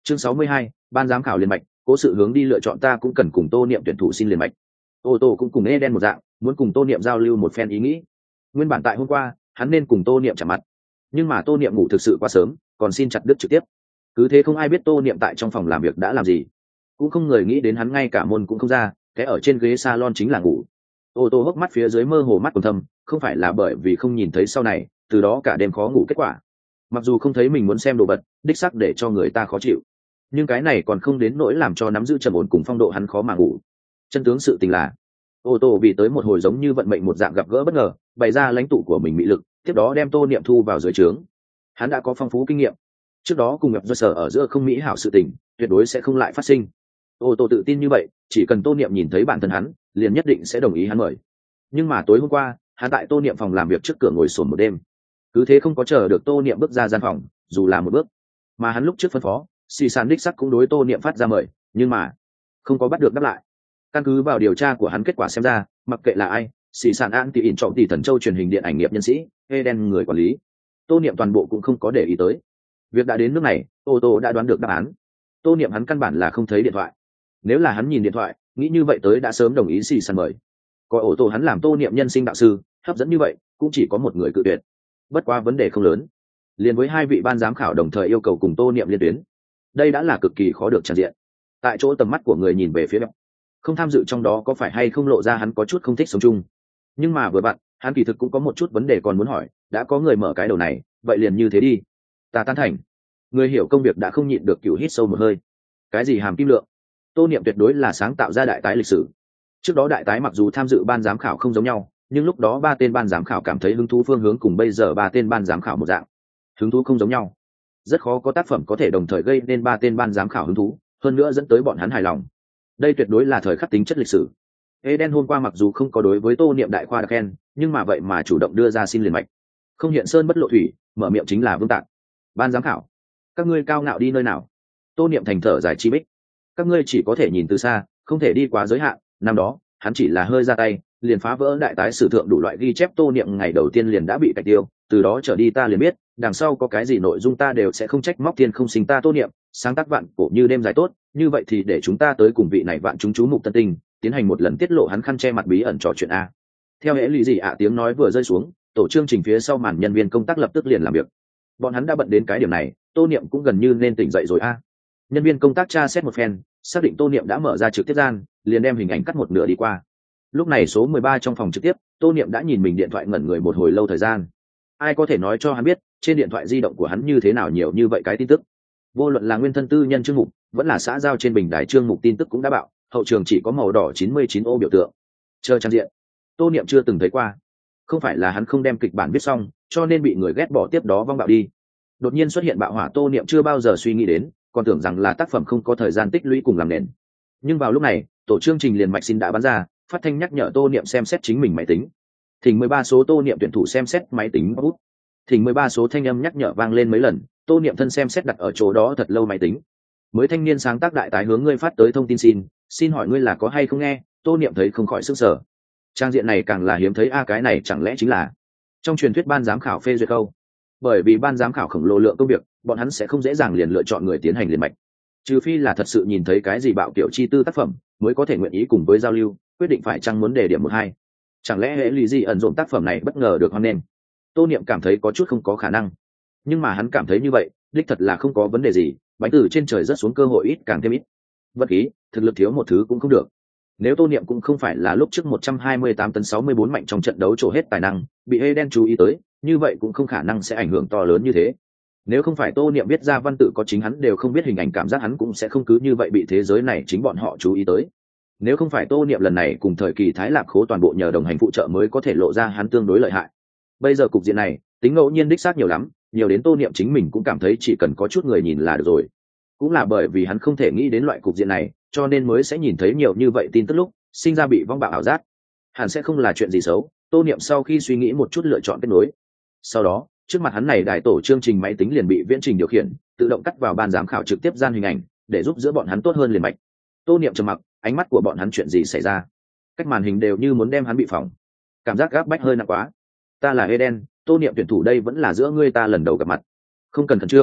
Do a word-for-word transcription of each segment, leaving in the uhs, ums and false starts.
Chương sáu mươi hai, ban giám khảo liền mạch, cố sự hướng đi lựa chọn ta cũng cần cùng Tô Niệm tuyển thủ xin liền mạch. Ô tô cũng cùng Eden một dạng, muốn cùng Tô Niệm giao lưu một phen ý nghĩ. Nguyên bản tại hôm qua, hắn nên cùng Tô Niệm chạm mặt, nhưng mà Tô Niệm ngủ thực sự quá sớm, còn xin chặt đứt trực tiếp. Cứ thế không ai biết Tô Niệm tại trong phòng làm việc đã làm gì, cũng không người nghĩ đến hắn ngay cả môn cũng không ra, cái ở trên ghế salon chính là ngủ. Ô tô hốc mắt phía dưới mơ hồ mắt còn thâm, không phải là bởi vì không nhìn thấy sau này, từ đó cả đêm khó ngủ kết quả. Mặc dù không thấy mình muốn xem đồ vật, đích xác để cho người ta khó chịu, nhưng cái này còn không đến nỗi làm cho nắm giữ trầm ổn cùng phong độ hắn khó mà ngủ. Chân tướng sự tình là, ô tô vì tới một hồi giống như vận mệnh một dạng gặp gỡ bất ngờ, bày ra lãnh tụ của mình mỹ lực, tiếp đó đem Tô Niệm thu vào dưới trướng. Hắn đã có phong phú kinh nghiệm, trước đó cùng gặp do sở ở giữa không mỹ hảo sự tình, tuyệt đối sẽ không lại phát sinh. Ô tô tự tin như vậy, chỉ cần Tô Niệm nhìn thấy bản thân hắn, liền nhất định sẽ đồng ý hắn mời. Nhưng mà tối hôm qua, hắn tại Tô Niệm phòng làm việc trước cửa ngồi sồn một đêm, cứ thế không có chờ được Tô Niệm bước ra gian phòng, dù là một bước. Mà hắn lúc trước phân phó, xì sàn đích sắc cũng đối Tô Niệm phát ra mời, nhưng mà không có bắt được đáp lại. Căn cứ vào điều tra của hắn kết quả xem ra, mặc kệ là ai, xì sàn an tỷ ỉn trọng tỷ thần châu truyền hình điện ảnh nghiệp nhân sĩ, Eden người quản lý, Tô Niệm toàn bộ cũng không có để ý tới. Việc đã đến nước này, ô tô đã đoán được đáp án. Tô Niệm hắn căn bản là không thấy điện thoại. Nếu là hắn nhìn điện thoại, nghĩ như vậy tới đã sớm đồng ý xì sàn mời. Coi ô tô hắn làm Tô Niệm nhân sinh đạo sư, hấp dẫn như vậy, cũng chỉ có một người cự tuyệt. Bất quá vấn đề không lớn. Liên với hai vị ban giám khảo đồng thời yêu cầu cùng Tô Niệm liên tuyến, đây đã là cực kỳ khó được tràn diện. Tại chỗ tầm mắt của người nhìn về phía bẹp, không tham dự trong đó có phải hay không lộ ra hắn có chút không thích sống chung. Nhưng mà vừa bạn, hắn kỳ thực cũng có một chút vấn đề còn muốn hỏi, đã có người mở cái đầu này, vậy liền như thế đi. Ta tán thành. Người hiểu công việc đã không nhịn được cửu hít sâu một hơi. Cái gì hàm kim lượng? Tô Niệm tuyệt đối là sáng tạo ra đại tái lịch sử. Trước đó đại tái mặc dù tham dự ban giám khảo không giống nhau, nhưng lúc đó ba tên ban giám khảo cảm thấy hứng thú phương hướng cùng bây giờ ba tên ban giám khảo một dạng. Hứng thú không giống nhau, rất khó có tác phẩm có thể đồng thời gây nên ba tên ban giám khảo hứng thú, hơn nữa dẫn tới bọn hắn hài lòng. Đây tuyệt đối là thời khắc tính chất lịch sử. Eden hôm qua mặc dù không có đối với Tô Niệm đại khoa đặc khen, nhưng mà vậy mà chủ động đưa ra xin liền mạch. Không hiện sơn bất lộ thủy, mở miệng chính là vương tạc. Ban giám khảo, các ngươi cao ngạo đi nơi nào? Tô Niệm thành thở dài chi bích. Các ngươi chỉ có thể nhìn từ xa, không thể đi quá giới hạn. Năm đó, hắn chỉ là hơi ra tay, liền phá vỡ đại tái sử thượng đủ loại ghi chép. Tô Niệm ngày đầu tiên liền đã bị cạch tiêu, từ đó trở đi ta liền biết, đằng sau có cái gì nội dung ta đều sẽ không trách móc tiên không sinh ta. Tô Niệm sáng tác vạn cổ như đêm dài tốt, như vậy thì để chúng ta tới cùng vị này vạn chúng chú mục tân tinh tiến hành một lần tiết lộ hắn khăn che mặt bí ẩn trò chuyện a. Theo hệ lụy gì ạ tiếng nói vừa rơi xuống, tổ chương trình phía sau màn nhân viên công tác lập tức liền làm việc. Bọn hắn đã bận đến cái điểm này, Tô Niệm cũng gần như nên tỉnh dậy rồi a. Nhân viên công tác tra xét một phen, xác định Tô Niệm đã mở ra trực tiếp gian, liền đem hình ảnh cắt một nửa đi qua. Lúc này số mười ba trong phòng trực tiếp, Tô Niệm đã nhìn mình điện thoại ngẩn người một hồi lâu thời gian. Ai có thể nói cho hắn biết, trên điện thoại di động của hắn như thế nào nhiều như vậy cái tin tức? Vô luận là nguyên thân tư nhân chương mục, vẫn là xã giao trên bình đài chương mục tin tức cũng đã bạo, hậu trường chỉ có màu đỏ chín mươi chín ô biểu tượng. Chờ trang diện, Tô Niệm chưa từng thấy qua. Không phải là hắn không đem kịch bản viết xong, cho nên bị người ghét bỏ tiếp đó vong bạo đi. Đột nhiên xuất hiện bạo hỏa, Tô Niệm chưa bao giờ suy nghĩ đến, còn tưởng rằng là tác phẩm không có thời gian tích lũy cùng làm nền. Nhưng vào lúc này, tổ chương trình liền mạch xin đã bắn ra, phát thanh nhắc nhở Tô Niệm xem xét chính mình máy tính. Thỉnh mười ba số Tô Niệm tuyển thủ xem xét máy tính bút. Thỉnh mười ba số thanh âm nhắc nhở vang lên mấy lần, Tô Niệm thân xem xét đặt ở chỗ đó thật lâu máy tính. Mới thanh niên sáng tác đại tái hướng ngươi phát tới thông tin xin, xin hỏi ngươi là có hay không nghe? Tô Niệm thấy không khỏi sức sở. Trang diện này càng là hiếm thấy a, cái này chẳng lẽ chính là trong truyền thuyết ban giám khảo phê duyệt câu? Bởi vì ban giám khảo khổng lồ lượng công việc, bọn hắn sẽ không dễ dàng liền lựa chọn người tiến hành liền mạch, trừ phi là thật sự nhìn thấy cái gì bạo kiểu chi tư tác phẩm, mới có thể nguyện ý cùng với giao lưu, quyết định phải chăng muốn đề điểm một hai. Chẳng lẽ hệ lụy gì ẩn dồn tác phẩm này bất ngờ được hoan nghênh? Tô Niệm cảm thấy có chút không có khả năng, nhưng mà hắn cảm thấy như vậy, đích thật là không có vấn đề gì. Bánh từ trên trời rớt xuống cơ hội ít càng thêm ít. Vật khí, thực lực thiếu một thứ cũng không được. Nếu Tô Niệm cũng không phải là lúc trước một trăm hai mươi tám tấn sáu mươi bốn mạnh trong trận đấu trổ hết tài năng, bị Eden chú ý tới, như vậy cũng không khả năng sẽ ảnh hưởng to lớn như thế. Nếu không phải Tô Niệm viết ra văn tự có chính hắn đều không biết hình ảnh, cảm giác hắn cũng sẽ không cứ như vậy bị thế giới này chính bọn họ chú ý tới. Nếu không phải Tô Niệm lần này cùng thời kỳ Thái Lạp Khố toàn bộ nhờ đồng hành phụ trợ mới có thể lộ ra hắn tương đối lợi hại. Bây giờ cục diện này, tính ngẫu nhiên đích xác nhiều lắm, nhiều đến Tô Niệm chính mình cũng cảm thấy chỉ cần có chút người nhìn là được rồi. Cũng là bởi vì hắn không thể nghĩ đến loại cục diện này, cho nên mới sẽ nhìn thấy nhiều như vậy tin tức lúc sinh ra bị vong bạo ảo giác. Hẳn sẽ không là chuyện gì xấu. Tô Niệm sau khi suy nghĩ một chút lựa chọn kết nối. Sau đó, trước mặt hắn này đại tổ chương trình máy tính liền bị viễn trình điều khiển, tự động cắt vào ban giám khảo trực tiếp gian hình ảnh, để giúp giữa bọn hắn tốt hơn liền mạch. Tô Niệm trầm mặc, ánh mắt của bọn hắn chuyện gì xảy ra? Cách màn hình đều như muốn đem hắn bị phỏng. Cảm giác gáp bách hơi nặng quá. Ta là Eden, Tô Niệm tuyển thủ đây vẫn là giữa ngươi ta lần đầu gặp mặt. Không cần khẩn trương,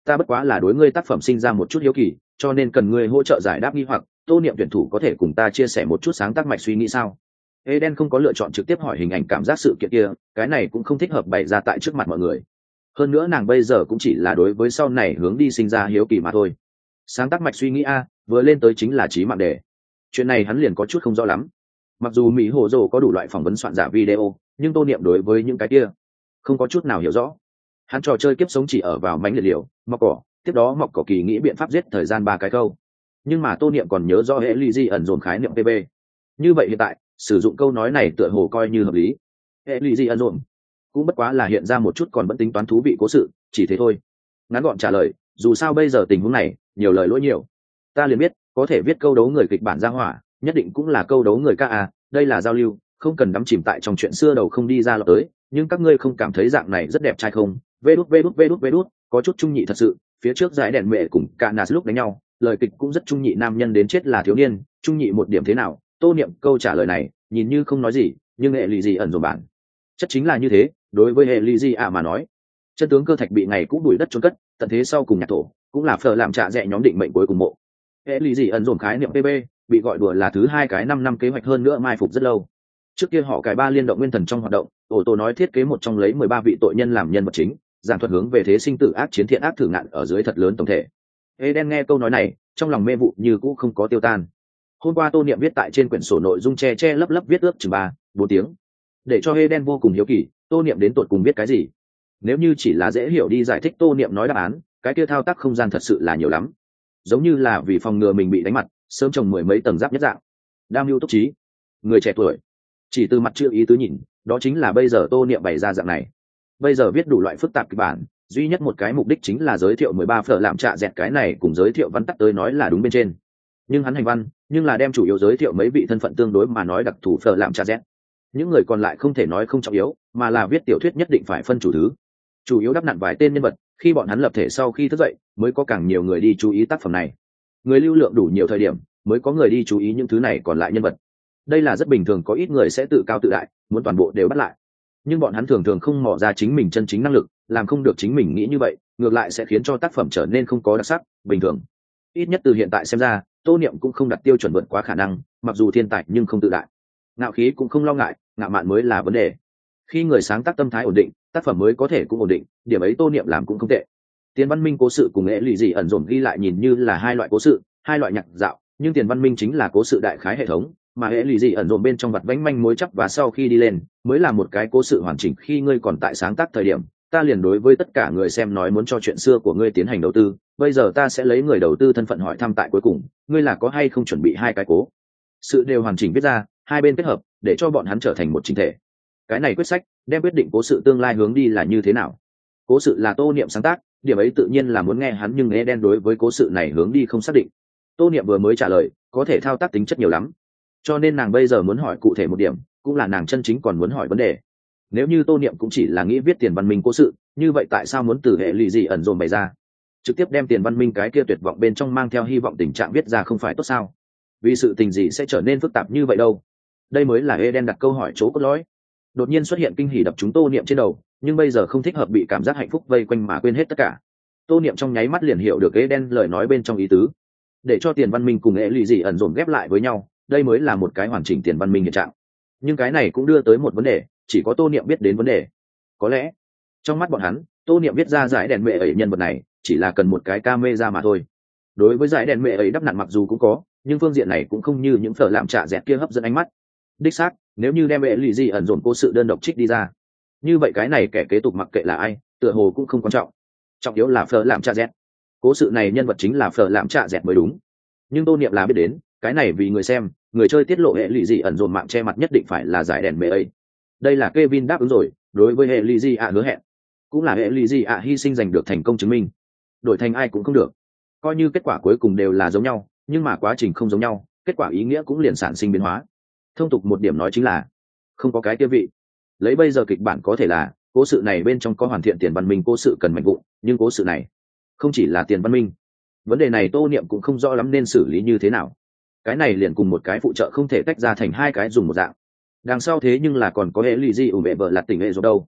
ta bất quá là đối ngươi tác phẩm sinh ra một chút hiếu kỳ, cho nên cần ngươi hỗ trợ giải đáp nghi hoặc. Tô Niệm tuyển thủ có thể cùng ta chia sẻ một chút sáng tác mạch suy nghĩ sao? Eden không có lựa chọn trực tiếp hỏi hình ảnh cảm giác sự kiện kia, cái này cũng không thích hợp bày ra tại trước mặt mọi người. Hơn nữa nàng bây giờ cũng chỉ là đối với sau này hướng đi sinh ra hiếu kỳ mà thôi. Sáng tác mạch suy nghĩ a, vừa lên tới chính là chí mạng đề. Chuyện này hắn liền có chút không rõ lắm. Mặc dù Mỹ Hồ Dồ có đủ loại phỏng vấn soạn giả video, nhưng Tô Niệm đối với những cái kia không có chút nào hiểu rõ. Hắn trò chơi kiếp sống chỉ ở vào mảnh liệt liều, mọc cỏ, tiếp đó mọc cỏ kỳ nghĩ biện pháp giết thời gian ba cái câu. Nhưng mà Tô Niệm còn nhớ rõ hệ ly di ẩn dồn khái niệm pê bê. Như vậy hiện tại, sử dụng câu nói này tựa hồ coi như hợp lý. Hệ ly di ẩn dồn cũng bất quá là hiện ra một chút còn vẫn tính toán thú vị cố sự, chỉ thế thôi. Ngắn gọn trả lời, dù sao bây giờ tình huống này, nhiều lời lỗi nhiều. Ta liền biết, có thể viết câu đấu người kịch bản ra hỏa, nhất định cũng là câu đấu người ca à, đây là giao lưu, không cần đắm chìm tại trong chuyện xưa đầu không đi ra lọt tới, nhưng các ngươi không cảm thấy dạng này rất đẹp trai không? Vê đút vê đút vê đút vê đút, có chút trung nhị thật sự, phía trước giải đèn mẹ cùng cả Nas lúc đánh nhau, lời kịch cũng rất trung nhị, nam nhân đến chết là thiếu niên, trung nhị một điểm thế nào? Tô Niệm câu trả lời này, nhìn như không nói gì, nhưng hệ lụy gì ẩn dồn bản chất chính là như thế. Đối với hệ lụy gì à mà nói, chân tướng cơ thạch bị ngày cũng đuổi đất chôn cất, tận thế sau cùng nhạc thổ, cũng là phở làm trả rẻ nhóm định mệnh cuối cùng mộ. Hệ lụy gì ẩn dồn khái niệm pê bê bị gọi đùa là thứ hai cái năm năm kế hoạch, hơn nữa mai phục rất lâu. Trước kia họ cải ba liên động nguyên thần trong hoạt động, ổ tổ nói thiết kế một trong lấy mười ba vị tội nhân làm nhân vật chính, giảng thuật hướng về thế sinh tử ác chiến thiện ác thử ngạn ở dưới thật lớn tổng thể. Eden nghe câu nói này, trong lòng mê vụ như cũ không có tiêu tan. Hôm qua Tô Niệm viết tại trên quyển sổ nội dung che che lấp lấp viết ước chừng ba bốn tiếng, để cho Eden vô cùng hiếu kỳ, Tô Niệm đến tột cùng viết cái gì. Nếu như chỉ là dễ hiểu đi giải thích Tô Niệm nói đáp án, cái kia thao tác không gian thật sự là nhiều lắm, giống như là vì phòng ngừa mình bị đánh mặt, sớm trồng mười mấy tầng giáp nhất dạng. Đam mưu túc trí, người trẻ tuổi, chỉ từ mặt chưa ý tứ nhìn, đó chính là bây giờ Tô Niệm bày ra dạng này. Bây giờ viết đủ loại phức tạp kịch bản, duy nhất một cái mục đích chính là giới thiệu mười ba phở làm trạ dẹt, cái này cùng giới thiệu văn tắt tới nói là đúng bên trên. Nhưng hắn hành văn, nhưng là đem chủ yếu giới thiệu mấy vị thân phận tương đối mà nói đặc thù phở làm trạ dẹt. Những người còn lại không thể nói không trọng yếu, mà là viết tiểu thuyết nhất định phải phân chủ thứ. Chủ yếu đắp nặn vài tên nhân vật, khi bọn hắn lập thể sau khi thức dậy, mới có càng nhiều người đi chú ý tác phẩm này. Người lưu lượng đủ nhiều thời điểm, mới có người đi chú ý những thứ này còn lại nhân vật. Đây là rất bình thường, có ít người sẽ tự cao tự đại, muốn toàn bộ đều bắt lại. Nhưng bọn hắn thường thường không mò ra chính mình chân chính năng lực, làm không được chính mình nghĩ như vậy, ngược lại sẽ khiến cho tác phẩm trở nên không có đặc sắc, bình thường. Ít nhất từ hiện tại xem ra, Tô Niệm cũng không đặt tiêu chuẩn vượt quá khả năng, mặc dù thiên tài nhưng không tự đại. Ngạo khí cũng không lo ngại, ngạo mạn mới là vấn đề. Khi người sáng tác tâm thái ổn định, tác phẩm mới có thể cũng ổn định, điểm ấy Tô Niệm làm cũng không tệ. Tiền Văn Minh cố sự cùng nghệ lụy gì ẩn dồn ghi lại nhìn như là hai loại cố sự, hai loại nhạc dạo, nhưng Tiền Văn Minh chính là cố sự đại khái hệ thống, mà hệ lụy gì ẩn dồn bên trong vặt vánh manh mối chấp và sau khi đi lên mới là một cái cố sự hoàn chỉnh. Khi ngươi còn tại sáng tác thời điểm, ta liền đối với tất cả người xem nói muốn cho chuyện xưa của ngươi tiến hành đầu tư, bây giờ ta sẽ lấy người đầu tư thân phận hỏi thăm tại cuối cùng, ngươi là có hay không chuẩn bị hai cái cố sự đều hoàn chỉnh viết ra, hai bên kết hợp để cho bọn hắn trở thành một chỉnh thể. Cái này quyết sách đem quyết định cố sự tương lai hướng đi là như thế nào. Cố sự là Tô Niệm sáng tác, điểm ấy tự nhiên là muốn nghe hắn, nhưng Eden đối với cố sự này hướng đi không xác định. Tô Niệm vừa mới trả lời, có thể thao tác tính chất nhiều lắm, cho nên nàng bây giờ muốn hỏi cụ thể một điểm, cũng là nàng chân chính còn muốn hỏi vấn đề. Nếu như Tô Niệm cũng chỉ là nghĩ viết Tiền Văn Minh cố sự, như vậy tại sao muốn từ hệ lụy gì ẩn dồn bày ra, trực tiếp đem Tiền Văn Minh cái kia tuyệt vọng bên trong mang theo hy vọng tình trạng viết ra không phải tốt sao? Vì sự tình gì sẽ trở nên phức tạp như vậy đâu? Đây mới là Eden đặt câu hỏi chỗ cốt lõi. Đột nhiên xuất hiện kinh hỉ đập chúng Tô Niệm trên đầu, nhưng bây giờ không thích hợp bị cảm giác hạnh phúc vây quanh mà quên hết tất cả. Tô Niệm trong nháy mắt liền hiểu được Eden lời nói bên trong ý tứ, để cho Tiền Văn Minh cùng hệ lụy gì ẩn dồn ghép lại với nhau, đây mới là một cái hoàn chỉnh Tiền Văn Minh hiện trạng. Nhưng cái này cũng đưa tới một vấn đề, chỉ có Tô Niệm biết đến vấn đề. Có lẽ trong mắt bọn hắn, Tô Niệm viết ra giải đèn mẹ ấy nhân vật này chỉ là cần một cái camera mà thôi. Đối với giải đèn mẹ ấy đắp nặn mặc dù cũng có, nhưng phương diện này cũng không như những phở làm trạ dẹt kia hấp dẫn ánh mắt. Đích xác, nếu như đem hệ lụy gì ẩn dồn cố sự đơn độc trích đi ra, như vậy cái này kẻ kế tục mặc kệ là ai, tựa hồ cũng không quan trọng. Trọng yếu là phở làm trạ dẹt. Cố sự này nhân vật chính là phở làm trạ dẹt mới đúng. Nhưng Tô Niệm là biết đến, cái này vì người xem, người chơi tiết lộ hệ lụy gì ẩn dồn mạng che mặt nhất định phải là giải đèn mẹ ấy. Đây là Kevin đáp ứng rồi, đối với hệ lụy gì ạ hứa hẹn, cũng là hệ lụy gì ạ hy sinh giành được thành công chứng minh. Đổi thành ai cũng không được. Coi như kết quả cuối cùng đều là giống nhau, nhưng mà quá trình không giống nhau, kết quả ý nghĩa cũng liền sản sinh biến hóa. Thông tục một điểm nói chính là không có cái kia vị. Lấy bây giờ kịch bản có thể là cố sự này bên trong có hoàn thiện Tiền Văn Minh cố sự cần mạnh vụn, nhưng cố sự này không chỉ là Tiền Văn Minh. Vấn đề này Tô Niệm cũng không rõ lắm nên xử lý như thế nào. Cái này liền cùng một cái phụ trợ không thể tách ra thành hai cái dùng một dạng. Đằng sau thế nhưng là còn có hệ lụy gì ủ mẹ vợ lạt tỉnh hệ rồi đâu.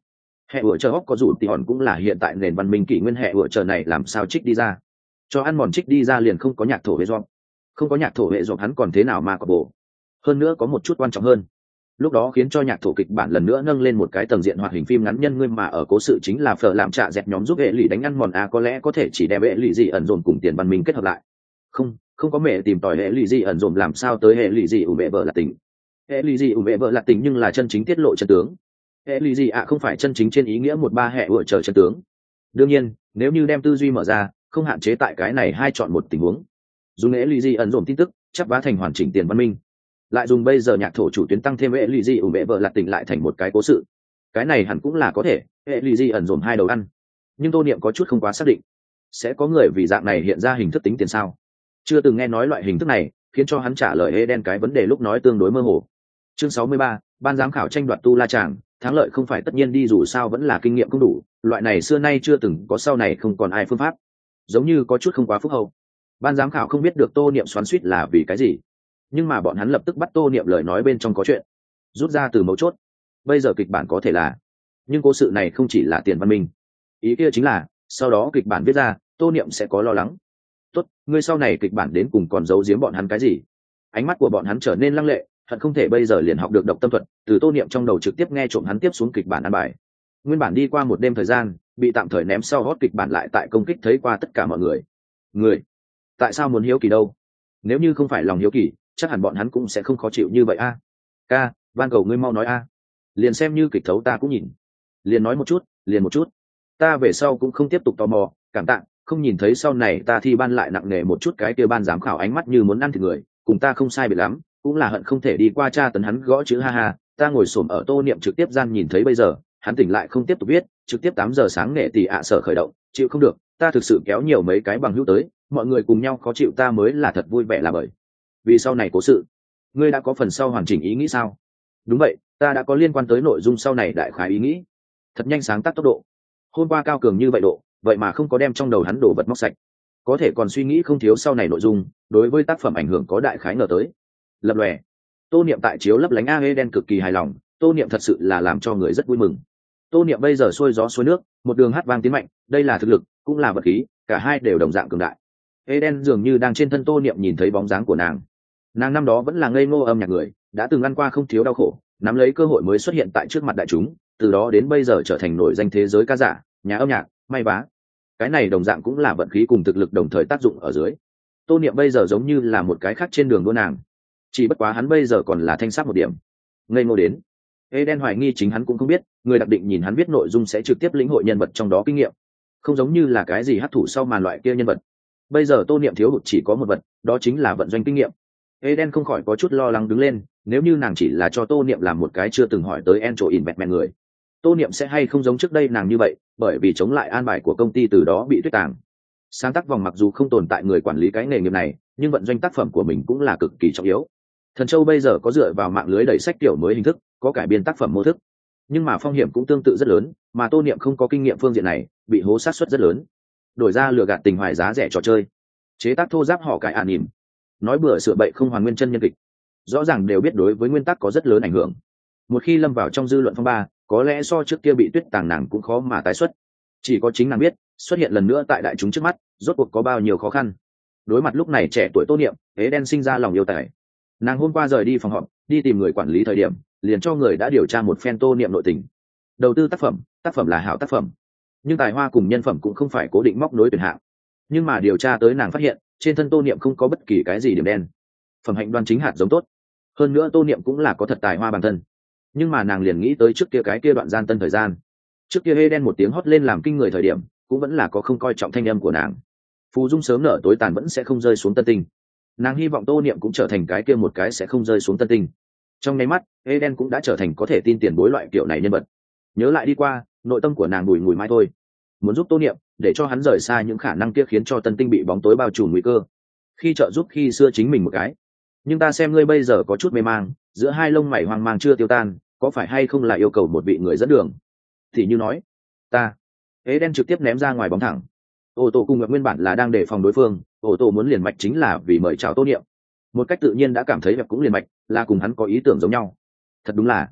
Hệ ủa chờ hóc có dù thì hòn cũng là hiện tại nền văn minh kỷ nguyên hệ ủa chờ này làm sao trích đi ra, cho ăn mòn trích đi ra liền không có nhạc thổ hệ dọn, không có nhạc thổ hệ dọn hắn còn thế nào mà có bổ. Hơn nữa có một chút quan trọng hơn, lúc đó khiến cho nhạc thổ kịch bản lần nữa nâng lên một cái tầng diện hoạt hình phim ngắn nhân ngươi mà ở cố sự chính là phở làm trạ dẹt nhóm giúp hệ lụy đánh ăn mòn a có lẽ có thể chỉ đem hệ lụy gì ẩn dồn cùng tiền văn minh kết hợp lại. Không, không có mẹ tìm tòi hệ lụy gì ẩn dồn làm sao tới hệ lụy gì ủ mẹ vợ là tình. Hệ lụy gì ủ mẹ vợ là tình nhưng là chân chính tiết lộ chân tướng. Hệ lụy gì ạ không phải chân chính trên ý nghĩa một ba hệ ủa chờ chân tướng. Đương nhiên, nếu như đem tư duy mở ra, không hạn chế tại cái này hai chọn một tình huống. Dùng hệ lụy gì ẩn dồn tin tức, chắp vá thành hoàn chỉnh tiền văn minh. Lại dùng bây giờ nhạc thổ chủ tuyến tăng thêm hệ lụy gì ủ mẹ vợ lặt tỉnh lại thành một cái cố sự, cái này hẳn cũng là có thể hệ lụy gì ẩn dồn hai đầu ăn. Nhưng tô niệm có chút không quá xác định, sẽ có người vì dạng này hiện ra hình thức tính tiền sao? Chưa từng nghe nói loại hình thức này, khiến cho hắn trả lời Eden cái vấn đề lúc nói tương đối mơ hồ. Chương sáu mươi ba, ban giám khảo tranh đoạt tu la tràng, thắng lợi không phải tất nhiên đi dù sao vẫn là kinh nghiệm không đủ, loại này xưa nay chưa từng có sau này không còn ai phương pháp. Giống như có chút không quá phúc hậu. Ban giám khảo không biết được tô niệm xoắn xuýt là vì cái gì, nhưng mà bọn hắn lập tức bắt tô niệm lời nói bên trong có chuyện, rút ra từ mấu chốt. Bây giờ kịch bản có thể là, nhưng cố sự này không chỉ là tiền văn minh. Ý kia chính là, sau đó kịch bản viết ra, tô niệm sẽ có lo lắng. Tốt, ngươi sau này kịch bản đến cùng còn giấu giếm bọn hắn cái gì? Ánh mắt của bọn hắn trở nên lăng lệ, thật không thể bây giờ liền học được độc tâm thuật, từ tô niệm trong đầu trực tiếp nghe trộm hắn tiếp xuống kịch bản ăn bài. Nguyên bản đi qua một đêm thời gian, bị tạm thời ném sau hót kịch bản lại tại công kích thấy qua tất cả mọi người. Người, tại sao muốn hiếu kỳ đâu? Nếu như không phải lòng hiếu kỳ, chắc hẳn bọn hắn cũng sẽ không khó chịu như vậy a. Ca, van cầu ngươi mau nói a. Liền xem như kịch thấu ta cũng nhìn. Liền nói một chút, liền một chút. Ta về sau cũng không tiếp tục tò mò, cảm tạ, không nhìn thấy sau này ta thi ban lại nặng nề một chút cái kia ban giám khảo ánh mắt như muốn ăn thịt người, cùng ta không sai biệt lắm, cũng là hận không thể đi qua tra tấn hắn gõ chữ ha ha. Ta ngồi xổm ở tô niệm trực tiếp gian nhìn thấy bây giờ, hắn tỉnh lại không tiếp tục viết, trực tiếp tám giờ sáng nghệ tỷ ạ sở khởi động, chịu không được, ta thực sự kéo nhiều mấy cái bằng hữu tới, mọi người cùng nhau khó chịu ta mới là thật vui vẻ là bởi vì sau này cố sự. Ngươi đã có phần sau hoàn chỉnh ý nghĩ sao? Đúng vậy, ta đã có liên quan tới nội dung sau này đại khái ý nghĩ. Thật nhanh sáng tác tốc độ. Hôm qua cao cường như vậy độ, vậy mà không có đem trong đầu hắn đổ vật móc sạch, có thể còn suy nghĩ không thiếu sau này nội dung, đối với tác phẩm ảnh hưởng có đại khái ngờ tới. Lập lòe, tô niệm tại chiếu lấp lánh a e đen cực kỳ hài lòng, tô niệm thật sự là làm cho người rất vui mừng. Tô niệm bây giờ xuôi gió xuôi nước, một đường hát vang tiến mạnh, đây là thực lực, cũng là vật khí, cả hai đều đồng dạng cường đại. Eden dường như đang trên thân tô niệm nhìn thấy bóng dáng của nàng. Nàng năm đó vẫn là ngây ngô âm nhạc người, đã từng ăn qua không thiếu đau khổ, nắm lấy cơ hội mới xuất hiện tại trước mặt đại chúng, từ đó đến bây giờ trở thành nổi danh thế giới ca giả, nhà âm nhạc, may vá. Cái này đồng dạng cũng là vận khí cùng thực lực đồng thời tác dụng ở dưới. Tô niệm bây giờ giống như là một cái khác trên đường đua nàng, chỉ bất quá hắn bây giờ còn là thanh sắc một điểm, ngây ngô đến Eden hoài nghi chính hắn cũng không biết, người đặc định nhìn hắn viết nội dung sẽ trực tiếp lĩnh hội nhân vật trong đó kinh nghiệm, không giống như là cái gì hấp thụ sau màn loại kia nhân vật. Bây giờ tô niệm thiếu hụt chỉ có một vật, đó chính là vận doanh kinh nghiệm. Eden không khỏi có chút lo lắng đứng lên, nếu như nàng chỉ là cho tô niệm làm một cái chưa từng hỏi tới Encho in Batman người, tô niệm sẽ hay không giống trước đây nàng như vậy, bởi vì chống lại an bài của công ty từ đó bị tuyết tàng. Sáng tác vòng mặc dù không tồn tại người quản lý cái nghề nghiệp này, nhưng vận doanh tác phẩm của mình cũng là cực kỳ trọng yếu. Thần Châu bây giờ có dựa vào mạng lưới đẩy sách tiểu mới hình thức, có cải biên tác phẩm mô thức, nhưng mà phong hiểm cũng tương tự rất lớn, mà tô niệm không có kinh nghiệm phương diện này, bị hố sát suất rất lớn. Đổi ra lừa gạt tình hoài giá rẻ trò chơi, chế tác thô giáp họ cải ả nỉm, nói bừa sửa bậy không hoàn nguyên chân nhân kịch, rõ ràng đều biết đối với nguyên tắc có rất lớn ảnh hưởng. Một khi lâm vào trong dư luận phong ba, có lẽ so trước kia bị tuyết tàng nàng cũng khó mà tái xuất. Chỉ có chính nàng biết, xuất hiện lần nữa tại đại chúng trước mắt, rốt cuộc có bao nhiêu khó khăn. Đối mặt lúc này trẻ tuổi tô niệm, Eden sinh ra lòng yêu tài. Nàng hôm qua rời đi phòng họp, đi tìm người quản lý thời điểm, liền cho người đã điều tra một phen tô niệm nội tình. Đầu tư tác phẩm, tác phẩm là hảo tác phẩm, nhưng tài hoa cùng nhân phẩm cũng không phải cố định móc nối tuyển hạng. Nhưng mà điều tra tới nàng phát hiện, trên thân tô niệm không có bất kỳ cái gì điểm đen, phẩm hạnh đoan chính hạt giống tốt. Hơn nữa tô niệm cũng là có thật tài hoa bản thân. Nhưng mà nàng liền nghĩ tới trước kia cái kia đoạn gian tân thời gian, trước kia Eden một tiếng hót lên làm kinh người thời điểm, cũng vẫn là có không coi trọng thanh âm của nàng. Phù dung sớm nở tối tàn vẫn sẽ không rơi xuống tân tinh. Nàng hy vọng tô niệm cũng trở thành cái kia một cái sẽ không rơi xuống tân tinh. Trong nháy mắt, Eden cũng đã trở thành có thể tin tiền bối loại kiểu này nhân vật. Nhớ lại đi qua, nội tâm của nàng bùi ngùi mãi thôi, muốn giúp tô niệm để cho hắn rời xa những khả năng kia khiến cho tân tinh bị bóng tối bao trùm nguy cơ, khi trợ giúp khi xưa chính mình một cái. Nhưng ta xem ngươi bây giờ có chút mê mang, giữa hai lông mày hoang mang chưa tiêu tan, có phải hay không là yêu cầu một vị người dẫn đường? Thì như nói ta, Eden trực tiếp ném ra ngoài bóng thẳng. Ô tô cùng nguyên bản là đang đề phòng đối phương, ô tô muốn liền mạch chính là vì mời chào tô niệm, một cách tự nhiên đã cảm thấy việc cũng liền mạch, là cùng hắn có ý tưởng giống nhau. Thật đúng là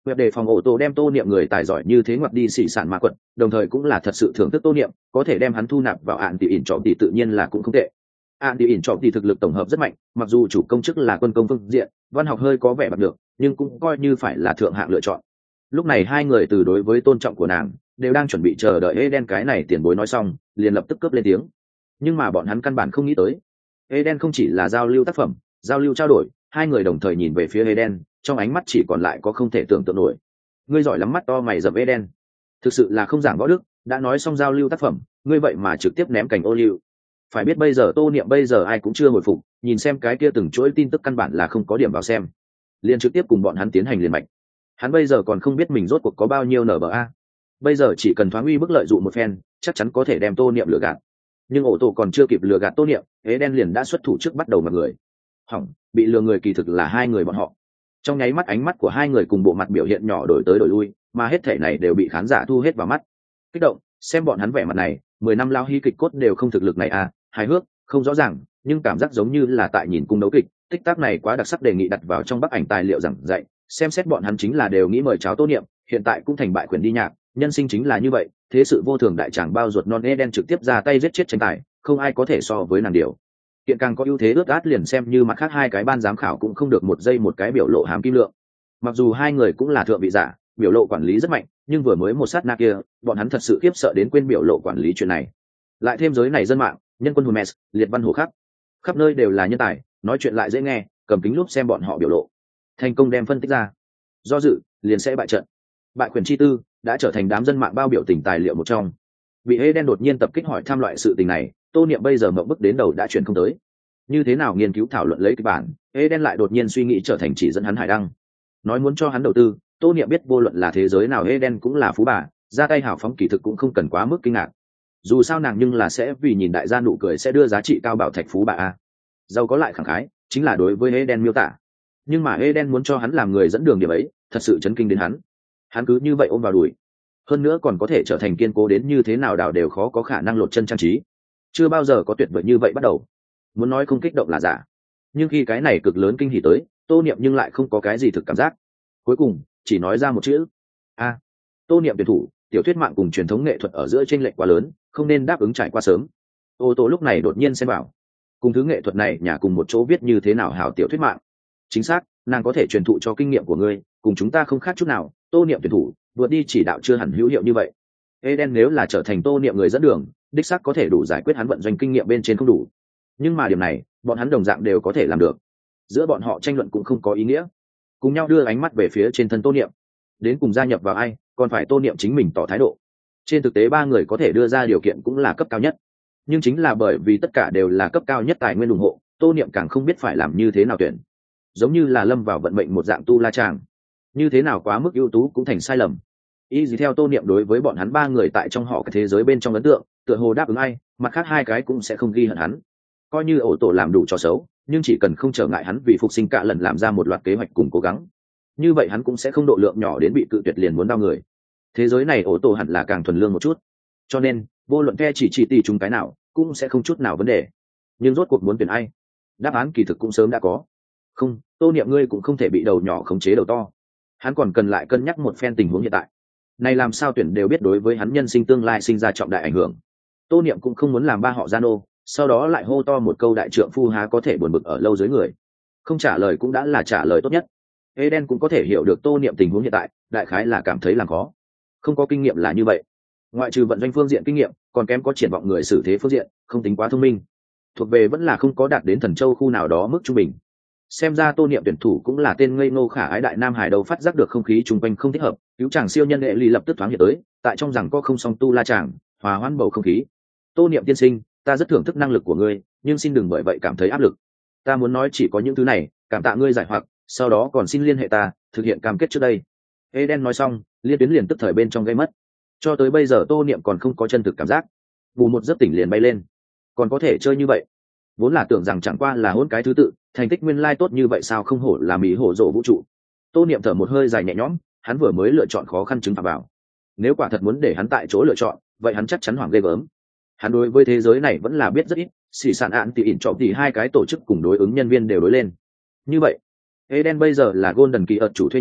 Web đề phòng ổ tổ đem tô niệm người tài giỏi như thế ngoặt đi xỉ sản ma quật, đồng thời cũng là thật sự thưởng thức tô niệm, có thể đem hắn thu nạp vào ạn tỷ ỉn trọ tỷ tự nhiên là cũng không tệ. Ạn tỷ ỉn trọ tỷ thực lực tổng hợp rất mạnh, mặc dù chủ công chức là quân công phương diện, văn học hơi có vẻ bạc được, nhưng cũng coi như phải là thượng hạng lựa chọn. Lúc này hai người từ đối với tôn trọng của nàng đều đang chuẩn bị chờ đợi Eden cái này tiền bối nói xong, liền lập tức cướp lên tiếng. Nhưng mà bọn hắn căn bản không nghĩ tới, Eden không chỉ là giao lưu tác phẩm, giao lưu trao đổi, hai người đồng thời nhìn về phía Eden, trong ánh mắt chỉ còn lại có không thể tưởng tượng nổi. Ngươi giỏi lắm, mắt to mày rậm Eden, thực sự là không giảng võ đức, đã nói xong giao lưu tác phẩm, ngươi vậy mà trực tiếp ném cảnh ô liu. Phải biết bây giờ tô niệm bây giờ ai cũng chưa hồi phục, nhìn xem cái kia từng chuỗi tin tức căn bản là không có điểm vào xem, liền trực tiếp cùng bọn hắn tiến hành liền mạch. Hắn bây giờ còn không biết mình rốt cuộc có bao nhiêu nở bờ a, bây giờ chỉ cần thoáng uy bức lợi dụng một phen, chắc chắn có thể đem tô niệm lừa gạt. Nhưng ổ tổ còn chưa kịp lừa gạt tô niệm, Eden liền đã xuất thủ trước bắt đầu mọi người. Hỏng, bị lừa người kỳ thực là hai người bọn họ. Trong nháy mắt ánh mắt của hai người cùng bộ mặt biểu hiện nhỏ đổi tới đổi lui, mà hết thể này đều bị khán giả thu hết vào mắt. Kích động, xem bọn hắn vẻ mặt này, mười năm lao hy kịch cốt đều không thực lực này à, hài hước, không rõ ràng, nhưng cảm giác giống như là tại nhìn cung đấu kịch. Tích tác này quá đặc sắc, đề nghị đặt vào trong bức ảnh tài liệu giảng dạy, xem xét bọn hắn chính là đều nghĩ mời cháo tô niệm, hiện tại cũng thành bại quyền đi nhạc, nhân sinh chính là như vậy, thế sự vô thường, đại tràng bao ruột non. Eden trực tiếp ra tay giết chết tranh tài, không ai có thể so với nàng điều. Kiện càng có ưu thế ướt át, liền xem như mặt khác hai cái ban giám khảo cũng không được một giây một cái biểu lộ hàm kim lượng. Mặc dù hai người cũng là thượng vị giả, biểu lộ quản lý rất mạnh, nhưng vừa mới một sát na kia, bọn hắn thật sự khiếp sợ đến quên biểu lộ quản lý chuyện này. Lại thêm giới này dân mạng, nhân quân Hermes, liệt văn hồ khắc, khắp nơi đều là nhân tài, nói chuyện lại dễ nghe, cầm kính lúp xem bọn họ biểu lộ, thành công đem phân tích ra. Do dự, liền sẽ bại trận. Bại quyền chi tư đã trở thành đám dân mạng bao biểu tình tài liệu một trong. Bị Eden đột nhiên tập kích hỏi thăm loại sự tình này, tô niệm bây giờ mộng bức đến đầu đã chuyển không tới. Như thế nào nghiên cứu thảo luận lấy kịch bản, Eden lại đột nhiên suy nghĩ trở thành chỉ dẫn hắn hải đăng, nói muốn cho hắn đầu tư. Tô niệm biết vô luận là thế giới nào Eden cũng là phú bà, ra tay hào phóng kỳ thực cũng không cần quá mức kinh ngạc. Dù sao nàng nhưng là sẽ vì nhìn đại gia nụ cười sẽ đưa giá trị cao bảo thạch phú bà a. Giàu có lại khẳng khái, chính là đối với Eden miêu tả. Nhưng mà Eden muốn cho hắn làm người dẫn đường điểm ấy, thật sự chấn kinh đến hắn. Hắn cứ như vậy ôm vào đùi, hơn nữa còn có thể trở thành kiên cố đến như thế nào đảo đều khó có khả năng lột chân trang trí. Chưa bao giờ có tuyệt vời như vậy bắt đầu. Muốn nói không kích động là giả, nhưng khi cái này cực lớn kinh hỉ tới, tô niệm nhưng lại không có cái gì thực cảm giác. Cuối cùng chỉ nói ra một chữ a. À, tô niệm tuyển thủ, tiểu thuyết mạng cùng truyền thống nghệ thuật ở giữa chênh lệch quá lớn, không nên đáp ứng trải qua sớm. Ô tô lúc này đột nhiên xem bảo, cùng thứ nghệ thuật này nhà cùng một chỗ viết như thế nào hảo tiểu thuyết mạng. Chính xác, nàng có thể truyền thụ cho kinh nghiệm của ngươi, cùng chúng ta không khác chút nào. Tô niệm tuyển thủ vượt đi chỉ đạo chưa hẳn hữu hiệu như vậy. Eden nếu là trở thành tô niệm người dẫn đường, đích xác có thể đủ giải quyết hắn vận doanh kinh nghiệm bên trên không đủ, nhưng mà điểm này bọn hắn đồng dạng đều có thể làm được. Giữa bọn họ tranh luận cũng không có ý nghĩa, cùng nhau đưa ánh mắt về phía trên thân tô niệm. Đến cùng gia nhập vào ai, còn phải tô niệm chính mình tỏ thái độ. Trên thực tế ba người có thể đưa ra điều kiện cũng là cấp cao nhất, nhưng chính là bởi vì tất cả đều là cấp cao nhất tài nguyên ủng hộ, tô niệm càng không biết phải làm như thế nào tuyển. Giống như là lâm vào vận mệnh một dạng tu la chàng, như thế nào quá mức ưu tú cũng thành sai lầm. Ý gì theo tô niệm đối với bọn hắn ba người tại trong họ cái thế giới bên trong ấn tượng, tựa hồ đáp ứng ai, mặt khác hai cái cũng sẽ không ghi hận hắn. Coi như ổ tổ làm đủ trò xấu, nhưng chỉ cần không trở ngại hắn vì phục sinh cả lần làm ra một loạt kế hoạch cùng cố gắng, như vậy hắn cũng sẽ không độ lượng nhỏ đến bị cự tuyệt liền muốn đau người. Thế giới này ổ tổ hẳn là càng thuần lương một chút, cho nên vô luận phe chỉ chỉ tì chúng cái nào cũng sẽ không chút nào vấn đề. Nhưng rốt cuộc muốn tuyển ai, đáp án kỳ thực cũng sớm đã có. Không, tô niệm ngươi cũng không thể bị đầu nhỏ khống chế đầu to. Hắn còn cần lại cân nhắc một phen tình huống hiện tại này, làm sao tuyển đều biết đối với hắn nhân sinh tương lai sinh ra trọng đại ảnh hưởng. Tô niệm cũng không muốn làm ba họ gian ô, sau đó lại hô to một câu đại trượng phu há có thể buồn bực ở lâu dưới người. Không trả lời cũng đã là trả lời tốt nhất. Eden cũng có thể hiểu được tô niệm tình huống hiện tại, đại khái là cảm thấy làm khó. Không có kinh nghiệm là như vậy, ngoại trừ vận doanh phương diện kinh nghiệm, còn kém có triển vọng người xử thế phương diện, không tính quá thông minh, thuộc về vẫn là không có đạt đến thần châu khu nào đó mức trung bình. Xem ra tô niệm tuyển thủ cũng là tên ngây ngô khả ái đại nam hải, đầu phát giác được không khí chung quanh không thích hợp, cứu chàng siêu nhân nghệ ly lập tức thoáng hiện tới, tại trong rằng có không song tu la chàng hòa hoãn bầu không khí. Tô niệm tiên sinh, ta rất thưởng thức năng lực của ngươi, nhưng xin đừng bởi vậy cảm thấy áp lực. Ta muốn nói chỉ có những thứ này, cảm tạ ngươi giải hoặc, sau đó còn xin liên hệ ta thực hiện cam kết trước đây. Eden nói xong, liên tuyến liền tức thời bên trong gây mất. Cho tới bây giờ tô niệm còn không có chân thực cảm giác, bù một giấc tỉnh liền bay lên, còn có thể chơi như vậy. Vốn là tưởng rằng chẳng qua là hôn cái thứ tự, thành tích nguyên lai tốt như vậy sao không hổ là mỹ hổ rộ vũ trụ. Tô niệm thở một hơi dài nhẹ nhõm, hắn vừa mới lựa chọn khó khăn chứng phạm vào, nếu quả thật muốn để hắn tại chỗ lựa chọn, vậy hắn chắc chắn hoảng ghê gớm. Hắn đối với thế giới này vẫn là biết rất ít, xỉ sản ạn tỉ ỉn trọ tỉ hai cái tổ chức cùng đối ứng nhân viên đều đối lên. Như vậy Eden bây giờ là Golden Kỳ ở chủ thuê nhà,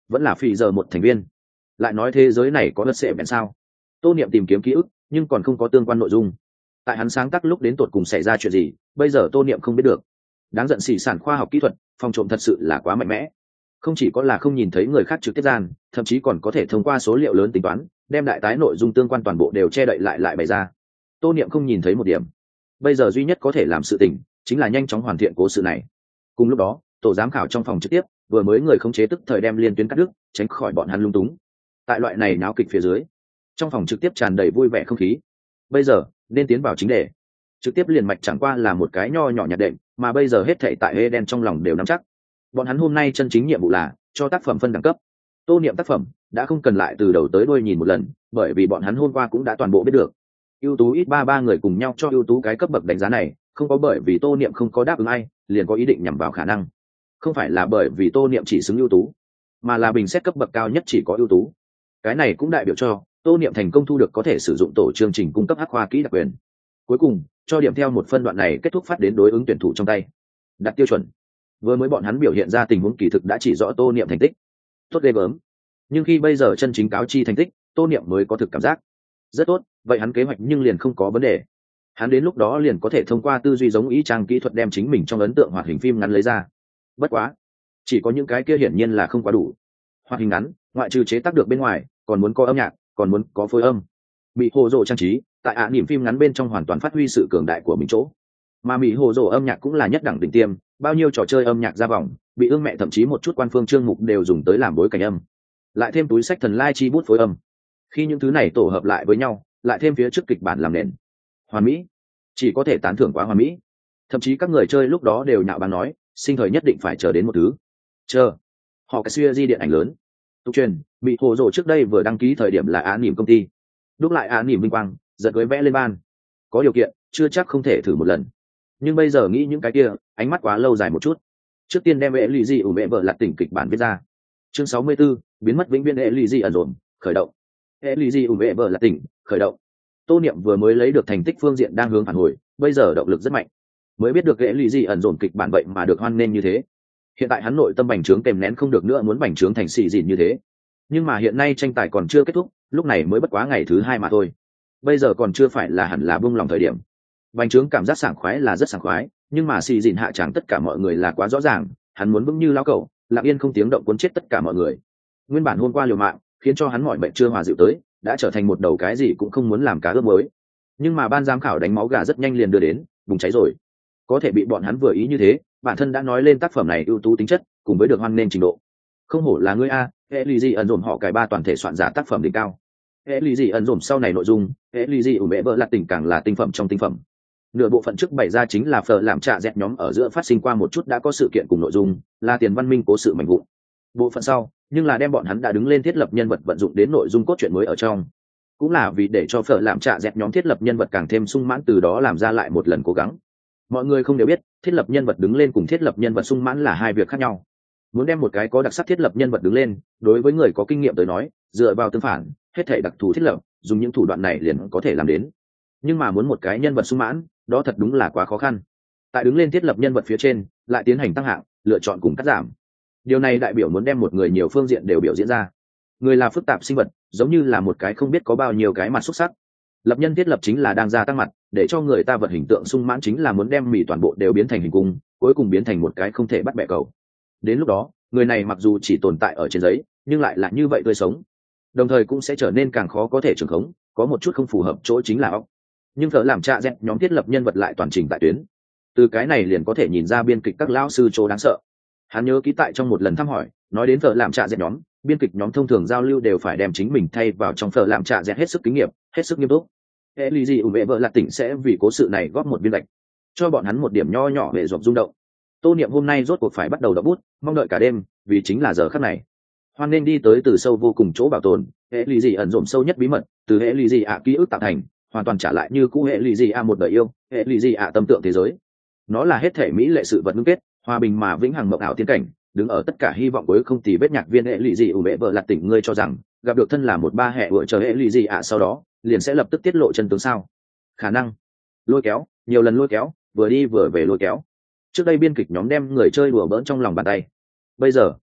vẫn là phi giờ một thành viên. Lại nói thế giới này có đất sẽ bèn sao? Tô Niệm tìm kiếm ký ức nhưng còn không có tương quan nội dung. Tại hắn sáng tác lúc đến tột cùng xảy ra chuyện gì, bây giờ Tô Niệm không biết được. Đáng giận, xỉ sản khoa học kỹ thuật phòng trộm thật sự là quá mạnh mẽ, không chỉ có là không nhìn thấy người khác trực tiếp gian, thậm chí còn có thể thông qua số liệu lớn tính toán đem đại tái nội dung tương quan toàn bộ đều che đậy lại lại bày ra. Tô Niệm không nhìn thấy một điểm. Bây giờ duy nhất có thể làm sự tình chính là nhanh chóng hoàn thiện cố sự này. Cùng lúc đó, tổ giám khảo trong phòng trực tiếp vừa mới người khống chế tức thời đem liên tuyến cắt đứt, tránh khỏi bọn hắn lung túng. Tại loại này náo kịch phía dưới, trong phòng trực tiếp tràn đầy vui vẻ không khí. Bây giờ nên tiến vào chính đề. Trực tiếp liền mạch chẳng qua là một cái nho nhỏ nhặt đệm, mà bây giờ hết thảy tại Eden trong lòng đều nắm chắc. Bọn hắn hôm nay chân chính nhiệm vụ là cho tác phẩm phân đẳng cấp. Tô Niệm tác phẩm đã không cần lại từ đầu tới đuôi nhìn một lần, bởi vì bọn hắn hôm qua cũng đã toàn bộ biết được. Ưu tú ít ba ba người cùng nhau cho ưu tú cái cấp bậc đánh giá này, không có bởi vì Tô Niệm không có đáp ứng ai, liền có ý định nhằm vào khả năng. Không phải là bởi vì Tô Niệm chỉ xứng ưu tú, mà là bình xét cấp bậc cao nhất chỉ có ưu tú. Cái này cũng đại biểu cho Tô Niệm thành công thu được có thể sử dụng tổ chương trình cung cấp hắc khoa kỹ đặc quyền. Cuối cùng, cho điểm theo một phân đoạn này kết thúc phát đến đối ứng tuyển thủ trong tay. Đặt tiêu chuẩn. Vừa mới bọn hắn biểu hiện ra tình huống kỳ thực đã chỉ rõ Tô Niệm thành tích tốt ghê gớm, nhưng khi bây giờ chân chính cáo chi thành tích, Tô Niệm mới có thực cảm giác rất tốt. Vậy hắn kế hoạch nhưng liền không có vấn đề. Hắn đến lúc đó liền có thể thông qua tư duy giống ý trang kỹ thuật đem chính mình trong ấn tượng hoạt hình phim ngắn lấy ra. Bất quá, chỉ có những cái kia hiển nhiên là không quá đủ. Hoạt hình ngắn, ngoại trừ chế tác được bên ngoài, còn muốn có âm nhạc, còn muốn có phối âm. Mỹ hồ rồ trang trí, tại ạ niệm phim ngắn bên trong hoàn toàn phát huy sự cường đại của mình chỗ. Mà Mỹ hồ rồ âm nhạc cũng là nhất đẳng đỉnh tiêm, bao nhiêu trò chơi âm nhạc ra vòng, bị ương mẹ thậm chí một chút quan phương chương mục đều dùng tới làm bối cảnh âm. Lại thêm túi sách thần lai chi bút phối âm. Khi những thứ này tổ hợp lại với nhau, lại thêm phía trước kịch bản làm nền, hoàn mỹ, chỉ có thể tán thưởng quá hoàn mỹ. Thậm chí các người chơi lúc đó đều nhạo báng nói, sinh thời nhất định phải chờ đến một thứ. Chờ. Họ cái xưa di điện ảnh lớn. Tục truyền, Mỹ hồ rồ trước đây vừa đăng ký thời điểm là án niệm công ty. Đúc lại án niệm vinh quang, giật với vẽ lên ban. Có điều kiện, chưa chắc không thể thử một lần. Nhưng bây giờ nghĩ những cái kia, ánh mắt quá lâu dài một chút. Trước tiên đem vệ lì dị ủ mẹ vợ lặt tỉnh kịch bản viết ra. Chương sáu mươi 64, biến mất vĩnh viễn hệ lì dị ẩn rộn, khởi động. Hệ lì dị ủ mẹ vợ lặt tỉnh, khởi động. Tô Niệm vừa mới lấy được thành tích phương diện đang hướng phản hồi, bây giờ động lực rất mạnh. Mới biết được hệ lì dị ẩn rộn kịch bản vậy mà được hoan nghênh như thế. Hiện tại hắn nội tâm bành trướng kèm nén không được nữa, muốn bành trướng thành xì dịn như thế. Nhưng mà hiện nay tranh tài còn chưa kết thúc, lúc này mới bất quá ngày thứ hai mà thôi. Bây giờ còn chưa phải là hẳn là buông lòng thời điểm. Bành trướng cảm giác sảng khoái là rất sảng khoái, nhưng mà xì dịn hạ tràng tất cả mọi người là quá rõ ràng, hắn muốn vững như lao cẩu, lặng yên không tiếng động cuốn chết tất cả mọi người. Nguyên bản hôm qua liều mạng, khiến cho hắn mọi bệnh chưa hòa dịu tới, đã trở thành một đầu cái gì cũng không muốn làm cá ướp mới. Nhưng mà ban giám khảo đánh máu gà rất nhanh liền đưa đến, bùng cháy rồi. Có thể bị bọn hắn vừa ý như thế, bản thân đã nói lên tác phẩm này ưu tú tính chất, cùng với được hoan nghênh trình độ. Không hổ là ngươi a, hệ lì gì ẩn dồn họ cải ba toàn thể soạn giả tác phẩm đỉnh cao. Hệ lì gì ẩn dồn sau này nội dung, hệ lì gì ủ mẹ vợ là tình càng là tinh phẩm trong tinh phẩm. Nửa bộ phận trước bày ra chính là phở làm trạ dẹt nhóm ở giữa phát sinh qua một chút đã có sự kiện cùng nội dung, là tiền văn minh cố sự mạnh vụn. Bộ phận sau, nhưng là đem bọn hắn đã đứng lên thiết lập nhân vật vận dụng đến nội dung cốt truyện mới ở trong. Cũng là vì để cho phở làm trạ dẹt nhóm thiết lập nhân vật càng thêm sung mãn, từ đó làm ra lại một lần cố gắng. Mọi người không đều biết, thiết lập nhân vật đứng lên cùng thiết lập nhân vật sung mãn là hai việc khác nhau. Muốn đem một cái có đặc sắc thiết lập nhân vật đứng lên, đối với người có kinh nghiệm tới nói, dựa vào tương phản, hết thảy đặc thù thiết lập, dùng những thủ đoạn này liền có thể làm đến. Nhưng mà muốn một cái nhân vật sung mãn, đó thật đúng là quá khó khăn. Tại đứng lên thiết lập nhân vật phía trên, lại tiến hành tăng hạng, lựa chọn cùng cắt giảm. Điều này đại biểu muốn đem một người nhiều phương diện đều biểu diễn ra. Người là phức tạp sinh vật, giống như là một cái không biết có bao nhiêu cái mặt xuất sắc. Lập nhân thiết lập chính là đang gia tăng mặt, để cho người ta vật hình tượng sung mãn chính là muốn đem mì toàn bộ đều biến thành hình cung, cuối cùng biến thành một cái không thể bắt bẻ cầu. Đến lúc đó, người này mặc dù chỉ tồn tại ở trên giấy, nhưng lại là như vậy tươi sống. Đồng thời cũng sẽ trở nên càng khó có thể trường khống, có một chút không phù hợp chỗ chính là óc. Nhưng thợ làm trạ dẹt nhóm thiết lập nhân vật lại toàn trình tại tuyến. Từ cái này liền có thể nhìn ra biên kịch các lão sư chỗ đáng sợ. Hắn nhớ ký tại trong một lần thăm hỏi, nói đến thợ làm trạ dẹt nhóm, biên kịch nhóm thông thường giao lưu đều phải đem chính mình thay vào trong thợ làm trạ dẹt hết sức kinh nghiệm, hết sức nghiêm túc. Hệ lý gì ủ vệ vợ là tỉnh sẽ vì cố sự này góp một viên gạch, cho bọn hắn một điểm nho nhỏ về dọc rung động. Tô Niệm hôm nay rốt cuộc phải bắt đầu đọc bút, mong đợi cả đêm, vì chính là giờ khắc này. Hoan nên đi tới từ sâu vô cùng chỗ bảo tồn, hệ lý gì ẩn rộm sâu nhất bí mật, từ hệ lý gì ạ ký ức tạo thành, hoàn toàn trả lại như cũ hệ lý gì ạ một đời yêu, hệ lý gì ạ tâm tượng thế giới. Nó là hết thể mỹ lệ sự vật ngưng kết, hòa bình mà vĩnh hằng mộng ảo tiên cảnh, đứng ở tất cả hy vọng cuối không tì vết nhạc viên hệ lý gì ủ vệ vợ là tỉnh ngươi cho rằng gặp được thân là một ba hệ vợ chờ hệ lý gì ạ sau đó liền sẽ lập tức tiết lộ chân tướng sao? Khả năng lôi kéo, nhiều lần lôi kéo, vừa đi vừa về lôi kéo. Trước đây biên kịch nhóm đem người chơi đùa bỡn trong lòng bàn tay, bây giờ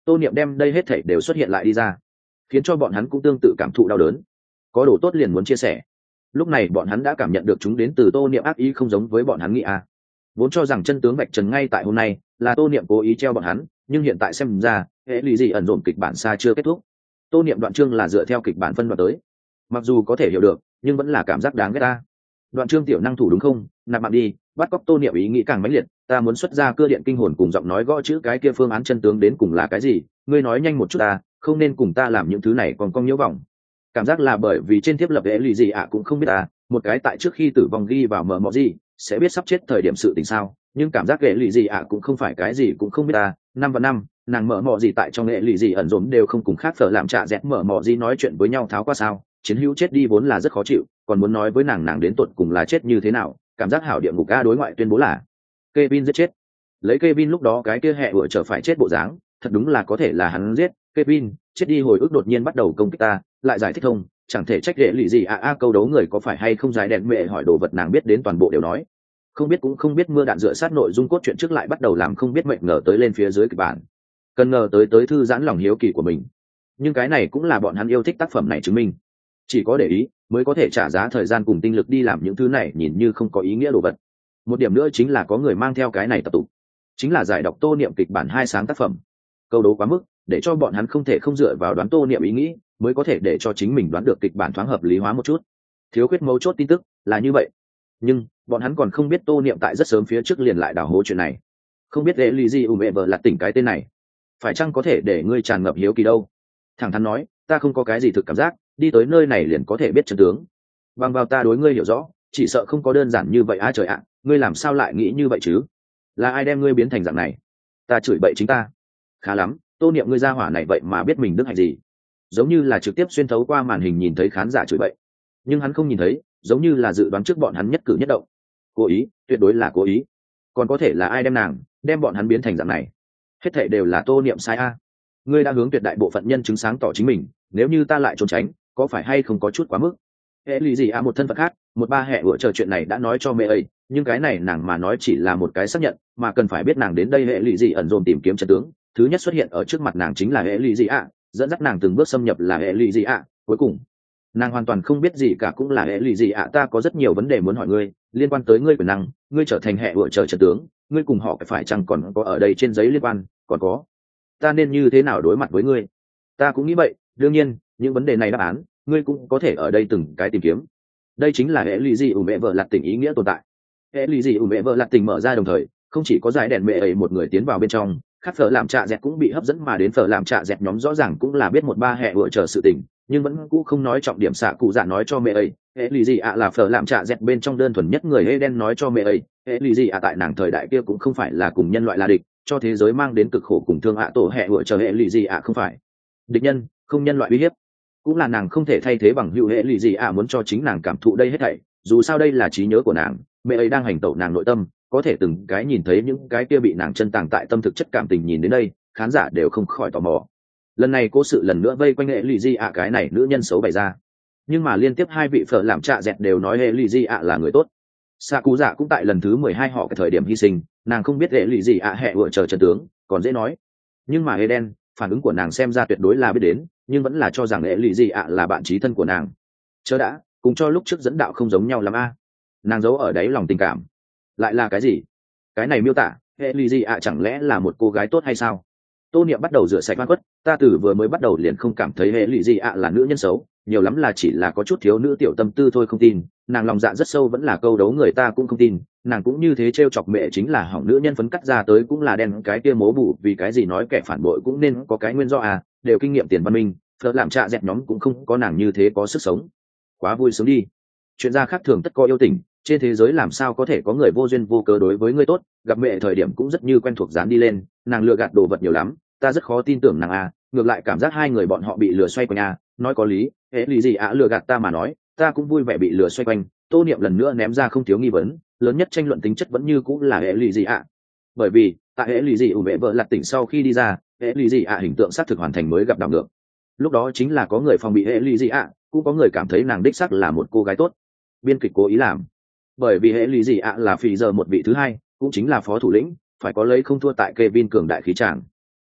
tô niệm đem đây hết thảy đều xuất hiện lại đi ra, khiến cho bọn hắn cũng tương tự cảm thụ đau đớn. Có đồ tốt liền muốn chia sẻ. Lúc này bọn hắn đã cảm nhận được chúng đến từ tô niệm ác ý không giống với bọn hắn nghĩ à. Vốn cho rằng chân tướng vạch trần ngay tại hôm nay là tô niệm cố ý treo bọn hắn, nhưng hiện tại xem ra hệ lụy gì ẩn dồn kịch bản xa chưa kết thúc. Tô niệm đoạn chương là dựa theo kịch bản phân đoạn tới, mặc dù có thể hiểu được nhưng vẫn là cảm giác đáng ghét ta. Đoạn chương tiểu năng thủ đúng không, nạp mạng đi, bắt cóc tô niệm ý nghĩ càng mãnh liệt, ta muốn xuất ra cơ điện kinh hồn cùng giọng nói gõ chữ cái kia phương án chân tướng đến cùng là cái gì, ngươi nói nhanh một chút ta, không nên cùng ta làm những thứ này còn cong nhiễu vòng. Cảm giác là bởi vì trên thiếp lập hệ lụy gì ạ cũng không biết ta, một cái tại trước khi tử vong ghi vào mờ mọ gì sẽ biết sắp chết thời điểm sự tình sao, nhưng cảm giác hệ lụy gì ạ cũng không phải cái gì cũng không biết ta. Năm và năm nàng mở mọ gì tại trong hệ lụy gì ẩn dồn đều không cùng khác phở làm trạ dẹt mở mọ gì nói chuyện với nhau tháo qua sao, chiến hữu chết đi vốn là rất khó chịu, còn muốn nói với nàng nàng đến tột cùng là chết như thế nào. Cảm giác hảo địa ngục a đối ngoại tuyên bố là Kevin giết chết, lấy Kevin lúc đó cái kia hẹ vừa trở phải chết bộ dáng, thật đúng là có thể là hắn giết Kevin. Chết đi hồi ức đột nhiên bắt đầu công kích ta, lại giải thích thông, chẳng thể trách hệ lụy gì à a câu đấu người có phải hay không dài đèn mẹ hỏi đồ vật nàng biết đến toàn bộ đều nói, không biết cũng không biết mưa đạn dựa sát nội dung cốt truyện trước lại bắt đầu làm không biết mệnh ngờ tới lên phía dưới kịch bản, cần ngờ tới tới thư giãn lòng hiếu kỳ của mình. Nhưng cái này cũng là bọn hắn yêu thích tác phẩm này chứng minh, chỉ có để ý mới có thể trả giá thời gian cùng tinh lực đi làm những thứ này nhìn như không có ý nghĩa đồ vật. Một điểm nữa chính là có người mang theo cái này tập tục, chính là giải đọc tô niệm kịch bản hai sáng tác phẩm. Câu đố quá mức để cho bọn hắn không thể không dựa vào đoán tô niệm ý nghĩ mới có thể để cho chính mình đoán được kịch bản thoáng hợp lý hóa một chút. Thiếu khuyết mấu chốt tin tức là như vậy, nhưng bọn hắn còn không biết tô niệm tại rất sớm phía trước liền lại đào hố chuyện này. Không biết lễ lý gì ủ mẹ vợ là tỉnh cái tên này phải chăng có thể để ngươi tràn ngập hiếu kỳ đâu. Thẳng thắn nói ta không có cái gì thực cảm giác đi tới nơi này liền có thể biết chân tướng. Bằng vào ta đối ngươi hiểu rõ chỉ sợ không có đơn giản như vậy á. Trời ạ, ngươi làm sao lại nghĩ như vậy chứ? Là ai đem ngươi biến thành dạng này? Ta chửi bậy chính ta. Khá lắm, tô niệm ngươi ra hỏa này vậy mà biết mình đức hạnh gì, giống như là trực tiếp xuyên thấu qua màn hình nhìn thấy khán giả chửi bậy, nhưng hắn không nhìn thấy, giống như là dự đoán trước bọn hắn nhất cử nhất động. Cố ý, tuyệt đối là cố ý. Còn có thể là ai đem nàng đem bọn hắn biến thành dạng này? Hết thảy đều là tô niệm sai a. Ngươi đã hướng tuyệt đại bộ phận nhân chứng sáng tỏ chính mình, nếu như ta lại trốn tránh có phải hay không có chút quá mức? Hệ lụy gì à một thân phận khác, một ba hệ vừa chờ chuyện này đã nói cho mẹ ấy, nhưng cái này nàng mà nói chỉ là một cái xác nhận, mà cần phải biết nàng đến đây hệ lụy gì ẩn dồn tìm kiếm chân tướng. Thứ nhất xuất hiện ở trước mặt nàng chính là hệ lụy gì ạ, dẫn dắt nàng từng bước xâm nhập là hệ lụy gì ạ, cuối cùng nàng hoàn toàn không biết gì cả cũng là hệ lụy gì ạ. Ta có rất nhiều vấn đề muốn hỏi ngươi liên quan tới ngươi quyền năng, ngươi trở thành hệ vừa chờ chân tướng, ngươi cùng họ phải chăng còn có ở đây trên giấy liên quan, còn có ta nên như thế nào đối mặt với ngươi? Ta cũng nghĩ vậy, đương nhiên những vấn đề này đáp án ngươi cũng có thể ở đây từng cái tìm kiếm. Đây chính là hệ lụy gì ủ mẹ vợ lặt tình ý nghĩa tồn tại. Hệ lụy gì ủ mẹ vợ lặt tình mở ra đồng thời không chỉ có giải đèn mẹ ấy một người tiến vào bên trong, khác phở làm trạ dẹt cũng bị hấp dẫn mà đến. Phở làm trạ dẹt nhóm rõ ràng cũng là biết một ba hệ vợ chờ sự tình, nhưng vẫn cũ không nói trọng điểm. Xạ cụ dạ nói cho mẹ ấy hệ lụy gì ạ là phở làm trạ dẹt bên trong đơn thuần nhất người hệ đen nói cho mẹ ấy hệ lụy gì ạ tại nàng thời đại kia cũng không phải là cùng nhân loại là địch, cho thế giới mang đến cực khổ cùng thương ạ tổ hệ vợ chờ hệ lụy gì ạ không phải địch nhân, không nhân loại uy hiếp, cũng là nàng không thể thay thế bằng hữu. Hệ lụy gì ạ muốn cho chính nàng cảm thụ đây hết thảy, dù sao đây là trí nhớ của nàng, mẹ ấy đang hành tẩu nàng nội tâm, có thể từng cái nhìn thấy những cái kia bị nàng chân tàng tại tâm thực chất cảm tình. Nhìn đến đây khán giả đều không khỏi tò mò. Lần này cố sự lần nữa vây quanh hệ lụy gì ạ cái này nữ nhân xấu bày ra, nhưng mà liên tiếp hai vị phở làm trạ dẹt đều nói hệ lụy gì ạ là người tốt. Xạ cụ dạ cũng tại lần thứ mười hai họ cái thời điểm hy sinh, nàng không biết hệ lụy gì ạ hệ vợ chờ chân tướng còn dễ nói, nhưng mà Eden phản ứng của nàng xem ra tuyệt đối là biết đến, nhưng vẫn là cho rằng hệ lụy gì ạ là bạn trí thân của nàng. Chớ đã, cùng cho lúc trước dẫn đạo không giống nhau lắm a. Nàng giấu ở đáy lòng tình cảm lại là cái gì? Cái này miêu tả hệ lụy gì ạ chẳng lẽ là một cô gái tốt hay sao? Tô niệm bắt đầu rửa sạch oan khuất, ta từ vừa mới bắt đầu liền không cảm thấy hệ lụy gì ạ là nữ nhân xấu, nhiều lắm là chỉ là có chút thiếu nữ tiểu tâm tư thôi. Không tin, nàng lòng dạ rất sâu, vẫn là câu đấu người ta cũng không tin. Nàng cũng như thế trêu chọc mẹ chính là hỏng nữ nhân phấn cắt ra tới cũng là đen cái kia mố bù, vì cái gì nói kẻ phản bội cũng nên có cái nguyên do à, đều kinh nghiệm tiền văn minh, phở làm trạ dẹt nhóm cũng không có nàng như thế có sức sống. Quá vui sướng đi. Chuyện gia khác thường tất có yêu tình, trên thế giới làm sao có thể có người vô duyên vô cớ đối với ngươi tốt, gặp mẹ thời điểm cũng rất như quen thuộc dán đi lên, nàng lừa gạt đồ vật nhiều lắm, ta rất khó tin tưởng nàng à, ngược lại cảm giác hai người bọn họ bị lừa xoay quanh à, nói có lý, hệ lý gì ạ lừa gạt ta mà nói, ta cũng vui vẻ bị lừa xoay quanh. Tô niệm lần nữa ném ra không thiếu nghi vấn, lớn nhất tranh luận tính chất vẫn như cũng là hệ lý gì ạ, bởi vì tại hệ lý gì ủ mẹ vợ lặt tỉnh sau khi đi ra, hệ lý gì ạ hình tượng xác thực hoàn thành mới gặp đảo ngược. Lúc đó chính là có người phòng bị hệ lý gì ạ, cũng có người cảm thấy nàng đích xác là một cô gái tốt, biên kịch cố ý làm, bởi vì hệ lý gì ạ là phì giờ một vị thứ hai, cũng chính là phó thủ lĩnh, phải có lấy không thua tại Kevin cường đại khí tràng.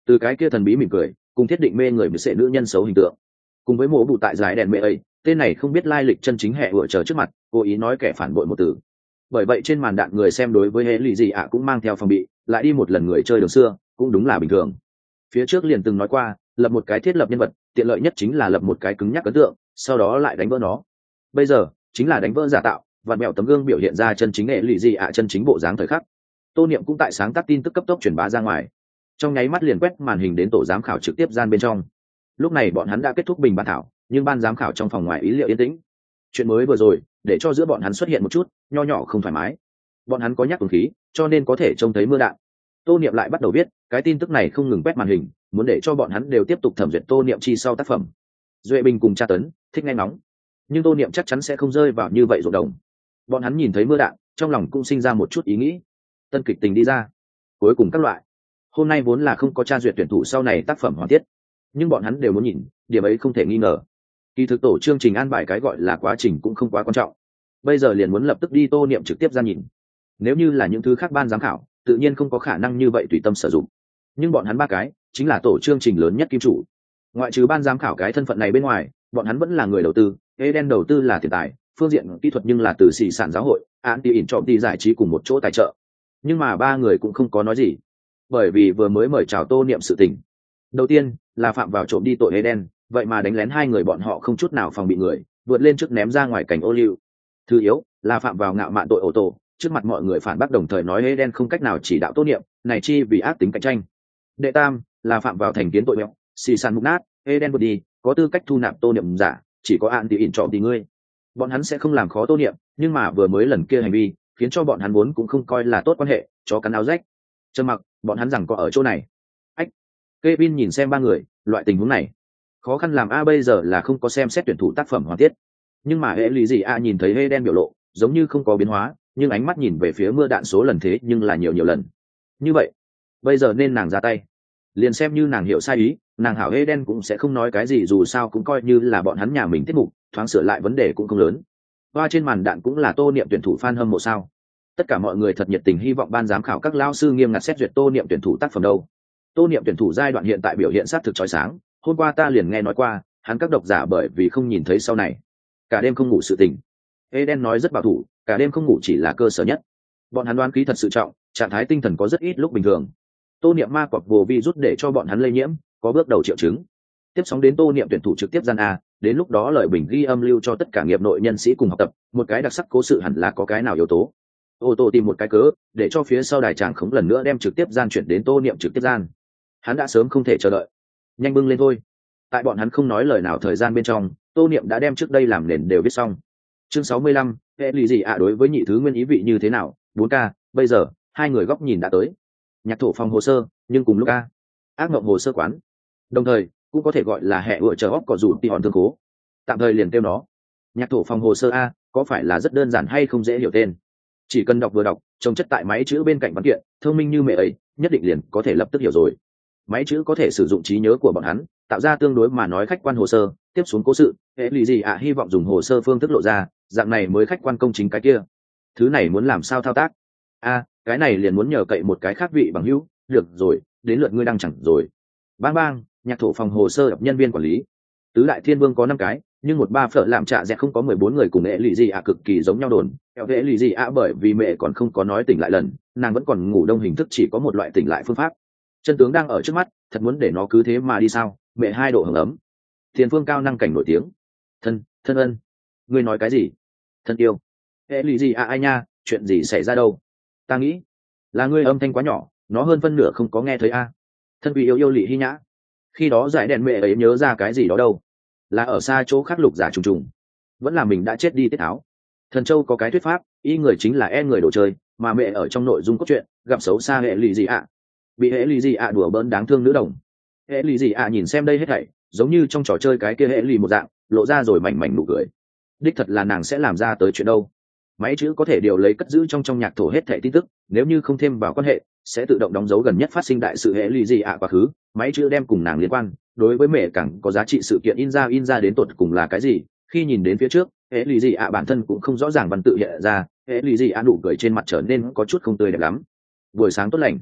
từ cái kia thần bí mỉm cười cùng thiết định mê người với sệ nữ nhân xấu hình tượng, cùng với mổ bụ tại giải đèn mẹ ấy, tên này không biết lai lịch chân chính hệ ủa chờ trước mặt cố ý nói kẻ phản bội một từ. Bởi vậy trên màn đạn người xem đối với hệ lụy gì ạ cũng mang theo phòng bị, lại đi một lần người chơi đường xưa cũng đúng là bình thường. Phía trước liền từng nói qua, lập một cái thiết lập nhân vật tiện lợi nhất chính là lập một cái cứng nhắc ấn tượng, sau đó lại đánh vỡ nó. Bây giờ chính là đánh vỡ giả tạo, vặn mẹo tấm gương biểu hiện ra chân chính hệ lụy gì ạ chân chính bộ dáng thời khắc. Tô Niệm cũng tại sáng tác tin tức cấp tốc truyền bá ra ngoài, trong nháy mắt liền quét màn hình đến tổ giám khảo trực tiếp gian bên trong. Lúc này bọn hắn đã kết thúc bình bản thảo, nhưng ban giám khảo trong phòng ngoài ý liệu yên tĩnh. Chuyện mới vừa rồi để cho giữa bọn hắn xuất hiện một chút nho nhỏ không thoải mái. Bọn hắn có nhắc tuần khí, cho nên có thể trông thấy mưa đạn. Tô Niệm lại bắt đầu viết, cái tin tức này không ngừng quét màn hình, muốn để cho bọn hắn đều tiếp tục thẩm duyệt Tô Niệm chi sau tác phẩm. Duệ Bình cùng Tra Tấn thích nghe nóng, nhưng Tô Niệm chắc chắn sẽ không rơi vào như vậy ruộng đồng. Bọn hắn nhìn thấy mưa đạn, trong lòng cũng sinh ra một chút ý nghĩ. Tân kịch tình đi ra, cuối cùng các loại. Hôm nay vốn là không có tra duyệt tuyển thủ sau này tác phẩm hoàn tiết, nhưng bọn hắn đều muốn nhìn, điểm ấy không thể nghi ngờ. Kỳ thực tổ chương trình an bài cái gọi là quá trình cũng không quá quan trọng. Bây giờ liền muốn lập tức đi Tô Niệm trực tiếp ra nhìn. Nếu như là những thứ khác ban giám khảo, tự nhiên không có khả năng như vậy tùy tâm sử dụng. Nhưng bọn hắn ba cái chính là tổ chương trình lớn nhất kim chủ. Ngoại trừ ban giám khảo cái thân phận này bên ngoài, bọn hắn vẫn là người đầu tư. Eden đầu tư là tiền tài, phương diện kỹ thuật nhưng là từ xỉ sản giáo hội, anti ỉn trọng ty giải trí cùng một chỗ tài trợ. Nhưng mà ba người cũng không có nói gì, bởi vì vừa mới mời chào Tô Niệm sự tình. Đầu tiên là phạm vào trộm đi tội Eden, vậy mà đánh lén hai người bọn họ không chút nào phòng bị người, vượt lên trước ném ra ngoài cảnh ô liu. Thứ yếu là phạm vào ngạo mạn tội ô tô, trước mặt mọi người phản bác đồng thời nói Eden không cách nào chỉ đạo Tô Niệm, này chi vì ác tính cạnh tranh. Đệ tam là phạm vào thành kiến tội mẹo, xì sàn mục nát, Eden vượt đi, có tư cách thu nạp Tô Niệm giả, chỉ có an thì ỉn trộm thì ngươi. Bọn hắn sẽ không làm khó Tô Niệm, nhưng mà vừa mới lần kia hành vi khiến cho bọn hắn vốn cũng không coi là tốt quan hệ, chó cắn áo rách. Trầm mặc, bọn hắn rằng có ở chỗ này. Ách. Kevin nhìn xem ba người, loại tình huống này khó khăn làm a bây giờ là không có xem xét tuyển thủ tác phẩm hoàn tiết, nhưng mà hệ lý gì a nhìn thấy Eden biểu lộ giống như không có biến hóa, nhưng ánh mắt nhìn về phía mưa đạn số lần thế nhưng là nhiều nhiều lần. Như vậy bây giờ nên nàng ra tay, liền xem như nàng hiểu sai ý, nàng hảo Eden cũng sẽ không nói cái gì, dù sao cũng coi như là bọn hắn nhà mình tiết mục, thoáng sửa lại vấn đề cũng không lớn. Hoa trên màn đạn cũng là Tô Niệm tuyển thủ fan hâm mộ sao? Tất cả mọi người thật nhiệt tình hy vọng ban giám khảo các lao sư nghiêm ngặt xét duyệt Tô Niệm tuyển thủ tác phẩm đâu. Tô Niệm tuyển thủ giai đoạn hiện tại biểu hiện sát thực chói sáng, hôm qua ta liền nghe nói qua, hắn các độc giả bởi vì không nhìn thấy sau này, cả đêm không ngủ sự tình. Eden nói rất bảo thủ, cả đêm không ngủ chỉ là cơ sở nhất. Bọn hắn đoán khí thật sự trọng, trạng thái tinh thần có rất ít lúc bình thường. Tô Niệm ma quặc vô virus để cho bọn hắn lây nhiễm, có bước đầu triệu chứng. Tiếp sóng đến Tô Niệm tuyển thủ trực tiếp gian a, đến lúc đó lời bình ghi âm lưu cho tất cả nghiệp nội nhân sĩ cùng học tập, một cái đặc sắc cố sự hẳn là có cái nào yếu tố. Ô tô tìm một cái cớ để cho phía sau đài tràng khống lần nữa đem trực tiếp gian chuyển đến Tô Niệm trực tiếp gian. Hắn đã sớm không thể chờ đợi, nhanh bưng lên thôi. Tại bọn hắn không nói lời nào thời gian bên trong, Tô Niệm đã đem trước đây làm nền đều viết xong. Chương sáu mươi lăm, hệ lụy gì ạ đối với nhị thứ nguyên ý vị như thế nào? bốn K, bây giờ hai người góc nhìn đã tới. Nhạc thổ phòng hồ sơ, nhưng cùng lúc A, ác mộng hồ sơ quán, đồng thời cũng có thể gọi là hệ ủa chờ óc cỏ rủ tỉ hòn thương cố, tạm thời liền kêu nó nhạc thổ phòng hồ sơ A. Có phải là rất đơn giản hay không dễ hiểu tên? Chỉ cần đọc vừa đọc, trồng chất tại máy chữ bên cạnh văn kiện, thông minh như mẹ ấy, nhất định liền có thể lập tức hiểu rồi. Máy chữ có thể sử dụng trí nhớ của bọn hắn, tạo ra tương đối mà nói khách quan hồ sơ, tiếp xuống cố sự, hệ lụy gì ạ hy vọng dùng hồ sơ phương thức lộ ra, dạng này mới khách quan công chính cái kia. Thứ này muốn làm sao thao tác? A, cái này liền muốn nhờ cậy một cái khác vị bằng hữu, được rồi, đến lượt ngươi đang chẳng rồi. Bang bang, nhạc thổ phòng hồ sơ đọc nhân viên quản lý. Tứ đại thiên vương có năm cái, nhưng một ba phở làm trạ dẹt không có mười bốn người cùng hệ lụy gì ạ cực kỳ giống nhau đồn. Theo hệ lụy gì ạ bởi vì mẹ còn không có nói tỉnh lại lần, nàng vẫn còn ngủ đông hình thức chỉ có một loại tỉnh lại phương pháp. Chân tướng đang ở trước mắt, thật muốn để nó cứ thế mà đi sao? Mẹ hai độ hưởng ấm, thiên phương cao năng cảnh nổi tiếng, thân thân ân, ngươi nói cái gì? Thân yêu, hệ lụy gì à ai nha, chuyện gì xảy ra đâu? Ta nghĩ là ngươi âm thanh quá nhỏ, nó hơn phân nửa không có nghe thấy a. À. Thân vì yêu yêu lị hy nhã, khi đó giải đèn mẹ ấy nhớ ra cái gì đó đâu? Là ở xa chỗ khác lục giả trùng trùng, vẫn là mình đã chết đi tiết tháo. Thần châu có cái thuyết pháp, y người chính là e người đồ chơi, mà mẹ ở trong nội dung cốt truyện gặp xấu xa hệ lụy gì ạ? À. Bị hệ lụy gì ạ à đùa bỡn đáng thương nữ đồng. Hệ lụy gì ạ à nhìn xem đây hết thảy, giống như trong trò chơi cái kia hệ lụy một dạng, lộ ra rồi mảnh mảnh nụ cười. Đích thật là nàng sẽ làm ra tới chuyện đâu? Máy chữ có thể điều lấy cất giữ trong trong nhạc thổ hết thảy tin tức, nếu như không thêm vào quan hệ, sẽ tự động đóng dấu gần nhất phát sinh đại sự hệ lụy gì ạ à quá khứ. Máy chữ đem cùng nàng liên quan, đối với mẹ càng có giá trị sự kiện in ra in ra đến tột cùng là cái gì? Khi nhìn đến phía trước, hệ lụy gì ạ à bản thân cũng không rõ ràng văn tự hiện ra, hệ lụy gì ạ à nụ cười trên mặt trở nên có chút không tươi đẹp lắm. Buổi sáng tốt lành.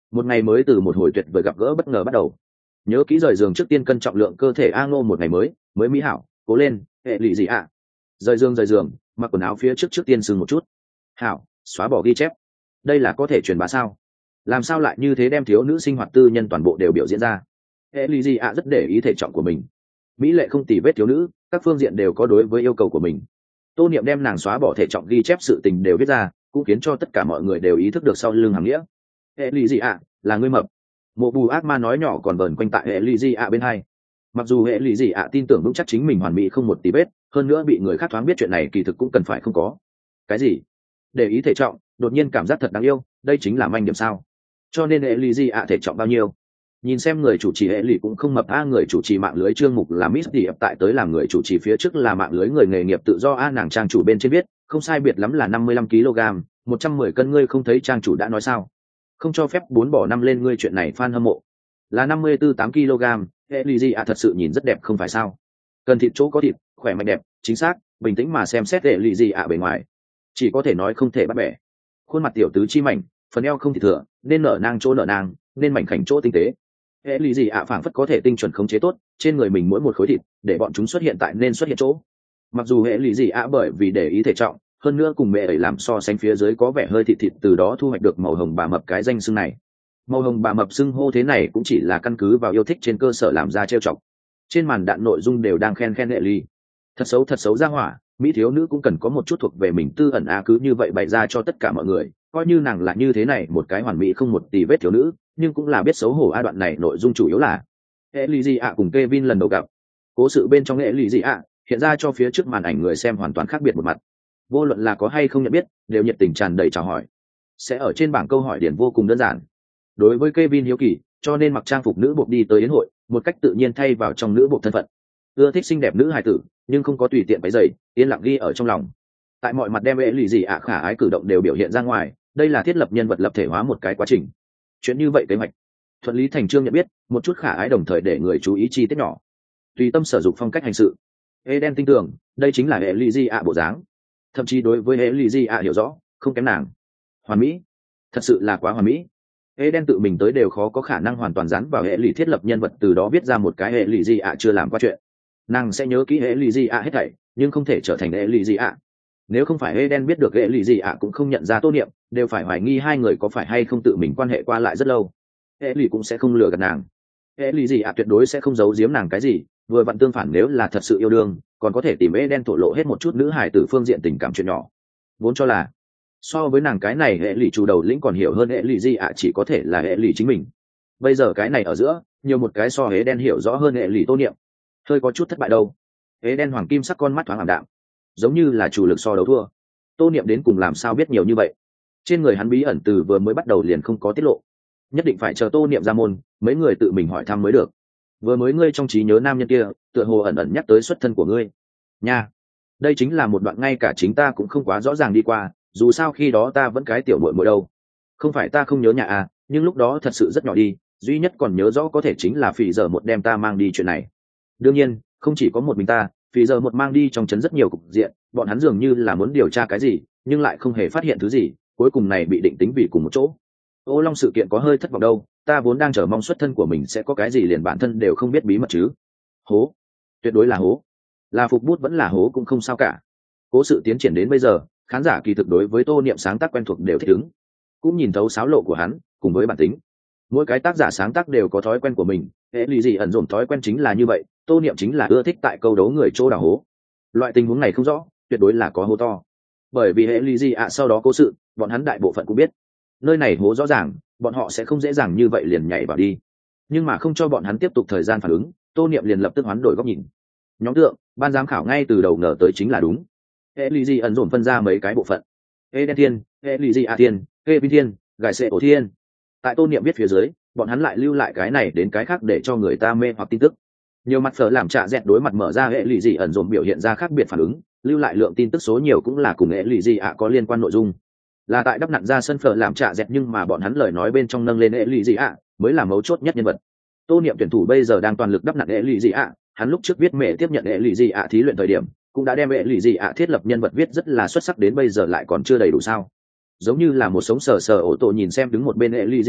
Một ngày mới từ một hồi tuyệt vời gặp gỡ bất ngờ bắt đầu. Nhớ kỹ rời giường trước tiên cân trọng lượng cơ thể a ngô, một ngày mới mới mỹ hảo, cố lên hệ lụy gì ạ. Rời giường rời giường, mặc quần áo phía trước trước tiên sưng một chút. Hảo, xóa bỏ ghi chép. Đây là có thể truyền bá sao? Làm sao lại như thế đem thiếu nữ sinh hoạt tư nhân toàn bộ đều biểu diễn ra? Hệ lụy gì ạ rất để ý thể trọng của mình. Mỹ lệ không tì vết thiếu nữ, các phương diện đều có đối với yêu cầu của mình. Tô Niệm đem nàng xóa bỏ thể trọng ghi chép sự tình đều viết ra, cũng khiến cho tất cả mọi người đều ý thức được sau lưng hàng nghĩa. Hệ lụy gì ạ, là ngươi mập. Mộ Bù ác ma nói nhỏ còn vờn quanh tại hệ lụy gì ạ bên hai. Mặc dù hệ lụy gì ạ tin tưởng vững chắc chính mình hoàn mỹ không một tí vết, hơn nữa bị người khác thoáng biết chuyện này kỳ thực cũng cần phải không có. Cái gì? Để ý thể trọng, đột nhiên cảm giác thật đáng yêu, đây chính là manh điểm sao? Cho nên hệ lụy gì ạ thể trọng bao nhiêu? Nhìn xem người chủ trì hệ lụy cũng không mập a, người chủ trì mạng lưới chương mục là Miss Diệp tại tới làm người chủ trì phía trước là mạng lưới người nghề nghiệp tự do a, nàng trang chủ bên trên biết, không sai biệt lắm là năm mươi lăm ki lô gam, một trăm mười cân, ngươi không thấy trang chủ đã nói sao? Không cho phép bốn bỏ năm lên, ngươi chuyện này fan hâm mộ. Là năm mươi tư tám ki lô gam, hệ lụy gì ạ thật sự nhìn rất đẹp không phải sao? Cần thịt chỗ có thịt, khỏe mạnh đẹp, chính xác, bình tĩnh mà xem xét hệ lụy gì ạ bề ngoài. Chỉ có thể nói không thể bắt bẻ. Khuôn mặt tiểu tứ chi mảnh, phần eo không thịt thừa, nên nở nang chỗ nở nang, nên mảnh khảnh chỗ tinh tế. Hệ lụy gì ạ phảng phất có thể tinh chuẩn khống chế tốt trên người mình mỗi một khối thịt, để bọn chúng xuất hiện tại nên xuất hiện chỗ. Mặc dù hệ lụy gì ạ bởi vì để ý thể trọng, hơn nữa cùng mẹ ấy làm so sánh phía dưới có vẻ hơi thịt thịt, từ đó thu hoạch được màu hồng bà mập cái danh xưng này. Màu hồng bà mập xưng hô thế này cũng chỉ là căn cứ vào yêu thích trên cơ sở làm ra trêu chọc. Trên màn đạn nội dung đều đang khen khen hệ lụy. Thật xấu thật xấu ra hỏa, mỹ thiếu nữ cũng cần có một chút thuộc về mình tư ẩn a, cứ như vậy bày ra cho tất cả mọi người, coi như nàng là như thế này một cái hoàn mỹ không một tì vết thiếu nữ, nhưng cũng là biết xấu hổ a. Đoạn này nội dung chủ yếu là hệ lụy gì ạ cùng Kevin lần đầu gặp. Cố sự bên trong hệ lụy gì ạ hiện ra cho phía trước màn ảnh người xem hoàn toàn khác biệt một mặt. Vô luận là có hay không nhận biết, đều nhiệt tình tràn đầy chào hỏi. Sẽ ở trên bảng câu hỏi điển vô cùng đơn giản. Đối với Kevin hiếu kỳ, cho nên mặc trang phục nữ buộc đi tới yến hội, một cách tự nhiên thay vào trong nữ buộc thân phận. Ưa thích xinh đẹp nữ hài tử, nhưng không có tùy tiện váy giày, yên lặng ghi ở trong lòng. Tại mọi mặt đem hệ lụy gì ạ khả ái cử động đều biểu hiện ra ngoài, đây là thiết lập nhân vật lập thể hóa một cái quá trình. Chuyện như vậy kế hoạch thuận lý thành trương nhận biết một chút khả ái, đồng thời để người chú ý chi tiết nhỏ, tùy tâm sử dụng phong cách hành sự. Eden tin tưởng đây chính là hệ lụy gì ạ bộ dáng, thậm chí đối với hệ lụy gì ạ hiểu rõ không kém nàng. Hoàn mỹ, thật sự là quá hoàn mỹ. Eden tự mình tới đều khó có khả năng hoàn toàn dán vào hệ lụy thiết lập nhân vật, từ đó viết ra một cái hệ lụy gì ạ chưa làm qua chuyện. Nàng sẽ nhớ kỹ hệ lụy gì ạ hết thảy, nhưng không thể trở thành hệ lụy gì ạ. Nếu không phải Eden biết được hệ lụy gì ạ cũng không nhận ra Tô Niệm, đều phải hoài nghi hai người có phải hay không tự mình quan hệ qua lại rất lâu. Hệ lụy cũng sẽ không lừa gạt nàng. Hệ lụy gì ạ tuyệt đối sẽ không giấu giếm nàng cái gì, vừa vặn tương phản, nếu là thật sự yêu đương, còn có thể tìm Eden thổ lộ hết một chút nữ hài từ phương diện tình cảm chuyện nhỏ. Vốn cho là so với nàng cái này hệ lụy chủ đầu lĩnh còn hiểu hơn hệ lụy gì ạ chỉ có thể là hệ lụy chính mình. Bây giờ cái này ở giữa, nhiều một cái so Eden hiểu rõ hơn hệ lụy Tô Niệm, hơi có chút thất bại đâu. Eden hoàng kim sắc con mắt thoáng ảm đạm, giống như là chủ lực so đấu thua. Tô Niệm đến cùng làm sao biết nhiều như vậy? Trên người hắn bí ẩn từ vừa mới bắt đầu liền không có tiết lộ, nhất định phải chờ Tô Niệm ra môn, mấy người tự mình hỏi thăm mới được. Vừa mới ngươi trong trí nhớ nam nhân kia, tựa hồ ẩn ẩn nhắc tới xuất thân của ngươi nha. Đây chính là một đoạn ngay cả chính ta cũng không quá rõ ràng đi qua, dù sao khi đó ta vẫn cái tiểu muội muội đâu. Không phải ta không nhớ nhà à, nhưng lúc đó thật sự rất nhỏ đi, duy nhất còn nhớ rõ có thể chính là Phỉ Giờ một đem ta mang đi chuyện này. Đương nhiên, không chỉ có một mình ta, Phỉ Giờ một mang đi trong trấn rất nhiều cục diện, bọn hắn dường như là muốn điều tra cái gì, nhưng lại không hề phát hiện thứ gì, cuối cùng này bị định tính vì cùng một chỗ. Ô Long sự kiện có hơi thất vọng đâu, ta vốn đang chờ mong xuất thân của mình sẽ có cái gì liền bản thân đều không biết bí mật chứ. Hố, tuyệt đối là hố, là phục bút vẫn là hố cũng không sao cả. Cố sự tiến triển đến bây giờ, khán giả kỳ thực đối với Tô Niệm sáng tác quen thuộc đều thích ứng, cũng nhìn thấu xáo lộ của hắn cùng với bản tính. Mỗi cái tác giả sáng tác đều có thói quen của mình, hệ lụy gì ẩn dồn thói quen chính là như vậy. Tô Niệm chính là ưa thích tại câu đấu người chỗ đào hố. Loại tình huống này không rõ, tuyệt đối là có hố to. Bởi vì hệ lụy gì ạ sau đó cố sự, bọn hắn đại bộ phận cũng biết nơi này hố rõ ràng, bọn họ sẽ không dễ dàng như vậy liền nhảy vào đi. Nhưng mà không cho bọn hắn tiếp tục thời gian phản ứng, Tô Niệm liền lập tức hoán đổi góc nhìn. Nhóm tượng, ban giám khảo ngay từ đầu ngờ tới chính là đúng. Hệ lụy gì ẩn dồn phân ra mấy cái bộ phận: Eden Thiên, hệ lụy gì ạ Thiên, Kevin Thiên, Gài Sệ Ổ Thiên. Tại Tô Niệm viết phía dưới, bọn hắn lại lưu lại cái này đến cái khác để cho người ta mê hoặc tin tức. Nhiều mặt phở làm trạ dẹt đối mặt mở ra hệ lụy gì ẩn dồn biểu hiện ra khác biệt phản ứng, lưu lại lượng tin tức số nhiều cũng là cùng hệ lụy gì ạ có liên quan nội dung. Là tại đắp nặn ra sân phở làm trạ dẹt, nhưng mà bọn hắn lời nói bên trong nâng lên hệ lụy gì ạ mới là mấu chốt nhất nhân vật. Tô Niệm tuyển thủ bây giờ đang toàn lực đắp nặn hệ lụy gì ạ, hắn lúc trước viết mẹ tiếp nhận hệ lụy gì ạ thí luyện thời điểm, cũng đã đem hệ lụy gì ạ thiết lập nhân vật viết rất là xuất sắc, đến bây giờ lại còn chưa đầy đủ sao? Giống như là một sống sờ sờ ổ tổ nhìn xem đứng một bên hệ lụy gì ạ,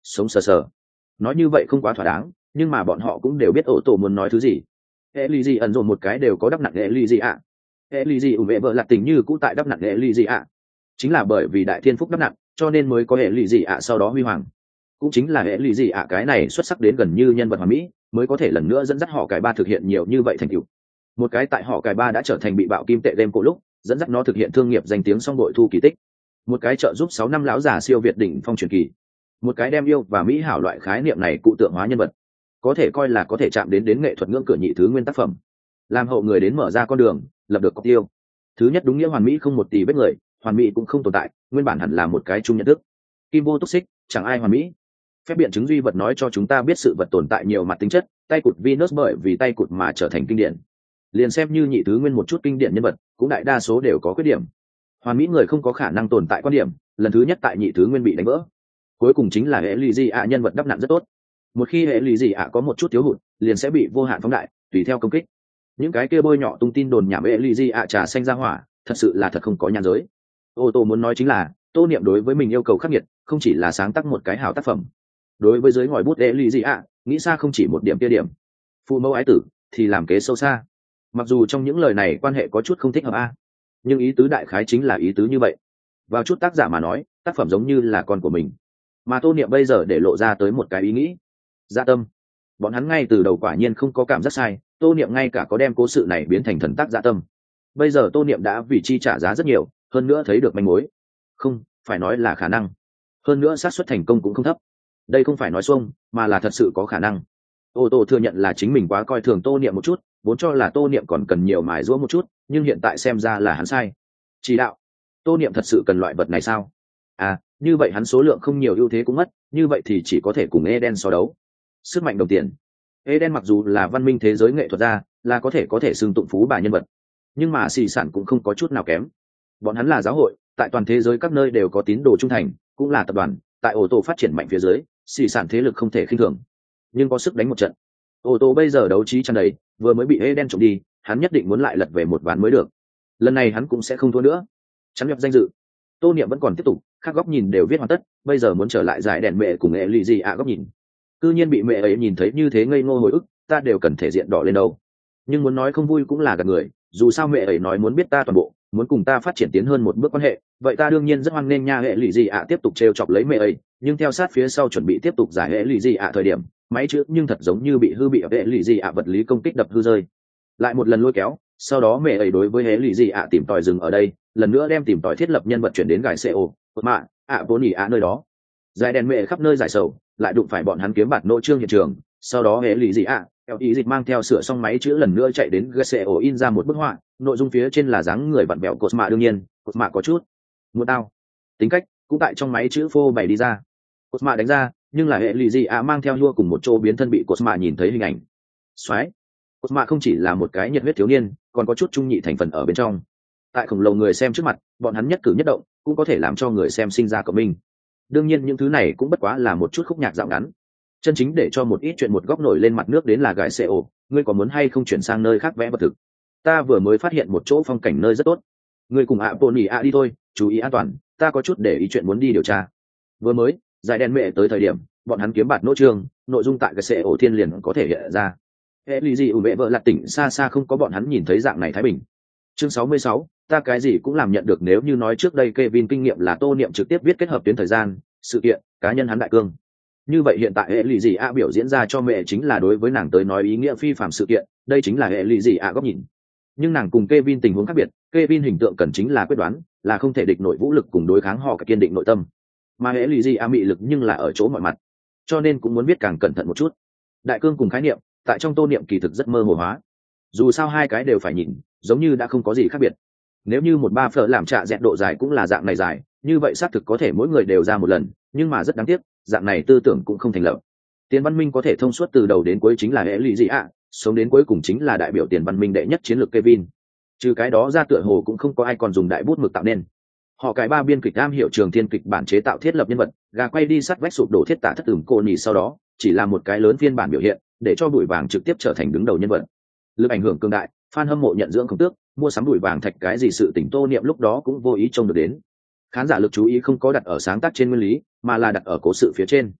sống sờ sờ. Nói như vậy không quá thỏa đáng, nhưng mà bọn họ cũng đều biết ổ tổ muốn nói thứ gì. hệ lì gì ẩn dồn một cái đều có đắp nặng hệ lì gì ạ. hệ lì gì ủ vệ vợ lạc tình như cũ tại đắp nặng hệ lì gì ạ. Chính là bởi vì đại thiên phúc đắp nặng cho nên mới có hệ lì gì ạ sau đó huy hoàng. Cũng chính là hệ lì gì ạ cái này xuất sắc đến gần như nhân vật hoàn mỹ mới có thể lần nữa dẫn dắt họ cải ba thực hiện nhiều như vậy thành tựu. Một cái tại họ cải ba đã trở thành bị bạo kim tệ game cổ lúc dẫn dắt nó thực hiện thương nghiệp danh tiếng song đội thu kỳ tích. Một cái trợ giúp sáu năm lão già siêu việt đỉnh phong truyền kỳ. Một cái đem yêu và mỹ hảo loại khái niệm này cụ tượng hóa nhân vật, có thể coi là có thể chạm đến đến nghệ thuật ngưỡng cửa nhị thứ nguyên tác phẩm, làm hậu người đến mở ra con đường lập được cọc tiêu. Thứ nhất đúng nghĩa hoàn mỹ không một tỷ vết người, hoàn mỹ cũng không tồn tại, nguyên bản hẳn là một cái chung nhận thức. Kim vô túc xích, chẳng ai hoàn mỹ. Phép biện chứng duy vật nói cho chúng ta biết sự vật tồn tại nhiều mặt tính chất, tay cụt Venus bởi vì tay cụt mà trở thành kinh điển. Liền xem như nhị thứ nguyên một chút kinh điển nhân vật, cũng đại đa số đều có khuyết điểm. Hoàn mỹ người không có khả năng tồn tại quan điểm, lần thứ nhất tại nhị thứ nguyên bị đánh vỡ. Cuối cùng chính là hệ lụy gì ạ nhân vật đắp nặn rất tốt. Một khi hệ lụy gì ạ có một chút thiếu hụt, liền sẽ bị vô hạn phóng đại, tùy theo công kích. Những cái kia bôi nhọ tung tin đồn nhảm hệ lụy gì ạ trà xanh ra hỏa, thật sự là thật không có nhàn giới. Ô tô muốn nói chính là, Tô Niệm đối với mình yêu cầu khắc nghiệt, không chỉ là sáng tác một cái hảo tác phẩm. Đối với giới ngòi bút hệ lụy gì ạ, nghĩ xa không chỉ một điểm kia điểm. Phụ mẫu ái tử thì làm kế sâu xa. Mặc dù trong những lời này quan hệ có chút không thích hợp a, nhưng ý tứ đại khái chính là ý tứ như vậy. Vào chút tác giả mà nói, tác phẩm giống như là con của mình, mà Tô Niệm bây giờ để lộ ra tới một cái ý nghĩ, dạ tâm. Bọn hắn ngay từ đầu quả nhiên không có cảm giác sai, Tô Niệm ngay cả có đem cố sự này biến thành thần tác dạ tâm. Bây giờ Tô Niệm đã vì chi trả giá rất nhiều, hơn nữa thấy được manh mối, không phải nói là khả năng, hơn nữa xác suất thành công cũng không thấp. Đây không phải nói xuông, mà là thật sự có khả năng. Ô tô thừa nhận là chính mình quá coi thường Tô Niệm một chút, vốn cho là Tô Niệm còn cần nhiều mài giũa một chút, nhưng hiện tại xem ra là hắn sai. Chỉ đạo, Tô Niệm thật sự cần loại vật này sao? À, như vậy hắn số lượng không nhiều ưu thế cũng mất, như vậy thì chỉ có thể cùng Eden so đấu. Sức mạnh đồng tiền. Eden mặc dù là văn minh thế giới nghệ thuật gia, là có thể có thể xưng tụng phú bà nhân vật, nhưng mà xì sản cũng không có chút nào kém. Bọn hắn là giáo hội, tại toàn thế giới các nơi đều có tín đồ trung thành, cũng là tập đoàn, tại ô tô phát triển mạnh phía dưới, xì sản thế lực không thể khinh thường, nhưng có sức đánh một trận. Ô tô bây giờ đấu trí tràn đầy, vừa mới bị Eden trộm đi, hắn nhất định muốn lại lật về một ván mới được. Lần này hắn cũng sẽ không thua nữa. Chắn nhập danh dự. Tô Niệm vẫn còn tiếp tục, các góc nhìn đều viết hoàn tất, bây giờ muốn trở lại giải đèn mẹ cùng nghệ lì gì ạ góc nhìn. Cư nhiên bị mẹ ấy nhìn thấy như thế ngây ngô hồi ức, ta đều cần thể diện đỏ lên đâu. Nhưng muốn nói không vui cũng là gạt người, dù sao mẹ ấy nói muốn biết ta toàn bộ, muốn cùng ta phát triển tiến hơn một bước quan hệ, vậy ta đương nhiên rất hoan nghênh nha. Hệ lì gì ạ tiếp tục trêu chọc lấy mẹ ấy, nhưng theo sát phía sau chuẩn bị tiếp tục giải hệ lì gì ạ thời điểm, máy chữ nhưng thật giống như bị hư bị hệ lì gì ạ vật lý công kích đập hư rơi. Lại một lần lôi kéo, sau đó mẹ ấy đối với hệ lì gì ạ tìm tòi dừng ở đây, lần nữa đem tìm tòi thiết lập nhân vật chuyển đến gài co mạ ạ vốn ỉ ạ nơi đó. Giải đèn mẹ khắp nơi giải sầu, lại đụng phải bọn hắn kiếm bạt nỗ trương hiện trường, sau đó hệ lì gì ạ eo ý dịch mang theo sửa xong máy chữ lần nữa chạy đến gài co in ra một bức họa, nội dung phía trên là dáng người vặn vẹo cột mạ. Đương nhiên cột mạ có chút muốn tao tính cách cũng tại trong máy chữ phô bày đi ra. Cột mạ đánh ra, nhưng là hệ lì gì ạ mang theo vua cùng một chỗ biến thân bị cột mạ nhìn thấy hình ảnh xoáy. Cột mạ không chỉ là một cái nhiệt huyết thiếu niên, còn có chút trung nhị thành phần ở bên trong. Tại khổng lồ người xem trước mặt, bọn hắn nhất cử nhất động cũng có thể làm cho người xem sinh ra cộng minh. Đương nhiên những thứ này cũng bất quá là một chút khúc nhạc dạo ngắn, chân chính để cho một ít chuyện một góc nổi lên mặt nước đến là gài co. Ngươi có muốn hay không chuyển sang nơi khác vẽ vật thực? Ta vừa mới phát hiện một chỗ phong cảnh nơi rất tốt, ngươi cùng ạ bồn ỉ ạ đi thôi, chú ý an toàn, ta có chút để ý chuyện muốn đi điều tra. Vừa mới giải đèn mẹ tới thời điểm, bọn hắn kiếm bạt nỗ trương, nội dung tại gài co thiên liền có thể hiện ra. Hệ lì gì ủ mẹ vợ là tỉnh xa xa không có bọn hắn nhìn thấy dạng này thái bình. Chương sáu mươi sáu, ta cái gì cũng làm nhận được. Nếu như nói trước đây Kevin kinh nghiệm là Tô Niệm trực tiếp viết kết hợp tuyến thời gian, sự kiện, cá nhân hắn đại cương. Như vậy hiện tại hệ lụy gì ạ biểu diễn ra cho mẹ chính là đối với nàng tới nói ý nghĩa phi phàm sự kiện, đây chính là hệ lụy gì ạ góc nhìn. Nhưng nàng cùng Kevin tình huống khác biệt, Kevin hình tượng cần chính là quyết đoán, là không thể địch nội vũ lực cùng đối kháng họ cả kiên định nội tâm. Mà hệ lụy gì ạ mị lực nhưng là ở chỗ mọi mặt, cho nên cũng muốn biết càng cẩn thận một chút. Đại cương cùng khái niệm, tại trong Tô Niệm kỳ thực rất mơ hồ hóa. Dù sao hai cái đều phải nhìn, giống như đã không có gì khác biệt. Nếu như một ba phở làm trạ dẹt độ dài cũng là dạng này dài, như vậy xác thực có thể mỗi người đều ra một lần, nhưng mà rất đáng tiếc, dạng này tư tưởng cũng không thành lập. Tiền văn minh có thể thông suốt từ đầu đến cuối chính là hệ lụy gì ạ, sống đến cuối cùng chính là đại biểu tiền văn minh đệ nhất chiến lược Kevin. Trừ cái đó ra tựa hồ cũng không có ai còn dùng đại bút mực tạo nên. Họ cải ba biên kịch am hiểu trường thiên kịch bản chế tạo thiết lập nhân vật, gà quay đi sắt vách sụp đổ thiết tả thất tửng cô nhì, sau đó chỉ là một cái lớn phiên bản biểu hiện, để cho bụi vàng trực tiếp trở thành đứng đầu nhân vật. Lực ảnh hưởng cường đại, fan hâm mộ nhận dưỡng không tước, mua sắm bụi vàng thạch cái gì sự tình Tô Niệm lúc đó cũng vô ý trông được đến. Khán giả lực chú ý không có đặt ở sáng tác trên nguyên lý, mà là đặt ở cố sự phía trên.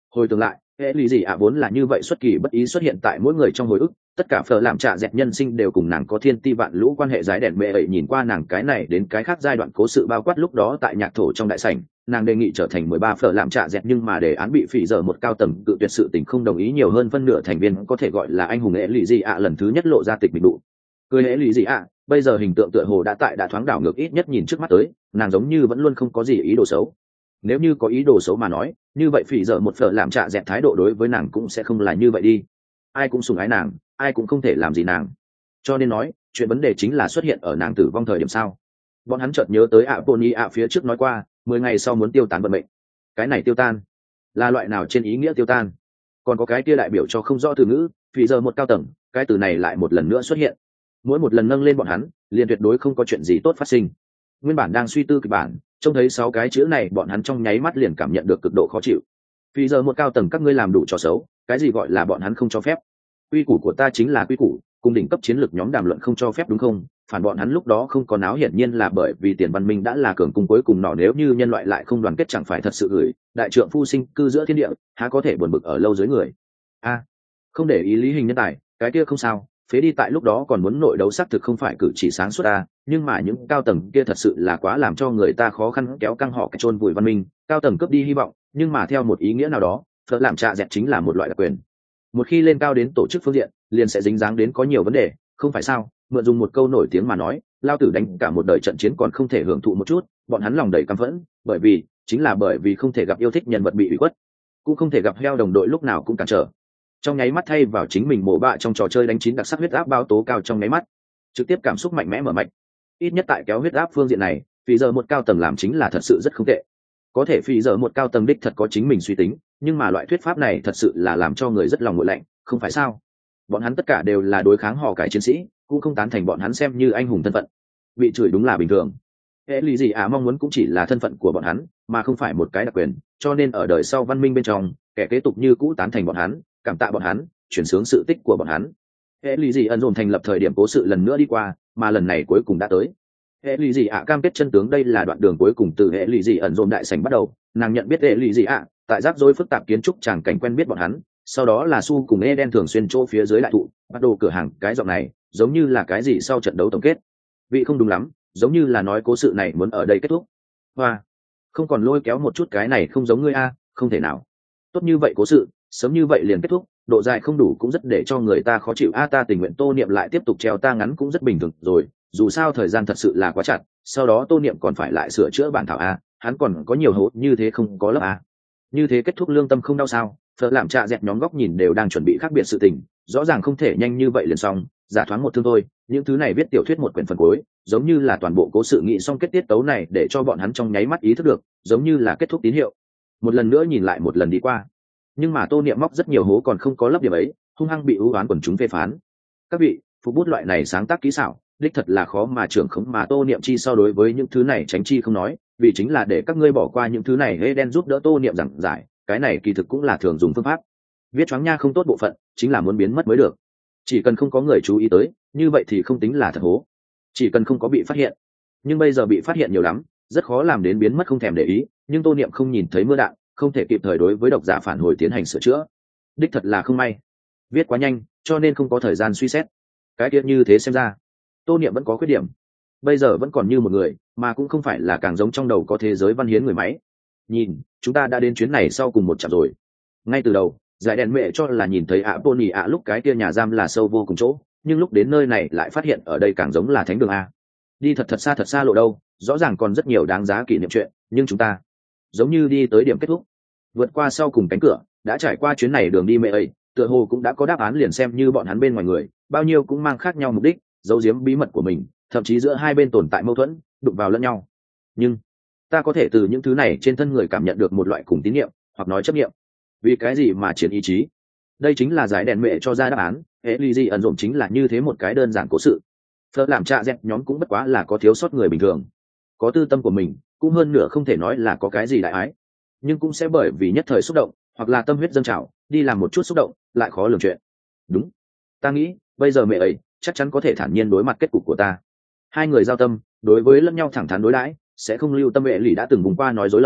Hồi tương lại, hệ lụy gì ạ vốn là như vậy xuất kỳ bất ý xuất hiện tại mỗi người trong hồi ức, tất cả phở làm trạ dẹt nhân sinh đều cùng nàng có thiên ti vạn lũ quan hệ giái đèn mẹ ấy nhìn qua nàng cái này đến cái khác giai đoạn cố sự bao quát lúc đó tại nhạc thổ trong đại sảnh, nàng đề nghị trở thành mười ba phở làm trạ dẹt nhưng mà đề án bị phỉ giờ một cao tầng cự tuyệt sự tình không đồng ý nhiều hơn phân nửa thành viên có thể gọi là anh hùng hệ lụy gì ạ lần thứ nhất lộ ra tịch bị đủ. Cười hệ lụy gì ạ, bây giờ hình tượng tựa hồ đã tại đã thoáng đảo ngược ít nhất nhìn trước mắt tới, nàng giống như vẫn luôn không có gì ý đồ xấu. Nếu như có ý đồ xấu mà nói, như vậy phỉ giờ một phở làm trạ dẹt thái độ đối với nàng cũng sẽ không là như vậy đi. Ai cũng sủng ái nàng, ai cũng không thể làm gì nàng. Cho nên nói, chuyện vấn đề chính là xuất hiện ở nàng tử vong thời điểm sao. Bọn hắn chợt nhớ tới ạ Pony ạ phía trước nói qua, mười ngày sau muốn tiêu tán vận mệnh. Cái này tiêu tan, là loại nào trên ý nghĩa tiêu tan? Còn có cái kia đại biểu cho không rõ từ ngữ, phỉ giờ một cao tầng, cái từ này lại một lần nữa xuất hiện. Mỗi một lần nâng lên bọn hắn, liền tuyệt đối không có chuyện gì tốt phát sinh. Nguyên bản đang suy tư kịch bản, trông thấy sáu cái chữ này bọn hắn trong nháy mắt liền cảm nhận được cực độ khó chịu. Vì giờ một cao tầng các ngươi làm đủ trò xấu, cái gì gọi là bọn hắn không cho phép? Quy củ của ta chính là quy củ, cùng đỉnh cấp chiến lược nhóm đàm luận không cho phép đúng không? Phản bọn hắn lúc đó không có náo hiển nhiên là bởi vì tiền văn minh đã là cường cung cuối cùng nọ nếu như nhân loại lại không đoàn kết chẳng phải thật sự gửi, đại trượng phu sinh cư giữa thiên địa, há có thể buồn bực ở lâu dưới người. A, không để ý lý hình nhân tài, cái kia không sao, phế đi tại lúc đó còn muốn nội đấu xác thực không phải cử chỉ sáng suốt ta, nhưng mà những cao tầng kia thật sự là quá làm cho người ta khó khăn kéo căng họ cái chôn vùi văn minh, cao tầng cướp đi hy vọng, nhưng mà theo một ý nghĩa nào đó, phật làm trạ dẹt chính là một loại đặc quyền. Một khi lên cao đến tổ chức phương diện, liền sẽ dính dáng đến có nhiều vấn đề, không phải sao? Mượn dùng một câu nổi tiếng mà nói, lao tử đánh cả một đời trận chiến còn không thể hưởng thụ một chút, bọn hắn lòng đầy căm phẫn, bởi vì chính là bởi vì không thể gặp yêu thích nhân vật bị ủy khuất, cũng không thể gặp heo đồng đội lúc nào cũng cản trở. Trong nháy mắt thay vào chính mình mổ bạ trong trò chơi đánh chín đặc sắc huyết áp bao tố cao trong nháy mắt, trực tiếp cảm xúc mạnh mẽ mở mạch. Ít nhất tại kéo huyết áp phương diện này, phi giờ một cao tầng làm chính là thật sự rất không tệ. Có thể phi giờ một cao tầng đích thật có chính mình suy tính, nhưng mà loại thuyết pháp này thật sự là làm cho người rất lòng nguội lạnh, không phải sao? Bọn hắn tất cả đều là đối kháng họ cải chiến sĩ, cũng không tán thành bọn hắn xem như anh hùng thân phận. Bị chửi đúng là bình thường. Hệ lý gì à mong muốn cũng chỉ là thân phận của bọn hắn, mà không phải một cái đặc quyền, cho nên ở đời sau văn minh bên trong, kẻ kế tục như cũ tán thành bọn hắn, cảm tạ bọn hắn, chuyển sướng sự tích của bọn hắn. Hệ lý gì ẩn dồn thành lập thời điểm cố sự lần nữa đi qua, mà lần này cuối cùng đã tới. Hệ lý gì ạ cam kết chân tướng đây là đoạn đường cuối cùng từ hệ lý gì ẩn dồn đại sảnh bắt đầu, nàng nhận biết hệ lý gì ạ, tại rắc rối phức tạp kiến trúc tràng cảnh quen biết bọn hắn, sau đó là Su cùng Eden thường xuyên chỗ phía dưới đại thụ, bắt đầu cửa hàng cái giọng này, giống như là cái gì sau trận đấu tổng kết. Vị không đúng lắm, giống như là nói cố sự này muốn ở đây kết thúc. Hoa, không còn lôi kéo một chút cái này không giống ngươi a, không thể nào. Tốt như vậy cố sự, sớm như vậy liền kết thúc, độ dài không đủ cũng rất để cho người ta khó chịu a ta tình nguyện Tô Niệm lại tiếp tục treo ta ngắn cũng rất bình thường rồi, dù sao thời gian thật sự là quá chặt, sau đó Tô Niệm còn phải lại sửa chữa bản thảo a, hắn còn có nhiều hố như thế không có lớp a. Như thế kết thúc lương tâm không đau sao? Phở làm trạ dẹt nhóm góc nhìn đều đang chuẩn bị khác biệt sự tình, rõ ràng không thể nhanh như vậy liền xong, giả thoáng một thương thôi, những thứ này viết tiểu thuyết một quyển phần cuối, giống như là toàn bộ cố sự nghị xong kết tiết tấu này để cho bọn hắn trong nháy mắt ý thức được, giống như là kết thúc tín hiệu. Một lần nữa nhìn lại một lần đi qua. Nhưng mà Tô Niệm móc rất nhiều hố còn không có lấp điểm ấy, hung hăng bị ưu oán quần chúng phê phán. Các vị, phục bút loại này sáng tác kỹ xảo, đích thật là khó mà trưởng khống mà Tô Niệm chi so đối với những thứ này tránh chi không nói, vì chính là để các ngươi bỏ qua những thứ này hễ đen giúp đỡ Tô Niệm giảng giải, cái này kỳ thực cũng là thường dùng phương pháp. Viết choáng nha không tốt bộ phận, chính là muốn biến mất mới được. Chỉ cần không có người chú ý tới, như vậy thì không tính là thật hố. Chỉ cần không có bị phát hiện. Nhưng bây giờ bị phát hiện nhiều lắm, rất khó làm đến biến mất không thèm để ý, nhưng Tô Niệm không nhìn thấy mưa đạn, không thể kịp thời đối với độc giả phản hồi tiến hành sửa chữa. Đích thật là không may. Viết quá nhanh, cho nên không có thời gian suy xét. Cái kia như thế xem ra, Tô Niệm vẫn có khuyết điểm. Bây giờ vẫn còn như một người, mà cũng không phải là càng giống trong đầu có thế giới văn hiến người máy. Nhìn, chúng ta đã đến chuyến này sau cùng một chặng rồi. Ngay từ đầu, giải đèn mẹ cho là nhìn thấy ạ Pony ạ lúc cái kia nhà giam là sâu vô cùng chỗ, nhưng lúc đến nơi này lại phát hiện ở đây càng giống là thánh đường a. Đi thật thật xa thật xa lộ đâu, rõ ràng còn rất nhiều đáng giá kỷ niệm chuyện, nhưng chúng ta giống như đi tới điểm kết thúc, vượt qua sau cùng cánh cửa, đã trải qua chuyến này đường đi mẹ ấy, tựa hồ cũng đã có đáp án liền xem như bọn hắn bên ngoài người, bao nhiêu cũng mang khác nhau mục đích, giấu giếm bí mật của mình, thậm chí giữa hai bên tồn tại mâu thuẫn, đụng vào lẫn nhau. Nhưng ta có thể từ những thứ này trên thân người cảm nhận được một loại cùng tín nhiệm, hoặc nói chấp niệm. Vì cái gì mà chiến ý chí? Đây chính là giải đèn mẹ cho ra đáp án, hệ ly gì ẩn dụng chính là như thế một cái đơn giản cố sự. Phật làm trạ dẹt nhóm cũng bất quá là có thiếu sót người bình thường, có tư tâm của mình, cũng hơn nửa không thể nói là có cái gì đại ái, nhưng cũng sẽ bởi vì nhất thời xúc động, hoặc là tâm huyết dâng trào, đi làm một chút xúc động, lại khó lường chuyện. Đúng, ta nghĩ bây giờ mẹ ấy chắc chắn có thể thản nhiên đối mặt kết cục của ta. Hai người giao tâm, đối với lẫn nhau thẳng thắn đối đãi, sẽ không lưu tâm. Mẹ lì đã từng vùng qua nói dối lời,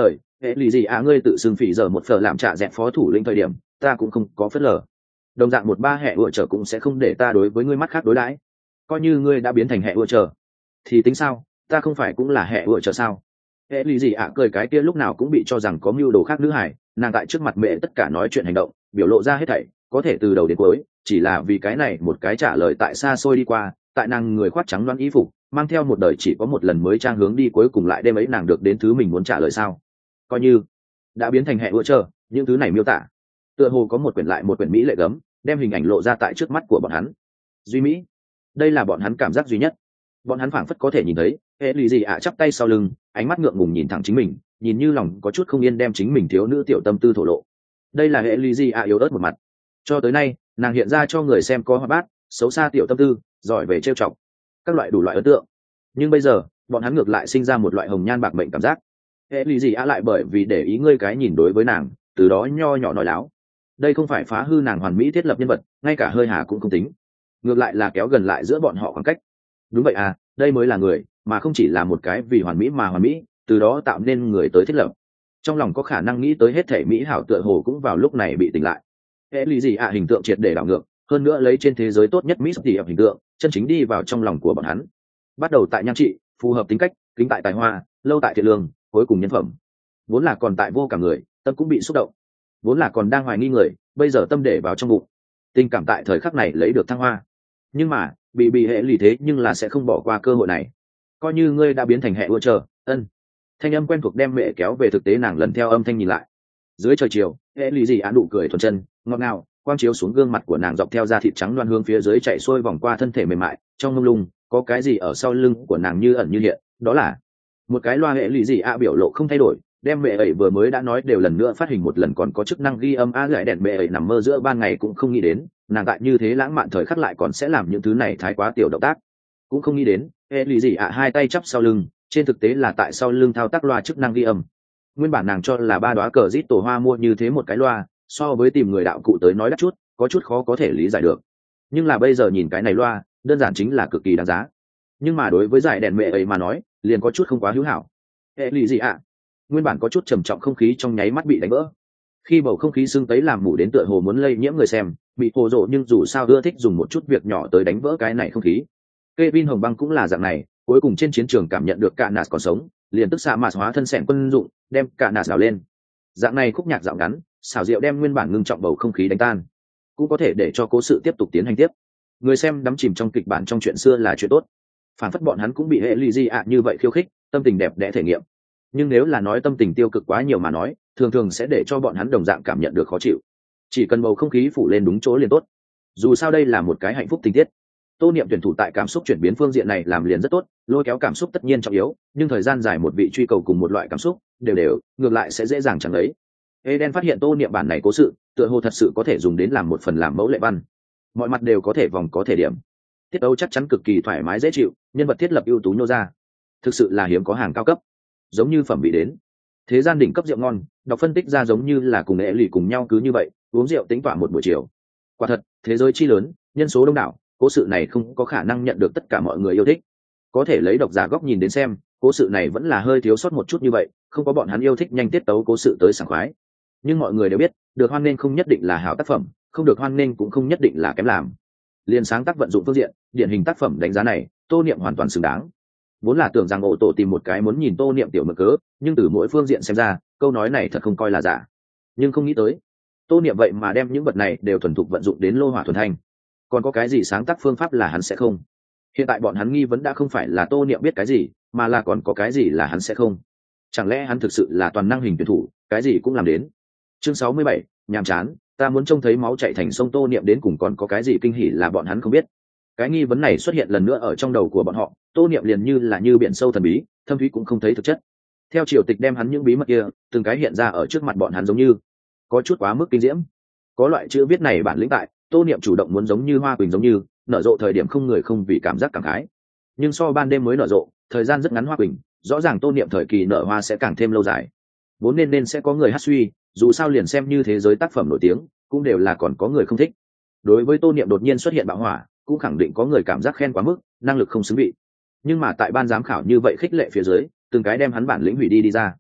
hệ lụy gì à, ngươi tự xưng phỉ giờ một phở làm trả dẹp phó thủ lĩnh thời điểm ta cũng không có phớt lờ. Đồng dạng một ba hệ ủa trở cũng sẽ không để ta đối với ngươi mắt khác đối đãi. Coi như ngươi đã biến thành hệ ủa trở thì tính sao, ta không phải cũng là hệ ủa trở sao? Hệ lụy gì ạ cười cái kia lúc nào cũng bị cho rằng có mưu đồ khác nữ hải, nàng tại trước mặt mẹ tất cả nói chuyện hành động biểu lộ ra hết thảy, có thể từ đầu đến cuối chỉ là vì cái này một cái trả lời tại xa xôi đi qua. Tại nàng người khoác trắng đoán y phục mang theo một đời chỉ có một lần mới trang hướng đi, cuối cùng lại đêm ấy nàng được đến thứ mình muốn trả lời sao? Coi như đã biến thành hệ ủa trở, những thứ này miêu tả tựa hồ có một quyển lại một quyển mỹ lệ gấm đem hình ảnh lộ ra tại trước mắt của bọn hắn. Duy mỹ, đây là bọn hắn cảm giác duy nhất. Bọn hắn phảng phất có thể nhìn thấy hệ lụy gì ạ chắp tay sau lưng, ánh mắt ngượng ngùng nhìn thẳng chính mình, nhìn như lòng có chút không yên đem chính mình thiếu nữ tiểu tâm tư thổ lộ. Đây là hệ lụy gì ạ yếu ớt một mặt. Cho tới nay nàng hiện ra cho người xem có hoa bát xấu xa tiểu tâm tư, giỏi về trêu chọc các loại đủ loại ấn tượng. Nhưng bây giờ bọn hắn ngược lại sinh ra một loại hồng nhan bạc mệnh cảm giác. Hệ lụy gì ạ lại bởi vì để ý ngươi cái nhìn đối với nàng, từ đó nho nhỏ nói láo. Đây không phải phá hư nàng hoàn mỹ thiết lập nhân vật, ngay cả hơi hà cũng không tính, ngược lại là kéo gần lại giữa bọn họ khoảng cách. Đúng vậy à, đây mới là người, mà không chỉ là một cái vì hoàn mỹ mà hoàn mỹ, từ đó tạo nên người tới thiết lập. Trong lòng có khả năng nghĩ tới hết thể mỹ hảo tựa hồ cũng vào lúc này bị tỉnh lại. Hệ lụy gì ạ hình tượng triệt để đảo ngược, hơn nữa lấy trên thế giới tốt nhất Miss Tỷ ập hình tượng chân chính đi vào trong lòng của bọn hắn. Bắt đầu tại nhan trị, phù hợp tính cách, kính tại tài hoa, lâu tại thiện lương, cuối cùng nhân phẩm. Vốn là còn tại vô cả người, tâm cũng bị xúc động. Vốn là còn đang hoài nghi người, bây giờ tâm để vào trong bụng. Tình cảm tại thời khắc này lấy được thăng hoa. Nhưng mà bị bị hệ lụy thế nhưng là sẽ không bỏ qua cơ hội này. Coi như ngươi đã biến thành hệ ưa chờ ân. Thanh âm quen thuộc đem mẹ kéo về thực tế, nàng lần theo âm thanh nhìn lại. Dưới trời chiều, hệ lụy gì á nụ cười thuần chân ngọt ngào quang chiếu xuống gương mặt của nàng, dọc theo da thịt trắng loan hướng phía dưới chạy xuôi vòng qua thân thể mềm mại trong mông lung, có cái gì ở sau lưng của nàng như ẩn như hiện, đó là một cái loa. Hệ lụy gì ạ biểu lộ không thay đổi, đem mẹ ấy vừa mới đã nói đều lần nữa phát hình một lần, còn có chức năng ghi âm a gãy đèn. Mẹ ấy nằm mơ giữa ban ngày cũng không nghĩ đến nàng tại như thế lãng mạn thời khắc lại còn sẽ làm những thứ này thái quá tiểu động tác, cũng không nghĩ đến hệ lụy gì ạ hai tay chắp sau lưng, trên thực tế là tại sau lưng thao tác loa chức năng ghi âm. Nguyên bản nàng cho là ba đoá cờ rít tổ hoa mua như thế một cái loa so với tìm người đạo cụ tới nói đắt chút, có chút khó có thể lý giải được, nhưng là bây giờ nhìn cái này loa đơn giản chính là cực kỳ đáng giá. Nhưng mà đối với giải đèn mẹ ấy mà nói liền có chút không quá hữu hảo. Hệ lụy gì ạ, nguyên bản có chút trầm trọng không khí trong nháy mắt bị đánh vỡ. Khi bầu không khí sưng tấy làm mù đến tựa hồ muốn lây nhiễm người xem, bị hồ rộ nhưng dù sao ưa thích dùng một chút việc nhỏ tới đánh vỡ cái này không khí. Kevin Hồng Băng cũng là dạng này, cuối cùng trên chiến trường cảm nhận được cả nạt còn sống, liền tức xạ mạt hóa thân sẹn quân dụng, đem cả nạt đào lên. Dạng này khúc nhạc dạo ngắn, xảo diệu đem nguyên bản ngưng trọng bầu không khí đánh tan, cũng có thể để cho cố sự tiếp tục tiến hành tiếp. Người xem đắm chìm trong kịch bản trong chuyện xưa là chuyện tốt, phản phất bọn hắn cũng bị hệ lụy gì ạ như vậy khiêu khích, tâm tình đẹp đẽ thể nghiệm. Nhưng nếu là nói tâm tình tiêu cực quá nhiều mà nói, thường thường sẽ để cho bọn hắn đồng dạng cảm nhận được khó chịu. Chỉ cần bầu không khí phủ lên đúng chỗ liền tốt. Dù sao đây là một cái hạnh phúc tình tiết. Tô Niệm tuyển thủ tại cảm xúc chuyển biến phương diện này làm liền rất tốt, lôi kéo cảm xúc tất nhiên trọng yếu, nhưng thời gian dài một vị truy cầu cùng một loại cảm xúc đều đều ngược lại sẽ dễ dàng chẳng lấy. Eden phát hiện Tô Niệm bản này cố sự tựa hồ thật sự có thể dùng đến làm một phần làm mẫu lệ văn, mọi mặt đều có thể vòng có thể điểm, tiết tấu chắc chắn cực kỳ thoải mái dễ chịu, nhân vật thiết lập ưu tú nhô ra, thực sự là hiếm có hàng cao cấp, giống như phẩm vị đến thế gian đỉnh cấp rượu ngon, đọc phân tích ra giống như là cùng nghệ lụy cùng nhau cứ như vậy uống rượu tính tọa một buổi chiều. Quả thật thế giới chi lớn, nhân số đông đảo, cố sự này không có khả năng nhận được tất cả mọi người yêu thích. Có thể lấy độc giả góc nhìn đến xem, cố sự này vẫn là hơi thiếu sót một chút như vậy, không có bọn hắn yêu thích nhanh tiết tấu cố sự tới sảng khoái. Nhưng mọi người đều biết, được hoan nghênh không nhất định là hảo tác phẩm, không được hoan nghênh cũng không nhất định là kém làm. Liên sáng tác vận dụng phương diện, điển hình tác phẩm đánh giá này, Tô Niệm hoàn toàn xứng đáng. Vốn là tưởng rằng ổ tổ tìm một cái muốn nhìn Tô Niệm tiểu mực cớ, nhưng từ mỗi phương diện xem ra, câu nói này thật không coi là giả. Nhưng không nghĩ tới, Tô Niệm vậy mà đem những vật này đều thuần thục vận dụng đến lô hỏa thuần thanh. Còn có cái gì sáng tác phương pháp là hắn sẽ không? Hiện tại bọn hắn nghi vấn đã không phải là Tô Niệm biết cái gì, mà là còn có cái gì là hắn sẽ không. Chẳng lẽ hắn thực sự là toàn năng hình tuyển thủ, cái gì cũng làm đến. Chương sáu mươi bảy, nhàm chán, ta muốn trông thấy máu chảy thành sông. Tô Niệm đến cùng còn có cái gì kinh hỉ là bọn hắn không biết. Cái nghi vấn này xuất hiện lần nữa ở trong đầu của bọn họ, Tô Niệm liền như là như biển sâu thần bí, thâm thúy cũng không thấy thực chất. Theo triều tịch đem hắn những bí mật kia từng cái hiện ra ở trước mặt bọn hắn, giống như có chút quá mức kinh diễm. Có loại chữ viết này bản lĩnh tại, Tô Niệm chủ động muốn giống như hoa quỳnh giống như nở rộ thời điểm không người không vì cảm giác cảm khái. Nhưng so ban đêm mới nở rộ, thời gian rất ngắn hoa quỳnh, rõ ràng Tô Niệm thời kỳ nở hoa sẽ càng thêm lâu dài. Vốn nên nên sẽ có người hát suy, dù sao liền xem như thế giới tác phẩm nổi tiếng, cũng đều là còn có người không thích. Đối với Tô Niệm đột nhiên xuất hiện bạo hỏa, cũng khẳng định có người cảm giác khen quá mức, năng lực không xứng vị. Nhưng mà tại ban giám khảo như vậy khích lệ phía dưới, từng cái đem hắn bản lĩnh hủy đi đi ra.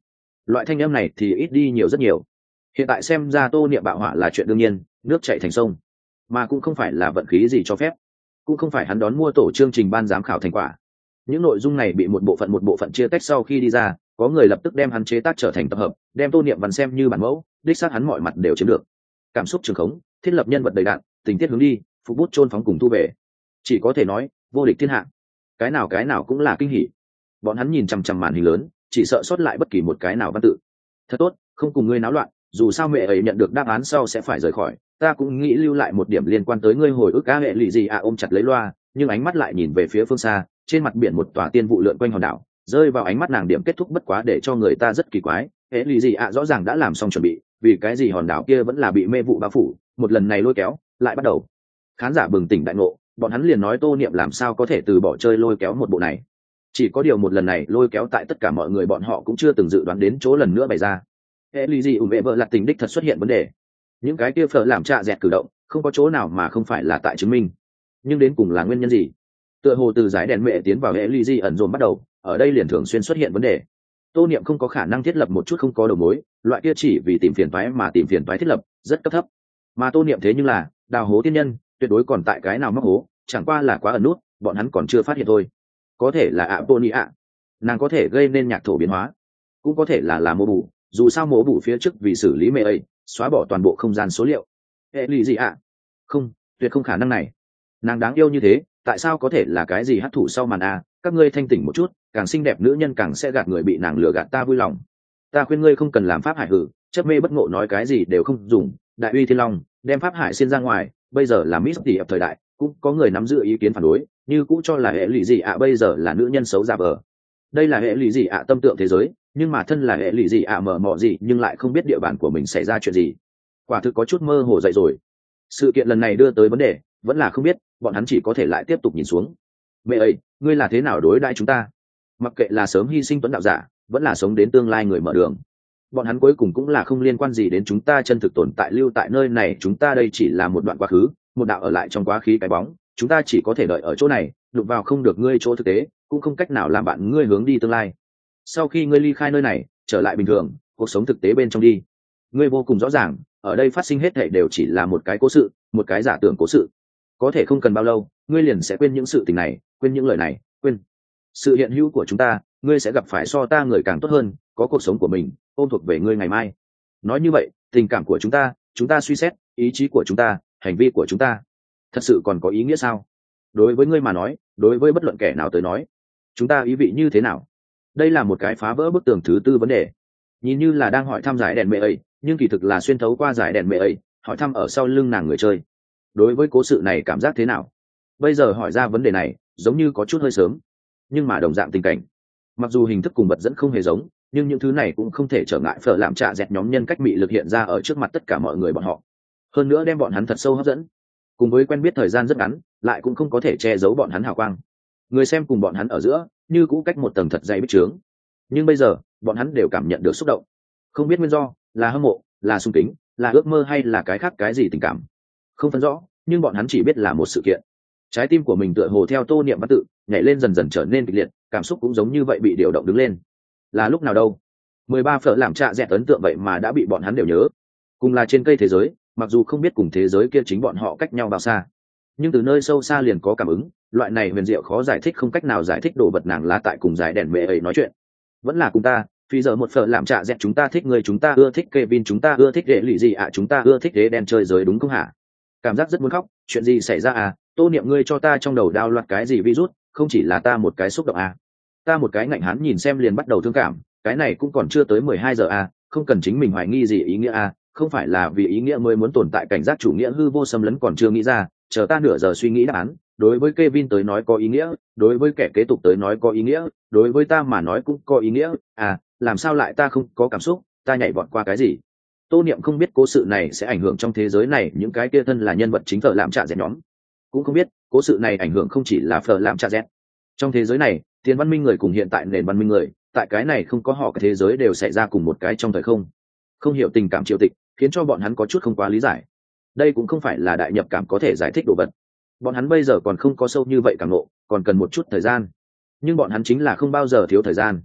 loại thanh âm này thì ít đi nhiều rất nhiều. Hiện tại xem ra tô niệm bạo hỏa là chuyện đương nhiên, nước chảy thành sông, mà cũng không phải là vận khí gì cho phép, cũng không phải hắn đón mua tổ chương trình ban giám khảo thành quả. Những nội dung này bị một bộ phận một bộ phận chia tách sau khi đi ra, có người lập tức đem hắn chế tác trở thành tập hợp, đem tô niệm văn xem như bản mẫu, đích xác hắn mọi mặt đều chiếm được. Cảm xúc trường khống, thiết lập nhân vật đầy đạn, tình tiết hướng đi, phục bút chôn phóng cùng thu về, chỉ có thể nói vô địch thiên hạ. Cái nào cái nào cũng là kinh hỉ. Bọn hắn nhìn chằm chằm màn hình lớn, chỉ sợ sót lại bất kỳ một cái nào văn tự. Thật tốt, không cùng ngươi náo loạn, dù sao mẹ ấy nhận được đáp án sau sẽ phải rời khỏi, ta cũng nghĩ lưu lại một điểm liên quan tới ngươi hồi ức. Cá hệ lụy gì à, ôm chặt lấy loa, nhưng ánh mắt lại nhìn về phía phương xa, trên mặt biển một tòa tiên vụ lượn quanh hòn đảo, rơi vào ánh mắt nàng điểm kết thúc bất quá để cho người ta rất kỳ quái. Hệ lụy gì à, rõ ràng đã làm xong chuẩn bị, vì cái gì hòn đảo kia vẫn là bị mê vụ bao phủ, một lần này lôi kéo lại bắt đầu. Khán giả bừng tỉnh đại ngộ, bọn hắn liền nói tô niệm làm sao có thể từ bỏ chơi lôi kéo một bộ này. Chỉ có điều một lần này lôi kéo tại tất cả mọi người bọn họ cũng chưa từng dự đoán đến chỗ lần nữa bày ra. Hệ lụy gì ủng vệ vợ lặt tình đích thật xuất hiện vấn đề. Những cái kia phở làm trạ dẹt cử động không có chỗ nào mà không phải là tại chứng minh, nhưng đến cùng là nguyên nhân gì? Tựa hồ từ giải đèn mẹ tiến vào hệ lụy gì ẩn dồn bắt đầu, ở đây liền thường xuyên xuất hiện vấn đề. Tô niệm không có khả năng thiết lập một chút không có đầu mối, loại kia chỉ vì tìm phiền toái mà tìm phiền toái thiết lập rất cấp thấp. Mà tô niệm thế nhưng là đào hố tiên nhân, tuyệt đối còn tại cái nào móc hố, chẳng qua là quá ẩn nút, bọn hắn còn chưa phát hiện thôi. Có thể là ạ Pony ạ, nàng có thể gây nên nhạc thổ biến hóa, cũng có thể là là mô bù, dù sao mô bù phía trước vì xử lý mê ấy xóa bỏ toàn bộ không gian số liệu. Hệ lụy gì ạ? Không, tuyệt không khả năng này. Nàng đáng yêu như thế, tại sao có thể là cái gì hấp thụ sau màn a? Các ngươi thanh tỉnh một chút, càng xinh đẹp nữ nhân càng sẽ gạt người, bị nàng lừa gạt ta vui lòng. Ta khuyên ngươi không cần làm pháp hải hử, chấp mê bất ngộ nói cái gì đều không dùng. Đại uy thiên long đem pháp hải xin ra ngoài, bây giờ là Miss tỷ ập thời đại, cũng có người nắm giữ ý kiến phản đối, như cũ cho là hệ lụy gì ạ bây giờ là nữ nhân xấu giả vờ. Đây là hệ lụy gì ạ tâm tượng thế giới, nhưng mà thân là hệ lụy gì ạ mở mọ gì nhưng lại không biết địa bàn của mình xảy ra chuyện gì. Quả thực có chút mơ hồ dậy rồi. Sự kiện lần này đưa tới vấn đề vẫn là không biết, bọn hắn chỉ có thể lại tiếp tục nhìn xuống. Mẹ ơi, ngươi là thế nào đối đãi chúng ta? Mặc kệ là sớm hy sinh tuấn đạo giả, vẫn là sống đến tương lai người mở đường, bọn hắn cuối cùng cũng là không liên quan gì đến chúng ta chân thực tồn tại lưu tại nơi này. Chúng ta đây chỉ là một đoạn quá khứ, một đạo ở lại trong quá khứ cái bóng, chúng ta chỉ có thể đợi ở chỗ này, đụng vào không được ngươi chỗ thực tế, cũng không cách nào làm bạn ngươi hướng đi tương lai. Sau khi ngươi ly khai nơi này, trở lại bình thường cuộc sống thực tế bên trong đi, ngươi vô cùng rõ ràng ở đây phát sinh hết thảy đều chỉ là một cái cố sự, một cái giả tưởng cố sự. Có thể không cần bao lâu ngươi liền sẽ quên những sự tình này, quên những lời này, quên sự hiện hữu của chúng ta. Ngươi sẽ gặp phải so ta người càng tốt hơn, có cuộc sống của mình, ôm thuộc về ngươi ngày mai. Nói như vậy, tình cảm của chúng ta, chúng ta suy xét, ý chí của chúng ta, hành vi của chúng ta, thật sự còn có ý nghĩa sao? Đối với ngươi mà nói, đối với bất luận kẻ nào tới nói, chúng ta ý vị như thế nào? Đây là một cái phá vỡ bức tường thứ tư vấn đề. Nhìn như là đang hỏi thăm giải đèn mẹ ấy, nhưng kỳ thực là xuyên thấu qua giải đèn mẹ ấy, hỏi thăm ở sau lưng nàng người chơi. Đối với cố sự này cảm giác thế nào? Bây giờ hỏi ra vấn đề này, giống như có chút hơi sớm, nhưng mà đồng dạng tình cảnh. Mặc dù hình thức cùng vật dẫn không hề giống, nhưng những thứ này cũng không thể trở ngại phở làm trạ dẹt nhóm nhân cách mị lực hiện ra ở trước mặt tất cả mọi người bọn họ. Hơn nữa đem bọn hắn thật sâu hấp dẫn, cùng với quen biết thời gian rất ngắn, lại cũng không có thể che giấu bọn hắn hào quang. Người xem cùng bọn hắn ở giữa, như cũ cách một tầng thật dày bích trướng. Nhưng bây giờ, bọn hắn đều cảm nhận được xúc động. Không biết nguyên do, là hâm mộ, là sung kính, là ước mơ hay là cái khác cái gì tình cảm. Không phân rõ, nhưng bọn hắn chỉ biết là một sự kiện. Trái tim của mình tựa hồ theo tô niệm văn tự, nhảy lên dần dần trở nên kịch liệt, cảm xúc cũng giống như vậy bị điều động đứng lên. Là lúc nào đâu? mười ba phở làm trạ dẹt ấn tượng vậy mà đã bị bọn hắn đều nhớ. Cùng là trên cây thế giới, mặc dù không biết cùng thế giới kia chính bọn họ cách nhau bao xa, nhưng từ nơi sâu xa liền có cảm ứng. Loại này huyền diệu khó giải thích, không cách nào giải thích đồ vật, nàng là tại cùng giải đèn mẹ ấy nói chuyện, vẫn là cùng ta. Phi giờ một phở làm trạ dẹt, chúng ta thích người, chúng ta ưa thích Kevin, chúng ta ưa thích đệ lụy gì ạ, chúng ta ưa thích đế đen chơi giới, đúng không hả? Cảm giác rất muốn khóc. Chuyện gì xảy ra à? Tô niệm, ngươi cho ta trong đầu đao loạt cái gì virus? Không chỉ là ta một cái xúc động à? Ta một cái ngạnh hắn nhìn xem liền bắt đầu thương cảm. Cái này cũng còn chưa tới mười hai giờ à? Không cần chính mình hoài nghi gì ý nghĩa à? Không phải là vì ý nghĩa mới muốn tồn tại, cảnh giác chủ nghĩa hư vô xâm lấn còn chưa nghĩ ra, chờ ta nửa giờ suy nghĩ đáp án. Đối với Kevin tới nói có ý nghĩa, đối với kẻ kế tục tới nói có ý nghĩa, đối với ta mà nói cũng có ý nghĩa. À, làm sao lại ta không có cảm xúc? Ta nhảy vọt qua cái gì? Tô niệm không biết cố sự này sẽ ảnh hưởng trong thế giới này những cái kia thân là nhân vật chính phở làm trạ dẹt nhóm, cũng không biết cố sự này ảnh hưởng không chỉ là phở làm trạ dẹt. Trong thế giới này, tiền văn minh người cùng hiện tại nền văn minh người, tại cái này không có họ, cái thế giới đều xảy ra cùng một cái trong thời không. Không hiểu tình cảm triều tịch, khiến cho bọn hắn có chút không quá lý giải. Đây cũng không phải là đại nhập cảm có thể giải thích đồ vật. Bọn hắn bây giờ còn không có sâu như vậy cảm ngộ, còn cần một chút thời gian. Nhưng bọn hắn chính là không bao giờ thiếu thời gian.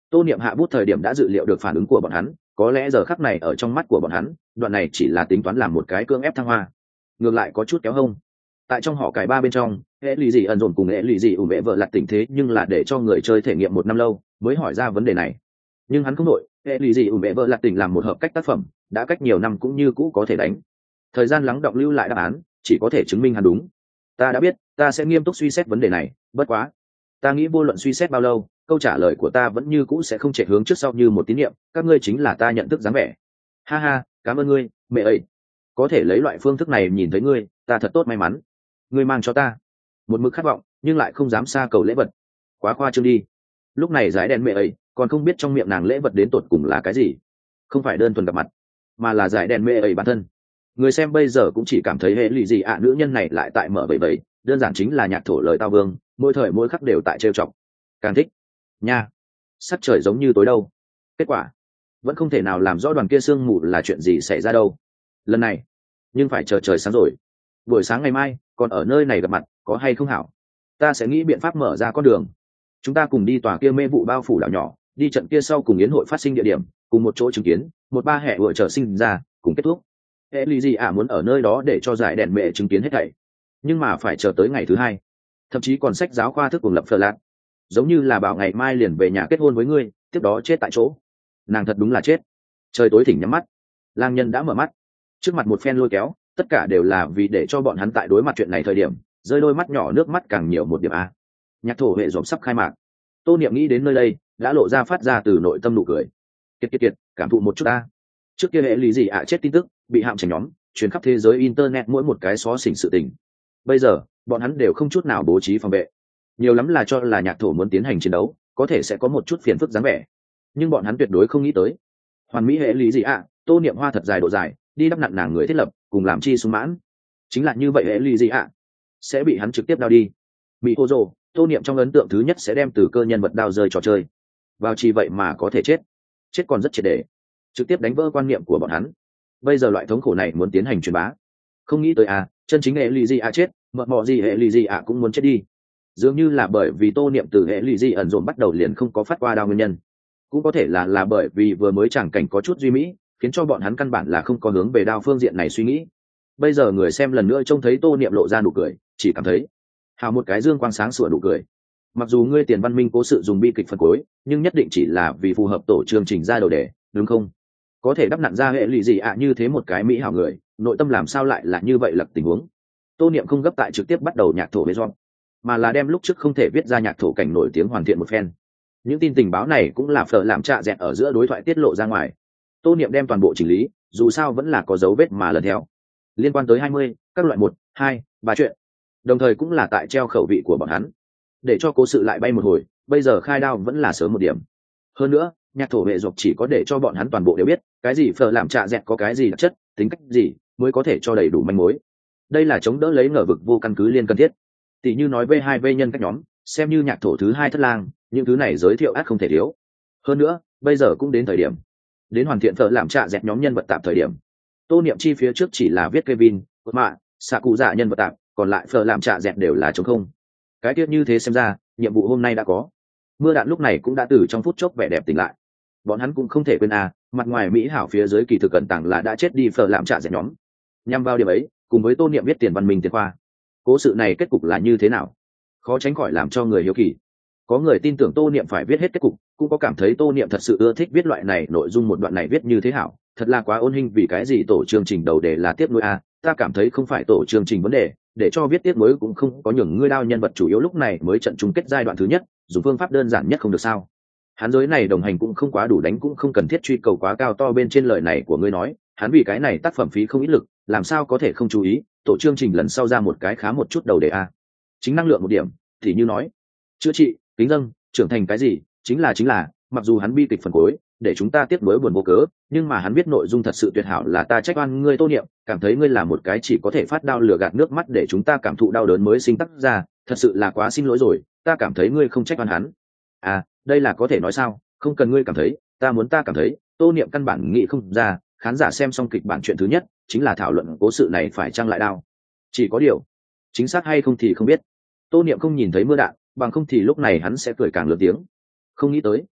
Tô Niệm hạ bút thời điểm đã dự liệu được phản ứng của bọn hắn, có lẽ giờ khắc này ở trong mắt của bọn hắn, đoạn này chỉ là tính toán làm một cái cưỡng ép thăng hoa, ngược lại có chút kéo hông. Tại trong họ cải ba bên trong, hệ lụy gì ẩn dồn cùng hệ lụy gì ủ mẹ vợ lặt tình thế nhưng là để cho người chơi thể nghiệm một năm lâu mới hỏi ra vấn đề này. Nhưng hắn không nội, hệ lụy gì ủ mẹ vợ lặt tình làm một hợp cách tác phẩm, đã cách nhiều năm cũng như cũ có thể đánh. Thời gian lắng đọng lưu lại đáp án, chỉ có thể chứng minh hắn đúng. Ta đã biết, ta sẽ nghiêm túc suy xét vấn đề này, bất quá, ta nghĩ vô luận suy xét bao lâu, câu trả lời của ta vẫn như cũ sẽ không chạy hướng trước sau như một tín niệm, các ngươi chính là ta nhận thức dáng vẻ. Ha ha, cảm ơn ngươi, mẹ ấy. Có thể lấy loại phương thức này nhìn thấy ngươi, ta thật tốt may mắn. Ngươi mang cho ta một mực khát vọng, nhưng lại không dám xa cầu lễ vật. Quá khoa trương đi. Lúc này giải đèn mẹ ấy, còn không biết trong miệng nàng lễ vật đến tột cùng là cái gì. Không phải đơn thuần gặp mặt, mà là giải đèn mẹ ấy bản thân. Người xem bây giờ cũng chỉ cảm thấy hệ lụy gì ạ à, nữ nhân này lại tại mở bậy bậy, đơn giản chính là nhạc thổ lời tao vương, mỗi thời mỗi khắc đều tại trêu chọc. Càng thích nha, sắc trời giống như tối đâu. Kết quả vẫn không thể nào làm rõ đoàn kia sương mù là chuyện gì xảy ra đâu. Lần này nhưng phải chờ trời sáng rồi. Buổi sáng ngày mai còn ở nơi này gặp mặt, có hay không hảo? Ta sẽ nghĩ biện pháp mở ra con đường. Chúng ta cùng đi tòa kia mê vụ bao phủ đảo nhỏ, đi trận kia sau cùng yến hội phát sinh địa điểm, cùng một chỗ chứng kiến một ba hệ vừa trở sinh ra cùng kết thúc. Hệ lụy gì ạ muốn ở nơi đó để cho giải đèn mẹ chứng kiến hết thảy, nhưng mà phải chờ tới ngày thứ hai, thậm chí còn sách giáo khoa thức cùng lập phờ lạc, giống như là bảo ngày mai liền về nhà kết hôn với ngươi, tiếp đó chết tại chỗ. Nàng thật đúng là chết. Trời tối thỉnh nhắm mắt, lang nhân đã mở mắt, trước mặt một phen lôi kéo, tất cả đều là vì để cho bọn hắn tại đối mặt chuyện này thời điểm rơi đôi mắt nhỏ nước mắt càng nhiều một điểm a. Nhạc thổ hệ dòm sắp khai mạc, Tô Niệm nghĩ đến nơi đây đã lộ ra phát ra từ nội tâm nụ cười. Kiệt kiệt kiệt, cảm thụ một chút ta. Trước kia hệ lý gì ạ chết tin tức bị hạm chảnh nhóm truyền khắp thế giới internet mỗi một cái xó xỉnh sự tình. Bây giờ bọn hắn đều không chút nào bố trí phòng vệ, nhiều lắm là cho là nhạc thổ muốn tiến hành chiến đấu có thể sẽ có một chút phiền phức dáng vẻ, nhưng bọn hắn tuyệt đối không nghĩ tới hoàn mỹ hệ lý gì ạ. Tô Niệm hoa thật dài độ dài đi đắp nặn nàng người thiết lập cùng làm chi sung mãn, chính là như vậy hệ lý gì ạ sẽ bị hắn trực tiếp đao đi. Mỹ hô rồ, Tô Niệm trong ấn tượng thứ nhất sẽ đem từ cơ nhân vật đao rơi trò chơi vào, chi vậy mà có thể chết chết còn rất triệt để, trực tiếp đánh vỡ quan niệm của bọn hắn. Bây giờ loại thống khổ này muốn tiến hành truyền bá, không nghĩ tới à, chân chính hệ lụy gì à chết, mợ mọ gì hệ lụy gì à cũng muốn chết đi. Dường như là bởi vì Tô Niệm từ hệ lụy gì ẩn dồn bắt đầu liền không có phát qua đao nguyên nhân, cũng có thể là là bởi vì vừa mới chẳng cảnh có chút duy mỹ, khiến cho bọn hắn căn bản là không có hướng về đao phương diện này suy nghĩ. Bây giờ người xem lần nữa trông thấy Tô Niệm lộ ra nụ cười, chỉ cảm thấy hào một cái dương quang sáng sủa nụ cười. Mặc dù ngươi Tiền Văn Minh cố sự dùng bi kịch phần cuối, nhưng nhất định chỉ là vì phù hợp tổ chương trình ra đầu đề, đúng không? Có thể đắp nặn ra hệ lụy gì ạ à như thế một cái mỹ hảo người, nội tâm làm sao lại là như vậy lật tình huống. Tô Niệm không gấp tại trực tiếp bắt đầu nhạc thổ với John, mà là đem lúc trước không thể viết ra nhạc thổ cảnh nổi tiếng hoàn thiện một phen. Những tin tình báo này cũng là phở làm trạ dẹt ở giữa đối thoại tiết lộ ra ngoài. Tô Niệm đem toàn bộ chỉnh lý, dù sao vẫn là có dấu vết mà lần theo. Liên quan tới hai mươi, các loại một, hai, ba chuyện. Đồng thời cũng là tại treo khẩu vị của bọn hắn. Để cho cố sự lại bay một hồi, bây giờ khai đao vẫn là sớm một điểm. Hơn nữa, nhạc thổ vệ dọc chỉ có để cho bọn hắn toàn bộ đều biết, cái gì phở làm trạ dẹt có cái gì đặc chất, tính cách gì, mới có thể cho đầy đủ manh mối. Đây là chống đỡ lấy ngờ vực vô căn cứ liên cần thiết. Tỷ như nói v hai v nhân cách nhóm, xem như nhạc thổ thứ hai thất lang, những thứ này giới thiệu ác không thể thiếu. Hơn nữa, bây giờ cũng đến thời điểm đến hoàn thiện phở làm trạ dẹt nhóm nhân vật tạm thời điểm. Tô Niệm chi phía trước chỉ là viết Kevin, mạ, xạ cụ dạ nhân vật tạm, còn lại phở làm trạ dẹt đều là trống không. Cái tiết như thế xem ra, nhiệm vụ hôm nay đã có. Mưa đạn lúc này cũng đã từ trong phút chốc vẻ đẹp tỉnh lại. Bọn hắn cũng không thể quên à, mặt ngoài mỹ hảo phía dưới kỳ thực cẩn tàng là đã chết đi phở làm trạ dẹt nhóm. Nhằm vào điểm ấy, cùng với Tô Niệm viết Tiền Văn Minh tiền khoa, cố sự này kết cục là như thế nào, khó tránh khỏi làm cho người hiếu kỳ. Có người tin tưởng Tô Niệm phải viết hết kết cục, cũng có cảm thấy Tô Niệm thật sự ưa thích viết loại này nội dung, một đoạn này viết như thế hảo, thật là quá ôn hình. Vì cái gì tổ chương trình đầu đề là tiếp nối à? Ta cảm thấy không phải tổ chương trình vấn đề, để cho viết tiếp nối cũng không có nhường ngươi đao nhân vật chủ yếu lúc này mới trận chung kết giai đoạn thứ nhất, dùng phương pháp đơn giản nhất không được sao? Hắn giới này đồng hành cũng không quá đủ đánh, cũng không cần thiết truy cầu quá cao to bên trên lời này của ngươi nói, hắn vì cái này tác phẩm phí không ít lực, làm sao có thể không chú ý, tổ chương trình lần sau ra một cái khá một chút đầu đề a. Chính năng lượng một điểm, thì như nói, chữa trị, kính dâng, trưởng thành cái gì, chính là chính là, mặc dù hắn bi kịch phần cuối, để chúng ta tiếp nối buồn vô cớ, nhưng mà hắn biết nội dung thật sự tuyệt hảo, là ta trách oan ngươi Tô Niệm, cảm thấy ngươi là một cái chỉ có thể phát đau lửa gạt nước mắt để chúng ta cảm thụ đau đớn mới sinh tác ra, thật sự là quá xin lỗi rồi, ta cảm thấy ngươi không trách oan hắn. À, đây là có thể nói sao, không cần ngươi cảm thấy, ta muốn ta cảm thấy. Tô Niệm căn bản nghĩ không ra, khán giả xem xong kịch bản chuyện thứ nhất chính là thảo luận cố sự này phải chăng lại đau. Chỉ có điều, chính xác hay không thì không biết. Tô Niệm không nhìn thấy mưa đạn, bằng không thì lúc này hắn sẽ cười càng lớn tiếng. Không nghĩ tới,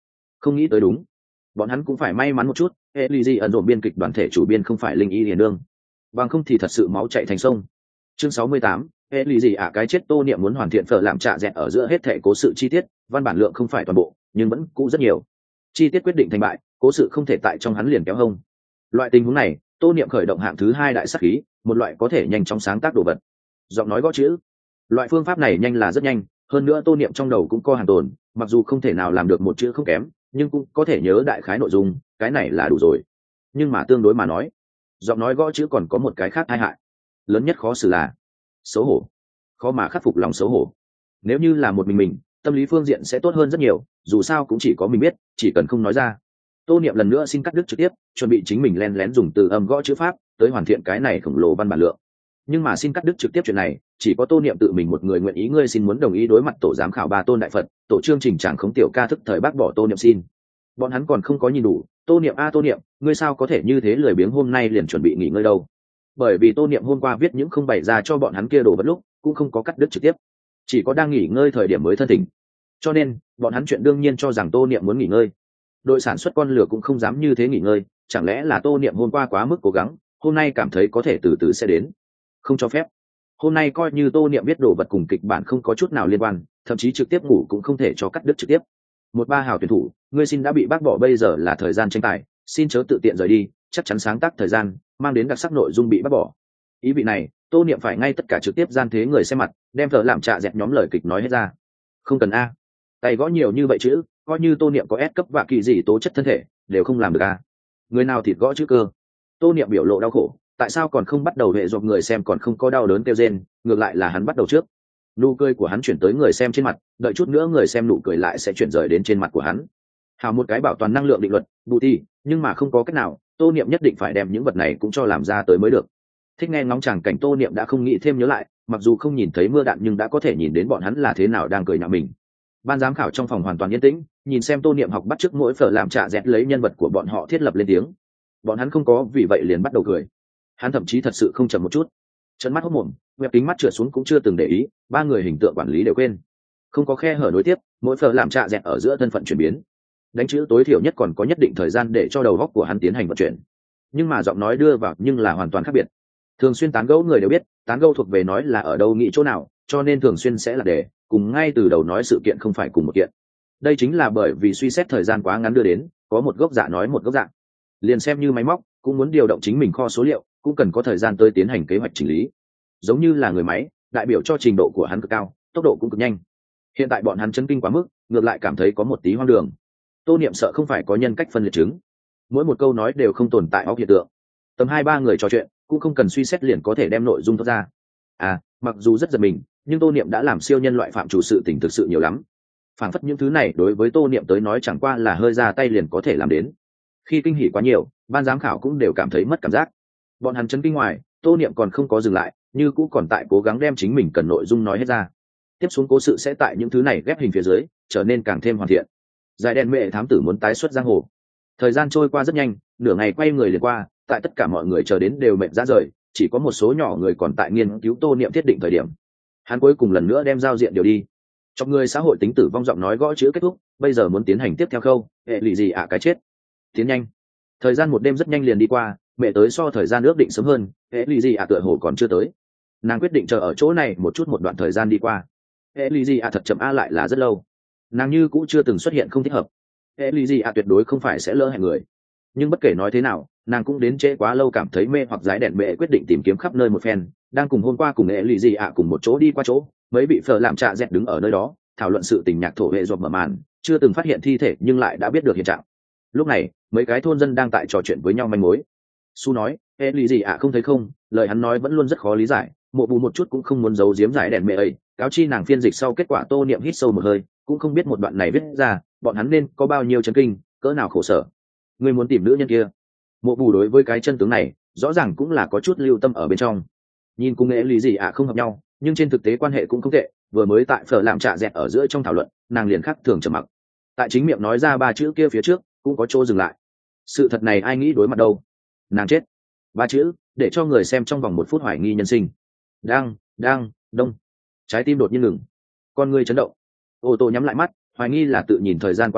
Không nghĩ tới đúng, bọn hắn cũng phải may mắn một chút, hệ lụy gì ẩn rộn biên kịch đoàn thể chủ biên không phải linh y hiền đương, bằng không thì thật sự máu chạy thành sông. Chương sáu mươi tám, hệ lụy gì ạ cái chết Tô Niệm muốn hoàn thiện phở làm trạ dẹt ở giữa hết thể cố sự chi tiết, văn bản lượng không phải toàn bộ nhưng vẫn cũ rất nhiều, chi tiết quyết định thành bại, cố sự không thể tại trong hắn liền kéo hông. Loại tình huống này, Tô Niệm khởi động hạng thứ hai đại sắc khí, một loại có thể nhanh chóng sáng tác đồ vật. Giọng nói gõ chữ, loại phương pháp này nhanh là rất nhanh, hơn nữa Tô Niệm trong đầu cũng có hàng tồn, mặc dù không thể nào làm được một chữ không kém, nhưng cũng có thể nhớ đại khái nội dung, cái này là đủ rồi. Nhưng mà tương đối mà nói, giọng nói gõ chữ còn có một cái khác tai hại, lớn nhất khó xử là xấu hổ, khó mà khắc phục lòng xấu hổ. Nếu như là một mình mình, tâm lý phương diện sẽ tốt hơn rất nhiều, dù sao cũng chỉ có mình biết, chỉ cần không nói ra. Tô Niệm lần nữa xin cắt đứt trực tiếp, chuẩn bị chính mình len lén dùng từ âm gõ chữ pháp tới hoàn thiện cái này khổng lồ văn bản lượng. Nhưng mà xin cắt đứt trực tiếp chuyện này, chỉ có Tô Niệm tự mình một người nguyện ý, ngươi xin muốn đồng ý đối mặt tổ giám khảo ba tôn đại Phật, tổ chương trình chẳng khống tiểu ca thức thời bác bỏ Tô Niệm xin. Bọn hắn còn không có nhìn đủ, Tô Niệm a Tô Niệm, ngươi sao có thể như thế lười biếng, hôm nay liền chuẩn bị nghỉ ngơi đâu? Bởi vì Tô Niệm hôm qua viết những không bày ra cho bọn hắn kia đồ vật lúc, cũng không có cắt đứt trực tiếp, chỉ có đang nghỉ ngơi thời điểm mới thân thỉnh. Cho nên, bọn hắn chuyện đương nhiên cho rằng Tô Niệm muốn nghỉ ngơi. Đội sản xuất con lửa cũng không dám như thế nghỉ ngơi, chẳng lẽ là Tô Niệm hôm qua quá mức cố gắng, hôm nay cảm thấy có thể từ từ sẽ đến. Không cho phép. Hôm nay coi như Tô Niệm biết đồ vật cùng kịch bản không có chút nào liên quan, thậm chí trực tiếp ngủ cũng không thể cho cắt đứt trực tiếp. Một ba hào tuyển thủ, ngươi xin đã bị bác bỏ, bây giờ là thời gian tranh tài, xin chớ tự tiện rời đi, chắc chắn sáng tác thời gian, mang đến đặc sắc nội dung bị bác bỏ. Ý vị này, Tô Niệm phải ngay tất cả trực tiếp gian thế người xem mặt, đem thợ làm trạ dẹt nhóm lời kịch nói hết ra. Không cần a, tay gõ nhiều như vậy chữ, coi như Tô Niệm có S cấp và kỳ gì tố chất thân thể, đều không làm được a. Người nào thịt gõ chữ cơ? Tô Niệm biểu lộ đau khổ, tại sao còn không bắt đầu hệ dọc, người xem còn không có đau đớn kêu rên, ngược lại là hắn bắt đầu trước. Nụ cười của hắn chuyển tới người xem trên mặt, đợi chút nữa người xem nụ cười lại sẽ chuyển rời đến trên mặt của hắn. Hào một cái bảo toàn năng lượng định luật, bù ti, nhưng mà không có cách nào, Tô Niệm nhất định phải đem những vật này cũng cho làm ra tới mới được. Thích nghe ngóng chàng cảnh, Tô Niệm đã không nghĩ thêm nhớ lại, mặc dù không nhìn thấy mưa đạn nhưng đã có thể nhìn đến bọn hắn là thế nào đang cười nhạo mình. Ban giám khảo trong phòng hoàn toàn yên tĩnh, nhìn xem Tô Niệm học bắt chước mỗi phở làm trạ dẹt lấy nhân vật của bọn họ thiết lập lên tiếng. Bọn hắn không có vì vậy liền bắt đầu cười. Hắn thậm chí thật sự không chậm một chút, trợn mắt hốt mồm, web kính mắt trượt xuống cũng chưa từng để ý, ba người hình tượng quản lý đều quên. Không có khe hở nối tiếp, mỗi phở làm trạ dẹt ở giữa thân phận chuyển biến. Đánh chữ tối thiểu nhất còn có nhất định thời gian để cho đầu óc của hắn tiến hành vận chuyển. Nhưng mà giọng nói đưa vào nhưng là hoàn toàn khác biệt. Thường xuyên tán gẫu người đều biết, tán gẫu thuộc về nói là ở đâu nghĩ chỗ nào, cho nên thường xuyên sẽ là để cùng ngay từ đầu nói sự kiện không phải cùng một kiện. Đây chính là bởi vì suy xét thời gian quá ngắn đưa đến, có một gốc dạ nói một gốc dạ. Liền xem như máy móc, cũng muốn điều động chính mình kho số liệu, cũng cần có thời gian tới tiến hành kế hoạch chỉnh lý. Giống như là người máy, đại biểu cho trình độ của hắn cực cao, tốc độ cũng cực nhanh. Hiện tại bọn hắn chấn kinh quá mức, ngược lại cảm thấy có một tí hoang đường. Tô Niệm sợ không phải có nhân cách phân liệt chứng, mỗi một câu nói đều không tồn tại óc hiện tượng. Tầm hai ba người trò chuyện, cũng không cần suy xét liền có thể đem nội dung thoát ra. À, mặc dù rất giật mình, nhưng Tô Niệm đã làm siêu nhân loại phạm chủ sự tình thực sự nhiều lắm. Phản phất những thứ này đối với Tô Niệm tới nói chẳng qua là hơi ra tay liền có thể làm đến. Khi kinh hỉ quá nhiều, ban giám khảo cũng đều cảm thấy mất cảm giác. Bọn hắn chấn kinh ngoài, Tô Niệm còn không có dừng lại, như cũng còn tại cố gắng đem chính mình cần nội dung nói hết ra. Tiếp xuống cố sự sẽ tại những thứ này ghép hình phía dưới, trở nên càng thêm hoàn thiện. Giải đèn mẹ thám tử muốn tái xuất giang hồ. Thời gian trôi qua rất nhanh, nửa ngày quay người liền qua, tại tất cả mọi người chờ đến đều mệt ra rời, chỉ có một số nhỏ người còn tại nghiên cứu Tô Niệm thiết định thời điểm. Hắn cuối cùng lần nữa đem giao diện điều đi. Trong người xã hội tính tử vong giọng nói gõ chữ kết thúc, bây giờ muốn tiến hành tiếp theo khâu, hệ lụy gì ạ cái chết. Tiến nhanh. Thời gian một đêm rất nhanh liền đi qua, mẹ tới so thời gian ước định sớm hơn, hệ lụy gì ạ tựa hồ còn chưa tới. Nàng quyết định chờ ở chỗ này một chút, một đoạn thời gian đi qua. Hệ lụy gì ạ thật chậm a lại là rất lâu. Nàng như cũng chưa từng xuất hiện không thích hợp. Hệ lụy gì ạ tuyệt đối không phải sẽ lỡ hẹn người. Nhưng bất kể nói thế nào, nàng cũng đến trễ quá lâu, cảm thấy mê hoặc dái đèn mẹ quyết định tìm kiếm khắp nơi một phen, đang cùng hôm qua cùng hệ lụy gì ạ cùng một chỗ đi qua chỗ mới bị phở làm trạ dẹt đứng ở nơi đó thảo luận sự tình nhạc thổ hệ dọc mở màn, chưa từng phát hiện thi thể nhưng lại đã biết được hiện trạng. Lúc này mấy cái thôn dân đang tại trò chuyện với nhau manh mối. Su nói, hệ lụy gì ạ không thấy không, lời hắn nói vẫn luôn rất khó lý giải, mộ bù một chút cũng không muốn giấu giếm giải đèn mẹ ấy, cáo chi nàng phiên dịch sau kết quả. Tô Niệm hít sâu một hơi, cũng không biết một đoạn này viết ra bọn hắn nên có bao nhiêu chấn kinh, cỡ nào khổ sở. Ngươi muốn tìm nữ nhân kia? Mộ bù đối với cái chân tướng này rõ ràng cũng là có chút lưu tâm ở bên trong. Nhìn cùng nghệ lý gì ạ không hợp nhau, nhưng trên thực tế quan hệ cũng không tệ. Vừa mới tại phở làm trạ dẹt ở giữa trong thảo luận, nàng liền khắc thường trầm mặc, tại chính miệng nói ra ba chữ kia phía trước cũng có chỗ dừng lại. Sự thật này ai nghĩ đối mặt đâu. Nàng chết, ba chữ để cho người xem trong vòng một phút hoài nghi nhân sinh. Đang đang đông, trái tim đột nhiên ngừng, con người chấn động, ô tô nhắm lại mắt, hoài nghi là tự nhìn thời gian quá lâu,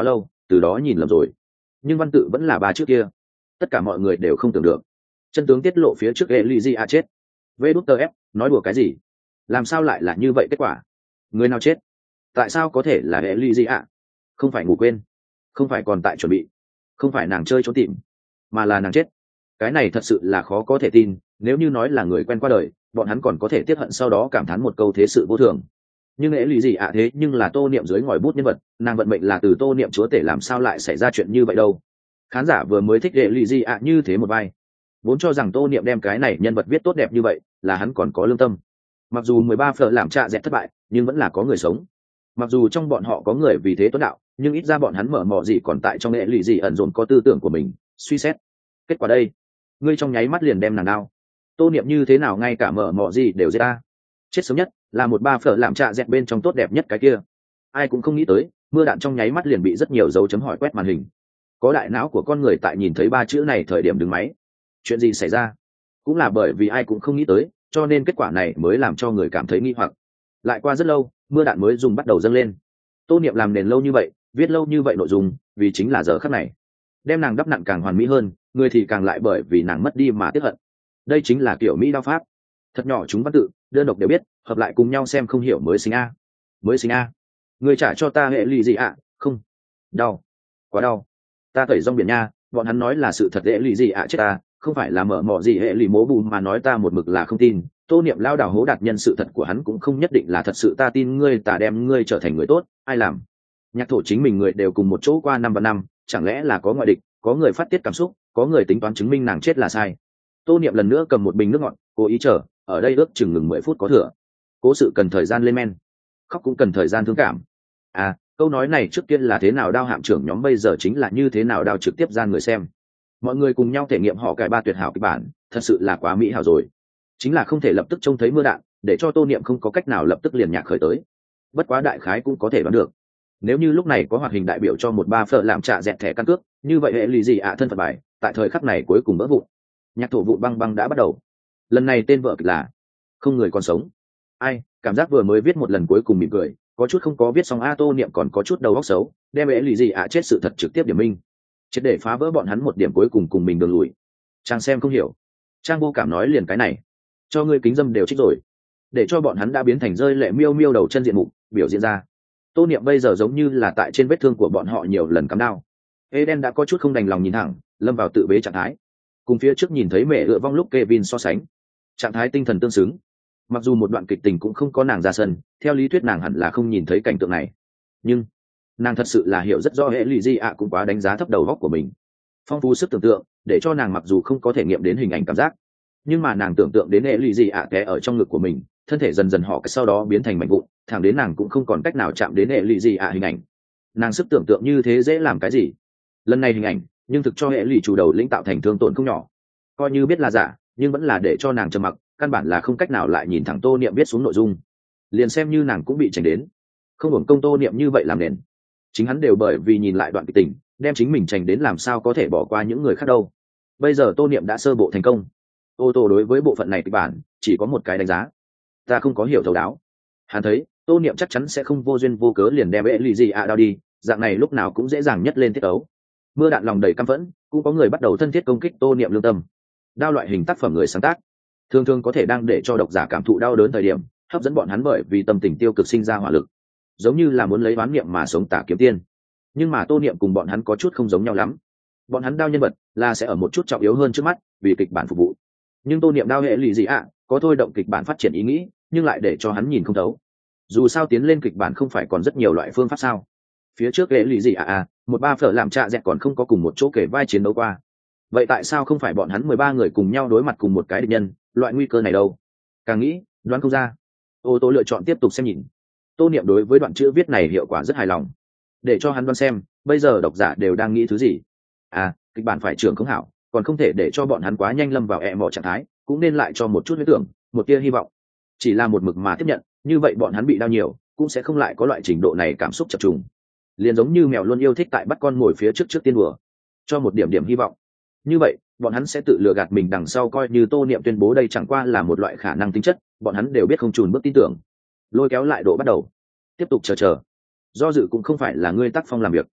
từ đó nhìn lầm rồi. Nhưng văn tự vẫn là ba trước kia. Tất cả mọi người đều không tưởng được. Chân tướng tiết lộ phía trước Elysia chết. vê đút tờ ép nói đùa cái gì? Làm sao lại là như vậy kết quả? Người nào chết? Tại sao có thể là Elysia? Không phải ngủ quên, không phải còn tại chuẩn bị, không phải nàng chơi trốn tìm, mà là nàng chết. Cái này thật sự là khó có thể tin. Nếu như nói là người quen qua đời, bọn hắn còn có thể tiếc hận sau đó cảm thán một câu thế sự vô thường. Nhưng lẽ lì gì ạ thế nhưng là Tô Niệm dưới ngòi bút nhân vật, nàng vận mệnh là từ Tô Niệm chúa tể, làm sao lại xảy ra chuyện như vậy đâu? Khán giả vừa mới thích lẽ lì gì ạ như thế một vai, vốn cho rằng Tô Niệm đem cái này nhân vật viết tốt đẹp như vậy là hắn còn có lương tâm. Mặc dù mười ba phở làm trạ dẹt thất bại, nhưng vẫn là có người sống. Mặc dù trong bọn họ có người vì thế tuấn đạo, nhưng ít ra bọn hắn mở mò gì còn tại trong lẽ lì gì ẩn dồn có tư tưởng của mình, suy xét. Kết quả đây, ngươi trong nháy mắt liền đem nàng đao. Tô Niệm như thế nào ngay cả mở mò gì đều giết ta. Chết sớm nhất là một ba phở làm trạ dẹt bên trong tốt đẹp nhất cái kia. Ai cũng không nghĩ tới, mưa đạn trong nháy mắt liền bị rất nhiều dấu chấm hỏi quét màn hình. Có đại não của con người tại nhìn thấy ba chữ này thời điểm đứng máy. Chuyện gì xảy ra? Cũng là bởi vì ai cũng không nghĩ tới, cho nên kết quả này mới làm cho người cảm thấy nghi hoặc. Lại qua rất lâu, mưa đạn mới dùng bắt đầu dâng lên. Tô Niệm làm nền lâu như vậy, viết lâu như vậy nội dung, vì chính là giờ khắc này. Đem nàng đắp nặn càng hoàn mỹ hơn, người thì càng lại bởi vì nàng mất đi mà tiếc hận. Đây chính là kiểu Mỹ đao pháp. Thật nhỏ chúng văn tự, đơn độc đều biết, hợp lại cùng nhau xem không hiểu mới sinh a. Mới sinh a. Người trả cho ta hệ lụy gì ạ? À? Không. Đau. Quá đau. Ta tẩy rong biển nha, bọn hắn nói là sự thật, hệ lụy gì ạ à chết ta, không phải là mở mỏ gì hệ lụy mố bù mà nói ta một mực là không tin. Tô Niệm lao đảo hố đạt nhân sự thật của hắn cũng không nhất định là thật sự, ta tin ngươi, ta đem ngươi trở thành người tốt, ai làm? Nhạc thổ chính mình người đều cùng một chỗ qua năm và năm, chẳng lẽ là có ngoại địch, có người phát tiết cảm xúc, có người tính toán chứng minh nàng chết là sai. Tô Niệm lần nữa cầm một bình nước ngọt, cố ý chờ, ở đây ước chừng ngừng mười phút có thừa. Cố sự cần thời gian lên men, khóc cũng cần thời gian thương cảm. À, câu nói này trước tiên là thế nào đao hạm trưởng nhóm, bây giờ chính là như thế nào đao trực tiếp gian người xem. Mọi người cùng nhau thể nghiệm họ cải ba tuyệt hảo kịch bản, thật sự là quá mỹ hảo rồi. Chính là không thể lập tức trông thấy mưa đạn, để cho Tô Niệm không có cách nào lập tức liền nhạc khởi tới. Bất quá đại khái cũng có thể đoán được, nếu như lúc này có hoạt hình đại biểu cho một ba phở làm trạ dẹt thẻ căn cước, như vậy hệ lụy gì ạ thân phận bài tại thời khắc này cuối cùng vỡ vụn. Nhạc thổ vụ băng băng đã bắt đầu. Lần này tên vợ kịch là không người còn sống. Ai cảm giác vừa mới viết một lần cuối cùng mỉm cười, có chút không có viết xong a. Tô Niệm còn có chút đầu óc xấu, đem hệ lụy gì ạ chết sự thật trực tiếp điểm minh, triệt để phá vỡ bọn hắn một điểm cuối cùng cùng mình đường lùi. Trang xem không hiểu, Trang vô cảm nói liền cái này cho ngươi kính dâm đều trích rồi, để cho bọn hắn đã biến thành rơi lệ miêu miêu đầu chân diện mục biểu diễn ra. Tô Niệm bây giờ giống như là tại trên vết thương của bọn họ nhiều lần cắm đao. Eden đã có chút không đành lòng nhìn thẳng, lâm vào tự bế trạng thái. Cùng phía trước nhìn thấy mẹ ựa vong lúc Kevin so sánh, trạng thái tinh thần tương xứng. Mặc dù một đoạn kịch tình cũng không có nàng ra sân, theo lý thuyết nàng hẳn là không nhìn thấy cảnh tượng này, nhưng nàng thật sự là hiểu rất rõ hệ lụy gì ạ cũng quá đánh giá thấp đầu góc của mình. Phong phú sức tưởng tượng để cho nàng mặc dù không có thể nghiệm đến hình ảnh cảm giác, nhưng mà nàng tưởng tượng đến hệ lụy gì ạ té ở trong ngực của mình, thân thể dần dần họ sau đó biến thành mảnh vụn, thẳng đến nàng cũng không còn cách nào chạm đến hệ lụy gì ạ hình ảnh. Nàng sức tưởng tượng như thế dễ làm cái gì? Lần này hình ảnh nhưng thực cho hệ lụy chủ đầu lĩnh tạo thành thương tổn không nhỏ, coi như biết là giả nhưng vẫn là để cho nàng trầm mặc, căn bản là không cách nào lại nhìn thẳng Tô Niệm viết xuống nội dung. Liền xem như nàng cũng bị tránh đến, không hưởng công Tô Niệm như vậy làm nền, chính hắn đều bởi vì nhìn lại đoạn kịch tình đem chính mình tránh đến, làm sao có thể bỏ qua những người khác đâu. Bây giờ Tô Niệm đã sơ bộ thành công. Ô tô đối với bộ phận này kịch bản chỉ có một cái đánh giá: ta không có hiểu thấu đáo. Hắn thấy Tô Niệm chắc chắn sẽ không vô duyên vô cớ liền đem hệ lụy gì ạ đao đi, dạng này lúc nào cũng dễ dàng nhất lên tiết tấu. Mưa đạn lòng đầy căm phẫn, cũng có người bắt đầu thân thiết công kích Tô Niệm lương tâm. Đao loại hình tác phẩm người sáng tác thường thường có thể đang để cho độc giả cảm thụ đau đớn thời điểm hấp dẫn bọn hắn, bởi vì tâm tình tiêu cực sinh ra hỏa lực, giống như là muốn lấy oán niệm mà sống tả kiếm tiên. Nhưng mà Tô Niệm cùng bọn hắn có chút không giống nhau lắm. Bọn hắn đao nhân vật là sẽ ở một chút trọng yếu hơn trước mắt vì kịch bản phục vụ, nhưng Tô Niệm đao hệ lụy gì ạ có thôi động kịch bản phát triển ý nghĩ, nhưng lại để cho hắn nhìn không thấu. Dù sao tiến lên kịch bản không phải còn rất nhiều loại phương pháp sao? Phía trước hệ lụy gì ạ à, một ba phở làm trạ dẹt còn không có cùng một chỗ kể vai chiến đấu qua, vậy tại sao không phải bọn hắn mười ba người cùng nhau đối mặt cùng một cái địch nhân? Loại nguy cơ này đâu? Càng nghĩ đoán không ra. Ô tô lựa chọn tiếp tục xem nhìn. Tô Niệm đối với đoạn chữ viết này hiệu quả rất hài lòng, để cho hắn đoán xem bây giờ độc giả đều đang nghĩ thứ gì. À, kịch bản phải trưởng không hảo, còn không thể để cho bọn hắn quá nhanh lâm vào ẹ mọ trạng thái, cũng nên lại cho một chút huyết tưởng, một tia hy vọng. Chỉ là một mực mà tiếp nhận, như vậy bọn hắn bị đau nhiều cũng sẽ không lại có loại trình độ này cảm xúc chập trùng. Liền giống như mèo luôn yêu thích tại bắt con ngồi phía trước trước tiên đùa, cho một điểm điểm hy vọng. Như vậy bọn hắn sẽ tự lừa gạt mình đằng sau, coi như Tô Niệm tuyên bố đây chẳng qua là một loại khả năng tính chất, bọn hắn đều biết không chùn bước tin tưởng. Lôi kéo lại độ bắt đầu, tiếp tục chờ chờ. Do dự cũng không phải là ngươi tác phong làm việc.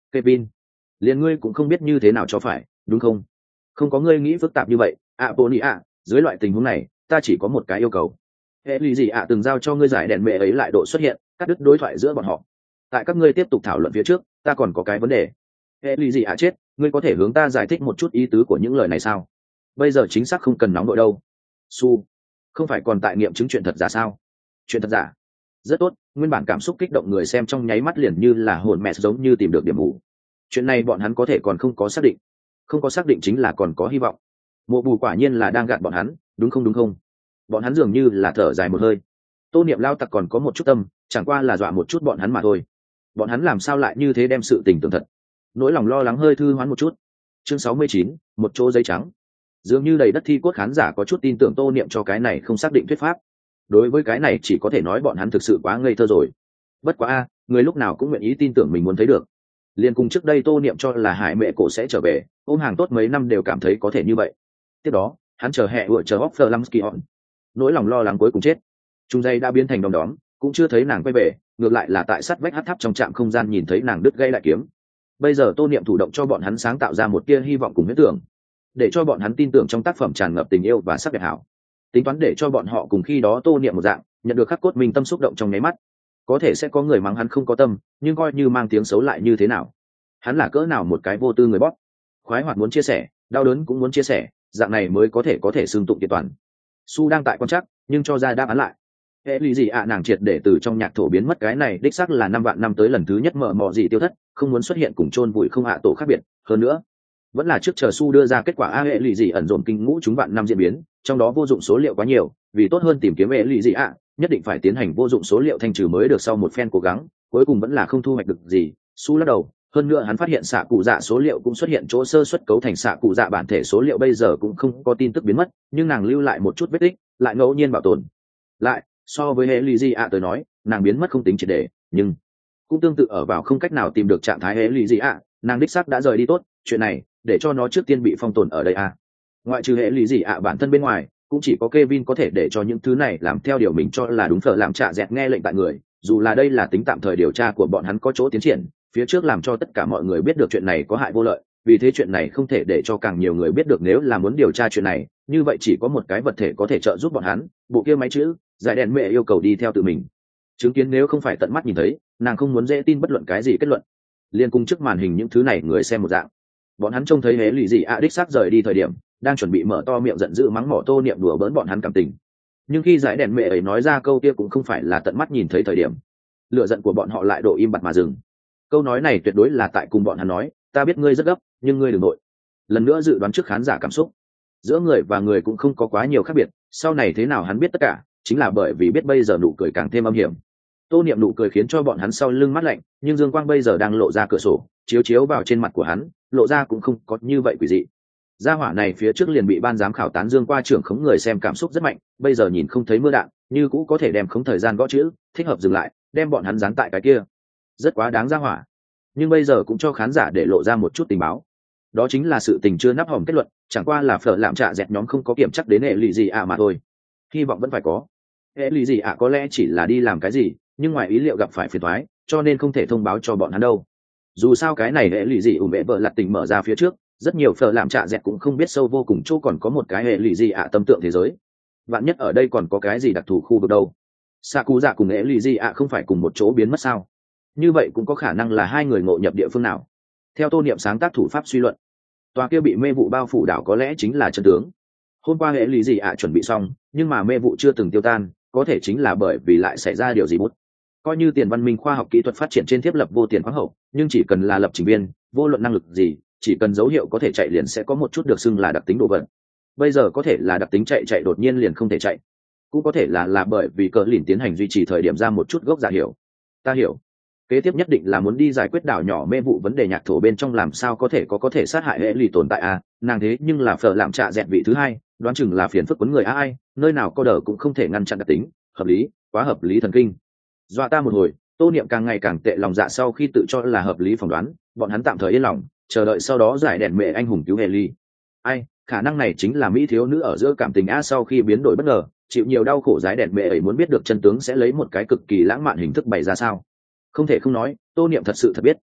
Kevin, liền ngươi cũng không biết như thế nào cho phải, đúng không? Không có ngươi nghĩ phức tạp như vậy, ạ bộ nị ạ, dưới loại tình huống này, ta chỉ có một cái yêu cầu. Hệ lụy gì ạ từng giao cho ngươi giải đèn mẹ ấy lại độ xuất hiện, cắt đứt đối thoại giữa bọn họ. Tại các ngươi tiếp tục thảo luận phía trước, ta còn có cái vấn đề. Hệ lụy gì ạ chết, ngươi có thể hướng ta giải thích một chút ý tứ của những lời này sao? Bây giờ chính xác không cần nóng nội đâu. Su, không phải còn tại nghiệm chứng chuyện thật giả sao? Chuyện thật giả? Rất tốt, nguyên bản cảm xúc kích động người xem trong nháy mắt liền như là hồn mẹ giống như tìm được điểm mù. Chuyện này bọn hắn có thể còn không có xác định. Không có xác định chính là còn có hy vọng. Mộ Bù quả nhiên là đang gạt bọn hắn, đúng không đúng không? Bọn hắn dường như là thở dài một hơi. Tô Niệm lao tặc còn có một chút tâm, chẳng qua là dọa một chút bọn hắn mà thôi. Bọn hắn làm sao lại như thế đem sự tình tưởng thật? Nỗi lòng lo lắng hơi thư hoán một chút. Chương sáu mươi chín, một chỗ giấy trắng. Dường như đầy đất thi cốt khán giả có chút tin tưởng Tô Niệm cho cái này không xác định thuyết pháp. Đối với cái này chỉ có thể nói bọn hắn thực sự quá ngây thơ rồi. Bất quá a, người lúc nào cũng nguyện ý tin tưởng mình muốn thấy được. Liên cùng trước đây Tô Niệm cho là Hải Mẹ Cổ sẽ trở về, ôm hàng tốt mấy năm đều cảm thấy có thể như vậy. Tiếp đó, hắn chờ hẹ vợ chờ Offer Lamsky on. Nỗi lòng lo lắng cuối cùng chết. Trung dây đã biến thành đom đóm, cũng chưa thấy nàng quay về, ngược lại là tại sát vách hắt tháp trong trạm không gian nhìn thấy nàng đứt gây lại kiếm. Bây giờ Tô Niệm thủ động cho bọn hắn sáng tạo ra một tia hy vọng cùng huyết tưởng, để cho bọn hắn tin tưởng trong tác phẩm tràn ngập tình yêu và sắc đẹp hảo. Tính toán để cho bọn họ cùng khi đó Tô Niệm một dạng, nhận được khắc cốt mình tâm xúc động trong nháy mắt. Có thể sẽ có người mắng hắn không có tâm, nhưng coi như mang tiếng xấu lại như thế nào? Hắn là cỡ nào một cái vô tư người bóp. Khoái hoạt muốn chia sẻ, đau đớn cũng muốn chia sẻ, dạng này mới có thể có thể xương tụng kiện toàn. Su đang tại quan chắc, nhưng cho ra đáp án lại. Hệ lý gì ạ nàng triệt để từ trong nhạc thổ biến mất, cái này đích xác là năm vạn năm tới lần thứ nhất mở mò gì tiêu thất, không muốn xuất hiện cùng chôn vùi không hạ tổ khác biệt. Hơn nữa, vẫn là trước chờ Su đưa ra kết quả a hệ lý gì ẩn dồn kinh ngũ chúng vạn năm diễn biến, trong đó vô dụng số liệu quá nhiều, vì tốt hơn tìm kiếm hệ lý gì ạ, nhất định phải tiến hành vô dụng số liệu thanh trừ mới được. Sau một phen cố gắng, cuối cùng vẫn là không thu hoạch được gì. Su lắc đầu. Hơn nữa hắn phát hiện xạ cụ dạ số liệu cũng xuất hiện chỗ sơ suất cấu thành xạ cụ dạ bản thể số liệu bây giờ cũng không có tin tức biến mất, nhưng nàng lưu lại một chút vết tích, lại ngẫu nhiên bảo tồn lại. So với hệ lụy gì ạ tới nói, nàng biến mất không tính triệt để, nhưng cũng tương tự ở vào không cách nào tìm được trạng thái hệ lụy gì ạ, nàng đích xác đã rời đi tốt. Chuyện này để cho nó trước tiên bị phong tồn ở đây à. Ngoại trừ hệ lụy gì ạ bản thân bên ngoài, cũng chỉ có Kevin có thể để cho những thứ này làm theo điều mình cho là đúng, phở làm trạ dẹt nghe lệnh tại người, dù là đây là tính tạm thời điều tra của bọn hắn có chỗ tiến triển, phía trước làm cho tất cả mọi người biết được chuyện này có hại vô lợi, vì thế chuyện này không thể để cho càng nhiều người biết được. Nếu là muốn điều tra chuyện này, như vậy chỉ có một cái vật thể có thể trợ giúp bọn hắn, bộ kia máy chữ giải đèn mẹ yêu cầu đi theo tự mình chứng kiến, nếu không phải tận mắt nhìn thấy, nàng không muốn dễ tin bất luận cái gì kết luận. Liên cung trước màn hình những thứ này người xem một dạng, bọn hắn trông thấy hễ lụy gì ạ đích xác rời đi thời điểm, đang chuẩn bị mở to miệng giận dữ mắng mỏ Tô Niệm đùa bỡn bọn hắn cảm tình, nhưng khi giải đèn mẹ ấy nói ra câu kia cũng không phải là tận mắt nhìn thấy thời điểm, lửa giận của bọn họ lại đổ im bặt mà dừng. Câu nói này tuyệt đối là tại cùng bọn hắn nói, ta biết ngươi rất gấp, nhưng ngươi đừng nội. Lần nữa dự đoán trước khán giả cảm xúc, giữa người và người cũng không có quá nhiều khác biệt. Sau này thế nào hắn biết tất cả, chính là bởi vì biết bây giờ nụ cười càng thêm âm hiểm. Tô Niệm nụ cười khiến cho bọn hắn sau lưng mát lạnh, nhưng dương quang bây giờ đang lộ ra cửa sổ, chiếu chiếu vào trên mặt của hắn, lộ ra cũng không có như vậy quỷ dị. Gia hỏa này phía trước liền bị ban giám khảo tán dương qua, trưởng khống người xem cảm xúc rất mạnh, bây giờ nhìn không thấy mưa đạn, như cũ có thể đem khống thời gian gõ chữ, thích hợp dừng lại, đem bọn hắn dán tại cái kia. Rất quá đáng gia hỏa. Nhưng bây giờ cũng cho khán giả để lộ ra một chút tình báo. Đó chính là sự tình chưa nắp hòm kết luận, chẳng qua là phở làm trạ dẹt nhóm không có kiểm chắc đến hệ lụy gì ạ mà thôi. Hy vọng vẫn phải có. Hệ lụy gì ạ có lẽ chỉ là đi làm cái gì, nhưng ngoài ý liệu gặp phải phiền toái, cho nên không thể thông báo cho bọn hắn đâu. Dù sao cái này hệ lụy gì ủ mẹ vợ lặt tình mở ra phía trước, rất nhiều phở làm trạ dẹt cũng không biết sâu vô cùng chỗ còn có một cái hệ lụy gì ạ tâm tượng thế giới. Vạn nhất ở đây còn có cái gì đặc thù khu vực đâu. Sa cú dạ cùng hệ lụy gì ạ không phải cùng một chỗ biến mất sao? Như vậy cũng có khả năng là hai người ngộ nhập địa phương nào. Theo Tô Niệm sáng tác thủ pháp suy luận, tòa kia bị mê vụ bao phủ đảo có lẽ chính là chân tướng. Hôm qua hệ lý gì ạ chuẩn bị xong, nhưng mà mê vụ chưa từng tiêu tan, có thể chính là bởi vì lại xảy ra điều gì bút. Coi như tiền văn minh khoa học kỹ thuật phát triển trên thiết lập vô tiền khoáng hậu, nhưng chỉ cần là lập trình viên, vô luận năng lực gì, chỉ cần dấu hiệu có thể chạy liền sẽ có một chút được xưng là đặc tính độ vận. Bây giờ có thể là đặc tính chạy chạy đột nhiên liền không thể chạy, cũng có thể là là bởi vì cỡ lìn tiến hành duy trì thời điểm ra một chút gốc giả hiểu. Ta hiểu. Kế tiếp nhất định là muốn đi giải quyết đảo nhỏ mê vụ vấn đề nhạc thổ bên trong, làm sao có thể có có thể sát hại hệ lì tồn tại à, nàng thế nhưng là phở làm trạ dẹt vị thứ hai, đoán chừng là phiền phức quấn người ai, nơi nào có đờ cũng không thể ngăn chặn đặc tính, hợp lý, quá hợp lý thần kinh. Dọa ta một hồi. Tô Niệm càng ngày càng tệ lòng dạ, sau khi tự cho là hợp lý phỏng đoán, bọn hắn tạm thời yên lòng, chờ đợi sau đó giải đèn mẹ anh hùng cứu hệ lì. Ai, khả năng này chính là mỹ thiếu nữ ở giữa cảm tình a. Sau khi biến đổi bất ngờ, chịu nhiều đau khổ giải đèn mẹ ấy muốn biết được chân tướng sẽ lấy một cái cực kỳ lãng mạn hình thức bày ra sao. Không thể không nói, Tô Niệm thật sự thật biết.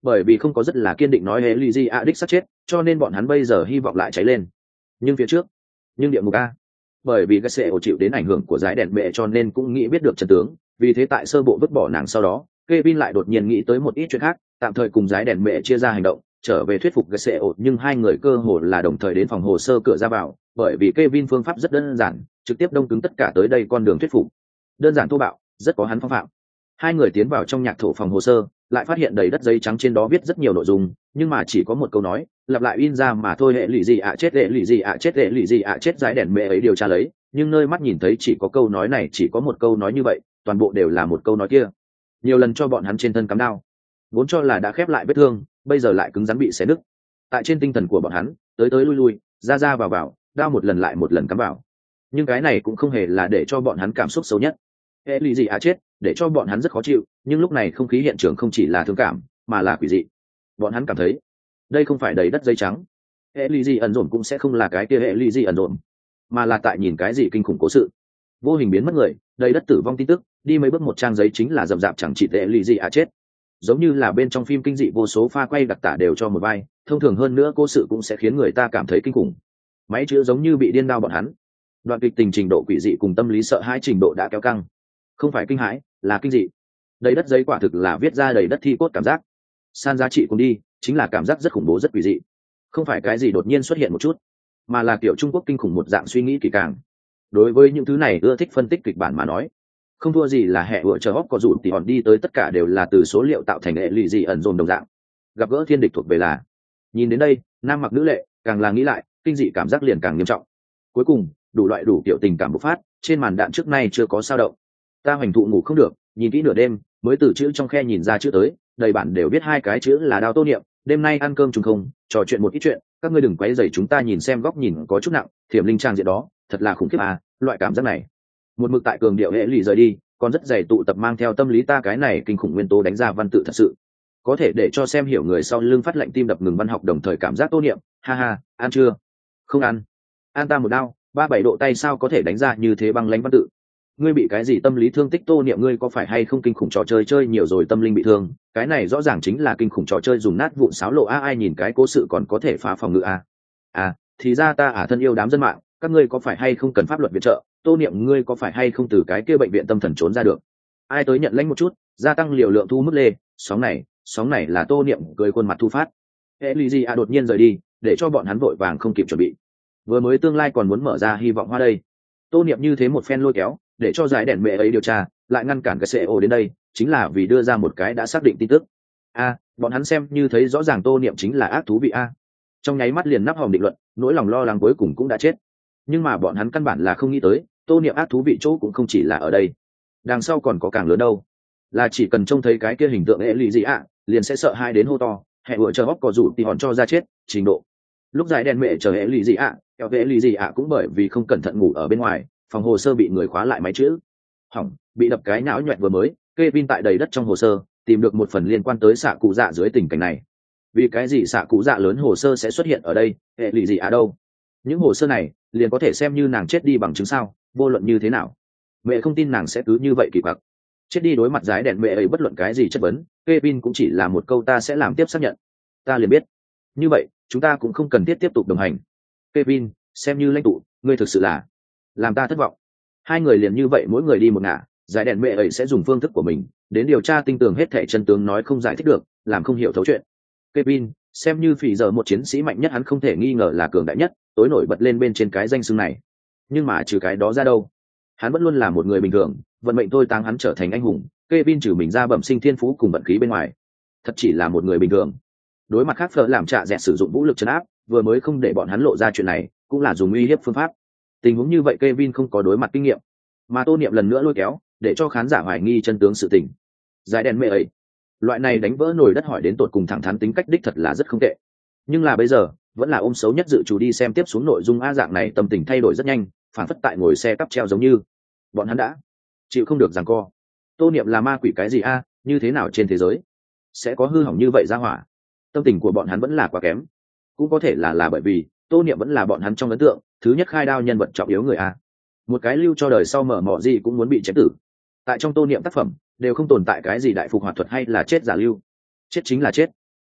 bởi vì không có rất là kiên định nói hệ lụy gì ạ đích sắp chết, cho nên bọn hắn bây giờ hy vọng lại cháy lên. Nhưng phía trước, nhưng địa ngục a, bởi vì cái sẽ ổ chịu đến ảnh hưởng của giải đèn bệ cho nên cũng nghĩ biết được chân tướng, vì thế tại sơ bộ vứt bỏ nàng sau đó, Kevin lại đột nhiên nghĩ tới một ít chuyện khác, tạm thời cùng giải đèn bệ chia ra hành động, trở về thuyết phục cái sẽ ổ, nhưng hai người cơ hồ là đồng thời đến phòng hồ sơ cửa ra vào, bởi vì Kevin phương pháp rất đơn giản, trực tiếp đông cứng tất cả tới đây con đường thuyết phục. Đơn giản thô bạo, rất có hắn phong phạm. Hai người tiến vào trong nhạc thổ phòng hồ sơ, lại phát hiện đầy đất giấy trắng trên đó viết rất nhiều nội dung, nhưng mà chỉ có một câu nói, lặp lại in ra mà thôi, hệ lụy gì ạ chết, hệ lụy gì ạ chết, hệ lụy gì ạ chết, giải đèn mẹ ấy điều tra lấy, nhưng nơi mắt nhìn thấy chỉ có câu nói này, chỉ có một câu nói như vậy, toàn bộ đều là một câu nói kia. Nhiều lần cho bọn hắn trên thân cắm đao, vốn cho là đã khép lại vết thương, bây giờ lại cứng rắn bị xé nứt. Tại trên tinh thần của bọn hắn, tới tới lui lui, ra ra vào vào, đao một lần lại một lần cắm vào. Nhưng cái này cũng không hề là để cho bọn hắn cảm xúc xấu nhất. Hệ lụy gì ạ chết, để cho bọn hắn rất khó chịu, nhưng lúc này không khí hiện trường không chỉ là thương cảm, mà là quỷ dị. Bọn hắn cảm thấy, đây không phải đầy đất giấy trắng. Hệ lụy gì ẩn dồn cũng sẽ không là cái kia hệ lụy gì ẩn dồn, mà là tại nhìn cái gì kinh khủng cố sự. Vô hình biến mất người, đầy đất tử vong tin tức, đi mấy bước một trang giấy chính là rậm rạp chẳng chỉ hệ lụy gì ạ chết. Giống như là bên trong phim kinh dị vô số pha quay đặc tả đều cho một vai, thông thường hơn nữa cố sự cũng sẽ khiến người ta cảm thấy kinh khủng. Máy chữa giống như bị điên đau bọn hắn. Đoạn kịch tình trình độ quỷ dị cùng tâm lý sợ hãi trình độ đã kéo căng. Không phải kinh hãi, là kinh dị. Đầy đất giấy quả thực là viết ra đầy đất thi cốt cảm giác. San giá trị cùng đi, chính là cảm giác rất khủng bố rất quỷ dị. Không phải cái gì đột nhiên xuất hiện một chút, mà là kiểu Trung Quốc kinh khủng một dạng suy nghĩ kỳ càng. Đối với những thứ này ưa thích phân tích kịch bản mà nói, không thua gì là hệ ựa chờ hóc có dụ thì hòn đi tới tất cả đều là từ số liệu tạo thành hệ lụy gì ẩn dồn đồng dạng. Gặp gỡ thiên địch thuộc về là. Nhìn đến đây, nam mặc nữ lệ, càng là nghĩ lại, kinh dị cảm giác liền càng nghiêm trọng. Cuối cùng, đủ loại đủ kiểu tình cảm bộc phát, trên màn đạn trước nay chưa có sao động. Ta hoành thụ ngủ không được, nhìn kỹ nửa đêm, mới từ chữ trong khe nhìn ra chữ tới, đầy bản đều biết hai cái chữ là Đao Tô Niệm, đêm nay ăn cơm chung không, trò chuyện một ít chuyện, các ngươi đừng quấy rầy chúng ta nhìn xem góc nhìn có chút nặng, Thiểm Linh trang diện đó, thật là khủng khiếp à, loại cảm giác này. Một mực tại cường điệu hệ lụy rời đi, còn rất dày tụ tập mang theo tâm lý ta cái này kinh khủng nguyên tố đánh ra văn tự thật sự. Có thể để cho xem hiểu người sau lưng phát lạnh tim đập ngừng văn học đồng thời cảm giác Tô Niệm, ha ha, ăn chưa? Không ăn. Ăn ta một đao, ba bảy độ tay sao có thể đánh ra như thế băng lãnh văn tự. Ngươi bị cái gì tâm lý thương tích? Tô Niệm ngươi có phải hay không kinh khủng trò chơi chơi nhiều rồi tâm linh bị thương, cái này rõ ràng chính là kinh khủng trò chơi dùng nát vụn sáo lộ a, ai nhìn cái cố sự còn có thể phá phòng ngự a. À, thì ra ta à thân yêu đám dân mạng, các ngươi có phải hay không cần pháp luật viện trợ? Tô Niệm ngươi có phải hay không từ cái kia bệnh viện tâm thần trốn ra được? Ai tới nhận lãnh một chút, gia tăng liều lượng thu mức lê, sóng này, sóng này là Tô Niệm cười khuôn mặt thu phát. Elysia đột nhiên rời đi, để cho bọn hắn vội vàng không kịp chuẩn bị. Vừa mới tương lai còn muốn mở ra hy vọng hoa đây. Tô Niệm như thế một phen lôi kéo, để cho giải đèn mẹ ấy điều tra, lại ngăn cản cái xê ô đến đây, chính là vì đưa ra một cái đã xác định tin tức. A, bọn hắn xem như thấy rõ ràng Tô Niệm chính là ác thú vị a. Trong nháy mắt liền nắp hòm định luận, nỗi lòng lo lắng cuối cùng cũng đã chết. Nhưng mà bọn hắn căn bản là không nghĩ tới, Tô Niệm ác thú vị chỗ cũng không chỉ là ở đây. Đằng sau còn có càng lớn đâu. Là chỉ cần trông thấy cái kia hình tượng ệ lì gì ạ, liền sẽ sợ hai đến hô to, hẹ vừa chờ hóc có rủ thì hòn cho ra chết, trình độ. Lúc giải đèn mẹ chờ ệ lì gì ạ, kéo ệ lì gì ạ cũng bởi vì không cẩn thận ngủ ở bên ngoài, phòng hồ sơ bị người khóa lại máy chữ. Hỏng, bị đập cái não nhoẹt vừa mới, Kevin tại đầy đất trong hồ sơ, tìm được một phần liên quan tới xạ cụ dạ dưới tình cảnh này. Vì cái gì xạ cụ dạ lớn hồ sơ sẽ xuất hiện ở đây, hệ lụy gì à đâu? Những hồ sơ này liền có thể xem như nàng chết đi bằng chứng sao? Vô luận như thế nào, mẹ không tin nàng sẽ cứ như vậy kỳ quặc. Chết đi đối mặt giải đèn mẹ ấy bất luận cái gì chất vấn, Kevin cũng chỉ là một câu ta sẽ làm tiếp xác nhận. Ta liền biết. Như vậy, chúng ta cũng không cần thiết tiếp tục đồng hành. Kevin, xem như lãnh tụ, ngươi thực sự là làm ta thất vọng. Hai người liền như vậy mỗi người đi một ngả, giải đèn mẹ ấy sẽ dùng phương thức của mình đến điều tra tinh tường hết thảy chân tướng, nói không giải thích được, làm không hiểu thấu chuyện. Kevin, xem như phỉ giờ một chiến sĩ mạnh nhất, hắn không thể nghi ngờ là cường đại nhất, tối nổi bật lên bên trên cái danh xưng này. Nhưng mà trừ cái đó ra đâu, hắn vẫn luôn là một người bình thường, vận mệnh thôi táng hắn trở thành anh hùng. Kevin trừ mình ra bẩm sinh thiên phú cùng vận khí bên ngoài, thật chỉ là một người bình thường. Đối mặt khác phở làm trạ dẹt sử dụng vũ lực trấn áp, vừa mới không để bọn hắn lộ ra chuyện này, cũng là dùng uy hiếp phương pháp. Tình huống như vậy Kevin không có đối mặt kinh nghiệm, mà Tô Niệm lần nữa lôi kéo, để cho khán giả hoài nghi chân tướng sự tình. Giải đèn mẹ ấy, loại này đánh vỡ nồi đất hỏi đến tột cùng thẳng thắn tính cách đích thật là rất không tệ. Nhưng là bây giờ, vẫn là ôm xấu nhất dự chủ đi xem tiếp xuống nội dung a, dạng này tâm tình thay đổi rất nhanh, phản phất tại ngồi xe cắp treo giống như bọn hắn đã chịu không được giằng co. Tô Niệm là ma quỷ cái gì a, như thế nào trên thế giới sẽ có hư hỏng như vậy ra hỏa? Tâm tình của bọn hắn vẫn là quá kém, cũng có thể là là bởi vì Tô Niệm vẫn là bọn hắn trong ấn tượng thứ nhất khai đao nhân vật trọng yếu người a. Một cái lưu cho đời sau mở mỏ gì cũng muốn bị chém tử. Tại trong Tô Niệm tác phẩm đều không tồn tại cái gì đại phục hoạt thuật hay là chết giả lưu, chết chính là chết.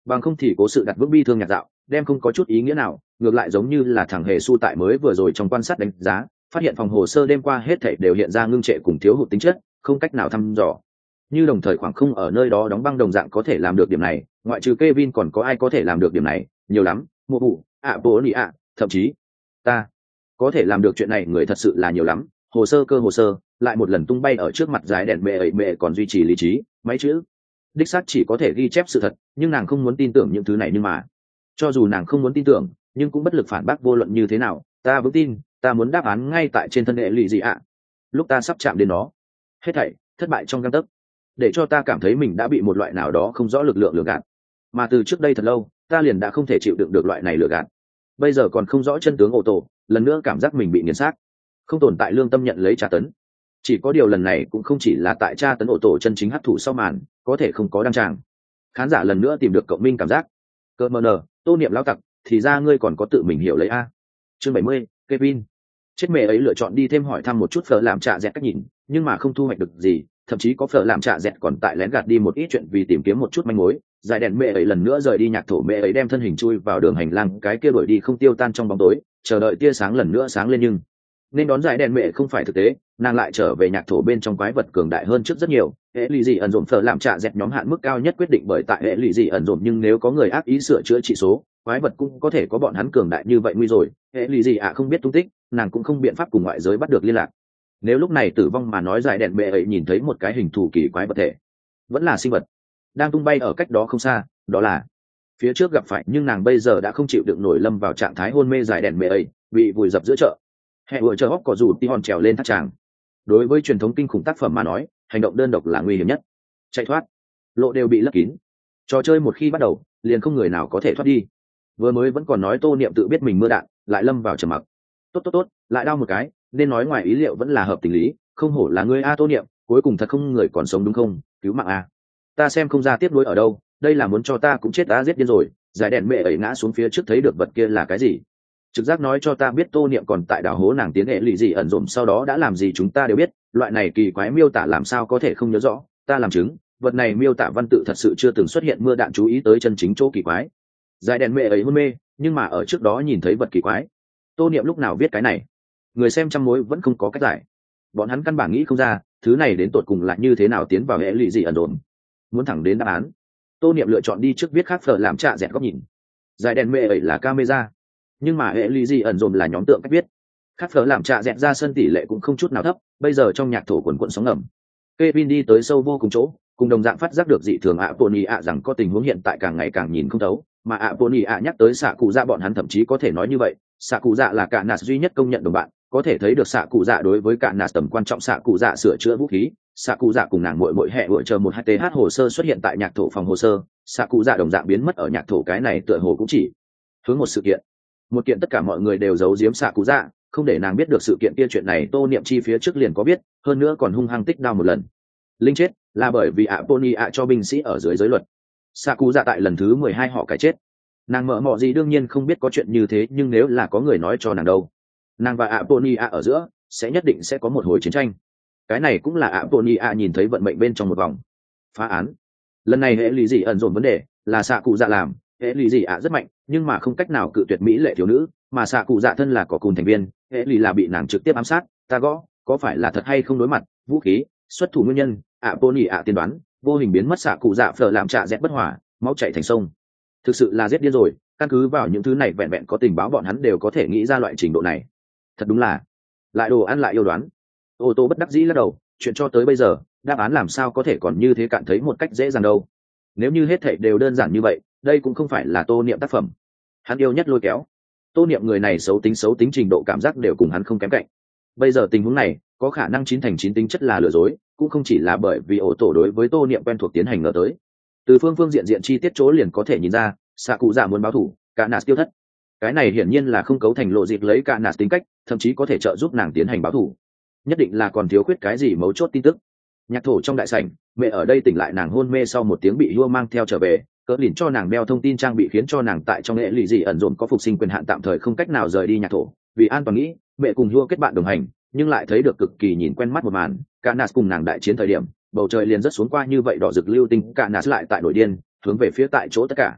bằng không thì cố sự đặt vững bi thương nhạc dạo đem không có chút ý nghĩa nào, ngược lại giống như là thằng hề su tại mới vừa rồi trong quan sát đánh giá phát hiện phòng hồ sơ đêm qua hết thảy đều hiện ra ngưng trệ cùng thiếu hụt tính chất, không cách nào thăm dò. Như đồng thời khoảng không ở nơi đó đóng băng đồng dạng có thể làm được điểm này, ngoại trừ Kevin còn có ai có thể làm được điểm này, nhiều lắm, mùa vụ, ạ bố nị ạ, thậm chí ta có thể làm được chuyện này người thật sự là nhiều lắm. Hồ sơ cơ hồ sơ lại một lần tung bay ở trước mặt giải đèn mẹ ấy mẹ còn duy trì lý trí, mấy chữ đích xác chỉ có thể ghi chép sự thật, nhưng nàng không muốn tin tưởng những thứ này, nhưng mà cho dù nàng không muốn tin tưởng nhưng cũng bất lực phản bác vô luận như thế nào, ta vững tin, ta muốn đáp án ngay tại trên thân hệ lụy gì ạ. Lúc ta sắp chạm đến nó, hết thảy thất bại trong gang tấc, để cho ta cảm thấy mình đã bị một loại nào đó không rõ lực lượng lừa gạt, mà từ trước đây thật lâu ta liền đã không thể chịu đựng được loại này lừa gạt. Bây giờ còn không rõ chân tướng ô tô, lần nữa cảm giác mình bị nghiền xác, không tồn tại lương tâm nhận lấy tra tấn. Chỉ có điều lần này cũng không chỉ là tại tra tấn ô tô chân chính hấp thụ sau màn, có thể không có đăng tràng. Khán giả lần nữa tìm được cộng minh cảm giác. Cơ mờ nờ, Tô Niệm lão tặc, thì ra ngươi còn có tự mình hiểu lấy a. Chương bảy mươi, Kevin. Chết mẹ ấy lựa chọn đi thêm hỏi thăm một chút phở làm trạ dẹt cách nhìn, nhưng mà không thu hoạch được gì, thậm chí có phở làm trạ dẹt còn tại lén gạt đi một ít chuyện vì tìm kiếm một chút manh mối. Giải đèn mẹ ấy lần nữa rời đi nhạc thổ, mẹ ấy đem thân hình chui vào đường hành lang cái kia đuổi đi không tiêu tan trong bóng tối, chờ đợi tia sáng lần nữa sáng lên, nhưng nên đón giải đèn mẹ không phải thực tế, nàng lại trở về nhạc thổ bên trong quái vật cường đại hơn trước rất nhiều. Hệ lụy gì ẩn dồn phở làm trạ dẹt nhóm hạn mức cao nhất quyết định bởi tại hệ lụy gì ẩn dồn, nhưng nếu có người ác ý sửa chữa trị số, quái vật cũng có thể có bọn hắn cường đại như vậy nguy rồi. Hệ lụy gì ạ không biết tung tích, nàng cũng không biện pháp cùng ngoại giới bắt được liên lạc. Nếu lúc này tử vong mà nói giải đèn mẹ ấy nhìn thấy một cái hình thù kỳ quái vật thể, vẫn là sinh vật đang tung bay ở cách đó không xa, đó là phía trước gặp phải, nhưng nàng bây giờ đã không chịu đựng nổi, lâm vào trạng thái hôn mê. Giải đèn mẹ ấy bị vùi dập giữa chợ, hệ vừa chờ hóc có dù tí hòn trèo lên thác tràng. Đối với truyền thống kinh khủng tác phẩm mà nói, hành động đơn độc là nguy hiểm nhất, chạy thoát lộ đều bị lấp kín. Trò chơi một khi bắt đầu liền không người nào có thể thoát đi. Vừa mới vẫn còn nói Tô Niệm tự biết mình mưa đạn, lại lâm vào trầm mặc. Tốt tốt tốt, lại đau một cái, nên nói ngoài ý liệu vẫn là hợp tình lý, không hổ là ngươi a Tô Niệm, cuối cùng thật không người còn sống đúng không, cứu mạng a. Ta xem không ra tiếp nối ở đâu, đây là muốn cho ta cũng chết, đã giết điên rồi. Giải đèn mẹ ấy ngã xuống phía trước thấy được vật kia là cái gì, trực giác nói cho ta biết Tô Niệm còn tại đảo hố nàng tiến hệ lụy gì ẩn dồn sau đó đã làm gì chúng ta đều biết. Loại này kỳ quái miêu tả làm sao có thể không nhớ rõ, ta làm chứng, vật này miêu tả văn tự thật sự chưa từng xuất hiện. Mưa đạn chú ý tới chân chính chỗ kỳ quái. Giải đèn mẹ ấy hôn mê, nhưng mà ở trước đó nhìn thấy vật kỳ quái. Tô Niệm lúc nào viết cái này, người xem trăm mối vẫn không có cách giải. Bọn hắn căn bản nghĩ không ra thứ này đến tột cùng là như thế nào tiến vào hệ lụy gì ẩn dồn. Muốn thẳng đến đáp án, Tô Niệm lựa chọn đi trước viết khác phở làm trạ dẹt góc nhìn. Giải đèn mẹ ấy là camera, nhưng mà hệ lụy gì ẩn dồn là nhóm tượng cách viết. Khác phở làm trạ dẹt ra sân tỷ lệ cũng không chút nào thấp. Bây giờ trong nhạc thổ quần quận sóng ngầm, Kevin đi tới sâu vô cùng chỗ, cùng đồng dạng phát giác được dị thường ạ Pony ạ rằng có tình huống hiện tại càng ngày càng nhìn không thấu, mà ạ Pony ạ nhắc tới xạ cụ dạ, bọn hắn thậm chí có thể nói như vậy, xạ cụ dạ là cả nạt duy nhất công nhận đồng bạn, có thể thấy được xạ cụ dạ đối với cả nạt tầm quan trọng. Xạ cụ dạ sửa chữa vũ khí, xạ cụ dạ cùng nàng muội muội hệ vợ chờ một hai th hồ sơ xuất hiện tại nhạc thổ phòng hồ sơ, xạ cụ dạ đồng dạng biến mất ở nhạc thổ. Cái này tựa hồ cũng chỉ hướng một sự kiện, một kiện tất cả mọi người đều giấu giếm xạ cụ dạ, không để nàng biết được sự kiện kia. Chuyện này Tô Niệm chi phía trước liền có biết, hơn nữa còn hung hăng tích đao một lần. Linh chết là bởi vì ạ Pony ạ cho binh sĩ ở dưới giới luật. Xạ cụ dạ tại lần thứ mười hai họ cái chết, nàng mợ mọ gì đương nhiên không biết có chuyện như thế, nhưng nếu là có người nói cho nàng đâu, nàng và ạ Pony ạ ở giữa sẽ nhất định sẽ có một hồi chiến tranh. Cái này cũng là ạ Pony ạ nhìn thấy vận mệnh bên trong một vòng phá án. Lần này hệ lụy gì ẩn dồn vấn đề là xạ cụ dạ làm. Hệ lụy gì ạ rất mạnh, nhưng mà không cách nào cự tuyệt mỹ lệ thiếu nữ, mà xạ cụ dạ thân là có cùng thành viên, hệ lụy là bị nàng trực tiếp ám sát. Ta gõ có phải là thật hay không đối mặt vũ khí xuất thủ nguyên nhân, ạ Pony ạ tiên đoán vô hình biến mất xạ cụ dạ phở làm trạ dẹt bất hỏa, máu chảy thành sông. Thực sự là giết điên rồi. Căn cứ vào những thứ này vẹn vẹn có tình báo bọn hắn đều có thể nghĩ ra loại trình độ này. Thật đúng là lại đồ ăn lại yêu đoán. Ô tô bất đắc dĩ lắc đầu, chuyện cho tới bây giờ đáp án làm sao có thể còn như thế cạn thấy một cách dễ dàng đâu. Nếu như hết thảy đều đơn giản như vậy, đây cũng không phải là Tô Niệm tác phẩm. Hắn yêu nhất lôi kéo. Tô Niệm người này xấu tính xấu tính trình độ cảm giác đều cùng hắn không kém cạnh. Bây giờ tình huống này có khả năng chín thành chín tính chất là lừa dối, cũng không chỉ là bởi vì ổ tổ đối với Tô Niệm quen thuộc tiến hành ngờ tới. Từ phương phương diện diện chi tiết chỗ liền có thể nhìn ra, xạ cụ dạ muốn báo thủ, cả nạt tiêu thất. Cái này hiển nhiên là không cấu thành lộ dịp lấy cả nạt tính cách, thậm chí có thể trợ giúp nàng tiến hành báo thủ. Nhất định là còn thiếu khuyết cái gì mấu chốt tin tức. Nhạc thổ trong đại sảnh, mẹ ở đây tỉnh lại, nàng hôn mê sau một tiếng bị Hua mang theo trở về, cỡ lìn cho nàng đeo thông tin trang bị khiến cho nàng tại trong hệ lụy gì ẩn dồn có phục sinh quyền hạn, tạm thời không cách nào rời đi nhạc thổ. Vì an toàn nghĩ, mẹ cùng Hua kết bạn đồng hành, nhưng lại thấy được cực kỳ nhìn quen mắt một màn, cả nạt cùng nàng đại chiến thời điểm, bầu trời liền rất xuống qua như vậy đỏ rực lưu tinh, cả nạt lại tại nổi điên, hướng về phía tại chỗ tất cả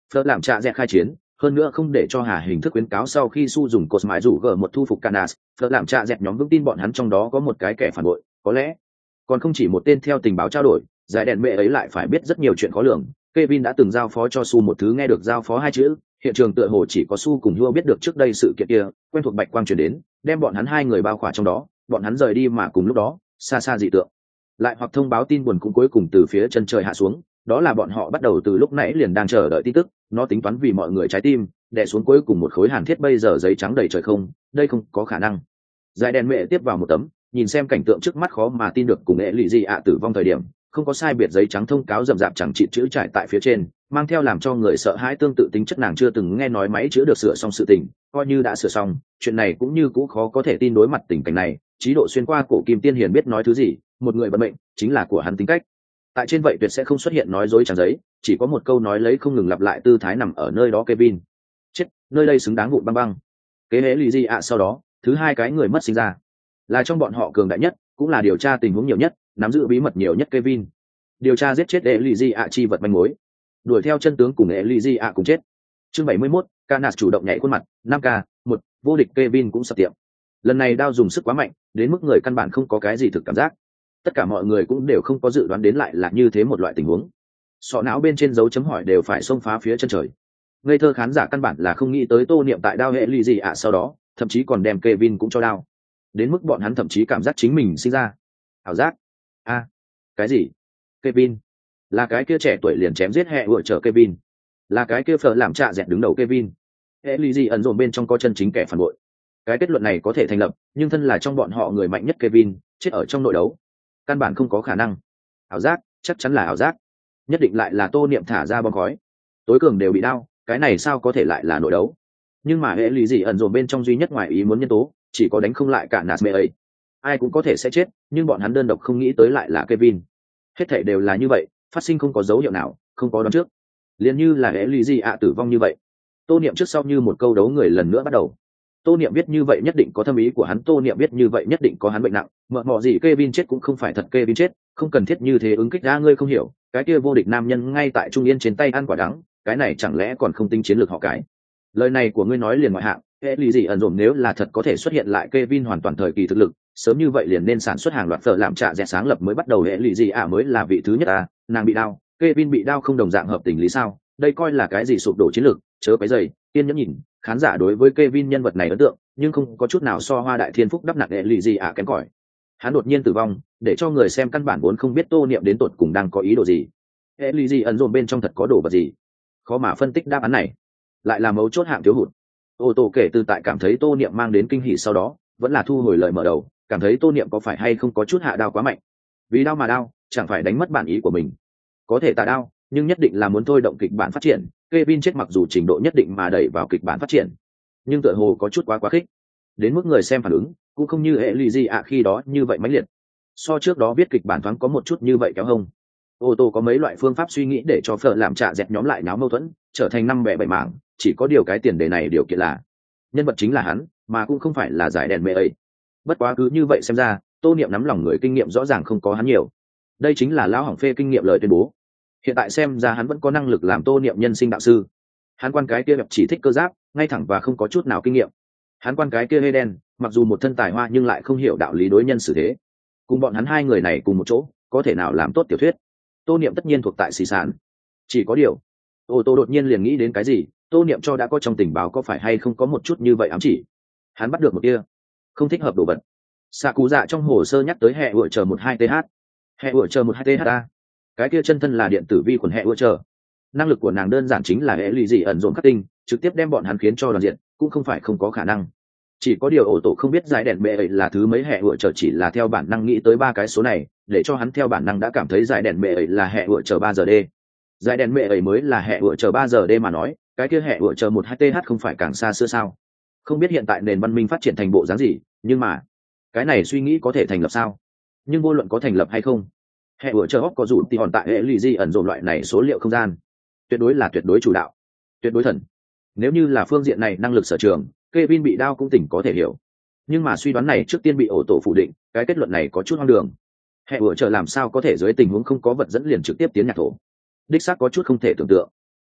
Phớt làm trạ dẹt khai chiến, hơn nữa không để cho Hà hình thức khuyến cáo sau khi su dùng cột mãi rủ gờ một thu phục Canas, Phớt làm trạ dẹt nhóm vững tin bọn hắn trong đó có một cái kẻ phản bội, có lẽ còn không chỉ một tên. Theo tình báo trao đổi, giải đèn mẹ ấy lại phải biết rất nhiều chuyện khó lường. Kevin đã từng giao phó cho Su một thứ, nghe được giao phó hai chữ, hiện trường tựa hồ chỉ có Su cùng Hua biết được trước đây sự kiện kia, quen thuộc bạch quang truyền đến, đem bọn hắn hai người bao khỏa trong đó, bọn hắn rời đi mà cùng lúc đó, xa xa dị tượng lại hoặc thông báo tin buồn cũng cuối cùng từ phía chân trời hạ xuống, đó là bọn họ bắt đầu từ lúc nãy liền đang chờ đợi tin tức, nó tính toán vì mọi người trái tim, đè xuống cuối cùng một khối hàn thiết. Bây giờ giấy trắng đầy trời không, đây không có khả năng. Giải đèn mẹ tiếp vào một tấm, nhìn xem cảnh tượng trước mắt khó mà tin được, cùng nghệ lụy gì ạ tử vong thời điểm không có sai biệt, giấy trắng thông cáo rậm rạp chẳng trị chữ trải tại phía trên, mang theo làm cho người sợ hãi tương tự tính chất. Nàng chưa từng nghe nói máy chữ được sửa xong sự tình, coi như đã sửa xong, chuyện này cũng như cũ khó có thể tin. Đối mặt tình cảnh này, Chí Độ xuyên qua cổ kim tiên hiền biết nói thứ gì, một người vận mệnh chính là của hắn tính cách. Tại trên vậy tuyệt sẽ không xuất hiện nói dối trắng giấy, chỉ có một câu nói lấy không ngừng lặp lại tư thái nằm ở nơi đó. Kevin chết, nơi đây xứng đáng vụn băng băng. Kế hễ lì gì ạ sau đó, thứ hai cái người mất sinh ra là trong bọn họ cường đại nhất, cũng là điều tra tình huống nhiều nhất, nắm giữ bí mật nhiều nhất. Kevin điều tra giết chết Ellie ạ chi vật manh mối, đuổi theo chân tướng cùng Ellie ạ cùng chết. Chương bảy mươi mốt, Canas chủ động nhảy khuôn mặt. năm k một, vô địch. Kevin cũng sập tiệm. Lần này đao dùng sức quá mạnh, đến mức người căn bản không có cái gì thực cảm giác. Tất cả mọi người cũng đều không có dự đoán đến lại là như thế một loại tình huống. Sọ não bên trên dấu chấm hỏi đều phải xông phá phía chân trời. Ngây thơ khán giả căn bản là không nghĩ tới Tô Niệm tại đao Ellie ạ sau đó, thậm chí còn đem Kevin cũng cho đao. Đến mức bọn hắn thậm chí cảm giác chính mình sinh ra ảo giác. A, à, cái gì? Kevin là cái kia trẻ tuổi liền chém giết hệ vợ trở Kevin, là cái kia phở làm trạ dẹt đứng đầu Kevin. Ellie ẩn dồn bên trong có chân chính kẻ phản bội. Cái kết luận này có thể thành lập, nhưng thân là trong bọn họ người mạnh nhất Kevin chết ở trong nội đấu, căn bản không có khả năng. Ảo giác, chắc chắn là ảo giác. Nhất định lại là Tô Niệm thả ra bom khói. Tối cường đều bị đau, cái này sao có thể lại là nội đấu? Nhưng mà Ellie ẩn dồn bên trong duy nhất ngoài ý muốn nhân tố, chỉ có đánh không lại cả Nas mẹ ấy. Ai cũng có thể sẽ chết, nhưng bọn hắn đơn độc không nghĩ tới lại là Kevin. Hết thảy đều là như vậy, phát sinh không có dấu hiệu nào, không có đoán trước. Liền như là Ellie ạ tử vong như vậy. Tô Niệm trước sau như một câu đấu người lần nữa bắt đầu. Tô Niệm biết như vậy nhất định có thâm ý của hắn, Tô Niệm biết như vậy nhất định có hắn bệnh nặng, mợ mọ gì Kevin chết cũng không phải thật Kevin chết, không cần thiết như thế ứng kích ra. Ngươi không hiểu, cái kia vô địch nam nhân ngay tại Trung Yên trên tay ăn quả đắng, cái này chẳng lẽ còn không tính chiến lược họ cái. Lời này của ngươi nói liền ngoại hạng, Ellie gì ẩn dồn nếu là thật có thể xuất hiện lại Kevin hoàn toàn thời kỳ thực lực, sớm như vậy liền nên sản xuất hàng loạt phở làm trạ dẹt sáng lập mới bắt đầu. Ellie gì ạ mới là vị thứ nhất à, nàng bị đau, Kevin bị đau không đồng dạng hợp tình lý sao? Đây coi là cái gì sụp đổ chiến lược, chớ cái dày, kiên nhẫn nhìn. Khán giả đối với Kevin nhân vật này ấn tượng, nhưng không có chút nào so Hoa Đại Thiên Phúc đắp nặng Ellie gì ạ kém cỏi. Hắn đột nhiên tử vong, để cho người xem căn bản vốn không biết Tô Niệm đến tột cùng đang có ý đồ gì. Ellie gì ẩn dồn bên trong thật có đồ vật gì? Khó mà phân tích đáp án này. Lại là mấu chốt hạng thiếu hụt. Ô tô kể từ tại cảm thấy Tô Niệm mang đến kinh hỉ sau đó, vẫn là thu hồi lời mở đầu, cảm thấy Tô Niệm có phải hay không có chút hạ đao quá mạnh. Vì đao mà đao, chẳng phải đánh mất bản ý của mình. Có thể tà đao, nhưng nhất định là muốn thôi động kịch bản phát triển. Kevin chết mặc dù trình độ nhất định mà đẩy vào kịch bản phát triển, nhưng tựa hồ có chút quá quá khích. Đến mức người xem phản ứng, cũng không như Ellie ạ khi đó như vậy mãnh liệt. So trước đó viết kịch bản thoáng có một chút như vậy kéo hông. Ô tô có mấy loại phương pháp suy nghĩ để cho phở làm trạ dẹt nhóm lại náo mâu thuẫn, trở thành năm bẻ bảy mảng, chỉ có điều cái tiền đề này điều kiện là nhân vật chính là hắn, mà cũng không phải là giải đèn mẹ ấy. Bất quá cứ như vậy xem ra, Tô Niệm nắm lòng người kinh nghiệm rõ ràng không có hắn nhiều. Đây chính là lão hỏng phê kinh nghiệm lời tuyên bố. Hiện tại xem ra hắn vẫn có năng lực làm Tô Niệm nhân sinh đạo sư. Hắn quan cái kia chỉ thích cơ giáp, ngay thẳng và không có chút nào kinh nghiệm. Hắn quan cái kia hê đen, mặc dù một thân tài hoa nhưng lại không hiểu đạo lý đối nhân xử thế. Cùng bọn hắn hai người này cùng một chỗ, có thể nào làm tốt tiểu thuyết? Tô Niệm tất nhiên thuộc tại xì sản. Chỉ có điều, ô tô đột nhiên liền nghĩ đến cái gì, Tô Niệm cho đã có trong tình báo có phải hay không có một chút như vậy ám chỉ. Hắn bắt được một kia không thích hợp đồ vật. Xạ Cú Dạ trong hồ sơ nhắc tới hệ ủa chờ một hai th, hệ ủa chờ một hai th a, cái kia chân thân là điện tử vi khuẩn hệ ủa chờ. Năng lực của nàng đơn giản chính là hệ lụy gì ẩn dồn khắc tinh, trực tiếp đem bọn hắn khiến cho đoàn diện, cũng không phải không có khả năng. Chỉ có điều ổ tổ không biết giải đèn bệ ấy là thứ mấy hệ ủa chờ, chỉ là theo bản năng nghĩ tới ba cái số này, để cho hắn theo bản năng đã cảm thấy giải đèn bệ ấy là hệ ủa chờ ba giờ d. Giải đèn bệ ấy mới là hệ ủa chờ ba giờ d mà nói, cái kia hệ ủa chờ một hai th không phải càng xa xưa sao? Không biết hiện tại nền văn minh phát triển thành bộ dáng gì, nhưng mà cái này suy nghĩ có thể thành lập sao? Nhưng vô luận có thành lập hay không, hệ ủa chờ hóc có dù thì hòn tại hệ lụy di ẩn dồn loại này số liệu không gian, tuyệt đối là tuyệt đối chủ đạo, tuyệt đối thần. Nếu như là phương diện này năng lực sở trường, Kevin bị đao cũng tỉnh có thể hiểu. Nhưng mà suy đoán này trước tiên bị ổ tổ phủ định, cái kết luận này có chút hoang đường. Hệ ủa chờ làm sao có thể dưới tình huống không có vật dẫn liền trực tiếp tiến nhạc thổ? Đích xác có chút không thể tưởng tượng.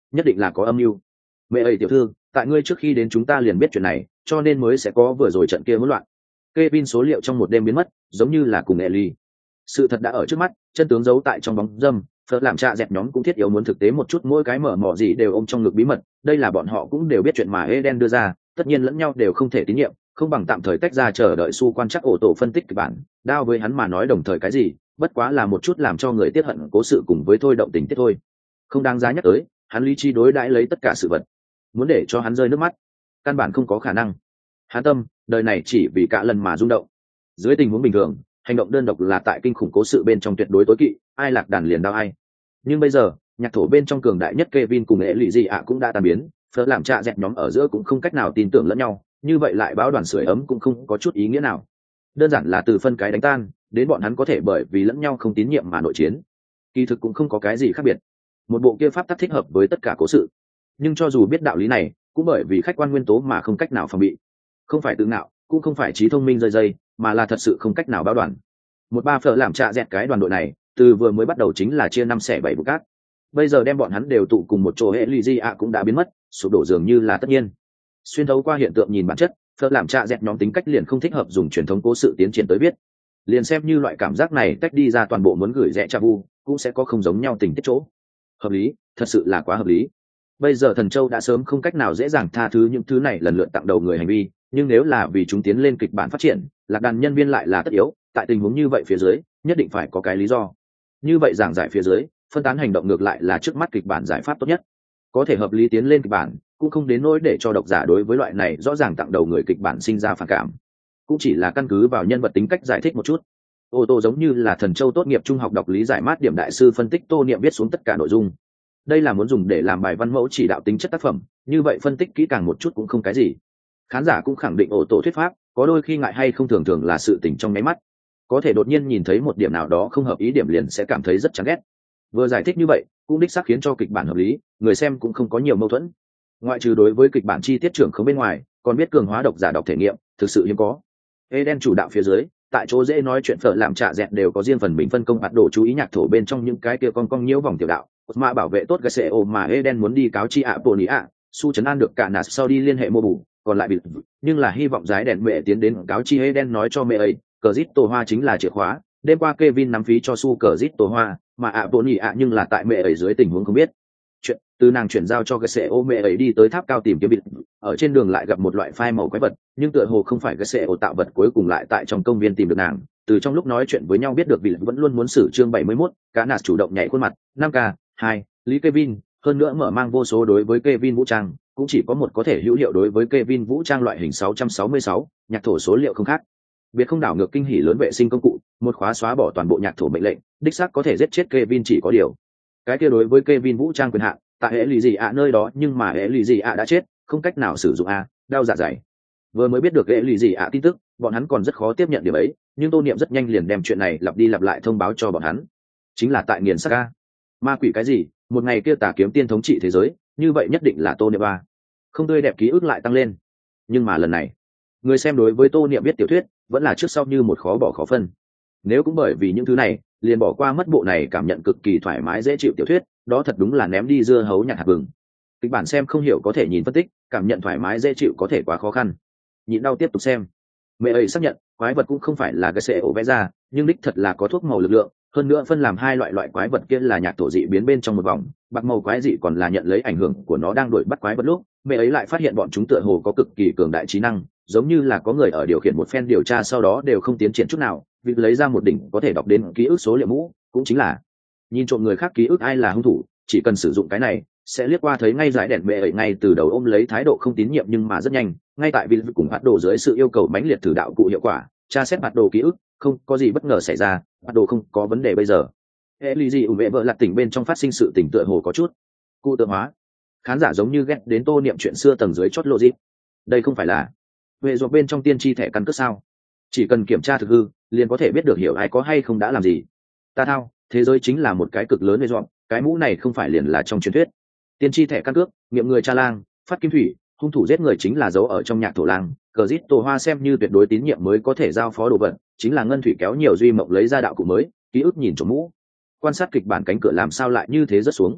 nhất định là có âm mưu. Mẹ ấy tiểu thư, tại ngươi trước khi đến chúng ta liền biết chuyện này, cho nên mới sẽ có vừa rồi trận kia hỗn loạn. Kevin số liệu trong một đêm biến mất, giống như là cùng Ellie. Sự thật đã ở trước mắt, chân tướng giấu tại trong bóng dâm. Phật làm cha dẹt nhóm cũng thiết yếu muốn thực tế một chút, mỗi cái mở mỏ gì đều ôm trong ngực bí mật. Đây là bọn họ cũng đều biết chuyện mà Eden đưa ra, tất nhiên lẫn nhau đều không thể tín nhiệm, không bằng tạm thời tách ra chờ đợi su quan chắc ổ tổ phân tích kịch bản. Đao với hắn mà nói đồng thời cái gì, bất quá là một chút làm cho người tiếc hận cố sự cùng với thôi động tình tiết thôi, không đáng giá nhắc tới. Hắn lý trí đối đãi lấy tất cả sự vật, muốn để cho hắn rơi nước mắt căn bản không có khả năng. Hắn tâm đời này chỉ vì cả lần mà rung động. Dưới tình huống bình thường, hành động đơn độc là tại kinh khủng cố sự bên trong tuyệt đối tối kỵ, ai lạc đàn liền đau ai. Nhưng bây giờ nhạc thổ bên trong cường đại nhất Kevin cùng nghệ lụy gì ạ cũng đã tan biến, Phở làm trạ dẹt nhóm ở giữa cũng không cách nào tin tưởng lẫn nhau, như vậy lại báo đoàn sưởi ấm cũng không có chút ý nghĩa nào. Đơn giản là từ phân cái đánh tan đến bọn hắn có thể bởi vì lẫn nhau không tín nhiệm mà nội chiến, kỳ thực cũng không có cái gì khác biệt. Một bộ kia pháp tắc thích hợp với tất cả cố sự, nhưng cho dù biết đạo lý này cũng bởi vì khách quan nguyên tố mà không cách nào phòng bị. Không phải tự ngạo, cũng không phải trí thông minh rơi dây, mà là thật sự không cách nào báo đoàn. Một ba Phở làm trạ dẹt cái đoàn đội này từ vừa mới bắt đầu chính là chia năm xẻ bảy vụ cát, bây giờ đem bọn hắn đều tụ cùng một chỗ, hệ lụy gì ạ cũng đã biến mất, sụp đổ dường như là tất nhiên. Xuyên thấu qua hiện tượng nhìn bản chất, Phở làm trạ dẹt nhóm tính cách liền không thích hợp dùng truyền thống cố sự tiến triển tới biết. Liền xem như loại cảm giác này tách đi ra toàn bộ muốn gửi rẽ cha vu cũng sẽ có không giống nhau tình tiết chỗ. Hợp lý, thật sự là quá hợp lý. Bây giờ thần châu đã sớm không cách nào dễ dàng tha thứ những thứ này lần lượt tặng đầu người hành vi, nhưng nếu là vì chúng tiến lên kịch bản phát triển, lạc đàn nhân viên lại là tất yếu. Tại tình huống như vậy phía dưới nhất định phải có cái lý do. Như vậy giảng giải phía dưới, phân tán hành động ngược lại là trước mắt kịch bản giải pháp tốt nhất. Có thể hợp lý tiến lên kịch bản, cũng không đến nỗi để cho độc giả đối với loại này rõ ràng tặng đầu người kịch bản sinh ra phản cảm. Cũng chỉ là căn cứ vào nhân vật tính cách giải thích một chút. Ô tô giống như là thần châu tốt nghiệp trung học đọc lý giải mát điểm đại sư phân tích Tô Niệm viết xuống tất cả nội dung. Đây là muốn dùng để làm bài văn mẫu chỉ đạo tính chất tác phẩm, như vậy phân tích kỹ càng một chút cũng không cái gì. Khán giả cũng khẳng định ô tô thuyết pháp, có đôi khi ngại hay không thường thường là sự tình trong nháy mắt. Có thể đột nhiên nhìn thấy một điểm nào đó không hợp ý điểm liền sẽ cảm thấy rất chán ghét. Vừa giải thích như vậy cũng đích xác khiến cho kịch bản hợp lý, người xem cũng không có nhiều mâu thuẫn. Ngoại trừ đối với kịch bản chi tiết trưởng không bên ngoài, còn biết cường hóa độc giả đọc thể nghiệm, thực sự hiếm có. Eden chủ đạo phía dưới, tại chỗ dễ nói chuyện Phở làm trạ dẹt đều có riêng phần mình phân công bắt đồ chú ý nhạc thổ bên trong những cái kia con cong nhiễu vòng tiểu đạo, mà bảo vệ tốt cái xe ôm mà Eden muốn đi cáo chi ạ bồ nỉ ạ, su chấn an được cả nạt sau đi liên hệ mua bù, còn lại bị nhưng là hy vọng giái đèn mẹ tiến đến cáo chi Eden nói cho mẹ ấy, cờ rít tổ hoa chính là chìa khóa. Đêm qua Kevin nắm phí cho su cờ rít tổ hoa, mà ạ bồ nỉ ạ nhưng là tại mẹ ấy dưới tình huống không biết chuyện, từ nàng chuyển giao cho cái xe ô mẹ ấy đi tới tháp cao tìm kiếm bịt, ở trên đường lại gặp một loại phai màu quái vật, nhưng tựa hồ không phải cái xe ô tạo vật, cuối cùng lại tại trong công viên tìm được nàng. Từ trong lúc nói chuyện với nhau biết được vị vẫn luôn muốn xử chương bảy mươi mốt, cá nạt chủ động nhảy khuôn mặt. Năm k hai Lý Kevin, hơn nữa mở mang vô số đối với Kevin vũ trang, cũng chỉ có một có thể hữu hiệu đối với Kevin vũ trang loại hình sáu trăm sáu mươi sáu, nhạc thổ số liệu không khác biệt, không đảo ngược kinh hỉ lớn vệ sinh công cụ, một khóa xóa bỏ toàn bộ nhạc thổ mệnh lệnh, đích xác có thể giết chết Kevin, chỉ có điều cái kia đối với Kevin vũ trang quyền hạn tại hệ lụy gì ạ nơi đó, nhưng mà hệ lụy gì ạ đã chết, không cách nào sử dụng a, đau dạ dày. Vừa mới biết được hệ lụy gì ạ tin tức, bọn hắn còn rất khó tiếp nhận điểm ấy, nhưng Tô Niệm rất nhanh liền đem chuyện này lặp đi lặp lại thông báo cho bọn hắn. Chính là tại nghiền sắc a, ma quỷ cái gì, một ngày kia tà kiếm tiên thống trị thế giới, như vậy nhất định là Tô Niệm a. Không tươi đẹp ký ức lại tăng lên, nhưng mà lần này người xem đối với Tô Niệm viết tiểu thuyết vẫn là trước sau như một khó bỏ khó phân. Nếu cũng bởi vì những thứ này liền bỏ qua mất bộ này cảm nhận cực kỳ thoải mái dễ chịu tiểu thuyết, đó thật đúng là ném đi dưa hấu nhặt hạt vừng. Kịch bản xem không hiểu có thể nhìn phân tích, cảm nhận thoải mái dễ chịu có thể quá khó khăn. Nhịn đau tiếp tục xem. Mẹ ấy xác nhận quái vật cũng không phải là cái xe ổ vẽ ra, nhưng đích thật là có thuốc màu lực lượng, hơn nữa phân làm hai loại loại quái vật kia là nhạc thổ dị biến bên trong một vòng, bạc màu quái dị còn là nhận lấy ảnh hưởng của nó đang đuổi bắt quái vật lúc, mẹ ấy lại phát hiện bọn chúng tựa hồ có cực kỳ cường đại trí năng, giống như là có người ở điều khiển một phen điều tra sau đó đều không tiến triển chút nào, vì lấy ra một đỉnh có thể đọc đến ký ức số liệu mũ, cũng chính là nhìn trộm người khác ký ức ai là hung thủ, chỉ cần sử dụng cái này sẽ liếc qua thấy ngay giải đèn mẹ ấy ngay từ đầu ôm lấy thái độ không tín nhiệm, nhưng mà rất nhanh, ngay tại vì cùng bắt đồ dưới sự yêu cầu mãnh liệt thử đạo cụ hiệu quả, tra xét bắt đồ ký ức, không có gì bất ngờ xảy ra, bắt đồ không có vấn đề. Bây giờ Ellie ủng vệ vợ lặt tỉnh bên trong phát sinh sự tỉnh tựa hồ có chút cụ tượng hóa, khán giả giống như ghét đến Tô Niệm chuyện xưa tầng dưới chót logic. Đây không phải là vệ ruột bên trong tiên tri thẻ căn cước sao? Chỉ cần kiểm tra thực hư liền có thể biết được hiểu ai có hay không đã làm gì. Ta thao, thế giới chính là một cái cực lớn vệ ruột, cái mũ này không phải liền là trong truyền thuyết tiên tri thẻ căn cước, nghiệm người cha lang, phát kim thủy, hung thủ giết người chính là giấu ở trong nhạc thổ lang, cờ rít tổ hoa xem như tuyệt đối tín nhiệm mới có thể giao phó đồ vật, chính là ngân thủy kéo nhiều duy mộng lấy ra đạo cụ mới, ký ức nhìn trộm mũ. Quan sát kịch bản cánh cửa làm sao lại như thế rất xuống.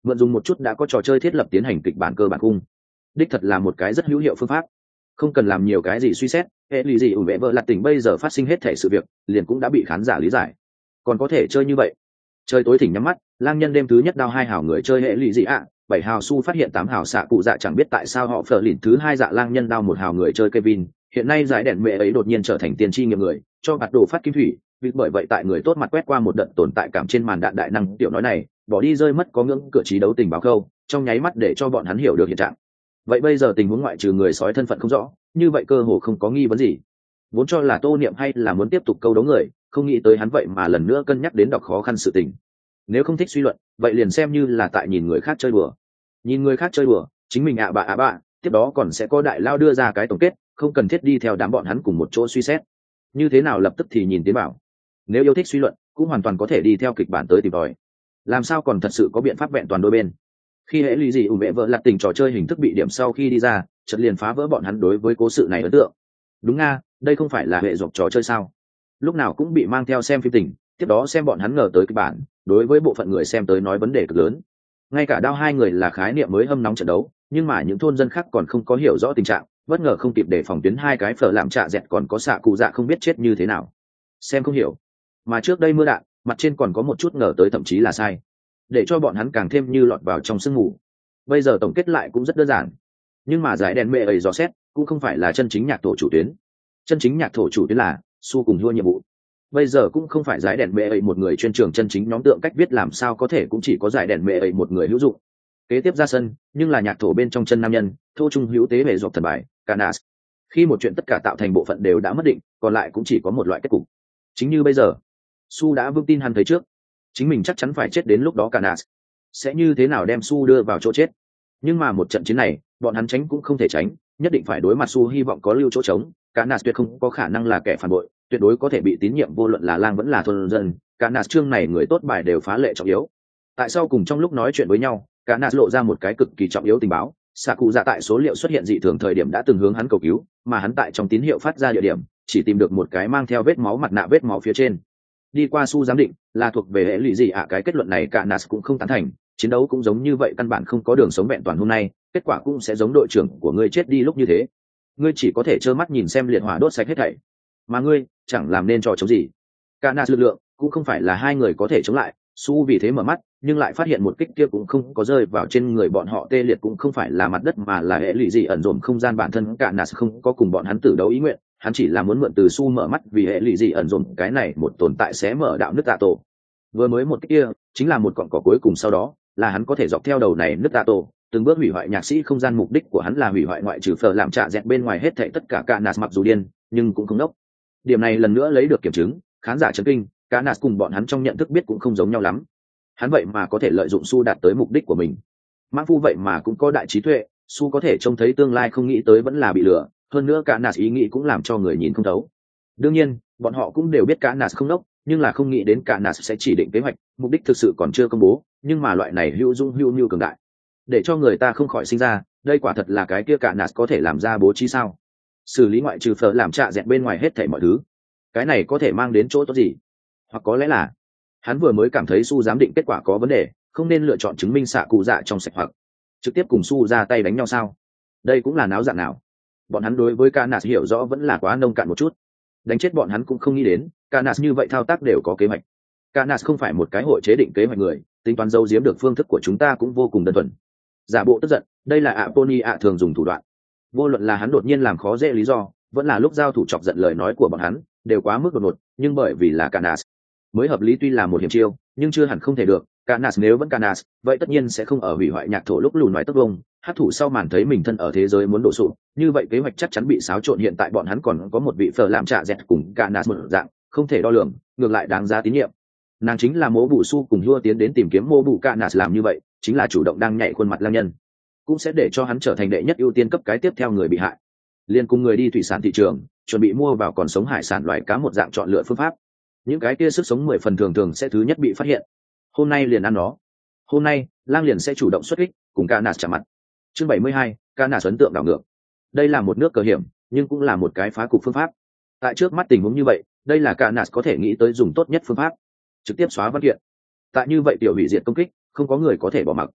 mượn dùng một chút đã có trò chơi thiết lập tiến hành kịch bản cơ bản cung, đích thật là một cái rất hữu hiệu phương pháp, không cần làm nhiều cái gì suy xét. Hệ lụy gì ủ vệ vợ lặt tình bây giờ phát sinh hết thể sự việc liền cũng đã bị khán giả lý giải, còn có thể chơi như vậy. Chơi tối thỉnh nhắm mắt, lang nhân đêm thứ nhất đao hai hào người chơi hệ lụy gì ạ, bảy hào su phát hiện tám hào xạ cụ dạ chẳng biết tại sao họ phở lìn thứ hai dạ lang nhân đao một hào người chơi Kevin, hiện nay giải đèn mẹ ấy đột nhiên trở thành tiên tri nghiệp người, cho bạt đồ phát kim thủy, vì bởi vậy tại người tốt mặt quét qua một đợt tồn tại cảm trên màn đạn đại năng tiểu nói này, bỏ đi rơi mất có ngưỡng cửa trí đấu tình báo khâu, trong nháy mắt để cho bọn hắn hiểu được hiện trạng. Vậy bây giờ tình huống ngoại trừ người sói thân phận không rõ, như vậy cơ hồ không có nghi vấn gì. Vốn cho là Tô Niệm hay là muốn tiếp tục câu đấu người, không nghĩ tới hắn vậy mà lần nữa cân nhắc đến đọc khó khăn sự tình. Nếu không thích suy luận, vậy liền xem như là tại nhìn người khác chơi đùa. Nhìn người khác chơi đùa, chính mình ạ à bạ ạ à bạ, tiếp đó còn sẽ có đại lao đưa ra cái tổng kết, không cần thiết đi theo đám bọn hắn cùng một chỗ suy xét. Như thế nào lập tức thì nhìn tiến bảo. Nếu yêu thích suy luận, cũng hoàn toàn có thể đi theo kịch bản tới tìm tòi. Làm sao còn thật sự có biện pháp vẹn toàn đôi bên. Khi hệ lụy gì ủ mẹ vợ lặt tình trò chơi hình thức bị điểm sau khi đi ra, chợt liền phá vỡ bọn hắn đối với cố sự này ấn tượng. Đúng nga, đây không phải là hệ dọc trò chơi sao? Lúc nào cũng bị mang theo xem phim tình, tiếp đó xem bọn hắn ngờ tới kịch bản, đối với bộ phận người xem tới nói vấn đề cực lớn. Ngay cả đao hai người là khái niệm mới hâm nóng trận đấu, nhưng mà những thôn dân khác còn không có hiểu rõ tình trạng, bất ngờ không kịp để phòng tuyến hai cái phở làm trạ dẹt còn có xạ cụ dạ không biết chết như thế nào. Xem không hiểu. Mà trước đây mưa đạn, mặt trên còn có một chút ngờ tới thậm chí là sai, để cho bọn hắn càng thêm như lọt vào trong sương mù. Bây giờ tổng kết lại cũng rất đơn giản, nhưng mà giải đèn mẹ ấy dò xét cũng không phải là chân chính nhạc thổ chủ tuyến. Chân chính nhạc thổ chủ tuyến là su cùng đua nhiệm vụ. Bây giờ cũng không phải giải đèn mẹ ấy một người chuyên trường chân chính nhóm tượng cách viết làm sao có thể cũng chỉ có giải đèn mẹ ấy một người hữu dụng. Kế tiếp ra sân, nhưng là nhạc thổ bên trong chân nam nhân, thô trung hữu tế về dọc thần bài, Canas. Khi một chuyện tất cả tạo thành bộ phận đều đã mất định, còn lại cũng chỉ có một loại kết cục. Chính như bây giờ, Su đã vững tin hắn thấy trước, chính mình chắc chắn phải chết đến lúc đó Canas. Sẽ như thế nào đem Su đưa vào chỗ chết? Nhưng mà một trận chiến này, bọn hắn tránh cũng không thể tránh, nhất định phải đối mặt Su hy vọng có lưu chỗ trống. Canas tuyệt không có khả năng là kẻ phản bội, tuyệt đối có thể bị tín nhiệm vô luận là lang vẫn là thôn dân. Canas chương này người tốt bài đều phá lệ trọng yếu. Tại sao cùng trong lúc nói chuyện với nhau, Canas lộ ra một cái cực kỳ trọng yếu tình báo. Xạ cụ dạ tại số liệu xuất hiện dị thường thời điểm đã từng hướng hắn cầu cứu, mà hắn tại trong tín hiệu phát ra địa điểm chỉ tìm được một cái mang theo vết máu mặt nạ vết máu phía trên. Đi qua Su giám định là thuộc về hệ lụy gì ạ, à, cái kết luận này Canas cũng không tán thành. Chiến đấu cũng giống như vậy, căn bản không có đường sống vẹn toàn hôm nay, kết quả cũng sẽ giống đội trưởng của ngươi chết đi lúc như thế. Ngươi chỉ có thể trơ mắt nhìn xem liệt hỏa đốt sạch hết thảy, mà ngươi chẳng làm nên trò chống gì. Canas lực lượng cũng không phải là hai người có thể chống lại. Su vì thế mở mắt, nhưng lại phát hiện một kích kia cũng không có rơi vào trên người bọn họ, tê liệt cũng không phải là mặt đất mà là hệ lụy gì ẩn dồn không gian bản thân. Canas không có cùng bọn hắn tử đấu ý nguyện, hắn chỉ là muốn mượn từ Su mở mắt, vì hệ lụy gì ẩn dồn cái này một tồn tại sẽ mở đạo nước tạ tổ. Vừa mới một kích kia chính là một cọng cỏ cuối cùng, sau đó là hắn có thể dọc theo đầu này nước tạ tổ từng bước hủy hoại nhạc sĩ không gian. Mục đích của hắn là hủy hoại ngoại trừ phở làm trạ dẹt bên ngoài hết thảy tất cả. Canas mặc dù điên nhưng cũng không đốc, điểm này lần nữa lấy được kiểm chứng, khán giả chấn kinh. Canas cùng bọn hắn trong nhận thức biết cũng không giống nhau lắm, hắn vậy mà có thể lợi dụng Su đạt tới mục đích của mình. Mãng phu vậy mà cũng có đại trí tuệ, Su có thể trông thấy tương lai, không nghĩ tới vẫn là bị lừa. Hơn nữa Canas ý nghĩ cũng làm cho người nhìn không thấu. Đương nhiên bọn họ cũng đều biết Canas không đốc, nhưng là không nghĩ đến Canas sẽ chỉ định kế hoạch, mục đích thực sự còn chưa công bố, nhưng mà loại này hữu dung hữu nhu cường đại, để cho người ta không khỏi sinh ra, đây quả thật là cái kia Canas có thể làm ra bố trí sao? Xử lý ngoại trừ phở làm trạ dẹt bên ngoài hết thảy mọi thứ, cái này có thể mang đến chỗ tốt gì? Hoặc có lẽ là hắn vừa mới cảm thấy Su giám định kết quả có vấn đề, không nên lựa chọn chứng minh xạ cụ dạ trong sạch, hoặc trực tiếp cùng Su ra tay đánh nhau sao? Đây cũng là náo dạng nào? Bọn hắn đối với Canas hiểu rõ vẫn là quá nông cạn một chút. Đánh chết bọn hắn cũng không nghĩ đến Canas như vậy thao tác đều có kế hoạch. Canas không phải một cái hội chế định kế hoạch người, tính toán giấu giếm được phương thức của chúng ta cũng vô cùng đơn thuần. Giả bộ tức giận, đây là Aponi ạ thường dùng thủ đoạn. Vô luận là hắn đột nhiên làm khó dễ lý do, vẫn là lúc giao thủ chọc giận lời nói của bọn hắn, đều quá mức đột ngột, nhưng bởi vì là Canas mới hợp lý. Tuy là một hiểm chiêu, nhưng chưa hẳn không thể được. Canas nếu vẫn Canas, vậy tất nhiên sẽ không ở hủy hoại nhạc thổ lúc lùn nói tức vông. Hát thủ sau màn thấy mình thân ở thế giới muốn đổ sụp, như vậy kế hoạch chắc chắn bị xáo trộn. Hiện tại bọn hắn còn có một vị phở làm trạ dẹt cùng Canas một dạng, không thể đo lường, ngược lại đáng giá tín nhiệm. Nàng chính là Mỗ Bù Su cùng Hua tiến đến tìm kiếm Mỗ Bù. Canas làm như vậy chính là chủ động đang nhảy khuôn mặt lang nhân, cũng sẽ để cho hắn trở thành đệ nhất ưu tiên cấp cái tiếp theo người bị hại. Liên cùng người đi thủy sản thị trường chuẩn bị mua vào còn sống hải sản loài cá một dạng chọn lựa phương pháp. Những cái kia sức sống mười phần thường thường sẽ thứ nhất bị phát hiện. Hôm nay liền ăn nó. Hôm nay lang liền sẽ chủ động xuất kích, cùng Canas chạm mặt. Chương bảy mươi hai, Canas ấn tượng đảo ngược. Đây là một nước cờ hiểm, nhưng cũng là một cái phá cục phương pháp. Tại trước mắt tình huống như vậy, đây là Canas có thể nghĩ tới dùng tốt nhất phương pháp, trực tiếp xóa văn kiện. Tại như vậy tiểu hủy diệt công kích, không có người có thể bỏ mặc.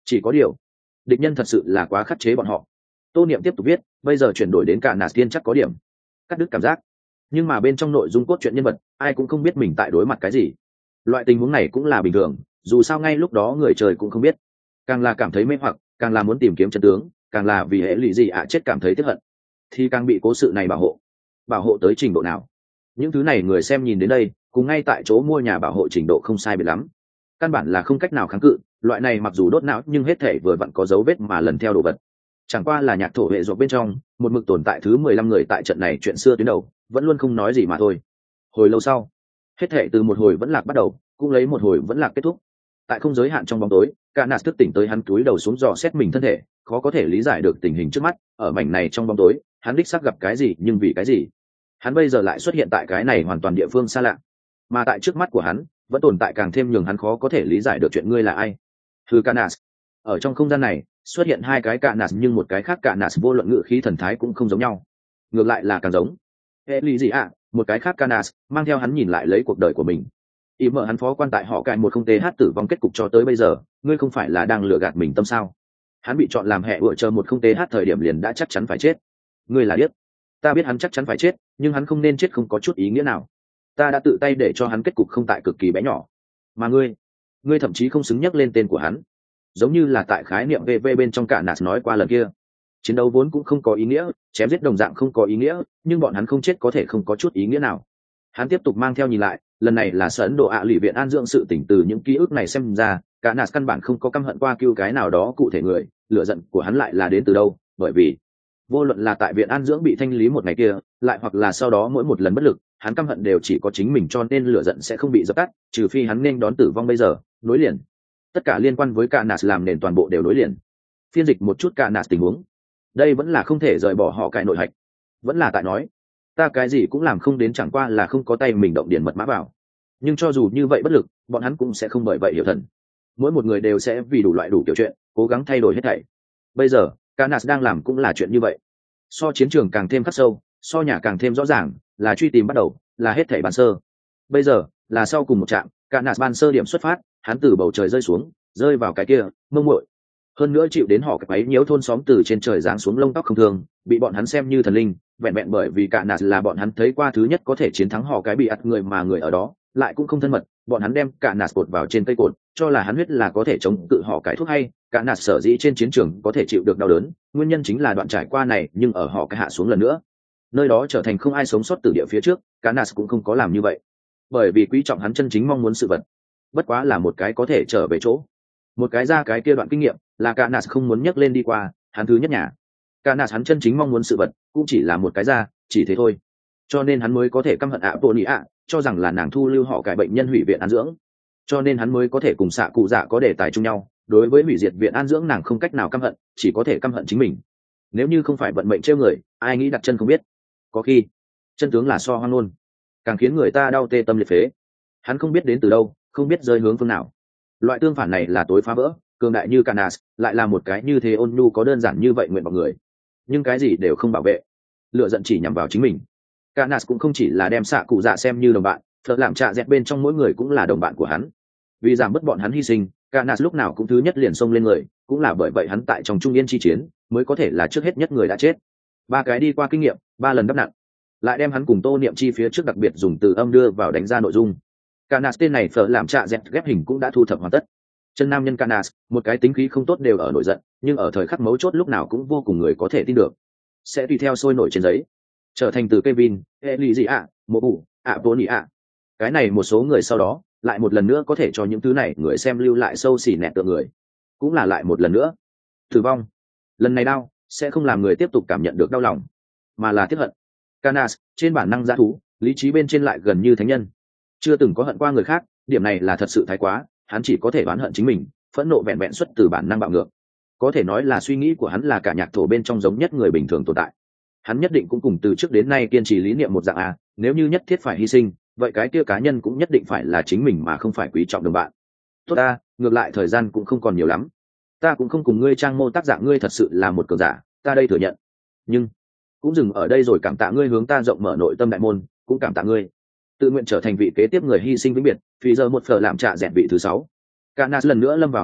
Chỉ có điều địch nhân thật sự là quá khắc chế bọn họ. Tô Niệm tiếp tục viết, bây giờ chuyển đổi đến cả nạt tiên chắc có điểm cắt đứt cảm giác, nhưng mà bên trong nội dung cốt truyện nhân vật ai cũng không biết mình tại đối mặt cái gì. Loại tình huống này cũng là bình thường, dù sao ngay lúc đó người trời cũng không biết. Càng là cảm thấy mê hoặc, càng là muốn tìm kiếm chân tướng, càng là vì hệ lụy gì ạ chết cảm thấy tiếc hận, thì càng bị cố sự này bảo hộ. Bảo hộ tới trình độ nào? Những thứ này người xem nhìn đến đây, cùng ngay tại chỗ mua nhà bảo hộ trình độ không sai biệt lắm. Căn bản là không cách nào kháng cự, loại này mặc dù đốt não nhưng hết thể vừa vặn có dấu vết mà lần theo đồ vật. Chẳng qua là nhạc thổ hệ ruột bên trong, một mực tồn tại thứ mười lăm người tại trận này chuyện xưa tuyến đầu, vẫn luôn không nói gì mà thôi. Hồi lâu sau, hết thể từ một hồi vẫn lạc bắt đầu, cũng lấy một hồi vẫn lạc kết thúc. Tại không giới hạn trong bóng tối, cả nạt thức tỉnh tới hắn cúi đầu xuống dò xét mình thân thể, khó có thể lý giải được tình hình trước mắt. Ở mảnh này trong bóng tối, hắn đích xác gặp cái gì, nhưng vì cái gì hắn bây giờ lại xuất hiện tại cái này hoàn toàn địa phương xa lạ, mà tại trước mắt của hắn vẫn tồn tại càng thêm nhường hắn khó có thể lý giải được chuyện ngươi là ai. Thư Canas. Ở trong không gian này xuất hiện hai cái Canas, nhưng một cái khác Canas vô luận ngữ khí thần thái cũng không giống nhau, ngược lại là càng giống hệ lý gì ạ. Một cái khác Canas mang theo hắn nhìn lại lấy cuộc đời của mình. Ý mở hắn phó quan tại họ cài một không th tử vong kết cục cho tới bây giờ, ngươi không phải là đang lừa gạt mình tâm sao? Hắn bị chọn làm hệ vợ chờ một không th thời điểm liền đã chắc chắn phải chết. Ngươi là điếc. Ta biết hắn chắc chắn phải chết, nhưng hắn không nên chết không có chút ý nghĩa nào. Ta đã tự tay để cho hắn kết cục không tại cực kỳ bé nhỏ, mà ngươi ngươi thậm chí không xứng nhắc lên tên của hắn. Giống như là tại khái niệm vê vê bên trong cả nạt nói qua lần kia, chiến đấu vốn cũng không có ý nghĩa, chém giết đồng dạng không có ý nghĩa, nhưng bọn hắn không chết có thể không có chút ý nghĩa nào. Hắn tiếp tục mang theo nhìn lại, lần này là sở Ấn Độ ạ lụy viện an dưỡng sự tỉnh, từ những ký ức này xem ra cả nạt căn bản không có căm hận qua cứu cái nào đó cụ thể người. Lửa giận của hắn lại là đến từ đâu? Bởi vì vô luận là tại viện an dưỡng bị thanh lý một ngày kia, lại hoặc là sau đó mỗi một lần bất lực, hắn căm hận đều chỉ có chính mình, cho nên lửa giận sẽ không bị dập tắt, trừ phi hắn nên đón tử vong. Bây giờ nối liền tất cả liên quan với cả nạt làm nền toàn bộ đều nối liền. Phiên dịch một chút cả nạt tình huống, đây vẫn là không thể rời bỏ họ cải nội hạch, vẫn là tại nói ta cái gì cũng làm không đến, chẳng qua là không có tay mình động điền mật mã vào. Nhưng cho dù như vậy bất lực, bọn hắn cũng sẽ không bởi vậy hiểu thần. Mỗi một người đều sẽ vì đủ loại đủ kiểu chuyện cố gắng thay đổi hết thảy. Bây giờ Canas đang làm cũng là chuyện như vậy. So chiến trường càng thêm khắc sâu, so nhà càng thêm rõ ràng, là truy tìm bắt đầu, là hết thảy ban sơ. Bây giờ là sau cùng một trạm, Canas ban sơ điểm xuất phát, hắn từ bầu trời rơi xuống, rơi vào cái kia mông muội. Hơn nữa chịu đến họ cái quấy nhiễu thôn xóm từ trên trời giáng xuống lông tóc không thường, bị bọn hắn xem như thần linh, vẹn vẹn bởi vì Canas là bọn hắn thấy qua thứ nhất có thể chiến thắng họ cái bị ắt người, mà người ở đó lại cũng không thân mật. Bọn hắn đem Canas cột vào trên cây cột, cho là hắn huyết là có thể chống cự họ cái thuốc hay. Canas sở dĩ trên chiến trường có thể chịu được đau đớn, nguyên nhân chính là đoạn trải qua này, nhưng ở họ cái hạ xuống lần nữa, nơi đó trở thành không ai sống sót từ địa phía trước, Canas cũng không có làm như vậy, bởi vì quý trọng hắn chân chính mong muốn sự vật, bất quá là một cái có thể trở về chỗ, một cái ra cái kia đoạn kinh nghiệm là Canas không muốn nhắc lên đi qua. Hắn thứ nhất nhà Canas hắn chân chính mong muốn sự vật cũng chỉ là một cái ra, chỉ thế thôi, cho nên hắn mới có thể căm hận ạ Tony ạ, cho rằng là nàng thu lưu họ cải bệnh nhân hủy viện an dưỡng, cho nên hắn mới có thể cùng xạ cụ dạ có đề tài chung nhau. Đối với hủy diệt viện an dưỡng nàng không cách nào căm hận, chỉ có thể căm hận chính mình. Nếu như không phải vận mệnh trêu người, ai nghĩ đặt chân không biết. Có khi chân tướng là so hoang ngôn, càng khiến người ta đau tê tâm liệt phế. Hắn không biết đến từ đâu, không biết rơi hướng phương nào. Loại tương phản này là tối phá vỡ. Cường đại như Canas lại là một cái như thế ôn nhu có đơn giản như vậy nguyện vào người, nhưng cái gì đều không bảo vệ, lựa giận chỉ nhằm vào chính mình. Canas cũng không chỉ là đem xạ cụ dạ xem như đồng bạn, thợ làm trạ dẹt bên trong mỗi người cũng là đồng bạn của hắn. Vì giảm bớt bọn hắn hy sinh, Canas lúc nào cũng thứ nhất liền xông lên người, cũng là bởi vậy hắn tại trong trung yên chi chiến mới có thể là trước hết nhất người đã chết. Ba cái đi qua kinh nghiệm, ba lần đắp nặng, lại đem hắn cùng Tô Niệm chi phía trước đặc biệt dùng từ âm đưa vào đánh ra nội dung. Canas tên này phở làm trạ dẹt ghép hình cũng đã thu thập hoàn tất. Chân nam nhân Canas, một cái tính khí không tốt đều ở nổi giận, nhưng ở thời khắc mấu chốt lúc nào cũng vô cùng người có thể tin được, sẽ tùy theo sôi nổi trên giấy, trở thành từ Kevin, Ellie ạ, Mộ Bụ, ạ Tony ạ. Cái này một số người sau đó lại một lần nữa có thể cho những thứ này người xem lưu lại sâu xỉ nẹt tượng người, cũng là lại một lần nữa tử vong. Lần này đau sẽ không làm người tiếp tục cảm nhận được đau lòng, mà là tiếc hận. Canas trên bản năng dã thú, lý trí bên trên lại gần như thánh nhân, chưa từng có hận qua người khác, điểm này là thật sự thái quá. Hắn chỉ có thể oán hận chính mình, phẫn nộ vẹn vẹn xuất từ bản năng bạo ngược, có thể nói là suy nghĩ của hắn là cả nhạc thổ bên trong giống nhất người bình thường tồn tại. Hắn nhất định cũng cùng từ trước đến nay kiên trì lý niệm một dạng à, nếu như nhất thiết phải hy sinh, vậy cái kia cá nhân cũng nhất định phải là chính mình mà không phải quý trọng đồng bạn. Tốt ta, ngược lại thời gian cũng không còn nhiều lắm, ta cũng không cùng ngươi trang mô tác dạng, ngươi thật sự là một cường giả, ta đây thừa nhận, nhưng cũng dừng ở đây rồi. Cảm tạ ngươi hướng ta rộng mở nội tâm đại môn, cũng cảm tạ ngươi tự nguyện trở thành vị kế tiếp người hy sinh vĩnh biệt. Vì giờ một phở làm trạ dẹn vị thứ sáu, Canas lần nữa lâm vào hắc ám,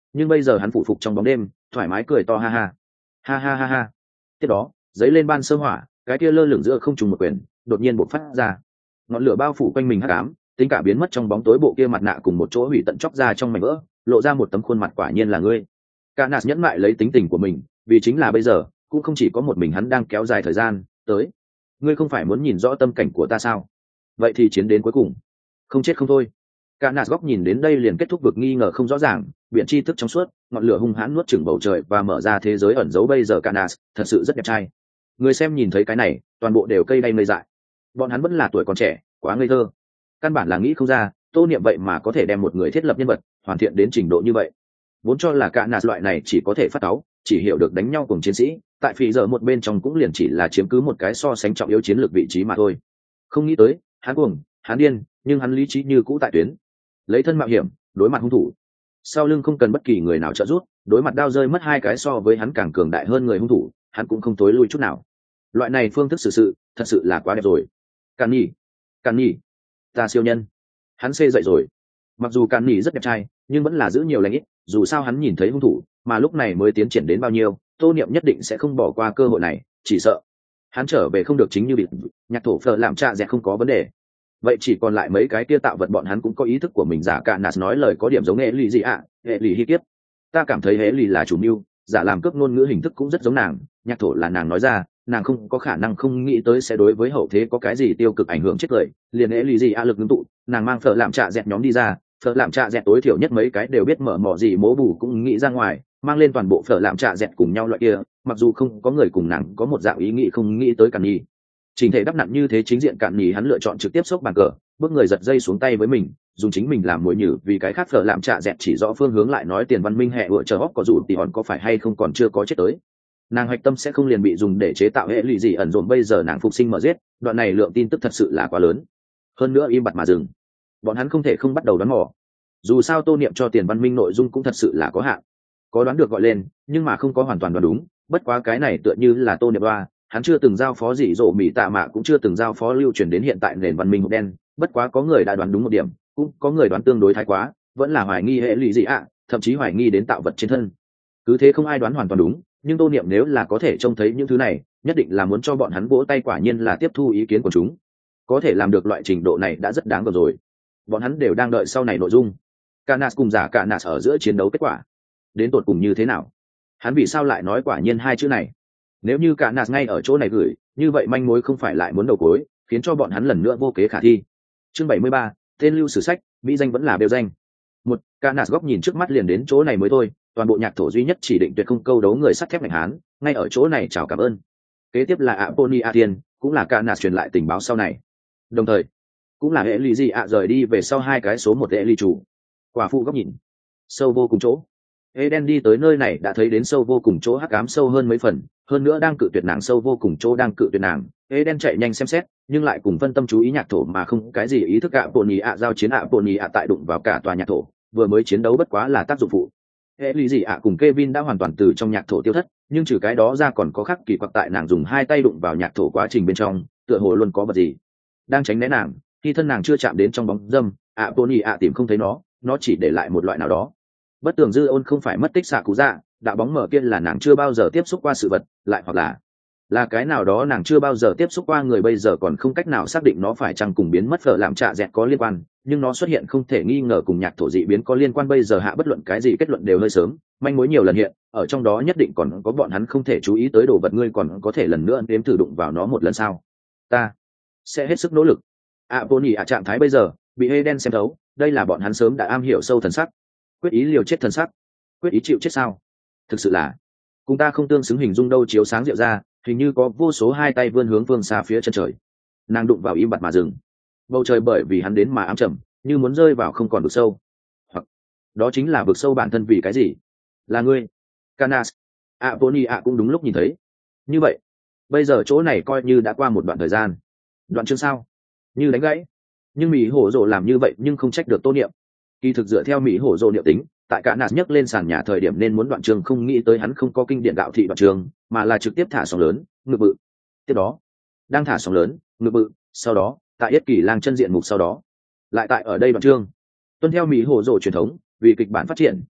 nhưng bây giờ hắn phụ phục trong bóng đêm thoải mái cười to ha ha ha ha ha ha. Tiếp đó giấy lên ban sơ hỏa, cái kia lơ lửng giữa không trùng một quyền đột nhiên bộc phát ra, ngọn lửa bao phủ quanh mình hắc ám, tính cả biến mất trong bóng tối bộ kia mặt nạ cùng một chỗ hủy tận chóc ra trong mảnh vỡ, lộ ra một tấm khuôn mặt quả nhiên là ngươi. Canas nhẫn mại lấy tính tình của mình, vì chính là bây giờ cũng không chỉ có một mình hắn đang kéo dài thời gian tới. Ngươi không phải muốn nhìn rõ tâm cảnh của ta sao? Vậy thì chiến đến cuối cùng, không chết không thôi. Canas góc nhìn đến đây liền kết thúc vực nghi ngờ không rõ ràng, biện tri thức trong suốt, ngọn lửa hung hãn nuốt chửng bầu trời và mở ra thế giới ẩn giấu bây giờ. Canas thật sự rất đẹp trai. Người xem nhìn thấy cái này, toàn bộ đều cây đay mây dại. Bọn hắn vẫn là tuổi còn trẻ, quá ngây thơ, căn bản là nghĩ không ra Tô Niệm vậy mà có thể đem một người thiết lập nhân vật hoàn thiện đến trình độ như vậy. Vốn cho là Canas loại này chỉ có thể phát cáu, chỉ hiểu được đánh nhau cùng chiến sĩ, tại phì giờ một bên trong cũng liền chỉ là chiếm cứ một cái so sánh trọng yếu chiến lược vị trí mà thôi. Không nghĩ tới hắn cuồng, hắn điên, nhưng hắn lý trí như cũ tại tuyến, lấy thân mạo hiểm đối mặt hung thủ, sau lưng không cần bất kỳ người nào trợ giúp, đối mặt đao rơi mất hai cái so với hắn càng cường đại hơn người hung thủ, hắn cũng không tối lui chút nào. Loại này phương thức xử sự thật sự là quá đẹp rồi. Càn Nhi, Càn Nhi, ta siêu nhân. Hắn xê dậy rồi. Mặc dù Càn Nhi rất đẹp trai, nhưng vẫn là giữ nhiều lãnh ít, dù sao hắn nhìn thấy hung thủ, mà lúc này mới tiến triển đến bao nhiêu, Tô Niệm nhất định sẽ không bỏ qua cơ hội này, chỉ sợ hắn trở về không được chính như bị nhạc thổ phở làm trạ dẹt không có vấn đề. Vậy chỉ còn lại mấy cái kia tạo vật, bọn hắn cũng có ý thức của mình. Giả Canas nói lời có điểm giống hệ lì gì ạ, hệ lì hi kiếp. Ta cảm thấy hệ lì là chủ mưu, giả làm cướp ngôn ngữ hình thức cũng rất giống nàng, nhạc thổ là nàng nói ra, nàng không có khả năng không nghĩ tới sẽ đối với hậu thế có cái gì tiêu cực ảnh hưởng chết lời, liền hệ lì gì ạ lực ngưng tụ, nàng mang phở làm trạ dẹt nhóm đi ra, phở làm trạ dẹt tối thiểu nhất mấy cái đều biết mở mỏ gì mố bù cũng nghĩ ra ngoài, mang lên toàn bộ phở làm trạ dẹt cùng nhau loại kia, mặc dù không có người cùng nàng có một dạng ý nghĩ không nghĩ tới Càn Nhi. Trình thể đắp nặn như thế chính diện Càn Nhi hắn lựa chọn trực tiếp xốc bàn cờ, bước người giật dây xuống tay với mình, dùng chính mình làm mồi nhử, vì cái khác phở làm trạ dẹt chỉ rõ phương hướng lại nói tiền văn minh hệ vựa chờ hóc có dù thì hòn có phải hay không còn chưa có chết tới. Nàng hoạch tâm sẽ không liền bị dùng để chế tạo hệ lụy gì ẩn dồn, bây giờ nàng phục sinh mở giết, đoạn này lượng tin tức thật sự là quá lớn. Hơn nữa im bặt mà dừng, bọn hắn không thể không bắt đầu đoán mò. Dù sao Tô Niệm cho tiền văn minh nội dung cũng thật sự là có hạn, có đoán được gọi lên, nhưng mà không có hoàn toàn đoán đúng. Bất quá cái này tựa như là Tô Niệm đoa, hắn chưa từng giao phó gì rộ mỹ tạ mạ cũng chưa từng giao phó lưu truyền đến hiện tại nền văn minh hộp đen. Bất quá có người đã đoán đúng một điểm, cũng có người đoán tương đối thái quá, vẫn là hoài nghi hệ lụy gì ạ, thậm chí hoài nghi đến tạo vật trên thân. Cứ thế không ai đoán hoàn toàn đúng, nhưng Tô Niệm nếu là có thể trông thấy những thứ này, nhất định là muốn cho bọn hắn vỗ tay, quả nhiên là tiếp thu ý kiến của chúng. Có thể làm được loại trình độ này đã rất đáng gờm rồi. Bọn hắn đều đang đợi sau này nội dung. Canas cùng giả Canas ở giữa chiến đấu kết quả đến tột cùng như thế nào? Hắn vì sao lại nói quả nhiên hai chữ này? Nếu như Canas ngay ở chỗ này gửi, như vậy manh mối không phải lại muốn đầu cối, khiến cho bọn hắn lần nữa vô kế khả thi. Chương bảy mươi ba, tên lưu sử sách, mỹ danh vẫn là bêu danh. Một, Canas góc nhìn trước mắt liền đến chỗ này mới thôi, toàn bộ nhạc thổ duy nhất chỉ định tuyệt không câu đấu người sắt thép ngành hán, ngay ở chỗ này chào cảm ơn. Kế tiếp là Aponi Atien, cũng là Canas truyền lại tình báo sau này. Đồng thời, cũng là hệ lụy gì ạ rời đi về sau hai cái số một hệ lụy chủ. Quả phụ góc nhìn sâu vô cùng chỗ. Eden đi tới nơi này đã thấy đến sâu vô cùng chỗ hắc ám sâu hơn mấy phần, hơn nữa đang cự tuyệt nàng sâu vô cùng chỗ đang cự tuyệt nàng. Eden chạy nhanh xem xét, nhưng lại cùng phân tâm chú ý nhạc thổ mà không cái gì ý thức. ạ bồn nhì ạ giao chiến ạ bồn nhì ạ tại đụng vào cả tòa nhạc thổ, vừa mới chiến đấu bất quá là tác dụng phụ. Hệ lý gì ạ cùng Kevin đã hoàn toàn từ trong nhạc thổ tiêu thất, nhưng trừ cái đó ra còn có khắc kỳ quặc tại nàng dùng hai tay đụng vào nhạc thổ quá trình bên trong, tựa hồ luôn có vật gì đang tránh né nàng. Khi thân nàng chưa chạm đến trong bóng dâm, ạ bồn nhì ạ tìm không thấy nó, nó chỉ để lại một loại nào đó. Bất tường dư ôn không phải mất tích xạ cú dạ, đạo bóng mở kia là nàng chưa bao giờ tiếp xúc qua sự vật, lại hoặc là là cái nào đó nàng chưa bao giờ tiếp xúc qua người, bây giờ còn không cách nào xác định nó phải chăng cùng biến mất phở làm trạ dẹt có liên quan, nhưng nó xuất hiện không thể nghi ngờ cùng nhạc thổ dị biến có liên quan. Bây giờ hạ bất luận cái gì kết luận đều hơi sớm, manh mối nhiều lần hiện, ở trong đó nhất định còn có bọn hắn không thể chú ý tới đồ vật. Ngươi còn có thể lần nữa nếm thử đụng vào nó một lần sao? Ta sẽ hết sức nỗ lực. ạ bồn nhì ạ trạng thái bây giờ bị Eden xem thấu, đây là bọn hắn sớm đã am hiểu sâu thần sắc, quyết ý liều chết thần sắc, quyết ý chịu chết sao? Thực sự là cùng ta không tương xứng hình dung đâu. Chiếu sáng rượu ra, hình như có vô số hai tay vươn hướng phương xa phía chân trời. Nàng đụng vào im bặt mà dừng, bầu trời bởi vì hắn đến mà ám trầm, như muốn rơi vào không còn vực sâu, hoặc đó chính là vực sâu bản thân. Vì cái gì? Là ngươi, Canas. Aponi ạ cũng đúng lúc nhìn thấy. Như vậy bây giờ chỗ này coi như đã qua một đoạn thời gian. Đoạn chương sao như đánh gãy, nhưng mỹ hổ rồ làm như vậy nhưng không trách được Tô Niệm. Kỳ thực dựa theo mỹ hổ rồ niệm tính, tại cả nạt nhấc lên sàn nhà thời điểm nên muốn đoạn trường, không nghĩ tới hắn không có kinh điển đạo thị đoạn trường, mà là trực tiếp thả sóng lớn ngự bự. Tiếp đó đang thả sóng lớn ngự bự, sau đó tại yết kỳ lang chân diện mục, sau đó lại tại ở đây đoạn trường. Tuân theo mỹ hổ rồ truyền thống, vì kịch bản phát triển,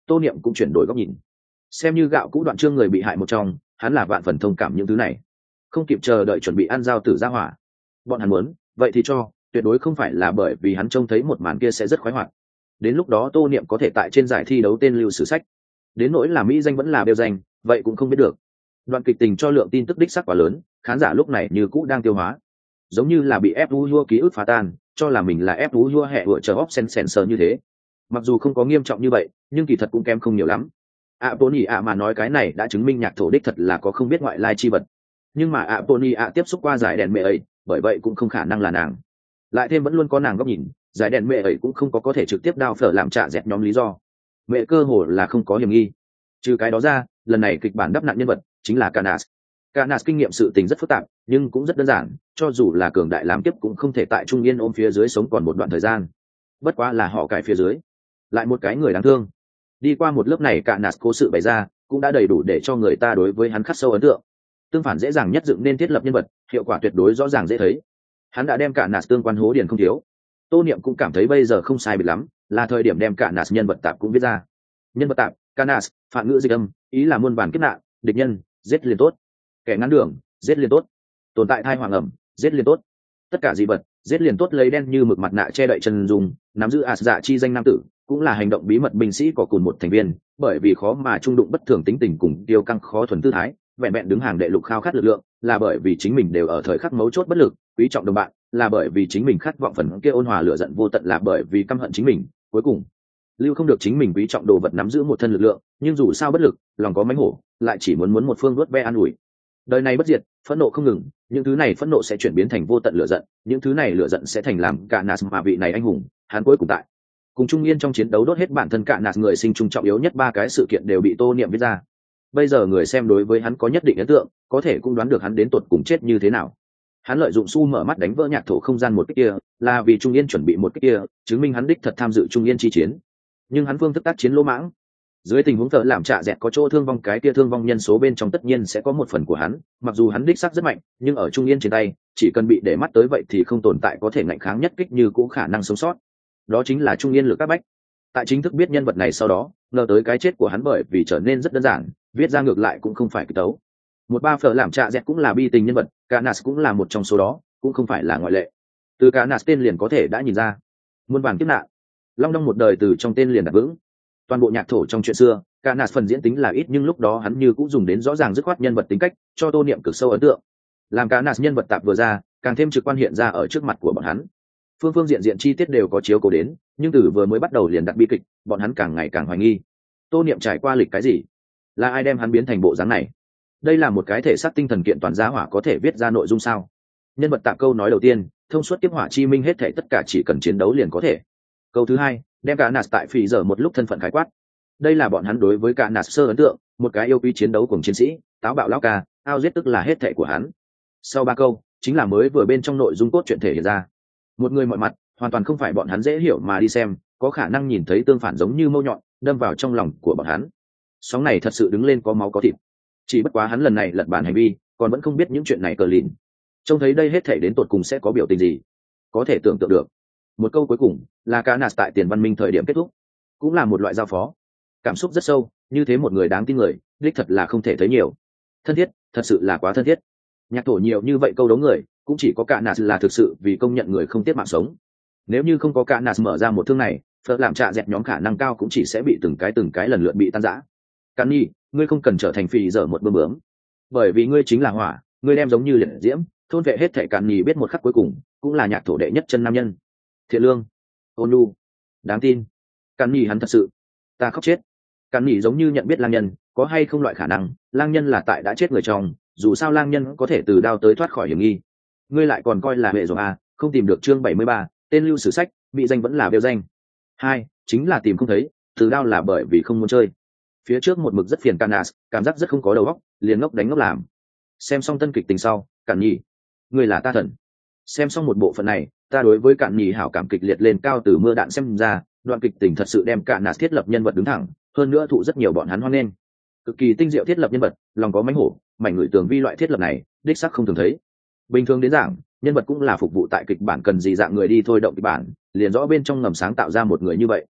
Tô Niệm cũng chuyển đổi góc nhìn. Xem như gạo cũ đoạn chương người bị hại một trong, hắn là vạn phần thông cảm những thứ này, không kịp chờ đợi chuẩn bị ăn dao tử ra hỏa. Bọn hắn muốn, vậy thì cho, tuyệt đối không phải là bởi vì hắn trông thấy một màn kia sẽ rất khoái hoạt. Đến lúc đó Tô Niệm có thể tại trên giải thi đấu tên lưu sử sách. Đến nỗi là mỹ danh vẫn là bêu danh, vậy cũng không biết được. Đoạn kịch tình cho lượng tin tức đích sắc quá lớn, khán giả lúc này như cũ đang tiêu hóa, giống như là bị ép u vua ký ức phá tan, cho là mình là ép u vua hẹ vựa chờ óc sen sen sờ như thế. Mặc dù không có nghiêm trọng như vậy, nhưng kỳ thật cũng kém không nhiều lắm. ạ bồn ỉ ạ mà nói cái này đã chứng minh nhạc thổ đích thật là có không biết ngoại lai chi vật. Nhưng mà ạ bồn ỉ ạ tiếp xúc qua giải đèn mẹ ấy, bởi vậy cũng không khả năng là nàng. Lại thêm vẫn luôn có nàng góc nhìn, giải đèn mẹ ấy cũng không có có thể trực tiếp đao phở làm trả dẹp nhóm lý do. Mẹ cơ hồ là không có hiểm nghi. Trừ cái đó ra, lần này kịch bản đắp nặn nhân vật chính là Canas. Canas kinh nghiệm sự tình rất phức tạp, nhưng cũng rất đơn giản, cho dù là cường đại làm tiếp cũng không thể tại trung yên ôm phía dưới sống còn một đoạn thời gian. Bất quá là họ cài phía dưới, lại một cái người đáng thương. Đi qua một lớp này Canas cố sự bày ra, cũng đã đầy đủ để cho người ta đối với hắn khắc sâu ấn tượng. Tương phản dễ dàng nhất dựng nên thiết lập nhân vật, hiệu quả tuyệt đối rõ ràng dễ thấy. Hắn đã đem Canas tương quan hố điền không thiếu. Tô Niệm cũng cảm thấy bây giờ không sai biệt lắm, là thời điểm đem Canas nhân vật tạp cũng viết ra. Nhân vật tạp, Canas, phản ngữ dịch âm, ý là muôn bản kiếp nạn, địch nhân, giết liền tốt. Kẻ ngăn đường, giết liền tốt. Tồn tại thai hoàng ẩm, giết liền tốt. Tất cả dị vật, giết liền tốt. Lấy đen như mực mặt nạ che đậy chân dùng, nắm giữ ạt dạ chi danh nam tử, cũng là hành động bí mật binh sĩ có cùng một thành viên, bởi vì khó mà trung đụng bất thường tính tình cùng tiêu căng khó thuần tư thái, vẹn vẹn đứng hàng đệ lục khao khát lực lượng, là bởi vì chính mình đều ở thời khắc mấu chốt bất lực, quý trọng đồng bạn, là bởi vì chính mình khát vọng phần kia ôn hòa lửa giận vô tận, là bởi vì căm hận chính mình, cuối cùng lưu không được chính mình quý trọng đồ vật nắm giữ một thân lực lượng, nhưng dù sao bất lực, lòng có mánh hổ, lại chỉ muốn muốn một phương đuốt ve an ủi. Đời này bất diệt, phẫn nộ không ngừng, những thứ này phẫn nộ sẽ chuyển biến thành vô tận lửa giận, những thứ này lửa giận sẽ thành làm cả Nas mà vị này anh hùng, hắn cuối cùng tại cùng Trung Yên trong chiến đấu đốt hết bản thân cả Nas người sinh trung trọng yếu nhất ba cái sự kiện đều bị Tô Niệm viết ra. Bây giờ người xem đối với hắn có nhất định ấn tượng, có thể cũng đoán được hắn đến tột cùng chết như thế nào. Hắn lợi dụng su mở mắt đánh vỡ nhạc thổ không gian một kích kia, là vì Trung Yên chuẩn bị một kích kia, chứng minh hắn đích thật tham dự Trung Yên chi chiến. Nhưng hắn phương thức tác chiến lỗ mãng, dưới tình huống thợ làm trạ dẹt có chỗ thương vong, cái kia thương vong nhân số bên trong tất nhiên sẽ có một phần của hắn. Mặc dù hắn đích sắc rất mạnh, nhưng ở Trung Yên trên tay, chỉ cần bị để mắt tới vậy thì không tồn tại có thể ngạnh kháng nhất kích như cũ khả năng sống sót. Đó chính là Trung Yên lực các bách. Tại chính thức biết nhân vật này sau đó, ngờ tới cái chết của hắn bởi vì trở nên rất đơn giản, viết ra ngược lại cũng không phải kịch tấu. Một ba phở làm trạ dẹt cũng là bi tình nhân vật, Canas cũng là một trong số đó, cũng không phải là ngoại lệ. Từ Canas tên liền có thể đã nhìn ra, muôn vàn kiếp nạn, long đong một đời từ trong tên liền đặt vững. Toàn bộ nhạc thổ trong chuyện xưa, Canas phần diễn tính là ít, nhưng lúc đó hắn như cũng dùng đến rõ ràng dứt khoát nhân vật tính cách, cho Tô Niệm cực sâu ấn tượng. Làm Canas nhân vật tạp vừa ra, càng thêm trực quan hiện ra ở trước mặt của bọn hắn. Phương phương diện diện chi tiết đều có chiếu cố đến, nhưng từ vừa mới bắt đầu liền đặt bi kịch, bọn hắn càng ngày càng hoài nghi. Tô Niệm trải qua lịch cái gì? Là ai đem hắn biến thành bộ dáng này? Đây là một cái thể xác tinh thần kiện toàn giá hỏa có thể viết ra nội dung sao? Nhân vật tạp câu nói đầu tiên, thông suốt tiếp hỏa chi minh hết thảy tất cả chỉ cần chiến đấu liền có thể. Câu thứ hai, đem cả Nas tại phì giờ một lúc thân phận khái quát. Đây là bọn hắn đối với cả Nas sơ ấn tượng, một cái yêu quý chiến đấu cùng chiến sĩ, táo bạo lão ca, ao giết tức là hết thảy của hắn. Sau ba câu, chính là mới vừa bên trong nội dung cốt truyện thể hiện ra. Một người mọi mặt, hoàn toàn không phải bọn hắn dễ hiểu mà đi xem, có khả năng nhìn thấy tương phản giống như mâu nhọn, đâm vào trong lòng của bọn hắn. Sóng này thật sự đứng lên có máu có thịt. Chỉ bất quá hắn lần này lật bản hành vi, còn vẫn không biết những chuyện này cờ lìn. Trông thấy đây hết thảy đến tột cùng sẽ có biểu tình gì, có thể tưởng tượng được. Một câu cuối cùng là Canas tại tiền văn minh thời điểm kết thúc, cũng là một loại giao phó, cảm xúc rất sâu, như thế một người đáng tin người, đích thật là không thể thấy nhiều. Thân thiết, thật sự là quá thân thiết. Nhạc thổ nhiều như vậy câu đấu người, cũng chỉ có Canas là thực sự vì công nhận người không tiếc mạng sống. Nếu như không có Canas mở ra một thương này, phật làm trạ dẹt nhóm khả năng cao cũng chỉ sẽ bị từng cái từng cái lần lượt bị tan rã. Cắn nhi, ngươi không cần trở thành phì dở một bơm bướm, bởi vì ngươi chính là hỏa, ngươi đem giống như liệt diễm thôn vệ hết thể. Cắn nhi biết một khắc cuối cùng, cũng là nhạc thổ đệ nhất chân nam nhân, thiện lương, ôn nhu, đáng tin. Cắn nhi hắn thật sự, ta khóc chết. Cắn nhi giống như nhận biết lang nhân, có hay không loại khả năng lang nhân là tại đã chết người trong, dù sao lang nhân có thể từ đao tới thoát khỏi hiểm nghi. Ngươi lại còn coi là hệ rồi à? Không tìm được chương bảy mươi ba, tên lưu sử sách, bị danh vẫn là bêu danh. Hai, chính là tìm không thấy, từ đao là bởi vì không muốn chơi. Phía trước một mực rất phiền Canas, cảm giác rất không có đầu óc, liền ngốc đánh ngốc làm. Xem xong tân kịch tình sau, Cản Nhì, ngươi là ta thần. Xem xong một bộ phận này, ta đối với Cản Nhì hảo cảm kịch liệt lên cao, từ mưa đạn xem ra, đoạn kịch tình thật sự đem Canas thiết lập nhân vật đứng thẳng, hơn nữa thụ rất nhiều bọn hắn hoan nghênh. Cực kỳ tinh diệu thiết lập nhân vật, lòng có mánh hổ, mảnh người tường vi loại thiết lập này, đích xác không thường thấy. Bình thường đến giảng, nhân vật cũng là phục vụ tại kịch bản cần gì dạng người đi thôi động kịch bản, liền rõ bên trong ngầm sáng tạo ra một người như vậy.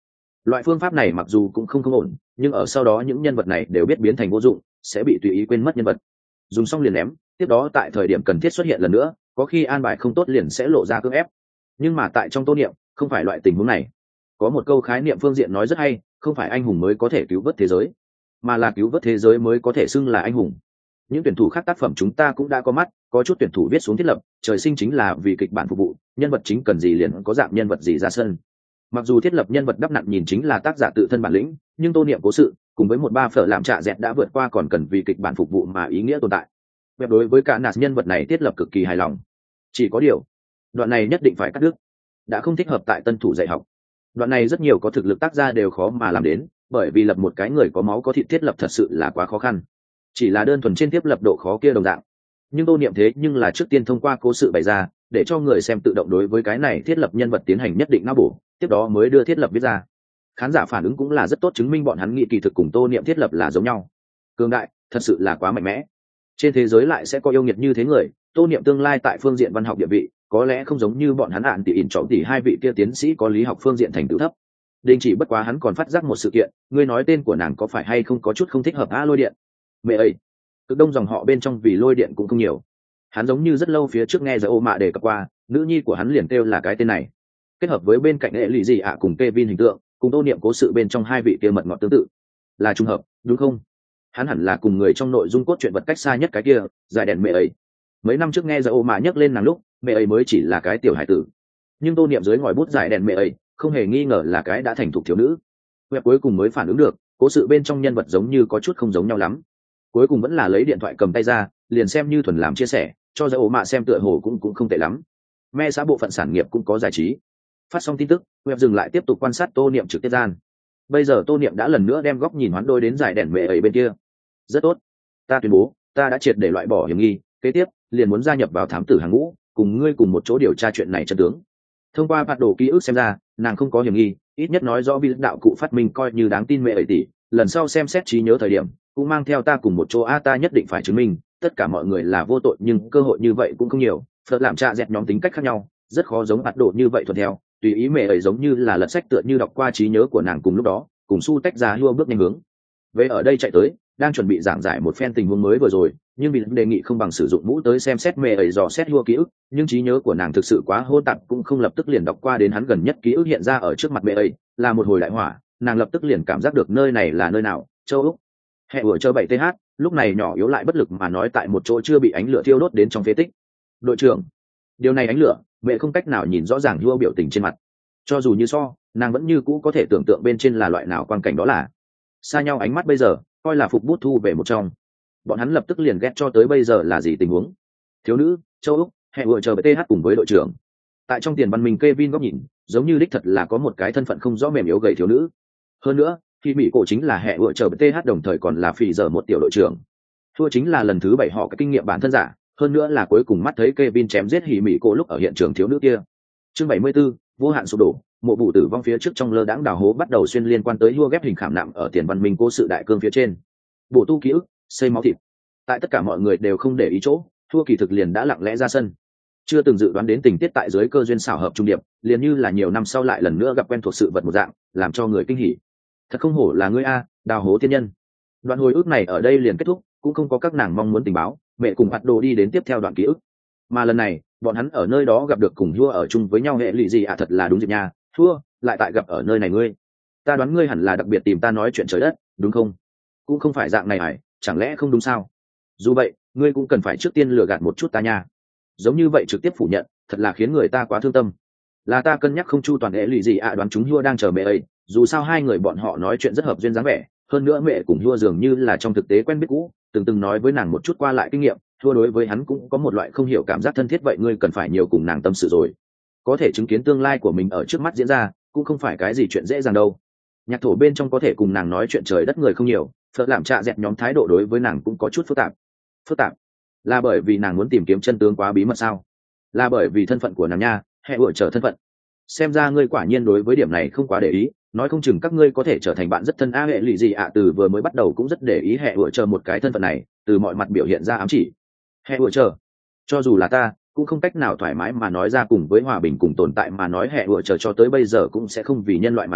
Loại phương pháp này mặc dù cũng không không ổn, nhưng ở sau đó những nhân vật này đều biết biến thành vô dụng, sẽ bị tùy ý quên mất nhân vật, dùng xong liền ném, tiếp đó tại thời điểm cần thiết xuất hiện lần nữa, có khi an bài không tốt liền sẽ lộ ra cưỡng ép. Nhưng mà tại trong Tô Niệm không phải loại tình huống này. Có một câu khái niệm phương diện nói rất hay, không phải anh hùng mới có thể cứu vớt thế giới, mà là cứu vớt thế giới mới có thể xưng là anh hùng. Những tuyển thủ khác tác phẩm chúng ta cũng đã có mắt, có chút tuyển thủ viết xuống thiết lập trời sinh chính là vì kịch bản phục vụ, nhân vật chính cần gì liền có dạng nhân vật gì ra sân. Mặc dù thiết lập nhân vật đắp nặn nhìn chính là tác giả tự thân bản lĩnh, nhưng Tô Niệm cố sự cùng với một ba phở làm trạ dẹt đã vượt qua còn cần vì kịch bản phục vụ mà ý nghĩa tồn tại. Web đối với cả nạt nhân vật này thiết lập cực kỳ hài lòng. Chỉ có điều, đoạn này nhất định phải cắt đứt, đã không thích hợp tại tân thủ dạy học. Đoạn này rất nhiều có thực lực tác gia đều khó mà làm đến, bởi vì lập một cái người có máu có thịt thiết lập thật sự là quá khó khăn. Chỉ là đơn thuần trên thiết lập độ khó kia đồng dạng. Nhưng Tô Niệm thế nhưng là trước tiên thông qua cố sự bày ra, để cho người xem tự động đối với cái này thiết lập nhân vật tiến hành nhất định não bổ, tiếp đó mới đưa thiết lập viết ra. Khán giả phản ứng cũng là rất tốt, chứng minh bọn hắn nghĩ kỳ thực cùng Tô Niệm thiết lập là giống nhau. Cường đại, thật sự là quá mạnh mẽ. Trên thế giới lại sẽ có yêu nghiệt như thế người, Tô Niệm tương lai tại phương diện văn học địa vị, có lẽ không giống như bọn hắn ạn tỷ ỉn trọng tỷ hai vị kia tiến sĩ có lý học phương diện thành tựu thấp. Đình chỉ bất quá hắn còn phát giác một sự kiện, ngươi nói tên của nàng có phải hay không có chút không thích hợp a Lôi Điện. Mẹ ơi, cực đông dòng họ bên trong vì Lôi Điện cũng không nhiều. Hắn giống như rất lâu phía trước nghe giờ ô mạ đề cập qua, nữ nhi của hắn liền kêu là cái tên này. Kết hợp với bên cạnh hệ lụy gì ạ cùng Kevin hình tượng, cùng Tô Niệm cố sự bên trong hai vị kia mật ngọt tương tự, là trùng hợp, đúng không? Hắn hẳn là cùng người trong nội dung cốt truyện vật cách xa nhất cái kia, giải đèn mẹ ấy. Mấy năm trước nghe giờ ô mạ nhắc lên nàng lúc, mẹ ấy mới chỉ là cái tiểu hải tử, nhưng Tô Niệm dưới ngòi bút giải đèn mẹ ấy không hề nghi ngờ là cái đã thành thục thiếu nữ. Web cuối cùng mới phản ứng được, cố sự bên trong nhân vật giống như có chút không giống nhau lắm. Cuối cùng vẫn là lấy điện thoại cầm tay ra, liền xem như thuần làm chia sẻ, cho giờ ổ mạ xem tựa hồ cũng cũng không tệ lắm. Me xã bộ phận sản nghiệp cũng có giải trí. Phát xong tin tức, Web dừng lại tiếp tục quan sát Tô Niệm trực tiếp gian. Bây giờ Tô Niệm đã lần nữa đem góc nhìn hoán đôi đến giải đèn mẹ ấy bên kia. Rất tốt, ta tuyên bố, ta đã triệt để loại bỏ hiểm nghi, kế tiếp liền muốn gia nhập vào thám tử hàng ngũ, cùng ngươi cùng một chỗ điều tra chuyện này chân tướng. Thông qua phạt đồ ký ức xem ra, nàng không có hiểm nghi, ít nhất nói rõ vi đạo cụ phát minh coi như đáng tin mẹ ấy tỷ, lần sau xem xét trí nhớ thời điểm cũng mang theo ta cùng một chỗ a ta nhất định phải chứng minh tất cả mọi người là vô tội, nhưng cơ hội như vậy cũng không nhiều. Phật làm trạ dẹt nhóm tính cách khác nhau, rất khó giống phạt đồ như vậy thuận theo, tùy ý mẹ ấy giống như là lật sách tựa như đọc qua trí nhớ của nàng cùng lúc đó cùng su tách ra hua bước nhanh hướng về ở đây chạy tới, đang chuẩn bị giảng giải một phen tình huống mới vừa rồi, nhưng vì đề nghị không bằng sử dụng mũ tới xem xét mẹ ấy dò xét hua ký ức, nhưng trí nhớ của nàng thực sự quá hô tạp, cũng không lập tức liền đọc qua đến hắn gần nhất ký ức hiện ra ở trước mặt mẹ ấy là một hồi đại hỏa. Nàng lập tức liền cảm giác được nơi này là nơi nào, châu úc hệ vừa chờ bảy th lúc này nhỏ yếu lại bất lực mà nói tại một chỗ chưa bị ánh lửa thiêu đốt đến trong phế tích. Đội trưởng, điều này ánh lửa mẹ không cách nào nhìn rõ ràng hua biểu tình trên mặt, cho dù như so nàng vẫn như cũ có thể tưởng tượng bên trên là loại nào quang cảnh đó là xa nhau ánh mắt bây giờ coi là phục bút thu về một trong. Bọn hắn lập tức liền ghét cho tới bây giờ là gì tình huống. Thiếu nữ châu úc hệ vừa chờ th cùng với đội trưởng tại trong tiền văn minh Kevin góc nhìn giống như đích thật là có một cái thân phận không rõ mềm yếu gầy thiếu nữ. Hơn nữa khi mỹ cổ chính là hệ vừa chờ th đồng thời còn là phì giờ một tiểu đội trưởng, thua chính là lần thứ bảy họ cái kinh nghiệm bản thân giả, hơn nữa là cuối cùng mắt thấy Kevin chém giết hỉ mỹ cổ lúc ở hiện trường thiếu nữ kia. Chương bảy mươi 74, vô hạn sụp đổ. Mộ vụ tử vong phía trước trong lơ đãng đào hố bắt đầu xuyên liên quan tới hua ghép hình khảm nạm ở tiền văn minh cố sự đại cương phía trên. Bổ tu ký ức, xây máu thịt. Tại tất cả mọi người đều không để ý chỗ, thua kỳ thực liền đã lặng lẽ ra sân. Chưa từng dự đoán đến tình tiết tại dưới cơ duyên xảo hợp trung điệp, liền như là nhiều năm sau lại lần nữa gặp quen thuộc sự vật một dạng, làm cho người kinh hỉ. Thật không hổ là ngươi a, đào hố tiên nhân. Đoạn hồi ức này ở đây liền kết thúc, cũng không có các nàng mong muốn tình báo, mẹ cùng bắt đồ đi đến tiếp theo đoạn ký ức. Mà lần này, bọn hắn ở nơi đó gặp được cùng Hua ở chung với nhau hệ lụy gì à, thật là đúng dịp nha. Hua lại tại gặp ở nơi này ngươi. Ta đoán ngươi hẳn là đặc biệt tìm ta nói chuyện trời đất, đúng không? Cũng không phải dạng này ải, chẳng lẽ không đúng sao? Dù vậy, ngươi cũng cần phải trước tiên lừa gạt một chút ta nha. Giống như vậy trực tiếp phủ nhận, thật là khiến người ta quá thương tâm. Là ta cân nhắc không chu toàn hệ lụy gì à, đoán chúng Hua đang chờ mẹ ấy. Dù sao hai người bọn họ nói chuyện rất hợp duyên dáng vẻ, hơn nữa mẹ cùng Hua dường như là trong thực tế quen biết cũ, từng từng nói với nàng một chút qua lại kinh nghiệm. Hua đối với hắn cũng có một loại không hiểu cảm giác thân thiết, vậy ngươi cần phải nhiều cùng nàng tâm sự rồi. Có thể chứng kiến tương lai của mình ở trước mắt diễn ra, cũng không phải cái gì chuyện dễ dàng đâu. Nhạc thổ bên trong có thể cùng nàng nói chuyện trời đất người không nhiều, Phật làm trạ dẹt nhóm thái độ đối với nàng cũng có chút phức tạp. Phức tạp là bởi vì nàng muốn tìm kiếm chân tướng quá bí mật sao? Là bởi vì thân phận của nàng nha, hệ vợ trở thân phận. Xem ra ngươi quả nhiên đối với điểm này không quá để ý, nói không chừng các ngươi có thể trở thành bạn rất thân a. Hệ lụy gì ạ, từ vừa mới bắt đầu cũng rất để ý hệ vợ chờ một cái thân phận này, từ mọi mặt biểu hiện ra ám chỉ. Hệ vợ chờ, cho dù là ta cũng không cách nào thoải mái mà nói ra, cùng với hòa bình cùng tồn tại mà nói, hệ vợ chờ cho tới bây giờ cũng sẽ không vì nhân loại mà chiến,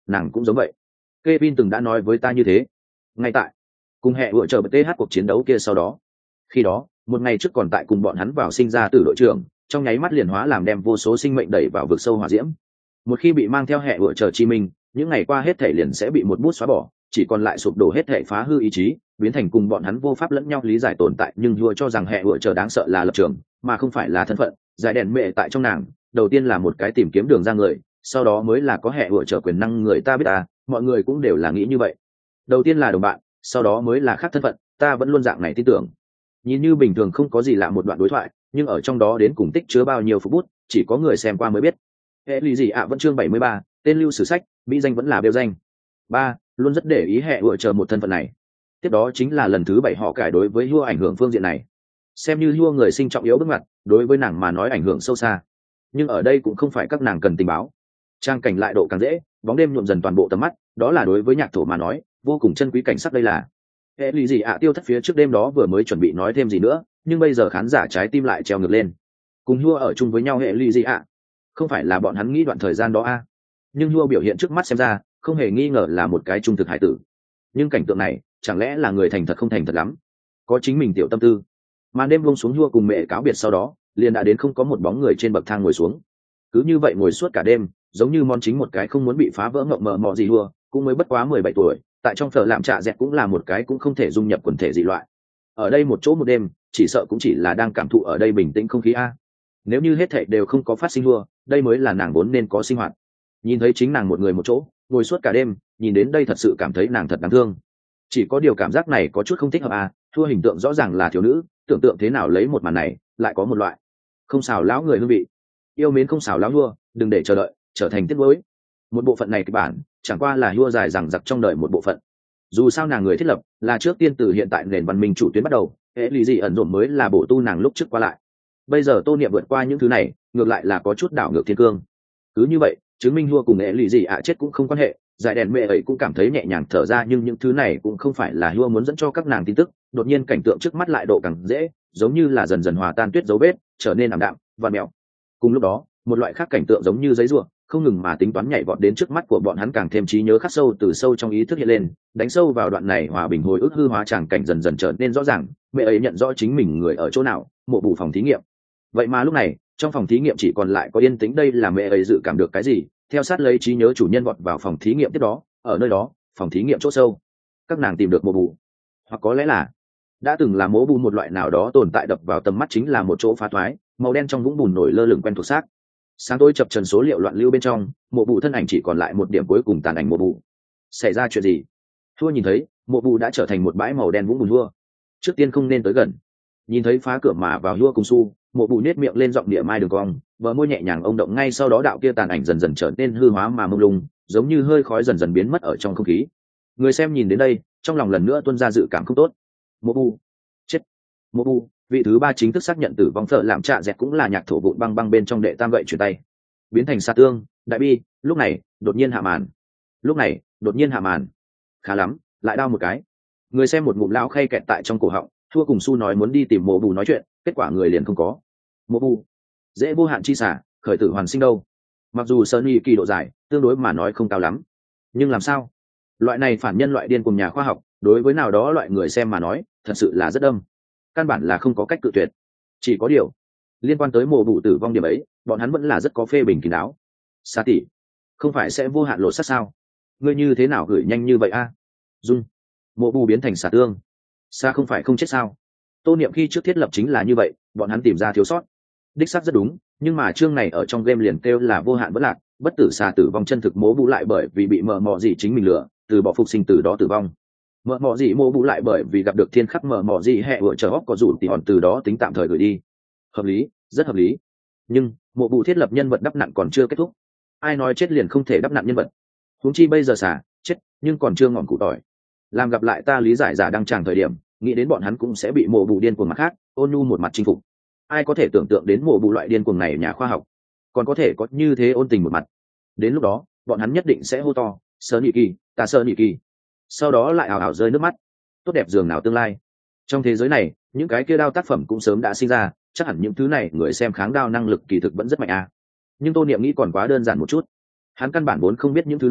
nàng cũng giống vậy. Kevin từng đã nói với ta như thế. Ngay tại cùng hệ vựa chờ th cuộc chiến đấu kia sau đó, khi đó một ngày trước còn tại cùng bọn hắn vào sinh ra từ đội trưởng, trong nháy mắt liền hóa làm đem vô số sinh mệnh đẩy vào vực sâu hỏa diễm. Một khi bị mang theo hệ vựa chờ chi minh, những ngày qua hết thể liền sẽ bị một bút xóa bỏ, chỉ còn lại sụp đổ hết thể, phá hư ý chí, biến thành cùng bọn hắn vô pháp lẫn nhau lý giải tồn tại. Nhưng vua cho rằng hệ vựa chờ đáng sợ là lập trường, mà không phải là thân phận. Giải đèn mẹ tại trong nàng, đầu tiên là một cái tìm kiếm đường ra người, sau đó mới là có hệ vựa chờ quyền năng người. Ta biết à, mọi người cũng đều là nghĩ như vậy. Đầu tiên là đồng bạn, sau đó mới là khác thân phận, ta vẫn luôn dạng này tin tưởng. Nhìn như bình thường không có gì lạ một đoạn đối thoại, nhưng ở trong đó đến cùng tích chứa bao nhiêu phút bút, chỉ có người xem qua mới biết. Hệ lụy gì ạ vẫn chương bảy mươi ba, tên lưu sử sách, mỹ danh vẫn là bêu danh. Ba, luôn rất để ý hệ vựa chờ một thân phận này. Tiếp đó chính là lần thứ bảy họ cải đối với Hua ảnh hưởng phương diện này. Xem như Hua người sinh trọng yếu bước ngoặt, đối với nàng mà nói ảnh hưởng sâu xa. Nhưng ở đây cũng không phải các nàng cần tình báo. Trang cảnh lại độ càng dễ, bóng đêm nhuộm dần toàn bộ tầm mắt, đó là đối với nhạc thổ mà nói, vô cùng chân quý cảnh sắc đây là. Hệ lụy gì ạ tiêu thất phía trước đêm đó vừa mới chuẩn bị nói thêm gì nữa, nhưng bây giờ khán giả trái tim lại treo ngược lên. Cùng Hua ở chung với nhau hệ lụy gì ạ? Không phải là bọn hắn nghĩ đoạn thời gian đó a? À? Nhưng Hua biểu hiện trước mắt xem ra, không hề nghi ngờ là một cái trung thực hải tử. Nhưng cảnh tượng này, chẳng lẽ là người thành thật không thành thật lắm? Có chính mình tiểu tâm tư. Màn đêm buông xuống, Hua cùng mẹ cáo biệt sau đó, liền đã đến không có một bóng người trên bậc thang ngồi xuống. Cứ như vậy ngồi suốt cả đêm, giống như món chính một cái không muốn bị phá vỡ ngậm mờ mọ gì. Hua cũng mới bất quá mười bảy tuổi, tại trong phở làm trạ dẹt cũng là một cái cũng không thể dung nhập quần thể dị loại. Ở đây một chỗ một đêm, chỉ sợ cũng chỉ là đang cảm thụ ở đây bình tĩnh không khí a. Nếu như hết thảy đều không có phát sinh Hua, đây mới là nàng vốn nên có sinh hoạt. Nhìn thấy chính nàng một người một chỗ, ngồi suốt cả đêm, nhìn đến đây thật sự cảm thấy nàng thật đáng thương. Chỉ có điều cảm giác này có chút không thích hợp à, Thua hình tượng rõ ràng là thiếu nữ, tưởng tượng thế nào lấy một màn này, lại có một loại không xào lão người hương vị. Yêu mến không xào lão Hua, đừng để chờ đợi, trở thành tiếc nuối. Một bộ phận này kịch bản, chẳng qua là Hua dài rằng giặc trong đời một bộ phận. Dù sao nàng người thiết lập là trước tiên từ hiện tại nền văn minh chủ tuyến bắt đầu, hệ lý gì ẩn rộn mới là bổ tu nàng lúc trước qua lại. Bây giờ Tô Niệm vượt qua những thứ này, ngược lại là có chút đảo ngược thiên cương. Cứ như vậy, chứng minh Hua cùng hệ lý gì ạ chết cũng không quan hệ. Giải đèn mẹ ấy cũng cảm thấy nhẹ nhàng thở ra, nhưng những thứ này cũng không phải là Hua muốn dẫn cho các nàng tin tức. Đột nhiên cảnh tượng trước mắt lại độ càng dễ, giống như là dần dần hòa tan tuyết dấu vết, trở nên ảm đạm và mèo. Cùng lúc đó, một loại khác cảnh tượng giống như giấy ruộng, không ngừng mà tính toán nhảy vọt đến trước mắt của bọn hắn, càng thêm trí nhớ khắc sâu từ sâu trong ý thức hiện lên, đánh sâu vào đoạn này hòa bình hồi ức hư hóa tràng cảnh dần dần trở nên rõ ràng. Mẹ ấy nhận rõ chính mình người ở chỗ nào, mộ bù phòng thí nghiệm. Vậy mà lúc này, trong phòng thí nghiệm chỉ còn lại có yên tĩnh, đây là mẹ ấy dự cảm được cái gì, theo sát lấy trí nhớ chủ nhân vọt vào phòng thí nghiệm tiếp đó, ở nơi đó, phòng thí nghiệm chỗ sâu, các nàng tìm được mộ bù, hoặc có lẽ là đã từng là mố bù một loại nào đó tồn tại, đập vào tầm mắt chính là một chỗ phá thoái, màu đen trong vũng bùn nổi lơ lửng quen thuộc xác. Sáng tối chập trần số liệu loạn lưu bên trong, mộ bù thân ảnh chỉ còn lại một điểm cuối cùng, tàn ảnh mộ bù. Xảy ra chuyện gì? Thua nhìn thấy mộ bù đã trở thành một bãi màu đen vũng bùn. Thua trước tiên không nên tới gần. Nhìn thấy phá cửa mà vào Hua cùng Su, mộ bù nết miệng lên giọng địa mai đường cong, bờ môi nhẹ nhàng ông động, ngay sau đó đạo kia tàn ảnh dần dần trở nên hư hóa mà mông lung, giống như hơi khói dần dần biến mất ở trong không khí. Người xem nhìn đến đây, trong lòng lần nữa tuôn ra dự cảm không tốt. Mộ bù chết. Mộ bù, vị thứ ba chính thức xác nhận tử vong thợ làm trạ dẹt, cũng là nhạc thổ vụn băng băng bên trong đệ tam gậy chuyển tay, biến thành sa tương đại bi. Lúc này đột nhiên hạ màn. Lúc này đột nhiên hạ màn. Khá lắm, lại đau một cái. Người xem một ngụm lão khay kẹt tại trong cổ họng. Thua cùng Su nói muốn đi tìm mộ bù nói chuyện, kết quả người liền không có. Mộ bù dễ vô hạn chi xả, khởi tử hoàn sinh đâu. Mặc dù sơn y kỳ độ dài tương đối mà nói không cao lắm, nhưng làm sao loại này phản nhân loại điên cùng nhà khoa học đối với nào đó loại người xem mà nói thật sự là rất đâm, căn bản là không có cách cự tuyệt. Chỉ có điều liên quan tới mộ bù tử vong điểm ấy, bọn hắn vẫn là rất có phê bình kín đáo. Sa tỷ, không phải sẽ vô hạn lột xác sao? Ngươi như thế nào gửi nhanh như vậy a? Dung, mộ bù biến thành xà tương, Sa không phải không chết sao? Tô Niệm khi trước thiết lập chính là như vậy, bọn hắn tìm ra thiếu sót đích xác rất đúng, nhưng mà chương này ở trong game liền kêu là vô hạn vẫn lạc, bất tử xà tử vong, chân thực mố bù lại bởi vì bị mờ mọ gì chính mình lừa, từ bỏ phục sinh từ đó tử vong. Mờ mọ gì mố bù lại bởi vì gặp được thiên khắc mờ mọ gì hẹ vợ chờ hóc có rủ thì hòn từ đó tính tạm thời gửi đi. Hợp lý, rất hợp lý. Nhưng mộ bù thiết lập nhân vật đắp nặn còn chưa kết thúc. Ai nói chết liền không thể đắp nặn nhân vật? Huống chi bây giờ xà chết nhưng còn chưa ngọn củ tỏi. Làm gặp lại ta lý giải giả đang tràng thời điểm, nghĩ đến bọn hắn cũng sẽ bị mộ bù điên cuồng mặt khác, ôn nhu một mặt chinh phục. Ai có thể tưởng tượng đến mộ bù loại điên cuồng này nhà khoa học còn có thể có như thế ôn tình một mặt. Đến lúc đó bọn hắn nhất định sẽ hô to sơ nhị kỳ, ta sơ nhị kỳ, sau đó lại ảo ảo rơi nước mắt. Tốt đẹp dường nào tương lai. Trong thế giới này những cái kia đao tác phẩm cũng sớm đã sinh ra, chắc hẳn những thứ này người xem kháng đao năng lực kỳ thực vẫn rất mạnh à. Nhưng Tô Niệm nghĩ còn quá đơn giản một chút. Hắn căn bản vốn không biết những thứ này,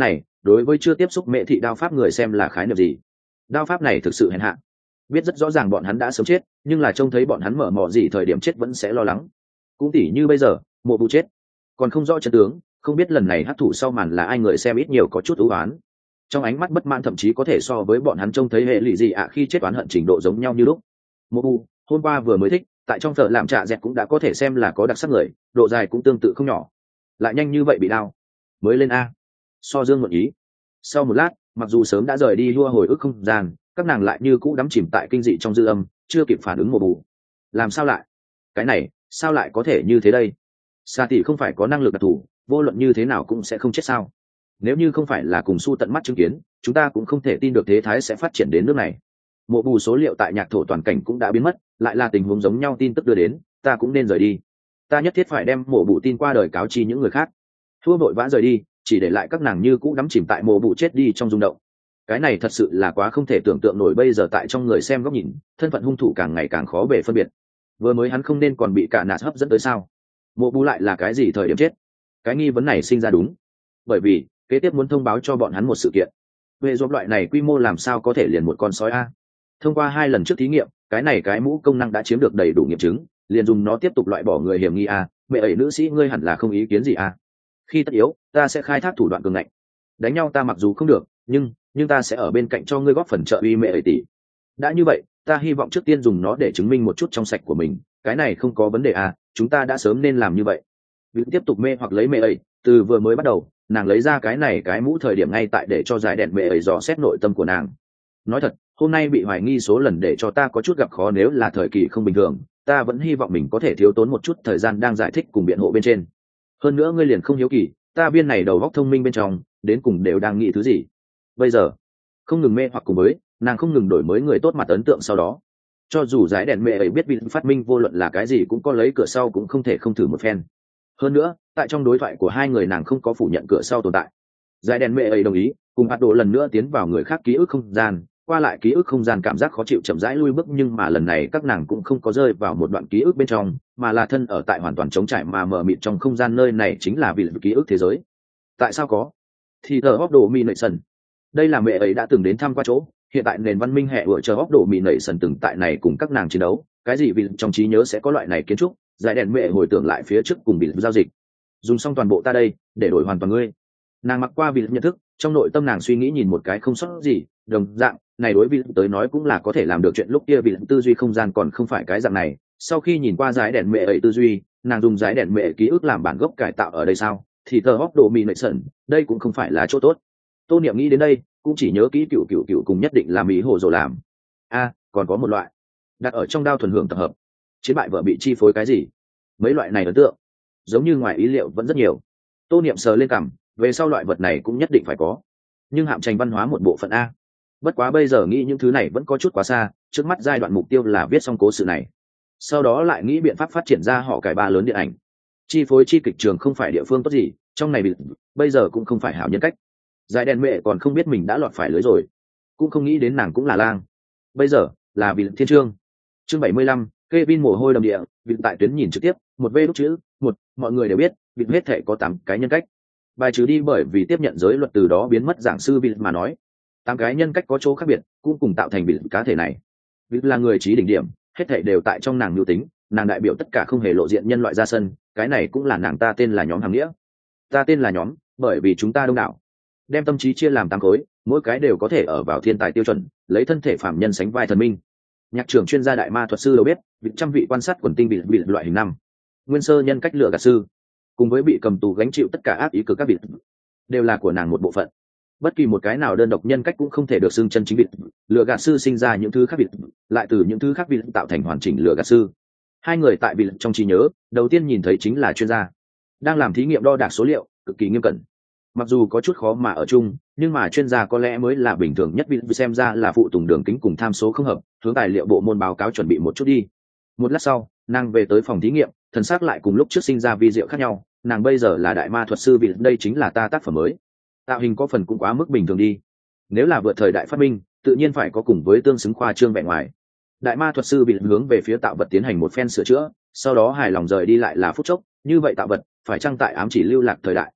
đối với chưa tiếp xúc mẹ thị đao pháp người xem là khái niệm gì. Đao pháp này thực sự hèn hạ, biết rất rõ ràng bọn hắn đã sớm chết, nhưng là trông thấy bọn hắn mở mỏ gì thời điểm chết vẫn sẽ lo lắng. Cũng tỉ như bây giờ mộ bù chết còn không rõ chân tướng, không biết lần này hắc thủ sau màn là ai, người xem ít nhiều có chút ưu oán, trong ánh mắt bất mãn thậm chí có thể so với bọn hắn trông thấy hệ lụy gì ạ khi chết oán hận trình độ giống nhau như lúc. Mộ bù hôm qua vừa mới thích, tại trong thợ làm trạ dẹt cũng đã có thể xem là có đặc sắc người, độ dài cũng tương tự không nhỏ, lại nhanh như vậy bị đau mới lên a. So dương một ý. Sau một lát, mặc dù sớm đã rời đi lua hồi ức không gian, các nàng lại như cũ đắm chìm tại kinh dị trong dư âm, chưa kịp phản ứng mộ bù. Làm sao lại? Cái này, sao lại có thể như thế đây? Sa tỷ không phải có năng lực đặc thù, vô luận như thế nào cũng sẽ không chết sao? Nếu như không phải là cùng su tận mắt chứng kiến, chúng ta cũng không thể tin được thế thái sẽ phát triển đến nước này. Mộ bù số liệu tại nhạc thổ toàn cảnh cũng đã biến mất, lại là tình huống giống nhau tin tức đưa đến, ta cũng nên rời đi. Ta nhất thiết phải đem mộ bù tin qua đời cáo chi những người khác. Thua vội vã rời đi, chỉ để lại các nàng như cũ đắm chìm tại mộ bù chết đi trong rung động. Cái này thật sự là quá không thể tưởng tượng nổi. Bây giờ tại trong người xem góc nhìn, thân phận hung thủ càng ngày càng khó bề phân biệt. Vừa mới hắn không nên còn bị cả nạt hấp dẫn tới sao? Mộ bù lại là cái gì thời điểm chết? Cái nghi vấn này sinh ra đúng bởi vì kế tiếp muốn thông báo cho bọn hắn một sự kiện. Về dồn loại này quy mô làm sao có thể liền một con sói a? Thông qua hai lần trước thí nghiệm, cái này cái mũ công năng đã chiếm được đầy đủ nghiệm chứng, liền dùng nó tiếp tục loại bỏ người hiểm nghi a. Mẹ ấy nữ sĩ ngươi hẳn là không ý kiến gì a? Khi tất yếu, ta sẽ khai thác thủ đoạn cường ngạnh. Đánh nhau ta mặc dù không được, nhưng nhưng ta sẽ ở bên cạnh cho ngươi góp phần trợ uy mẹ ấy tỷ. Đã như vậy, ta hy vọng trước tiên dùng nó để chứng minh một chút trong sạch của mình, cái này không có vấn đề à, chúng ta đã sớm nên làm như vậy. Vì tiếp tục mê hoặc lấy mẹ ấy, từ vừa mới bắt đầu, nàng lấy ra cái này cái mũ thời điểm ngay tại để cho giải đèn mẹ ấy dò xét nội tâm của nàng. Nói thật, hôm nay bị hoài nghi số lần để cho ta có chút gặp khó, nếu là thời kỳ không bình thường, ta vẫn hy vọng mình có thể thiếu tốn một chút thời gian đang giải thích cùng biện hộ bên trên. Hơn nữa ngươi liền không hiếu kỳ, ta viên này đầu óc thông minh bên trong, đến cùng đều đang nghĩ thứ gì. Bây giờ, không ngừng mê hoặc cùng với, nàng không ngừng đổi mới người tốt mặt ấn tượng sau đó. Cho dù giải đèn mẹ ấy biết bị phát minh vô luận là cái gì cũng có lấy cửa sau cũng không thể không thử một phen. Hơn nữa, tại trong đối thoại của hai người nàng không có phủ nhận cửa sau tồn tại. Giải đèn mẹ ấy đồng ý, cùng hạt đồ lần nữa tiến vào người khác ký ức không gian, qua lại ký ức không gian cảm giác khó chịu chậm rãi lui bước, nhưng mà lần này các nàng cũng không có rơi vào một đoạn ký ức bên trong, mà là thân ở tại hoàn toàn trống trải mà mờ mịt trong không gian, nơi này chính là vì ký ức thế giới. Tại sao có? Thì tờ hóc đồ mi nệ sần. Đây là mẹ ấy đã từng đến thăm qua chỗ, hiện tại nền văn minh hệ vừa chờ hóc đồ mi nệ sần từng tại này cùng các nàng chiến đấu, cái gì vì trong trí nhớ sẽ có loại này kiến trúc, giải đèn mẹ hồi tưởng lại phía trước cùng bị giao dịch. Dùng xong toàn bộ ta đây, để đổi hoàn toàn ngươi. Nàng mặc qua vì nhận thức, trong nội tâm nàng suy nghĩ nhìn một cái không sót gì, đồng dạng này đối với tới nói cũng là có thể làm được chuyện, lúc kia vì tư duy không gian còn không phải cái dạng này. Sau khi nhìn qua giải đèn mẹ ấy tư duy, nàng dùng giải đèn mẹ ký ức làm bản gốc cải tạo ở đây sao, thì tờ hóc đồ mì nệ sần, đây cũng không phải là chỗ tốt. Tô Niệm nghĩ đến đây, cũng chỉ nhớ kỹ cựu cựu cựu cùng nhất định là mỹ hồ rồi làm. A, còn có một loại đặt ở trong đao thuần hưởng tập hợp, chiến bại vợ bị chi phối cái gì, mấy loại này ấn tượng giống như ngoài ý liệu vẫn rất nhiều. Tô Niệm sờ lên cằm, về sau loại vật này cũng nhất định phải có, nhưng hạm tranh văn hóa một bộ phận a. Bất quá bây giờ nghĩ những thứ này vẫn có chút quá xa, trước mắt giai đoạn mục tiêu là viết xong cố sự này, sau đó lại nghĩ biện pháp phát triển ra họ cải ba lớn điện ảnh. Chi phối chi kịch trường không phải địa phương tốt gì, trong này bị bây giờ cũng không phải hảo nhân cách. Giải đèn mẹ còn không biết mình đã lọt phải lưới rồi, cũng không nghĩ đến nàng cũng là lang. Bây giờ là vì thiên trương chương bảy mươi lăm, Kevin mồ hôi đầm địa. Vị tại tuyến nhìn trực tiếp, một vê đúc chữ một, mọi người đều biết vị hết thể có tám cái nhân cách, bài trừ đi bởi vì tiếp nhận giới luật từ đó biến mất giảng sư vị mà nói, tám cái nhân cách có chỗ khác biệt cũng cùng tạo thành vị cá thể này. Vị là người trí đỉnh điểm, hết thể đều tại trong nàng mưu tính, nàng đại biểu tất cả không hề lộ diện nhân loại ra sân, cái này cũng là nàng ta tên là nhóm hàng nghĩa. Ta tên là nhóm bởi vì chúng ta đông đảo, đem tâm trí chia làm tám khối, mỗi cái đều có thể ở vào thiên tài tiêu chuẩn, lấy thân thể phạm nhân sánh vai thần minh. Nhạc trưởng chuyên gia đại ma thuật sư đâu biết, vị trăm vị quan sát quần tinh bị bị loại hình năm, nguyên sơ nhân cách lựa gạt sư, cùng với bị cầm tù gánh chịu tất cả ác ý cực các vị đều là của nàng một bộ phận. Bất kỳ một cái nào đơn độc nhân cách cũng không thể được xưng chân chính vị. Lựa gạt sư sinh ra những thứ khác vị, lại từ những thứ khác vị tạo thành hoàn chỉnh lựa gạt sư. Hai người tại vị trong trí nhớ đầu tiên nhìn thấy chính là chuyên gia đang làm thí nghiệm đo đạc số liệu, cực kỳ nghiêm cẩn. Mặc dù có chút khó mà ở chung, nhưng mà chuyên gia có lẽ mới là bình thường nhất, vì xem ra là phụ tùng đường kính cùng tham số không hợp, hướng tài liệu bộ môn báo cáo chuẩn bị một chút đi. Một lát sau, nàng về tới phòng thí nghiệm, thần sắc lại cùng lúc trước sinh ra vi diệu khác nhau. Nàng bây giờ là đại ma thuật sư, vì đây chính là ta tác phẩm mới. Tạo hình có phần cũng quá mức bình thường đi, nếu là vượt thời đại phát minh, tự nhiên phải có cùng với tương xứng khoa trương vẻ ngoài. Đại ma thuật sư bị hướng về phía tạo vật tiến hành một phen sửa chữa, sau đó hài lòng rời đi, lại là phút chốc, như vậy tạo vật phải chăng tại ám chỉ lưu lạc thời đại.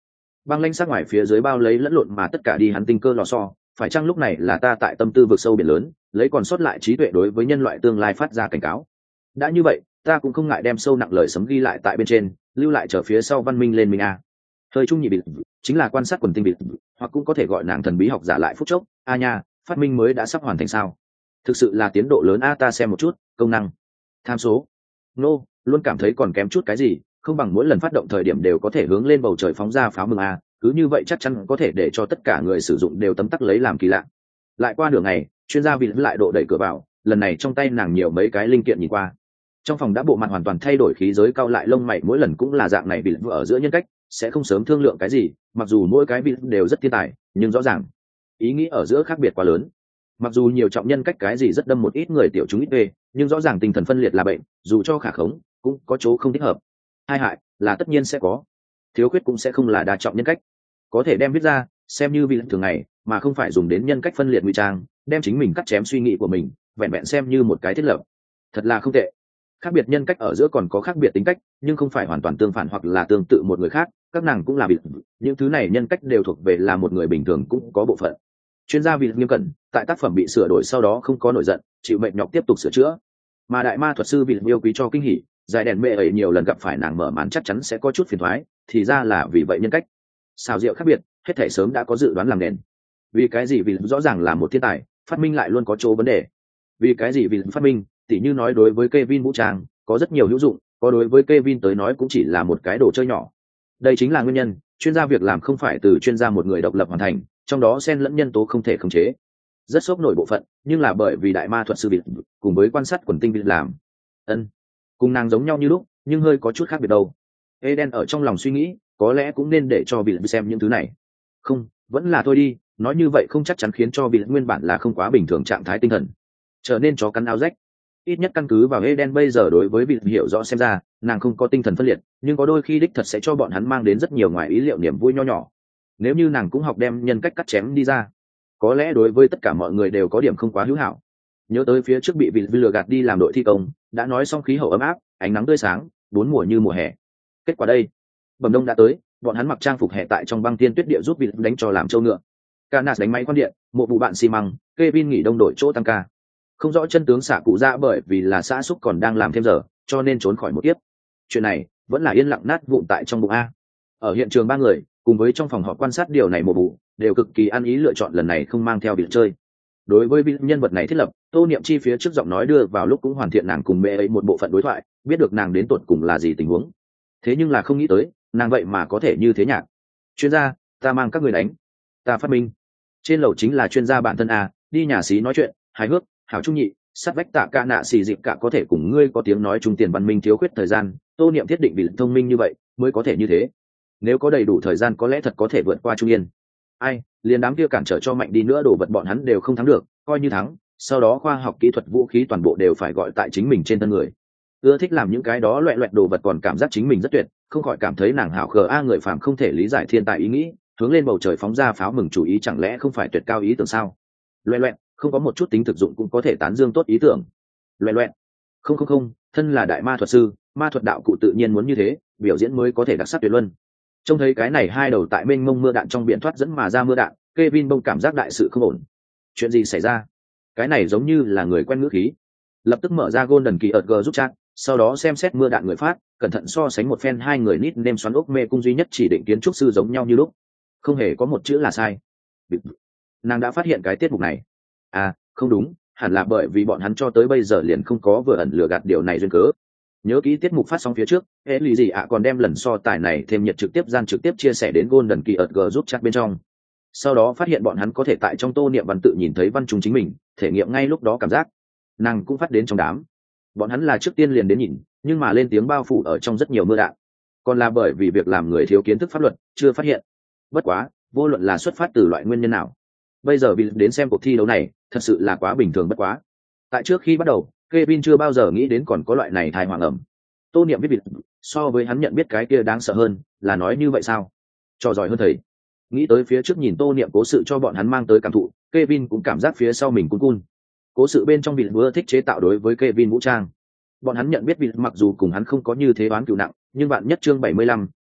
băng lanh sắc ngoài phía dưới bao lấy lẫn lộn mà tất cả đi hắn tinh cơ lò xo, phải chăng lúc này là ta tại tâm tư vực sâu biển lớn lấy còn sót lại trí tuệ đối với nhân loại tương lai phát ra cảnh cáo. Đã như vậy ta cũng không ngại đem sâu nặng lời sấm ghi lại tại bên trên, lưu lại chờ phía sau văn minh lên mình a. Hơi trung nhị bị chính là quan sát quần tinh bị, hoặc cũng có thể gọi nàng thần bí học giả lại phút chốc. A nha, phát minh mới đã sắp hoàn thành sao? Thực sự là tiến độ lớn a. Ta xem một chút công năng tham số nô, luôn cảm thấy còn kém chút cái gì, không bằng mỗi lần phát động thời điểm đều có thể hướng lên bầu trời phóng ra pháo mừng a. Cứ như vậy chắc chắn có thể để cho tất cả người sử dụng đều tấm tắc lấy làm kỳ lạ. Lại qua nửa ngày, chuyên gia vị lại độ đẩy cửa vào, lần này trong tay nàng nhiều mấy cái linh kiện nhìn qua. Trong phòng đã bộ mặt hoàn toàn thay đổi, khí giới cao lại lông mày mỗi lần cũng là dạng này, vị ở giữa nhân cách sẽ không sớm thương lượng cái gì, mặc dù mỗi cái vị đều rất thiên tài, nhưng rõ ràng ý nghĩ ở giữa khác biệt quá lớn. Mặc dù nhiều trọng nhân cách cái gì rất đâm một ít người tiểu chúng ít về, nhưng rõ ràng tinh thần phân liệt là bệnh, dù cho khả khống cũng có chỗ không thích hợp. Hai hại là tất nhiên sẽ có, thiếu khuyết cũng sẽ không là đa trọng nhân cách. Có thể đem viết ra xem như vị thường ngày, mà không phải dùng đến nhân cách phân liệt ngụy trang, đem chính mình cắt chém suy nghĩ của mình vẹn vẹn xem như một cái thiết lập, thật là không tệ. Khác biệt nhân cách ở giữa còn có khác biệt tính cách, nhưng không phải hoàn toàn tương phản hoặc là tương tự một người khác, các nàng cũng là vị, những thứ này nhân cách đều thuộc về là một người bình thường cũng có bộ phận. Chuyên gia vị nghiêm cẩn tại tác phẩm bị sửa đổi sau đó không có nổi giận, chịu mệnh nhọc tiếp tục sửa chữa. Mà đại ma thuật sư vị yêu quý cho kinh hỉ, dài đèn mẹ ấy nhiều lần gặp phải nàng mở màn chắc chắn sẽ có chút phiền thoái, thì ra là vì vậy nhân cách xào rượu khác biệt, hết thể sớm đã có dự đoán làm nền. Vì cái gì? Vì rõ ràng là một thiên tài, phát minh lại luôn có chỗ vấn đề. Vì cái gì? Vì phát minh tỉ như nói đối với Kevin vũ trang có rất nhiều hữu dụng, có đối với Kevin tới nói cũng chỉ là một cái đồ chơi nhỏ. Đây chính là nguyên nhân chuyên gia việc làm không phải từ chuyên gia một người độc lập hoàn thành, trong đó xen lẫn nhân tố không thể khống chế, rất sốc nổi bộ phận, nhưng là bởi vì đại ma thuật sư việc cùng với quan sát quần tinh việc làm ân cùng nàng giống nhau như lúc, nhưng hơi có chút khác biệt đâu. Eden ở trong lòng suy nghĩ, có lẽ cũng nên để cho vị xem những thứ này. Không, vẫn là thôi đi, nói như vậy không chắc chắn khiến cho vị nguyên bản là không quá bình thường trạng thái tinh thần trở nên chó cắn áo rách. Ít nhất căn cứ vào Eden bây giờ đối với vị hiểu rõ xem ra, nàng không có tinh thần phân liệt, nhưng có đôi khi đích thật sẽ cho bọn hắn mang đến rất nhiều ngoài ý liệu niềm vui nho nhỏ. Nếu như nàng cũng học đem nhân cách cắt chém đi ra, có lẽ đối với tất cả mọi người đều có điểm không quá hữu hảo. Nhớ tới phía trước bị vị lừa gạt đi làm đội thi công, đã nói xong khí hậu ấm áp, ánh nắng tươi sáng, bốn mùa như mùa hè. Kết quả đây, bẩm đông đã tới, bọn hắn mặc trang phục hè tại trong băng tiên tuyết địa giúp vị đánh cho làm trâu ngựa. Canas đánh máy quan điện, một vụ bạn xi măng, Kevin nghỉ đông đổi chỗ tăng ca. Không rõ chân tướng xạ cụ ra bởi vì là xã xúc còn đang làm thêm giờ, cho nên trốn khỏi một tiếp. Chuyện này vẫn là yên lặng nát vụn tại trong bụng a. Ở hiện trường ba người cùng với trong phòng họp quan sát điều này một vụ đều cực kỳ ăn ý lựa chọn lần này không mang theo biển chơi. Đối với nhân vật này thiết lập, Tô Niệm Chi phía trước giọng nói đưa vào lúc cũng hoàn thiện nàng cùng mẹ ấy một bộ phận đối thoại, biết được nàng đến tột cùng là gì tình huống. Thế nhưng là không nghĩ tới nàng vậy mà có thể như thế nhạc. Chuyên gia, ta mang các người đánh, ta phát minh. Trên lầu chính là chuyên gia bản thân a, đi nhà xí nói chuyện hài hước hảo trung nhị, sát vách tạ ca nạ xì dịp cả có thể cùng ngươi có tiếng nói chung tiền văn minh thiếu khuyết thời gian. Tô Niệm thiết định vì thông minh như vậy mới có thể như thế, nếu có đầy đủ thời gian có lẽ thật có thể vượt qua Trung Yên. Ai, liền đám kia cản trở cho mạnh đi nữa đồ vật bọn hắn đều không thắng được, coi như thắng, sau đó khoa học kỹ thuật vũ khí toàn bộ đều phải gọi tại chính mình trên thân người. Ưa thích làm những cái đó loẹt loẹt đồ vật còn cảm giác chính mình rất tuyệt, không khỏi cảm thấy nàng hảo khờ a. Người phàm không thể lý giải thiên tài ý nghĩ, hướng lên bầu trời phóng ra pháo mừng chủ ý chẳng lẽ không phải tuyệt cao ý tưởng sao? Loẹt loẹt, không có một chút tính thực dụng cũng có thể tán dương tốt ý tưởng. Loẹt loẹt, không không không, thân là đại ma thuật sư, ma thuật đạo cụ tự nhiên muốn như thế, biểu diễn mới có thể đặc sắc tuyệt luân. Trông thấy cái này hai đầu tại mênh mông mưa đạn trong biển thoát dẫn mà ra mưa đạn, Kevin bông cảm giác đại sự không ổn. Chuyện gì xảy ra? Cái này giống như là người quen ngữ khí. Lập tức mở ra Golden Key ở G giúp chat, sau đó xem xét mưa đạn người phát, cẩn thận so sánh một phen hai người nít nêm xoắn ốc mê cung duy nhất chỉ định kiến trúc sư giống nhau như lúc. Không hề có một chữ là sai. Nàng đã phát hiện cái tiết mục này. À, không đúng, hẳn là bởi vì bọn hắn cho tới bây giờ liền không có vừa ẩn lừa gạt điều này duyên cớ. Nhớ kỹ tiết mục phát sóng phía trước, hệ lụy gì ạ còn đem lần so tài này thêm nhiệt trực tiếp gian trực tiếp chia sẻ đến Golden Key ở G giúp chat bên trong. Sau đó phát hiện bọn hắn có thể tại trong Tô Niệm văn tự nhìn thấy văn chúng chính mình, thể nghiệm ngay lúc đó cảm giác. Nàng cũng phát đến trong đám. Bọn hắn là trước tiên liền đến nhìn, nhưng mà lên tiếng bao phủ ở trong rất nhiều mưa đạn. Còn là bởi vì việc làm người thiếu kiến thức pháp luật, chưa phát hiện. Bất quá, vô luận là xuất phát từ loại nguyên nhân nào, bây giờ vì đến xem cuộc thi đấu này, thật sự là quá bình thường bất quá. Tại trước khi bắt đầu, Kevin chưa bao giờ nghĩ đến còn có loại này thai hoàng ẩm. Tô Niệm viết việc so với hắn nhận biết cái kia đáng sợ hơn, là nói như vậy sao? Trò giỏi hơn thầy. Nghĩ tới phía trước nhìn Tô Niệm cố sự cho bọn hắn mang tới cảm thụ, Kevin cũng cảm giác phía sau mình cun cun. Cố sự bên trong bị vừa thích chế tạo đối với Kevin vũ trang. Bọn hắn nhận biết vì mặc dù cùng hắn không có như thế đoán cựu nặng, nhưng bạn nhất chương bảy mươi lăm,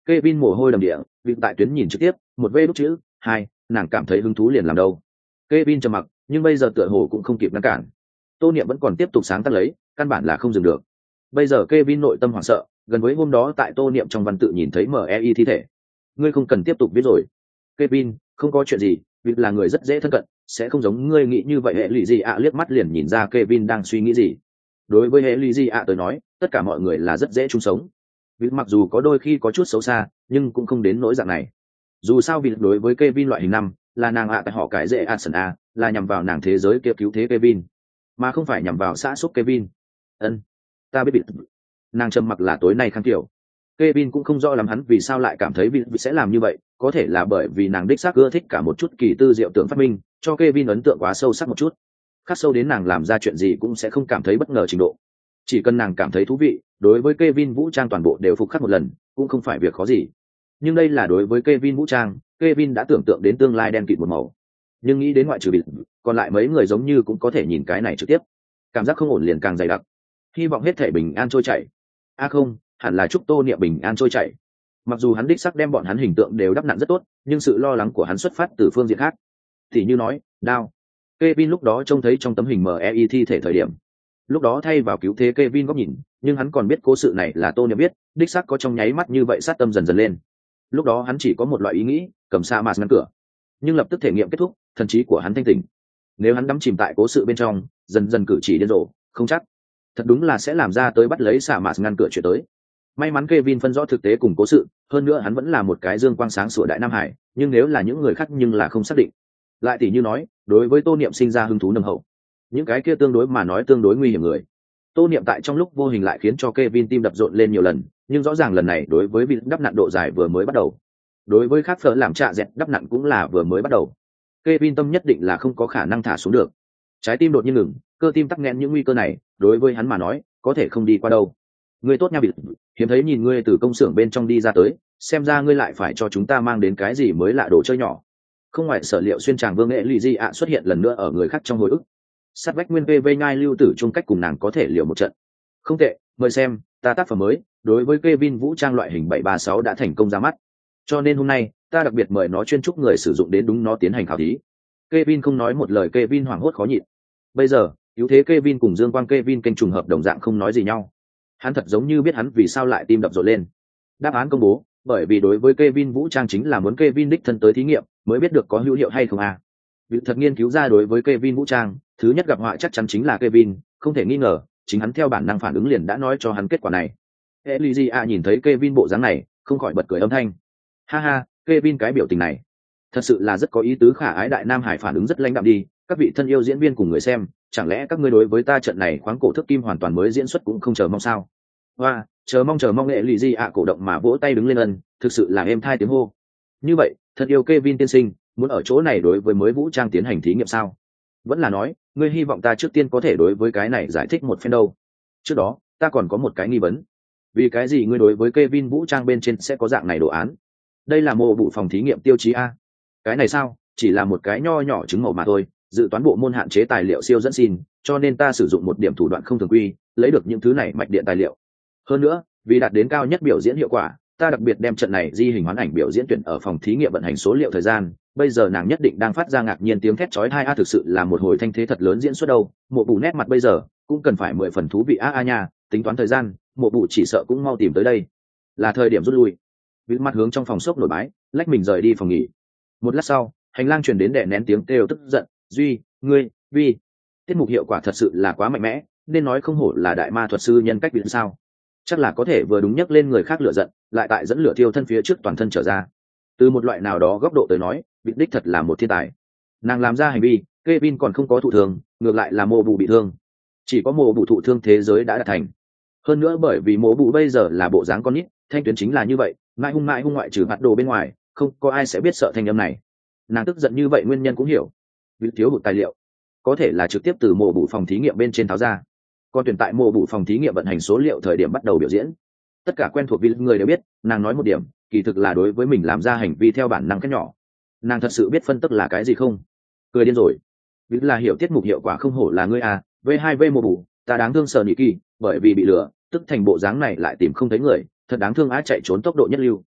Kevin mồ hôi đầm địa, vì tại tuyến nhìn trực tiếp, một vê đúc chữ, hai, nàng cảm thấy hứng thú liền làm đâu. Kevin trầm mặc, nhưng bây giờ tựa hồ cũng không kịp ngăn cản. Tô Niệm vẫn còn tiếp tục sáng tác lấy, căn bản là không dừng được. Bây giờ Kevin nội tâm hoảng sợ, gần với hôm đó tại Tô Niệm trong văn tự nhìn thấy em e i thi thể. Ngươi không cần tiếp tục viết rồi. Kevin, không có chuyện gì, vì là người rất dễ thân cận, sẽ không giống ngươi nghĩ như vậy. Hệ lụy gì ạ liếc mắt liền nhìn ra Kevin đang suy nghĩ gì. Đối với hệ lụy gì ạ tới nói, tất cả mọi người là rất dễ chung sống. Vì mặc dù có đôi khi có chút xấu xa, nhưng cũng không đến nỗi dạng này. Dù sao vì đối với Kevin loại hình năm, là nàng ạ tại họ cái dễ Arson a, là nhằm vào nàng thế giới kia cứu thế Kevin, mà không phải nhằm vào xã xúc Kevin. Ân, ta biết bị. Nàng trầm mặc là tối nay khang kiểu. Kevin cũng không rõ lắm hắn vì sao lại cảm thấy vị sẽ làm như vậy, có thể là bởi vì nàng đích xác ưa thích cả một chút kỳ tư diệu tưởng phát minh, cho Kevin ấn tượng quá sâu sắc một chút. Khắc sâu đến nàng làm ra chuyện gì cũng sẽ không cảm thấy bất ngờ trình độ. Chỉ cần nàng cảm thấy thú vị, đối với Kevin vũ trang toàn bộ đều phục khắc một lần, cũng không phải việc khó gì. Nhưng đây là đối với Kevin vũ trang, Kevin đã tưởng tượng đến tương lai đen kịt một màu. Nhưng nghĩ đến ngoại trừ bị, còn lại mấy người giống như cũng có thể nhìn cái này trực tiếp. Cảm giác không ổn liền càng dày đặc. Hy vọng hết thể bình an trôi chảy. A à không, hẳn là chúc Tô Niệm bình an trôi chảy. Mặc dù hắn đích sắc đem bọn hắn hình tượng đều đắp nặn rất tốt, nhưng sự lo lắng của hắn xuất phát từ phương diện khác. Thì như nói, đao. Kevin lúc đó trông thấy trong tấm hình em e i thi thể thời điểm. Lúc đó thay vào cứu thế Kevin góc nhìn, nhưng hắn còn biết cố sự này là Tô Niệm biết, đích xác có trong nháy mắt như vậy sát tâm dần dần lên. Lúc đó hắn chỉ có một loại ý nghĩ, cầm sa mạt ngăn cửa. Nhưng lập tức thể nghiệm kết thúc, thần trí của hắn thanh tỉnh. Nếu hắn đắm chìm tại cố sự bên trong, dần dần cử chỉ điên rồ, không chắc thật đúng là sẽ làm ra tới bắt lấy sa mạt ngăn cửa chuyện tới. May mắn Kevin phân rõ thực tế cùng cố sự, hơn nữa hắn vẫn là một cái dương quang sáng sủa đại nam hải, nhưng nếu là những người khác nhưng là không xác định. Lại tỷ như nói, đối với Tô Niệm sinh ra hứng thú nồng hậu, những cái kia tương đối mà nói tương đối nguy hiểm người. Tô Niệm tại trong lúc vô hình lại khiến cho Kevin tim đập rộn lên nhiều lần, nhưng rõ ràng lần này đối với vị đắp nặn độ dài vừa mới bắt đầu. Đối với khác phở làm trạ dẹt đắp nặn cũng là vừa mới bắt đầu. Kevin tâm nhất định là không có khả năng thả xuống được. Trái tim đột nhiên ngừng, cơ tim tắc nghẽn những nguy cơ này, đối với hắn mà nói, có thể không đi qua đâu. Ngươi tốt nha Bịt, hiếm thấy nhìn ngươi từ công xưởng bên trong đi ra tới, xem ra ngươi lại phải cho chúng ta mang đến cái gì mới lạ đồ chơi nhỏ. Không ngoại sở liệu xuyên tràng vương nghệ lì di ạ xuất hiện lần nữa ở người khác trong hồi ức. Sát vách nguyên vê nhai lưu tử chung cách cùng nàng có thể liều một trận. Không tệ, mời xem, ta tác phẩm mới, đối với Kevin vũ trang loại hình bảy ba sáu đã thành công ra mắt. Cho nên hôm nay, ta đặc biệt mời nó chuyên trúc người sử dụng đến đúng nó tiến hành khảo thí. Kevin không nói một lời, Kevin hoảng hốt khó nhịn. Bây giờ, yếu thế Kevin cùng Dương Quang Kevin kênh trùng hợp đồng dạng không nói gì nhau. Hắn thật giống như biết hắn vì sao lại tim đập rộn lên. Đáp án công bố, bởi vì đối với Kevin vũ trang chính là muốn Kevin đích thân tới thí nghiệm, mới biết được có hữu hiệu hay không à. Việc thật nghiên cứu ra đối với Kevin vũ trang, thứ nhất gặp họa chắc chắn chính là Kevin, không thể nghi ngờ, chính hắn theo bản năng phản ứng liền đã nói cho hắn kết quả này. Elysia nhìn thấy Kevin bộ dáng này, không khỏi bật cười âm thanh. Ha ha, Kevin cái biểu tình này, thật sự là rất có ý tứ. Khả ái đại nam hải phản ứng rất lãnh đạm đi, các vị thân yêu diễn viên cùng người xem, chẳng lẽ các ngươi đối với ta trận này khoáng cổ thức kim hoàn toàn mới diễn xuất cũng không chờ mong sao? Hoa, chờ mong chờ mong. Elysia cổ động mà vỗ tay đứng lên ân, thực sự là êm thai tiếng hô. Như vậy, thật yêu Kevin tiên sinh, muốn ở chỗ này đối với mới vũ trang tiến hành thí nghiệm sao? Vẫn là nói, ngươi hy vọng ta trước tiên có thể đối với cái này giải thích một phen đâu? Trước đó, ta còn có một cái nghi vấn. Vì cái gì ngươi đối với Kevin vũ trang bên trên sẽ có dạng này đồ án? Đây là mô bộ phòng thí nghiệm tiêu chí a. Cái này sao, chỉ là một cái nho nhỏ chứng mẫu mà thôi, dự toán bộ môn hạn chế tài liệu siêu dẫn xin, cho nên ta sử dụng một điểm thủ đoạn không thường quy, lấy được những thứ này mạch điện tài liệu. Hơn nữa, vì đạt đến cao nhất biểu diễn hiệu quả, ta đặc biệt đem trận này di hình hoán ảnh biểu diễn tuyển ở phòng thí nghiệm vận hành số liệu thời gian. Bây giờ nàng nhất định đang phát ra ngạc nhiên tiếng thét chói tai a, thực sự là một hồi thanh thế thật lớn diễn xuất đâu. Mộ bù nét mặt bây giờ cũng cần phải mười phần thú vị a a nha, tính toán thời gian, mộ bù chỉ sợ cũng mau tìm tới đây. Là thời điểm rút lui. Vĩ mặt hướng trong phòng sốc nổi bái, lách mình rời đi phòng nghỉ. Một lát sau, hành lang truyền đến đè nén tiếng kêu tức giận, "Duy, ngươi, Vi, tiết mục hiệu quả thật sự là quá mạnh mẽ, nên nói không hổ là đại ma thuật sư nhân cách biệt sao? Chắc là có thể vừa đúng nhắc lên người khác lửa giận, lại tại dẫn lửa thiêu thân phía trước toàn thân trở ra." Từ một loại nào đó góc độ tới nói, Vị đích thật là một thiên tài. Nàng làm ra hành vi, Kevin còn không có thụ thương, ngược lại là Mộ Bù bị thương. Chỉ có Mộ Bù thụ thương thế giới đã đạt thành. Hơn nữa bởi vì Mộ Bù bây giờ là bộ dáng con nít, thanh tuyến chính là như vậy, mãi hung mãi hung ngoại trừ mặt đồ bên ngoài, không có ai sẽ biết sợ thanh âm này. Nàng tức giận như vậy nguyên nhân cũng hiểu. Vì thiếu hụt tài liệu, có thể là trực tiếp từ Mộ Bù phòng thí nghiệm bên trên tháo ra. Còn tuyển tại Mộ Bù phòng thí nghiệm vận hành số liệu thời điểm bắt đầu biểu diễn. Tất cả quen thuộc vì người đều biết, nàng nói một điểm, kỳ thực là đối với mình làm ra hành vi theo bản năng cái nhỏ. Nàng thật sự biết phân tức là cái gì không? Cười điên rồi. Vì là hiểu tiết mục hiệu quả không hổ là ngươi à, v hai v Mộ Bù, ta đáng thương sợ nhị kỳ, bởi vì bị lừa, tức thành bộ dáng này lại tìm không thấy người, thật đáng thương á, chạy trốn tốc độ nhất lưu.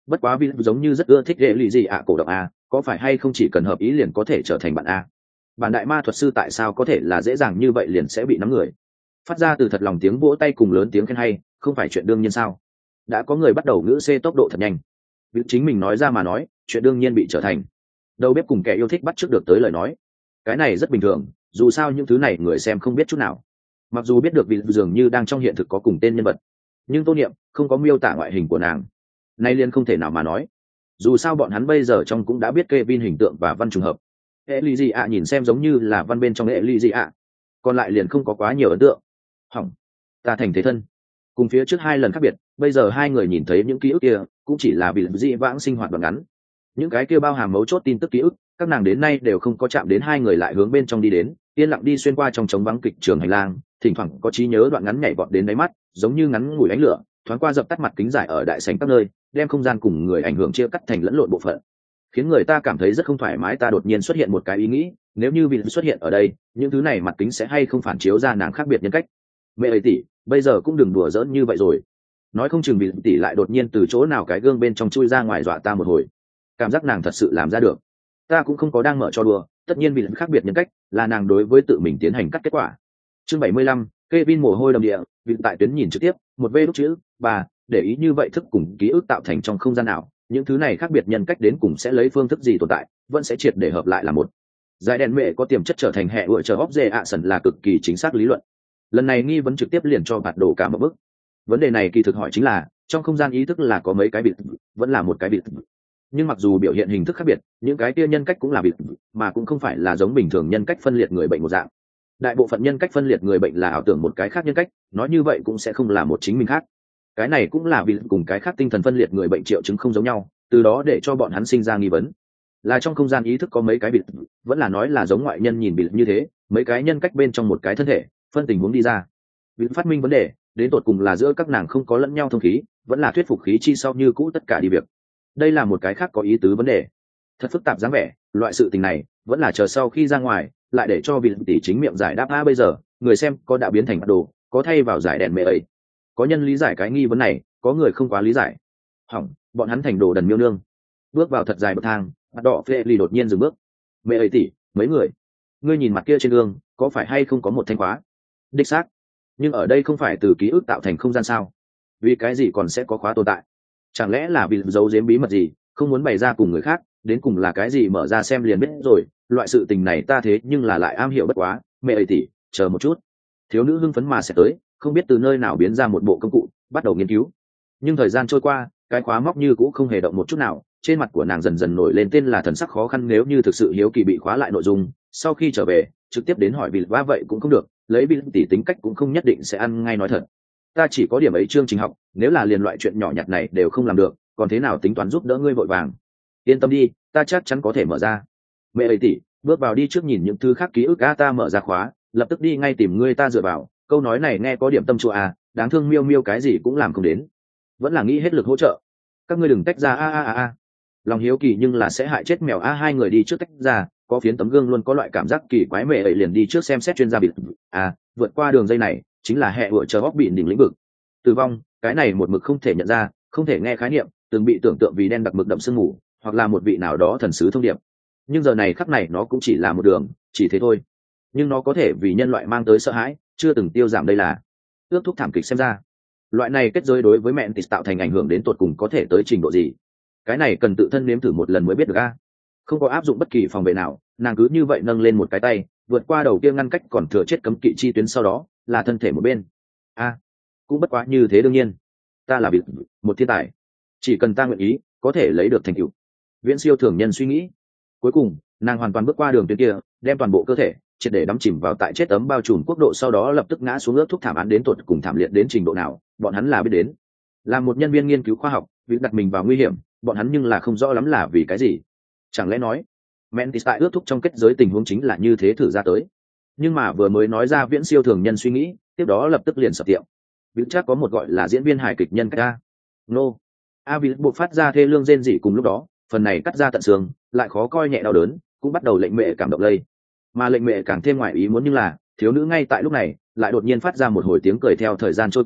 bất quá vì giống như rất ưa thích ghệ lì gì ạ cổ động a, có phải hay không chỉ cần hợp ý liền có thể trở thành bạn a? Bản đại ma thuật sư tại sao có thể là dễ dàng như vậy liền sẽ bị nắm người? Phát ra từ thật lòng tiếng vỗ tay cùng lớn tiếng khen hay, không phải chuyện đương nhiên sao? Đã có người bắt đầu ngữ c tốc độ thật nhanh. Việc chính mình nói ra mà nói, chuyện đương nhiên bị trở thành. Đầu bếp cùng kẻ yêu thích bắt trước được tới lời nói. Cái này rất bình thường, dù sao những thứ này người xem không biết chút nào. Mặc dù biết được vì dường như đang trong hiện thực có cùng tên nhân vật, nhưng Tô Niệm không có miêu tả ngoại hình của nàng. Nay liên không thể nào mà nói. Dù sao bọn hắn bây giờ trong cũng đã biết Kevin hình tượng và văn trùng hợp. Elysia nhìn xem giống như là văn bên trong Elysia, còn lại liền không có quá nhiều ấn tượng. Hỏng, ta thành thế thân. Cùng phía trước hai lần khác biệt, bây giờ hai người nhìn thấy những ký ức kia cũng chỉ là vì dị vãng sinh hoạt đoạn ngắn. Những cái kia bao hàm mấu chốt tin tức ký ức, các nàng đến nay đều không có chạm đến. Hai người lại hướng bên trong đi đến, yên lặng đi xuyên qua trong trống vắng kịch trường hành lang, thỉnh thoảng có trí nhớ đoạn ngắn nhảy vọt đến đáy mắt, giống như ngắn ngủi ánh lửa, thoáng qua dập tắt mặt kính giải ở đại sảnh các nơi, đem không gian cùng người ảnh hưởng chia cắt thành lẫn lộn bộ phận, khiến người ta cảm thấy rất không thoải mái. Ta đột nhiên xuất hiện một cái ý nghĩ, nếu như vì xuất hiện ở đây, những thứ này mặt kính sẽ hay không phản chiếu ra nàng khác biệt nhân cách. Mẹ ấy tỷ, bây giờ cũng đừng đùa giỡn như vậy rồi. Nói không chừng vì tỷ lại đột nhiên từ chỗ nào cái gương bên trong chui ra ngoài dọa ta một hồi. Cảm giác nàng thật sự làm ra được. Ta cũng không có đang mở cho đùa, tất nhiên vì khác biệt nhân cách là nàng đối với tự mình tiến hành cắt kết quả. Chương bảy mươi lăm, Kevin mồ hôi đầm địa, vì tại tuyến nhìn trực tiếp, một v đúc chữ, bà, để ý như vậy thức cùng ký ức tạo thành trong không gian nào, những thứ này khác biệt nhân cách đến cùng sẽ lấy phương thức gì tồn tại, vẫn sẽ triệt để hợp lại là một. Giải đèn mẹ có tiềm chất trở thành hệ ủa chờ hóc dê ạ sần là cực kỳ chính xác lý luận. Lần này nghi vấn trực tiếp liền cho bạt đổ cả một bức. Vấn đề này kỳ thực hỏi chính là, trong không gian ý thức là có mấy cái biệt, vẫn là một cái biệt. Nhưng mặc dù biểu hiện hình thức khác biệt, những cái kia nhân cách cũng là biệt, mà cũng không phải là giống bình thường nhân cách phân liệt người bệnh một dạng. Đại bộ phận nhân cách phân liệt người bệnh là ảo tưởng một cái khác nhân cách, nói như vậy cũng sẽ không là một chính mình khác. Cái này cũng là vì cùng cái khác tinh thần phân liệt người bệnh triệu chứng không giống nhau, từ đó để cho bọn hắn sinh ra nghi vấn. Là trong không gian ý thức có mấy cái biệt, vẫn là nói là giống ngoại nhân nhìn biệt như thế, mấy cái nhân cách bên trong một cái thân thể, phân tình huống đi ra. Vì phát minh vấn đề, đến tột cùng là giữa các nàng không có lẫn nhau thông khí, vẫn là thuyết phục khí chi sau như cũ tất cả đi việc. Đây là một cái khác có ý tứ vấn đề. Thật phức tạp dáng vẻ, loại sự tình này, vẫn là chờ sau khi ra ngoài, lại để cho vị tỷ chính miệng giải đáp. A bây giờ, người xem có đã biến thành đồ, có thay vào giải đèn mẹ ấy. Có nhân lý giải cái nghi vấn này, có người không quá lý giải. Hỏng, bọn hắn thành đồ đần miêu nương. Bước vào thật dài bậc thang, mặt đỏ phê ly đột nhiên dừng bước. Mẹ ấy tỷ, mấy người, ngươi nhìn mặt kia trên gương, có phải hay không có một thanh khóa? Đích xác. Nhưng ở đây không phải từ ký ức tạo thành không gian sao? Vì cái gì còn sẽ có khóa tồn tại? Chẳng lẽ là vì giấu giếm bí mật gì, không muốn bày ra cùng người khác, đến cùng là cái gì mở ra xem liền biết rồi. Loại sự tình này ta thế nhưng là lại am hiểu bất quá. Mẹ ấy tỷ, chờ một chút. Thiếu nữ hưng phấn mà sẽ tới, không biết từ nơi nào biến ra một bộ công cụ, bắt đầu nghiên cứu. Nhưng thời gian trôi qua, cái khóa móc như cũng không hề động một chút nào, trên mặt của nàng dần dần nổi lên tên là thần sắc khó khăn. Nếu như thực sự hiếu kỳ bị khóa lại nội dung, sau khi trở về trực tiếp đến hỏi vì va vậy cũng không được, lấy bị tỷ tính cách cũng không nhất định sẽ ăn ngay nói thật. Ta chỉ có điểm ấy chương trình học, nếu là liền loại chuyện nhỏ nhặt này đều không làm được, còn thế nào tính toán giúp đỡ ngươi vội vàng. Yên tâm đi, ta chắc chắn có thể mở ra. Mẹ ấy tỷ, bước vào đi trước nhìn những thứ khác ký ức. A ta mở ra khóa, lập tức đi ngay tìm ngươi. Ta dựa vào, câu nói này nghe có điểm tâm chua à, đáng thương miêu miêu cái gì cũng làm không đến, vẫn là nghĩ hết lực hỗ trợ. Các ngươi đừng tách ra. A a a a, lòng hiếu kỳ nhưng là sẽ hại chết mèo. A hai người đi trước tách ra, có phiến tấm gương luôn có loại cảm giác kỳ quái. Mẹ ấy liền đi trước xem xét chuyên gia biệt. À, vượt qua đường dây này chính là hệ vựa chờ góc bị đỉnh lĩnh vực tử vong. Cái này một mực không thể nhận ra, không thể nghe khái niệm, từng bị tưởng tượng vì đen đặc mực đậm sương mù, hoặc là một vị nào đó thần sứ thông điệp. Nhưng giờ này khắc này nó cũng chỉ là một đường, chỉ thế thôi. Nhưng nó có thể vì nhân loại mang tới sợ hãi, chưa từng tiêu giảm. Đây là ước thúc thảm kịch. Xem ra loại này kết giới đối với mẹ thì tạo thành ảnh hưởng đến tột cùng có thể tới trình độ gì, cái này cần tự thân nếm thử một lần mới biết được. A không có áp dụng bất kỳ phòng vệ nào, nàng cứ như vậy nâng lên một cái tay, vượt qua đầu kia ngăn cách còn thừa chết cấm kỵ chi tuyến, sau đó là thân thể một bên. A cũng bất quá như thế. đương nhiên ta là việc một thiên tài, chỉ cần ta nguyện ý có thể lấy được thành tựu. Viễn siêu thường nhân suy nghĩ. Cuối cùng nàng hoàn toàn bước qua đường tuyến kia, đem toàn bộ cơ thể triệt để đắm chìm vào tại chết ấm bao trùm quốc độ, sau đó lập tức ngã xuống ước thúc thảm án. Đến tột cùng thảm liệt đến trình độ nào, bọn hắn là biết đến. Là một nhân viên nghiên cứu khoa học, việc đặt mình vào nguy hiểm, bọn hắn nhưng là không rõ lắm là vì cái gì. Chẳng lẽ nói Mantis tại ước thúc trong kết giới tình huống chính là như thế thử ra tới. Nhưng mà vừa mới nói ra viễn siêu thường nhân suy nghĩ, tiếp đó lập tức liền sập tiệm. Vĩnh chắc có một gọi là diễn viên hài kịch nhân cách a nô a vì buộc phát ra thê lương rên rỉ. Cùng lúc đó phần này cắt ra tận xương, lại khó coi nhẹ đau đớn, cũng bắt đầu lệnh mẹ cảm động lây. Mà lệnh mẹ càng thêm ngoài ý muốn, nhưng là thiếu nữ ngay tại lúc này lại đột nhiên phát ra một hồi tiếng cười. Theo thời gian trôi qua,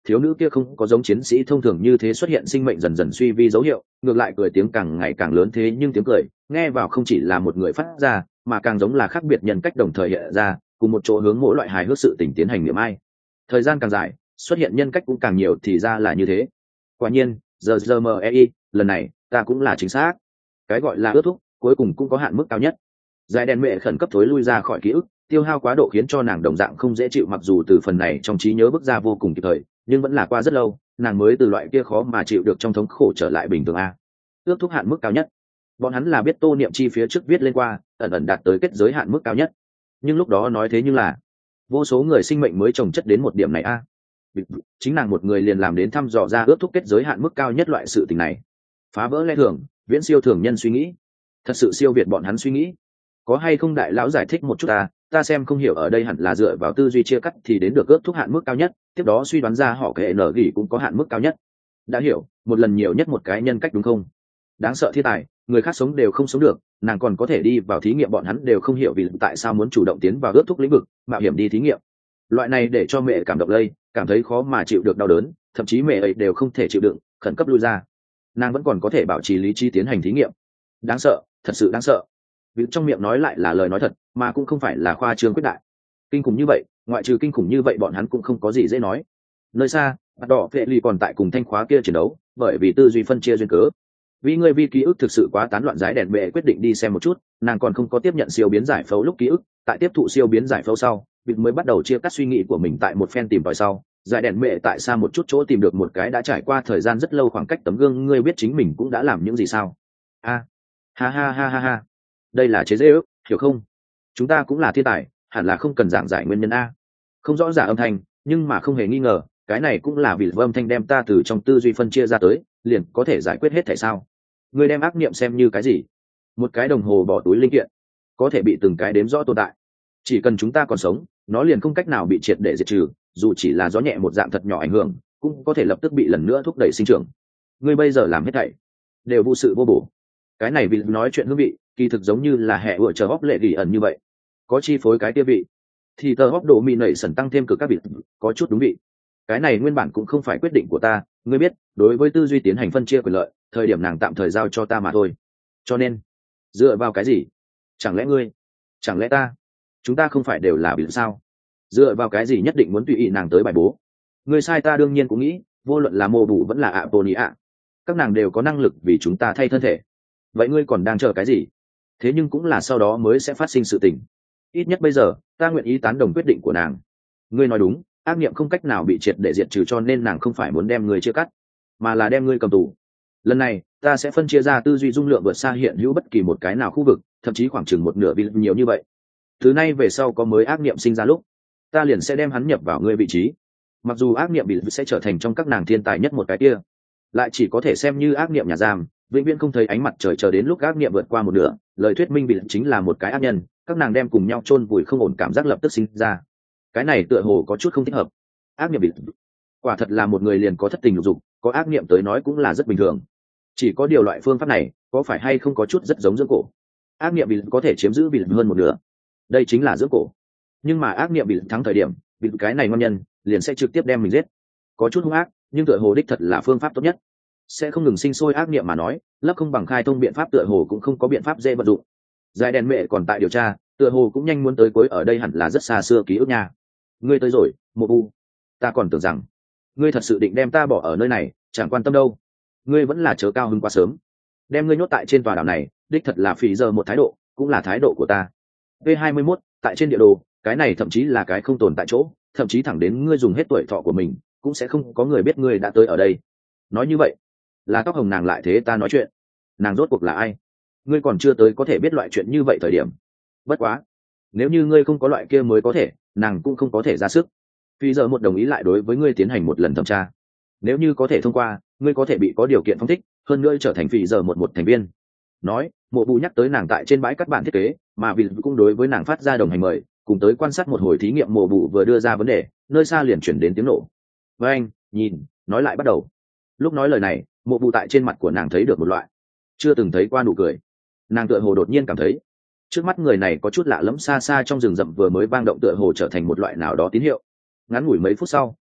thiếu nữ kia không có giống chiến sĩ thông thường như thế xuất hiện sinh mệnh dần dần suy vi dấu hiệu, ngược lại cười tiếng càng ngày càng lớn, thế nhưng tiếng cười nghe vào không chỉ là một người phát ra, mà càng giống là khác biệt nhân cách đồng thời hiện ra, cùng một chỗ hướng mỗi loại hài hước sự tình tiến hành niệm ai. Thời gian càng dài, xuất hiện nhân cách cũng càng nhiều, thì ra là như thế. Quả nhiên, giờ giờ mei, lần này ta cũng là chính xác. Cái gọi là ước thúc cuối cùng cũng có hạn mức cao nhất. Giải đèn mẹ khẩn cấp thối lui ra khỏi ký ức, tiêu hao quá độ khiến cho nàng đồng dạng không dễ chịu, mặc dù từ phần này trong trí nhớ bước ra vô cùng kịp thời, nhưng vẫn là qua rất lâu, nàng mới từ loại kia khó mà chịu được trong thống khổ trở lại bình thường. A ước thúc hạn mức cao nhất, bọn hắn là biết tô niệm chi phía trước viết lên qua ẩn ẩn đạt tới kết giới hạn mức cao nhất, nhưng lúc đó nói thế nhưng là vô số người sinh mệnh mới trồng chất đến một điểm này. A chính nàng một người liền làm đến thăm dò ra ước thúc kết giới hạn mức cao nhất loại sự tình này, phá vỡ lẽ thường, viễn siêu thường nhân suy nghĩ, thật sự siêu việt bọn hắn suy nghĩ. Có hay không đại lão giải thích một chút ta ta xem không hiểu. Ở đây hẳn là dựa vào tư duy chia cắt thì đến được ước thúc hạn mức cao nhất, tiếp đó suy đoán ra họ kệ nở gỉ cũng có hạn mức cao nhất. Đã hiểu, một lần nhiều nhất một cái nhân cách đúng không? Đáng sợ thiên tài, người khác sống đều không sống được, nàng còn có thể đi vào thí nghiệm, bọn hắn đều không hiểu vì tại sao muốn chủ động tiến vào ước thúc lĩnh vực, mạo hiểm đi thí nghiệm. Loại này để cho mẹ cảm động lây, cảm thấy khó mà chịu được đau đớn, thậm chí mẹ ấy đều không thể chịu đựng, khẩn cấp lui ra. Nàng vẫn còn có thể bảo trì lý trí tiến hành thí nghiệm. Đáng sợ, thật sự đáng sợ. Vì trong miệng nói lại là lời nói thật, mà cũng không phải là khoa trương quyết đại. Kinh khủng như vậy, ngoại trừ kinh khủng như vậy bọn hắn cũng không có gì dễ nói. Nơi xa, bắt đỏ vệ ly còn tại cùng thanh khóa kia chiến đấu, bởi vì tư duy phân chia duyên cớ. Vì người vi ký ức thực sự quá tán loạn, giải đèn bệ quyết định đi xem một chút, nàng còn không có tiếp nhận siêu biến giải phẫu lúc ký ức, tại tiếp thụ siêu biến giải phẫu sau, việc mới bắt đầu chia cắt suy nghĩ của mình. Tại một phen tìm tòi sau, giải đèn bệ tại xa một chút chỗ tìm được một cái đã trải qua thời gian rất lâu khoảng cách tấm gương. Ngươi biết chính mình cũng đã làm những gì sao? A ha ha ha ha ha, đây là chế dễ ước, hiểu không? Chúng ta cũng là thiên tài, hẳn là không cần giảng giải nguyên nhân. A không rõ giả âm thanh, nhưng mà không hề nghi ngờ, cái này cũng là vì âm thanh đem ta từ trong tư duy phân chia ra tới, liền có thể giải quyết hết thể sao? Ngươi đem ác niệm xem như cái gì? Một cái đồng hồ bỏ túi linh kiện, có thể bị từng cái đếm rõ tồn tại. Chỉ cần chúng ta còn sống, nó liền không cách nào bị triệt để diệt trừ, dù chỉ là gió nhẹ một dạng thật nhỏ ảnh hưởng, cũng có thể lập tức bị lần nữa thúc đẩy sinh trưởng. Ngươi bây giờ làm hết thảy đều vô sự vô bổ. Cái này vì nói chuyện hương vị, kỳ thực giống như là hệ ủa chờ hóc lệ gỉ ẩn như vậy, có chi phối cái tiêu vị, thì tờ hóc độ mì nảy sần tăng thêm cực các vị, có chút đúng vị. Cái này nguyên bản cũng không phải quyết định của ta, ngươi biết, đối với tư duy tiến hành phân chia quyền lợi, thời điểm nàng tạm thời giao cho ta mà thôi. Cho nên, dựa vào cái gì? Chẳng lẽ ngươi, chẳng lẽ ta, chúng ta không phải đều là bị sao? Dựa vào cái gì nhất định muốn tùy ý nàng tới bài bố? Ngươi sai, ta đương nhiên cũng nghĩ, vô luận là mô bù vẫn là ạ bồ nị ạ, các nàng đều có năng lực vì chúng ta thay thân thể. Vậy ngươi còn đang chờ cái gì? Thế nhưng cũng là sau đó mới sẽ phát sinh sự tình. Ít nhất bây giờ, ta nguyện ý tán đồng quyết định của nàng. Ngươi nói đúng, ác niệm không cách nào bị triệt để diệt trừ, cho nên nàng không phải muốn đem ngươi chia cắt, mà là đem ngươi cầm tù. Lần này, ta sẽ phân chia ra tư duy dung lượng vượt xa hiện hữu bất kỳ một cái nào khu vực, thậm chí khoảng chừng một nửa vì nhiều như vậy. Thứ nay về sau có mới ác niệm sinh ra lúc, ta liền sẽ đem hắn nhập vào ngươi vị trí. Mặc dù ác niệm bị sẽ trở thành trong các nàng thiên tài nhất một cái kia, lại chỉ có thể xem như ác niệm nhà giam, vĩnh viễn không thấy ánh mặt trời, chờ đến lúc ác niệm vượt qua một nửa, lời thuyết minh bị chính là một cái ác nhân, các nàng đem cùng nhau chôn vùi, không ổn cảm giác lập tức sinh ra. Cái này tựa hồ có chút không thích hợp. Ác niệm bị quả thật là một người liền có thất tình lục dục, có ác niệm tới nói cũng là rất bình thường. Chỉ có điều loại phương pháp này có phải hay không có chút rất giống dưỡng cổ. Ác niệm bị có thể chiếm giữ bị hơn một nửa, đây chính là dưỡng cổ. Nhưng mà ác niệm bị thắng thời điểm, bị cái này ngon nhân liền sẽ trực tiếp đem mình giết. Có chút hung ác, nhưng tựa hồ đích thật là phương pháp tốt nhất. Sẽ không ngừng sinh sôi ác niệm mà nói, lấp không bằng khai thông biện pháp tựa hồ cũng không có biện pháp dễ vận dụng. Giải đèn mẹ còn tại điều tra, tựa hồ cũng nhanh muốn tới cuối, ở đây hẳn là rất xa xưa ký ức nha. Ngươi tới rồi, Mộ Bu. Ta còn tưởng rằng ngươi thật sự định đem ta bỏ ở nơi này, chẳng quan tâm đâu. Ngươi vẫn là chớ cao hứng quá sớm. Đem ngươi nhốt tại trên tòa đảo này, đích thật là phí giờ một thái độ, cũng là thái độ của ta. V hai mươi mốt, tại trên địa đồ, cái này thậm chí là cái không tồn tại chỗ, thậm chí thẳng đến ngươi dùng hết tuổi thọ của mình, cũng sẽ không có người biết ngươi đã tới ở đây. Nói như vậy, là tóc hồng nàng lại thế ta nói chuyện. Nàng rốt cuộc là ai? Ngươi còn chưa tới có thể biết loại chuyện như vậy thời điểm. Bất quá, nếu như ngươi không có loại kia mới có thể, nàng cũng không có thể ra sức. Phi giờ một đồng ý lại đối với ngươi tiến hành một lần thẩm tra. Nếu như có thể thông qua, ngươi có thể bị có điều kiện phong thích, hơn nữa trở thành phi giờ một một thành viên. Nói, Mộ Bu nhắc tới nàng tại trên bãi cắt bản thiết kế, mà vì cũng đối với nàng phát ra đồng hành mời, cùng tới quan sát một hồi thí nghiệm. Mộ Bu vừa đưa ra vấn đề, nơi xa liền chuyển đến tiếng nổ. Với anh, nhìn, nói lại bắt đầu. Lúc nói lời này, Mộ Bu tại trên mặt của nàng thấy được một loại chưa từng thấy qua nụ cười. Nàng tựa hồ đột nhiên cảm thấy trước mắt người này có chút lạ lẫm, xa xa trong rừng rậm vừa mới vang động tựa hồ trở thành một loại nào đó tín hiệu. Ngắn ngủi mấy phút sau,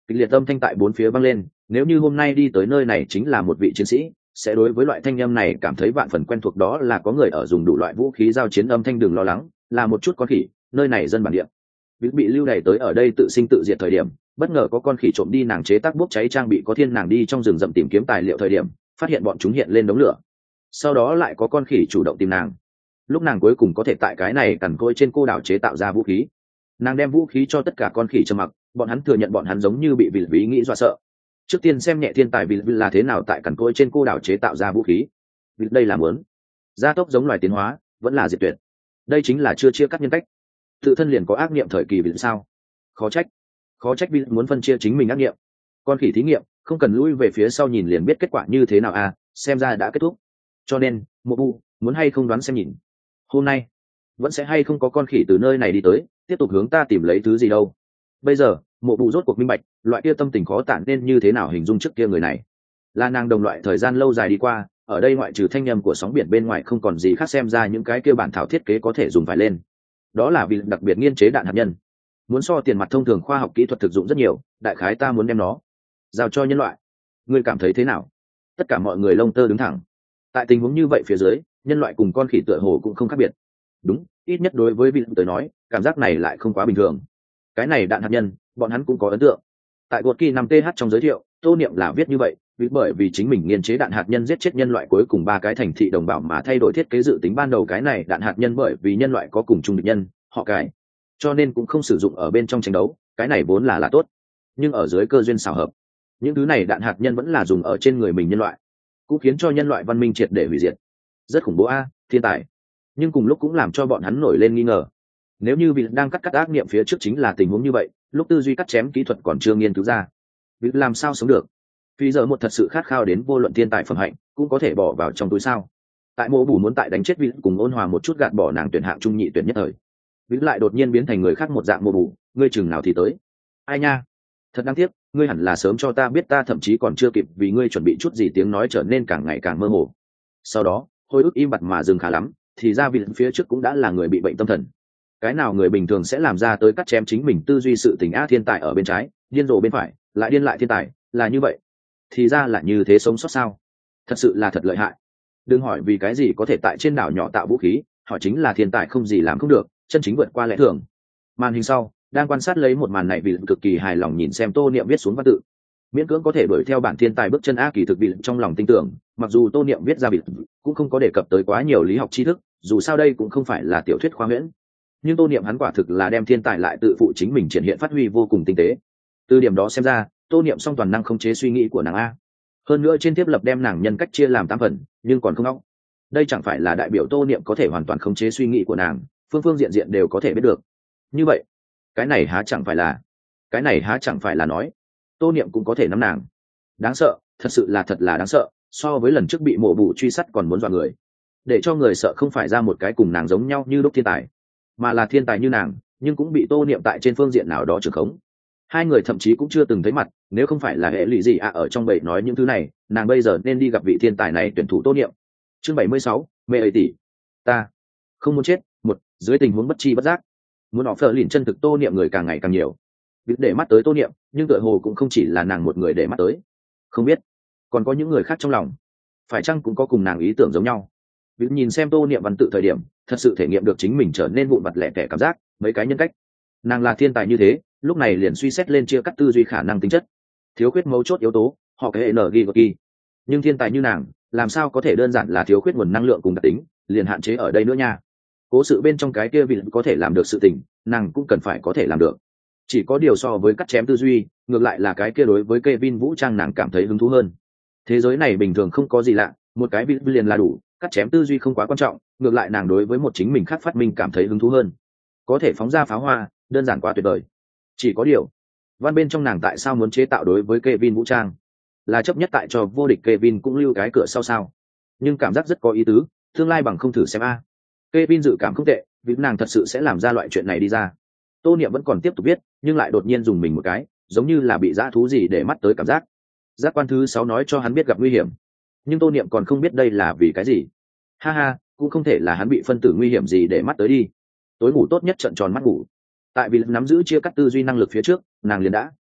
kịch liệt âm thanh tại bốn phía vang lên, nếu như hôm nay đi tới nơi này chính là một vị chiến sĩ sẽ đối với loại thanh âm này cảm thấy vạn phần quen thuộc, đó là có người ở dùng đủ loại vũ khí giao chiến âm thanh. Đừng lo lắng, là một chút con khỉ, nơi này dân bản địa. Việc bị lưu đày tới ở đây tự sinh tự diệt thời điểm, bất ngờ có con khỉ trộm đi nàng chế tác bốc cháy trang bị, có thiên nàng đi trong rừng rậm tìm kiếm tài liệu thời điểm phát hiện bọn chúng hiện lên đống lửa, sau đó lại có con khỉ chủ động tìm nàng, lúc nàng cuối cùng có thể tại cái này cằn côi trên cô đảo chế tạo ra vũ khí. Nàng đem vũ khí cho tất cả con khỉ trầm mặc, bọn hắn thừa nhận bọn hắn giống như bị vì ý nghĩ dọa sợ. Trước tiên xem nhẹ thiên tài vì là thế nào tại cằn côi trên cô đảo chế tạo ra vũ khí. Vì đây là muốn gia tốc giống loài tiến hóa, vẫn là diệt tuyệt. Đây chính là chưa chia cắt nhân cách, tự thân liền có ác niệm thời kỳ. Vì sao? Khó trách, khó trách vì muốn phân chia chính mình ác niệm. Con khỉ thí nghiệm không cần lui về phía sau nhìn liền biết kết quả như thế nào à, xem ra đã kết thúc. Cho nên Mộ Bu muốn hay không đoán xem nhìn, hôm nay vẫn sẽ hay không có con khỉ từ nơi này đi tới tiếp tục hướng ta tìm lấy thứ gì đâu. Bây giờ Mộ Bu rốt cuộc minh bạch loại kia tâm tình khó tản nên như thế nào hình dung trước kia người này là nàng đồng loại. Thời gian lâu dài đi qua, ở đây ngoại trừ thanh â m của sóng biển bên ngoài không còn gì khác, xem ra những cái kia bản thảo thiết kế có thể dùng phải lên. Đó là vì đặc biệt nghiên chế đạn hạt nhân, muốn so tiền mặt thông thường khoa học kỹ thuật thực dụng rất nhiều. Đại khái ta muốn đem nó giao cho nhân loại, ngươi cảm thấy thế nào? Tất cả mọi người lông tơ đứng thẳng. Tại tình huống như vậy phía dưới, nhân loại cùng con khỉ tựa hồ cũng không khác biệt. Đúng, ít nhất đối với vị tới nói, cảm giác này lại không quá bình thường. Cái này đạn hạt nhân, bọn hắn cũng có ấn tượng. Tại gột kỳ năm th trong giới thiệu, Tô Niệm là viết như vậy, vì bởi vì chính mình nghiên chế đạn hạt nhân giết chết nhân loại cuối cùng ba cái thành thị đồng bào mà thay đổi thiết kế dự tính ban đầu. Cái này đạn hạt nhân bởi vì nhân loại có cùng chung địch nhân, họ cải, cho nên cũng không sử dụng ở bên trong tranh đấu. Cái này vốn là là tốt, nhưng ở dưới cơ duyên xảo hợp, những thứ này đạn hạt nhân vẫn là dùng ở trên người mình nhân loại, cũng khiến cho nhân loại văn minh triệt để hủy diệt. Rất khủng bố a, thiên tài, nhưng cùng lúc cũng làm cho bọn hắn nổi lên nghi ngờ. Nếu như vị đang cắt cắt ác niệm phía trước chính là tình huống như vậy, lúc tư duy cắt chém kỹ thuật còn chưa nghiên cứu ra, vị làm sao sống được? Vì giờ một thật sự khát khao đến vô luận thiên tài phẩm hạnh cũng có thể bỏ vào trong túi sao? Tại Mộ Bù muốn tại đánh chết vị cùng ôn hòa một chút gạt bỏ nàng tuyển hạng trung nhị tuyển nhất thời, vị lại đột nhiên biến thành người khác một dạng. Mộ Bù, ngươi chừng nào thì tới? Ai nha, thật đáng tiếc, ngươi hẳn là sớm cho ta biết, ta thậm chí còn chưa kịp vì ngươi chuẩn bị chút gì. Tiếng nói trở nên càng ngày càng mơ hồ, sau đó hồi ức im bặt mà dừng khá lắm. Thì ra vị phía trước cũng đã là người bị bệnh tâm thần. Cái nào người bình thường sẽ làm ra tới cắt chém chính mình tư duy sự tình a? Thiên tài ở bên trái, điên rồ bên phải, lại điên lại thiên tài, là như vậy. Thì ra là như thế sống sót sao? Thật sự là thật lợi hại. Đừng hỏi vì cái gì có thể tại trên đảo nhỏ tạo vũ khí, họ chính là thiên tài không gì làm không được, chân chính vượt qua lẽ thường. Màn hình sau đang quan sát lấy một màn này, vì cực kỳ hài lòng nhìn xem Tô Niệm viết xuống văn tự, miễn cưỡng có thể đuổi theo bản thiên tài bước chân a. Kỳ thực vị trong lòng tin tưởng, mặc dù Tô Niệm viết ra vị cũng không có đề cập tới quá nhiều lý học tri thức, dù sao đây cũng không phải là tiểu thuyết khoa huyễn, nhưng Tô Niệm hắn quả thực là đem thiên tài lại tự phụ chính mình triển hiện phát huy vô cùng tinh tế. Từ điểm đó xem ra, Tô Niệm song toàn năng khống chế suy nghĩ của nàng a. Hơn nữa trên tiếp lập đem nàng nhân cách chia làm tám phần, nhưng còn không ngóc. Đây chẳng phải là đại biểu Tô Niệm có thể hoàn toàn khống chế suy nghĩ của nàng, phương phương diện diện đều có thể biết được. Như vậy, cái này há chẳng phải là, cái này há chẳng phải là nói, Tô Niệm cũng có thể nắm nàng. Đáng sợ, thật sự là thật là đáng sợ, so với lần trước bị Mộ Bù truy sát còn muốn dọa người. Để cho người sợ không phải ra một cái cùng nàng giống nhau như lúc thiên tài, mà là thiên tài như nàng, nhưng cũng bị Tô Niệm tại trên phương diện nào đó trưởng khống. Hai người thậm chí cũng chưa từng thấy mặt, nếu không phải là hệ lụy gì à ở trong bầy nói những thứ này, nàng bây giờ nên đi gặp vị thiên tài này tuyển thủ Tô Niệm. Chương bảy mươi sáu, mẹ ấy tỷ, ta không muốn chết. Một, dưới tình huống bất chi bất giác, muốn họ phở lìn chân thực Tô Niệm người càng ngày càng nhiều. Biết để mắt tới Tô Niệm, nhưng tựa hồ cũng không chỉ là nàng một người để mắt tới. Không biết còn có những người khác trong lòng, phải chăng cũng có cùng nàng ý tưởng giống nhau. Biết nhìn xem Tô Niệm văn tự thời điểm, thật sự thể nghiệm được chính mình trở nên vụn vặt lẻ tẻ cảm giác. Mấy cái nhân cách, nàng là thiên tài như thế, lúc này liền suy xét lên chia cắt tư duy khả năng tính chất, thiếu khuyết mấu chốt yếu tố, họ cái hệ n ghi ghi. Nhưng thiên tài như nàng làm sao có thể đơn giản là thiếu khuyết nguồn năng lượng cùng đặc tính liền hạn chế ở đây nữa nha. Cố sự bên trong cái kia vị có thể làm được sự tình, nàng cũng cần phải có thể làm được. Chỉ có điều so với cắt chém tư duy, ngược lại là cái kia đối với Kevin vũ trang nàng cảm thấy hứng thú hơn. Thế giới này bình thường không có gì lạ, một cái vị liền là đủ, cắt chém tư duy không quá quan trọng, ngược lại nàng đối với một chính mình khác phát minh cảm thấy hứng thú hơn. Có thể phóng ra pháo hoa, đơn giản quá tuyệt vời. Chỉ có điều, văn bên trong nàng tại sao muốn chế tạo đối với Kevin vũ trang? Là chấp nhất tại cho vô địch Kevin cũng lưu cái cửa sau sao? Nhưng cảm giác rất có ý tứ, tương lai bằng không thử xem a. Kevin dự cảm không tệ, vì nàng thật sự sẽ làm ra loại chuyện này đi ra. Tô Niệm vẫn còn tiếp tục viết, nhưng lại đột nhiên dùng mình một cái, giống như là bị dã thú gì để mắt tới cảm giác. Giác quan thứ sáu nói cho hắn biết gặp nguy hiểm, nhưng Tô Niệm còn không biết đây là vì cái gì. Ha ha, cũng không thể là hắn bị phân tử nguy hiểm gì để mắt tới đi. Tối ngủ tốt nhất trận tròn mắt ngủ. Tại vì nắm giữ chia cắt tư duy năng lực phía trước, nàng liền đã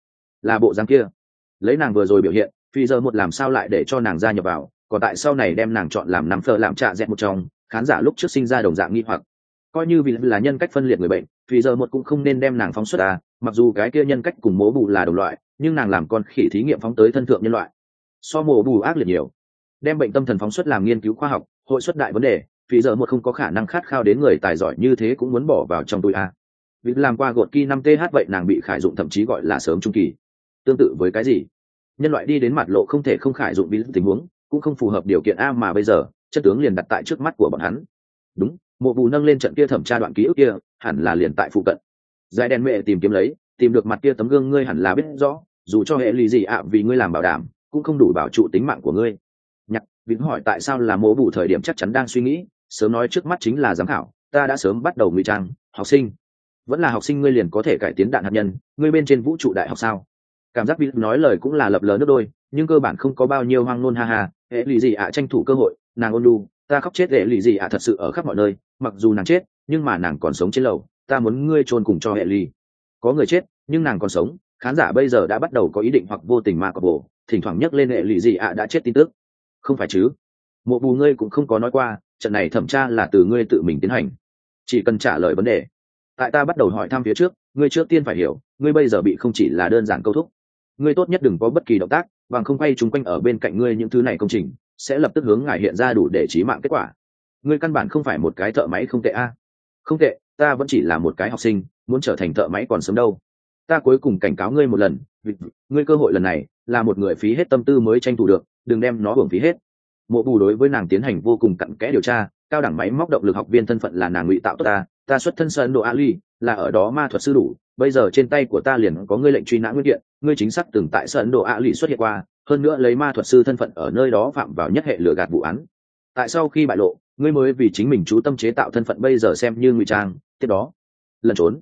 là bộ dáng kia. Lấy nàng vừa rồi biểu hiện, phi giờ một làm sao lại để cho nàng gia nhập vào, còn tại sau này đem nàng chọn làm năm phở làm trạ dẹt một trong, khán giả lúc trước sinh ra đồng dạng nghi hoặc. Coi như vì là nhân cách phân liệt người bệnh, phi giờ một cũng không nên đem nàng phóng xuất à, mặc dù cái kia nhân cách cùng mố bù là đồng loại, nhưng nàng làm con khỉ thí nghiệm phóng tới thân thượng nhân loại, so mổ bù ác liệt nhiều. Đem bệnh tâm thần phóng xuất làm nghiên cứu khoa học, hội xuất đại vấn đề, phi giờ một không có khả năng khát khao đến người tài giỏi như thế cũng muốn bỏ vào trong túi a. Vì làm qua gột kỳ năm th vậy nàng bị khải dụng thậm chí gọi là sớm trung kỳ. Tương tự với cái gì? Nhân loại đi đến mặt lộ không thể không khải dụng vì tình huống, cũng không phù hợp điều kiện a, mà bây giờ chất tướng liền đặt tại trước mắt của bọn hắn. Đúng, mộ bù nâng lên trận kia thẩm tra đoạn ký ức kia, hẳn là liền tại phụ cận. Giải đèn mẹ tìm kiếm lấy, tìm được mặt kia tấm gương, ngươi hẳn là biết rõ, dù cho hệ lụy gì ạ vì ngươi làm bảo đảm, cũng không đủ bảo trụ tính mạng của ngươi. Nhặt Vĩnh hỏi tại sao là mộ bù, thời điểm chắc chắn đang suy nghĩ, sớm nói trước mắt chính là giám khảo, ta đã sớm bắt đầu ngụy trang. Học sinh, vẫn là học sinh ngươi liền có thể cải tiến đạn hạt nhân, ngươi bên trên vũ trụ đại học sao? Cảm giác Vĩnh nói lời cũng là lập lờ nước đôi, nhưng cơ bản không có bao nhiêu hoang ngôn, ha ha. Hệ lụy gì ạ tranh thủ cơ hội, nàng ôn lu, ta khóc chết. Hệ lụy gì ạ thật sự ở khắp mọi nơi, mặc dù nàng chết nhưng mà nàng còn sống trên lầu, ta muốn ngươi chôn cùng cho hệ lụy. Có người chết nhưng nàng còn sống, khán giả bây giờ đã bắt đầu có ý định hoặc vô tình mà cọp bổ, thỉnh thoảng nhắc lên hệ lụy gì ạ đã chết tin tức. Không phải chứ? Mộ bù ngươi cũng không có nói qua trận này thẩm tra là từ ngươi tự mình tiến hành, chỉ cần trả lời vấn đề. Tại ta bắt đầu hỏi thăm phía trước, ngươi trước tiên phải hiểu, ngươi bây giờ bị không chỉ là đơn giản câu thúc. Ngươi tốt nhất đừng có bất kỳ động tác, bằng không quay chúng quanh ở bên cạnh ngươi những thứ này công trình sẽ lập tức hướng ngài hiện ra đủ để chí mạng kết quả. Ngươi căn bản không phải một cái thợ máy không tệ a. Không tệ, ta vẫn chỉ là một cái học sinh, muốn trở thành thợ máy còn sớm đâu. Ta cuối cùng cảnh cáo ngươi một lần, ngươi cơ hội lần này là một người phí hết tâm tư mới tranh thủ được, đừng đem nó hưởng phí hết. Mộ bù đối với nàng tiến hành vô cùng cặn kẽ điều tra, cao đẳng máy móc động lực học viên thân phận là nàng ngụy tạo tốt ta, ta xuất thân Sơn Độ Ali, là ở đó ma thuật sư đủ, bây giờ trên tay của ta liền có ngươi lệnh truy nã nguyên kiện, ngươi chính xác từng tại Sơn Độ Ali xuất hiện qua, hơn nữa lấy ma thuật sư thân phận ở nơi đó phạm vào nhất hệ lừa gạt vụ án. Tại sau khi bại lộ, ngươi mới vì chính mình chú tâm chế tạo thân phận bây giờ xem như ngụy trang, tiếp đó lần trốn.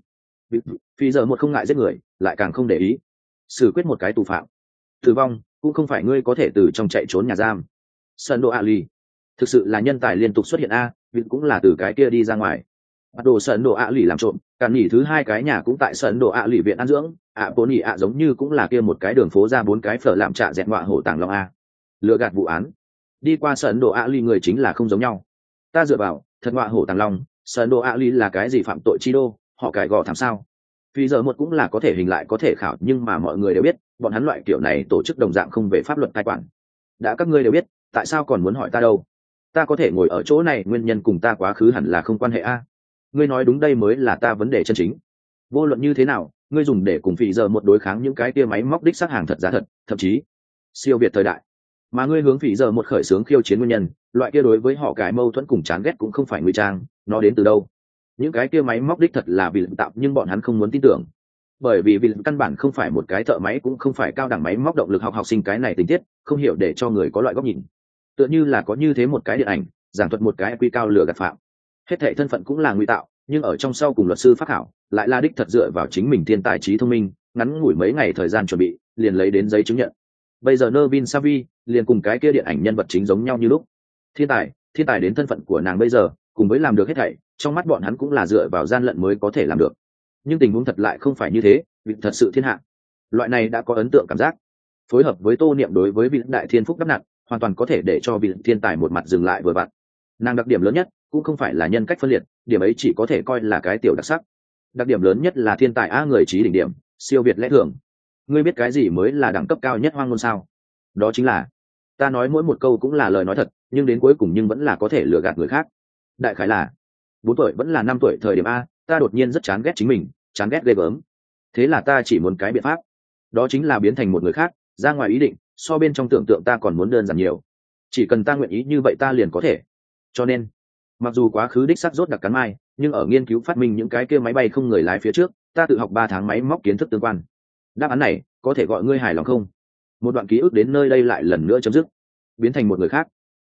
Phi giờ một không ngại giết người, lại càng không để ý xử quyết một cái tù phạm. Tử vong cũng không phải ngươi có thể từ trong chạy trốn nhà giam. Sơn Độ Ali thực sự là nhân tài liên tục xuất hiện a, vì cũng là từ cái kia đi ra ngoài. Bắt đồ Sơn Độ Ali làm trộm, càn nhỉ thứ hai cái nhà cũng tại Sơn Độ Ali viện an dưỡng, ạ bố nhỉ ạ giống như cũng là kia một cái đường phố ra bốn cái phở làm trạ dẹt ngọa hổ tàng long a. Lừa gạt vụ án, đi qua Sơn Độ Ali người chính là không giống nhau. Ta dựa vào, thật ngọa hổ tàng long, Sơn Độ Ali là cái gì phạm tội chi đô, họ cải gò thảm sao? Vì giờ một cũng là có thể hình lại có thể khảo, nhưng mà mọi người đều biết, bọn hắn loại kiểu này tổ chức đồng dạng không về pháp luật cai quản. Đã các ngươi đều biết, tại sao còn muốn hỏi ta đâu? Ta có thể ngồi ở chỗ này, nguyên nhân cùng ta quá khứ hẳn là không quan hệ a. Ngươi nói đúng, đây mới là ta vấn đề chân chính. Vô luận như thế nào, ngươi dùng để cùng phỉ giờ một đối kháng những cái kia máy móc đích xác hàng thật giá thật, thậm chí siêu việt thời đại. Mà ngươi hướng phỉ giờ một khởi xướng khiêu chiến nguyên nhân, loại kia đối với họ cái mâu thuẫn cùng chán ghét cũng không phải ngụy trang, nó đến từ đâu? Những cái kia máy móc đích thật là vì tạo, nhưng bọn hắn không muốn tin tưởng, bởi vì vì căn bản không phải một cái thợ máy, cũng không phải cao đẳng máy móc động lực học học sinh, cái này tình tiết không hiểu để cho người có loại góc nhìn, tựa như là có như thế một cái điện ảnh giảng thuật một cái quy cao lừa gạt phạm, hết thảy thân phận cũng là ngụy tạo, nhưng ở trong sau cùng luật sư phát hảo lại là đích thật dựa vào chính mình thiên tài trí thông minh, ngắn ngủi mấy ngày thời gian chuẩn bị liền lấy đến giấy chứng nhận. Bây giờ Nervin Savi liền cùng cái kia điện ảnh nhân vật chính giống nhau như lúc. Thiên tài, thiên tài đến thân phận của nàng bây giờ, cùng với làm được hết thảy, trong mắt bọn hắn cũng là dựa vào gian lận mới có thể làm được. Nhưng tình huống thật lại không phải như thế, vì thật sự thiên hạ. Loại này đã có ấn tượng cảm giác, phối hợp với Tô Niệm đối với vị đại thiên phúc đắp nặng, hoàn toàn có thể để cho vị thiên tài một mặt dừng lại vừa vặn. Nàng đặc điểm lớn nhất cũng không phải là nhân cách phân liệt, điểm ấy chỉ có thể coi là cái tiểu đặc sắc. Đặc điểm lớn nhất là thiên tài a, người trí đỉnh điểm, siêu việt lẽ thường. Ngươi biết cái gì mới là đẳng cấp cao nhất hoang ngôn sao? Đó chính là, ta nói mỗi một câu cũng là lời nói thật, nhưng đến cuối cùng nhưng vẫn là có thể lừa gạt người khác. Đại khái là bốn tuổi vẫn là năm tuổi thời điểm a, ta đột nhiên rất chán ghét chính mình, chán ghét ghê gớm. Thế là ta chỉ muốn cái biện pháp, đó chính là biến thành một người khác, ra ngoài ý định, so bên trong tưởng tượng ta còn muốn đơn giản nhiều. Chỉ cần ta nguyện ý như vậy ta liền có thể. Cho nên, mặc dù quá khứ đích xác rốt đặc cắn mai, nhưng ở nghiên cứu phát minh những cái kia máy bay không người lái phía trước, ta tự học ba tháng máy móc kiến thức tương quan. Đáp án này có thể gọi ngươi hài lòng không? Một đoạn ký ức đến nơi đây lại lần nữa chấm dứt, biến thành một người khác.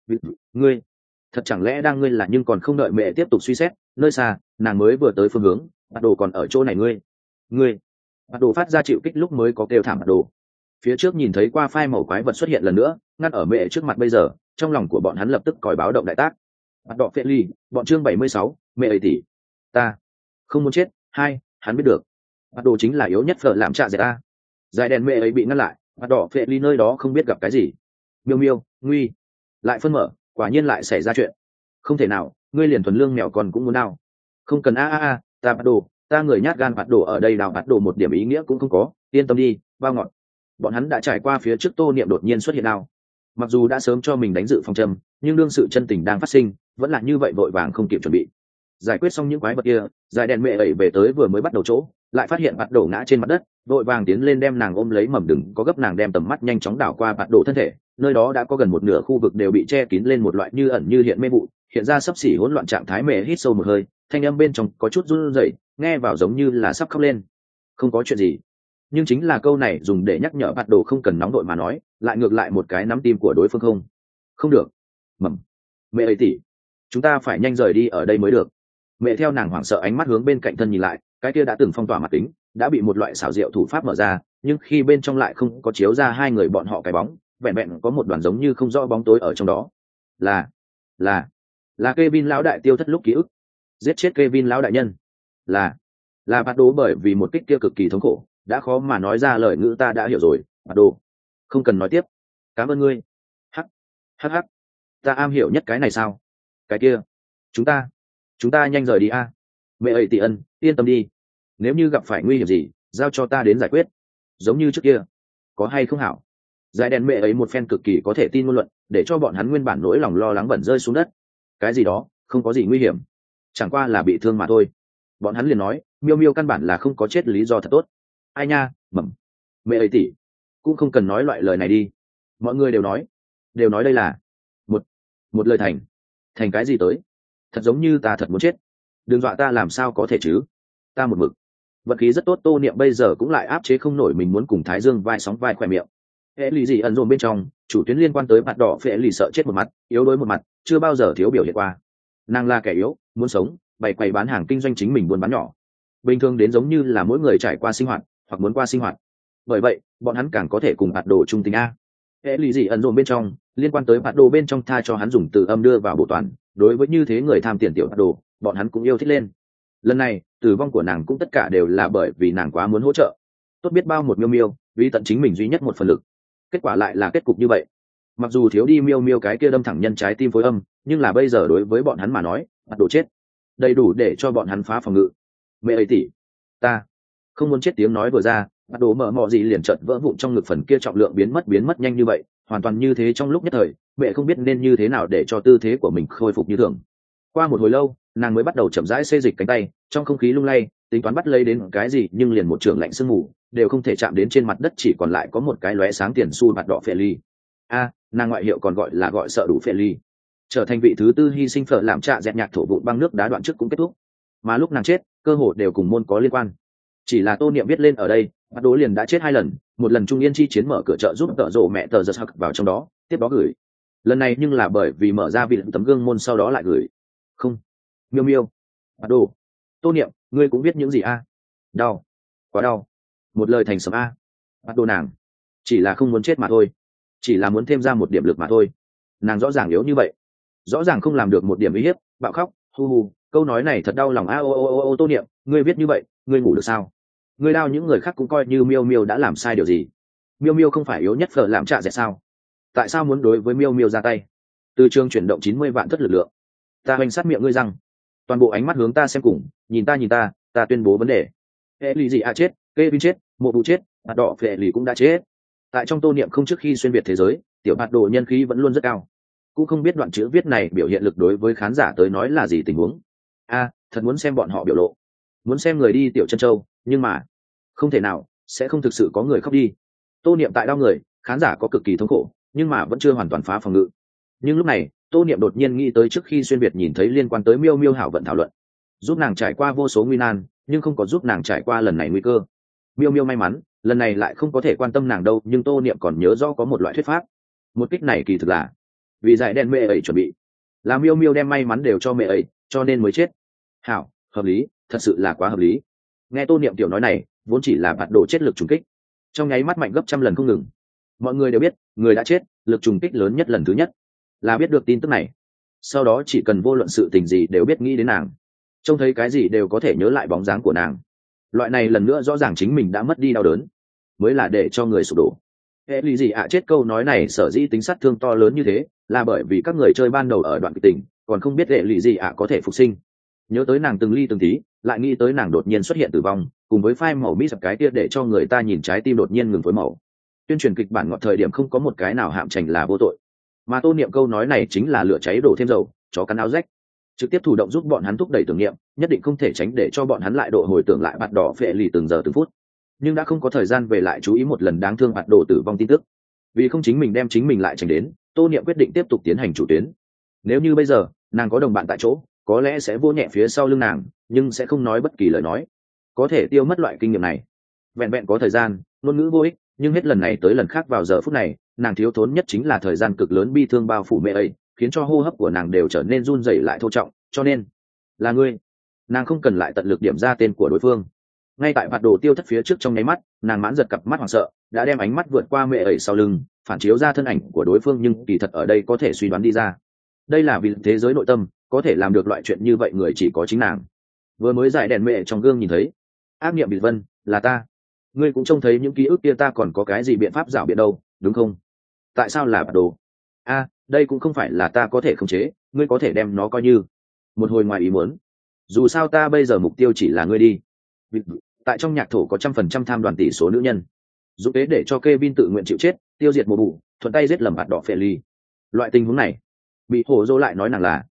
Ngươi thật chẳng lẽ đang ngươi là, nhưng còn không đợi mẹ tiếp tục suy xét, nơi xa nàng mới vừa tới phương hướng, bắt đồ còn ở chỗ này. Ngươi ngươi bắt đồ phát ra chịu kích lúc mới có kêu thảm. Bắt đồ phía trước nhìn thấy qua phai màu quái vật xuất hiện lần nữa, ngăn ở mẹ trước mặt, bây giờ trong lòng của bọn hắn lập tức còi báo động đại tác. Bắt đọ phê ly, bọn chương bảy mươi sáu, mẹ ấy tỷ, ta không muốn chết. Hai, hắn biết được bắt đồ chính là yếu nhất phở làm trạ dệt ta. Giải đèn mẹ ấy bị ngăn lại, bắt đỏ phệ ly nơi đó không biết gặp cái gì. Miêu miêu, nguy, lại phân mở, quả nhiên lại xảy ra chuyện. Không thể nào, ngươi liền thuần lương mèo còn cũng muốn nào? Không cần a a a, ta bắt đồ, ta người nhát gan bắt đồ ở đây đào bắt đồ một điểm ý nghĩa cũng không có, yên tâm đi, bao ngọt. Bọn hắn đã trải qua phía trước Tô Niệm đột nhiên xuất hiện nào. Mặc dù đã sớm cho mình đánh dự phòng châm, nhưng đương sự chân tình đang phát sinh, vẫn là như vậy vội vàng không kịp chuẩn bị. Giải quyết xong những quái vật kia, giải đèn mẹ ấy về tới vừa mới bắt đầu chỗ, lại phát hiện bắt đổ ngã trên mặt đất, vội vàng tiến lên đem nàng ôm lấy mầm đừng có gấp nàng đem tầm mắt nhanh chóng đảo qua bắt đổ thân thể, nơi đó đã có gần một nửa khu vực đều bị che kín lên một loại như ẩn như hiện mê vụ, hiện ra sấp xỉ hỗn loạn trạng thái. Mẹ hít sâu một hơi, thanh âm bên trong có chút run rẩy, nghe vào giống như là sắp khóc lên. Không có chuyện gì, nhưng chính là câu này dùng để nhắc nhở bắt đồ không cần nóng đội mà nói, lại ngược lại một cái nắm tim của đối phương. Không không được, mầm mẹ ấy tỉ, chúng ta phải nhanh rời đi ở đây mới được. Mẹ theo nàng hoảng sợ ánh mắt hướng bên cạnh thân nhìn lại, cái kia đã từng phong tỏa mặt kính đã bị một loại xảo diệu thủ pháp mở ra, nhưng khi bên trong lại không có chiếu ra hai người bọn họ cái bóng, vẹn vẹn có một đoàn giống như không rõ bóng tối ở trong đó. là là là Kevin lão đại tiêu thất lúc ký ức, giết chết Kevin lão đại nhân. là là bắt đồ bởi vì một kích kia cực kỳ thống khổ, đã khó mà nói ra lời ngữ. Ta đã hiểu rồi, bắt đồ, không cần nói tiếp, cảm ơn ngươi. hắc hắc hắc, ta am hiểu nhất cái này sao? Cái kia, chúng ta chúng ta nhanh rời đi a. Mẹ ấy tỷ ân, yên tâm đi, nếu như gặp phải nguy hiểm gì giao cho ta đến giải quyết, giống như trước kia, có hay không hảo? Giải đèn mẹ ấy một phen cực kỳ có thể tin ngôn luận, để cho bọn hắn nguyên bản nỗi lòng lo lắng bẩn rơi xuống đất. Cái gì đó không có gì nguy hiểm, chẳng qua là bị thương mà thôi. Bọn hắn liền nói miêu miêu căn bản là không có chết lý do thật tốt. Ai nha, mầm mẹ ấy tỷ, cũng không cần nói loại lời này đi. Mọi người đều nói đều nói đây là một một lời thành. Thành cái gì tới? Thật giống như ta thật muốn chết. Đừng dọa ta, làm sao có thể chứ, ta một mực vận khí rất tốt. Tô Niệm bây giờ cũng lại áp chế không nổi mình muốn cùng Thái Dương vai sóng vai khỏe miệng. Hệ lì gì ẩn dồn bên trong, chủ tuyến liên quan tới mặt đỏ phệ lì sợ chết một mặt, yếu đuối một mặt, chưa bao giờ thiếu biểu hiện qua. Nàng là kẻ yếu, muốn sống, bày quầy bán hàng kinh doanh chính mình buôn bán nhỏ. Bình thường đến giống như là mỗi người trải qua sinh hoạt, hoặc muốn qua sinh hoạt. Bởi vậy, bọn hắn càng có thể cùng mặt đồ trung tình a. Hệ lì gì ẩn dồn bên trong, liên quan tới mặt đồ bên trong tha cho hắn dùng từ âm đưa vào bộ toàn, đối với như thế người tham tiền tiểu mặt đồ, bọn hắn cũng yêu thích lên. Lần này, tử vong của nàng cũng tất cả đều là bởi vì nàng quá muốn hỗ trợ. Tốt biết bao một miêu miêu, vì tận chính mình duy nhất một phần lực. Kết quả lại là kết cục như vậy. Mặc dù thiếu đi miêu miêu cái kia đâm thẳng nhân trái tim phối âm, nhưng là bây giờ đối với bọn hắn mà nói, mặt đồ chết đầy đủ để cho bọn hắn phá phòng ngự. Mẹ ấy tỷ, ta không muốn chết. Tiếng nói vừa ra, mặt đồ mở mò gì liền chợt vỡ vụn trong ngực, phần kia trọng lượng biến mất biến mất nhanh như vậy, hoàn toàn như thế trong lúc nhất thời, mẹ không biết nên như thế nào để cho tư thế của mình khôi phục như thường. Qua một hồi lâu, nàng mới bắt đầu chậm rãi xê dịch cánh tay, trong không khí lung lay, tính toán bắt lấy đến cái gì, nhưng liền một trường lạnh sương mù đều không thể chạm đến trên mặt đất, chỉ còn lại có một cái lóe sáng tiền xu mặt đỏ phệ ly. A, nàng ngoại hiệu còn gọi là gọi sợ đủ phệ ly, trở thành vị thứ tư hy sinh phở làm trạ dẹt nhạc thổ vụn băng nước đá đoạn trước cũng kết thúc. Mà lúc nàng chết, cơ hồ đều cùng môn có liên quan. Chỉ là Tô Niệm viết lên ở đây, bắt đố liền đã chết hai lần, một lần Trung Yên chi chiến mở cửa trợ giúp tợ rộ mẹ tờ giật hặc vào trong đó, tiếp đó gửi. Lần này nhưng là bởi vì mở ra vị tấm gương môn sau đó lại gửi. Không, miêu miêu, bắt đồ, Tô Niệm, ngươi cũng biết những gì a? Đau, quá đau, một lời thành sấm a. Bắt đồ nàng chỉ là không muốn chết mà thôi, chỉ là muốn thêm ra một điểm lực mà thôi. Nàng rõ ràng yếu như vậy, rõ ràng không làm được một điểm uy hiếp, bạo khóc, hu hu, câu nói này thật đau lòng a. Ô ô ô ô Tô Niệm, ngươi biết như vậy, ngươi ngủ được sao? Ngươi đau những người khác cũng coi như miêu miêu đã làm sai điều gì? Miêu miêu không phải yếu nhất phở làm trạ dẹt sao? Tại sao muốn đối với miêu miêu ra tay? Từ trường chuyển động chín mươi vạn thất lực lượng, ta hoành sát miệng ngươi rằng, toàn bộ ánh mắt hướng ta xem cùng, nhìn ta nhìn ta, ta tuyên bố vấn đề. Hệ lì gì a chết, Kevin chết, mộ vụ chết, mặt đỏ phệ lì cũng đã chết. Tại trong Tô Niệm không trước khi xuyên việt thế giới, tiểu hạt đồ nhân khí vẫn luôn rất cao. Cũng không biết đoạn chữ viết này biểu hiện lực đối với khán giả tới nói là gì tình huống. A, thật muốn xem bọn họ biểu lộ, muốn xem người đi tiểu chân châu, nhưng mà không thể nào, sẽ không thực sự có người khóc đi. Tô Niệm tại đau người, khán giả có cực kỳ thống khổ, nhưng mà vẫn chưa hoàn toàn phá phòng ngự. Nhưng lúc này, Tô Niệm đột nhiên nghĩ tới trước khi xuyên việt nhìn thấy liên quan tới miêu miêu hảo vận thảo luận, giúp nàng trải qua vô số nguy nan, nhưng không có giúp nàng trải qua lần này nguy cơ. Miêu miêu may mắn, lần này lại không có thể quan tâm nàng đâu, nhưng Tô Niệm còn nhớ rõ có một loại thuyết pháp, một kích này kỳ thực là vì giải đen mẹ ấy chuẩn bị, là miêu miêu đem may mắn đều cho mẹ ấy, cho nên mới chết. Hảo, hợp lý, thật sự là quá hợp lý. Nghe Tô Niệm tiểu nói này, vốn chỉ là bạt đồ chết lực trùng kích, trong nháy mắt mạnh gấp trăm lần không ngừng. Mọi người đều biết, người đã chết, lực trùng kích lớn nhất lần thứ nhất là biết được tin tức này, sau đó chỉ cần vô luận sự tình gì đều biết nghĩ đến nàng, trông thấy cái gì đều có thể nhớ lại bóng dáng của nàng. Loại này lần nữa rõ ràng chính mình đã mất đi đau đớn, mới là để cho người sụp đổ. Hệ lụy gì ạ chết câu nói này sở dĩ tính sát thương to lớn như thế là bởi vì các người chơi ban đầu ở đoạn kịch tình còn không biết hệ lụy gì ạ có thể phục sinh. Nhớ tới nàng từng ly từng tí, lại nghĩ tới nàng đột nhiên xuất hiện tử vong cùng với phai màu mỹ sập cái kia để cho người ta nhìn trái tim đột nhiên ngừng phối màu. Tuyên truyền kịch bản ngọt thời điểm không có một cái nào hạm trành là vô tội, mà Tô Niệm câu nói này chính là lửa cháy đổ thêm dầu, chó cắn áo rách, trực tiếp thủ động giúp bọn hắn thúc đẩy tưởng niệm, nhất định không thể tránh để cho bọn hắn lại độ hồi tưởng lại bạt đỏ phệ lì từng giờ từng phút. Nhưng đã không có thời gian về lại chú ý một lần đáng thương bạt đổ tử vong tin tức, vì không chính mình đem chính mình lại tránh đến, Tô Niệm quyết định tiếp tục tiến hành chủ tuyến. Nếu như bây giờ nàng có đồng bạn tại chỗ, có lẽ sẽ vô nhẹ phía sau lưng nàng, nhưng sẽ không nói bất kỳ lời nói, có thể tiêu mất loại kinh nghiệm này. Vẹn vẹn có thời gian, ngôn ngữ vô ích, nhưng hết lần này tới lần khác vào giờ phút này, nàng thiếu thốn nhất chính là thời gian cực lớn bi thương bao phủ mẹ ấy, khiến cho hô hấp của nàng đều trở nên run rẩy lại thô trọng, cho nên là ngươi. Nàng không cần lại tận lực điểm ra tên của đối phương. Ngay tại mặt đồ tiêu thất phía trước trong nháy mắt, nàng mãn giật cặp mắt hoảng sợ, đã đem ánh mắt vượt qua mẹ ấy sau lưng, phản chiếu ra thân ảnh của đối phương, nhưng kỳ thật ở đây có thể suy đoán đi ra. Đây là vì thế giới nội tâm, có thể làm được loại chuyện như vậy người chỉ có chính nàng. Vừa mới giải đèn mẹ trong gương nhìn thấy, ác niệm Bịt Vân, là ta. Ngươi cũng trông thấy những ký ức kia, ta còn có cái gì biện pháp giảo biện đâu, đúng không? Tại sao là bản đồ? A, đây cũng không phải là ta có thể khống chế, ngươi có thể đem nó coi như một hồi ngoài ý muốn. Dù sao ta bây giờ mục tiêu chỉ là ngươi đi. Tại trong nhạc thổ có trăm phần trăm tham đoàn tỷ số nữ nhân, giúp kế để cho Kevin tự nguyện chịu chết, tiêu diệt mùa bù, thuận tay giết lầm bạt đỏ phệ ly. Loại tình huống này, bị hổ dô lại nói nàng là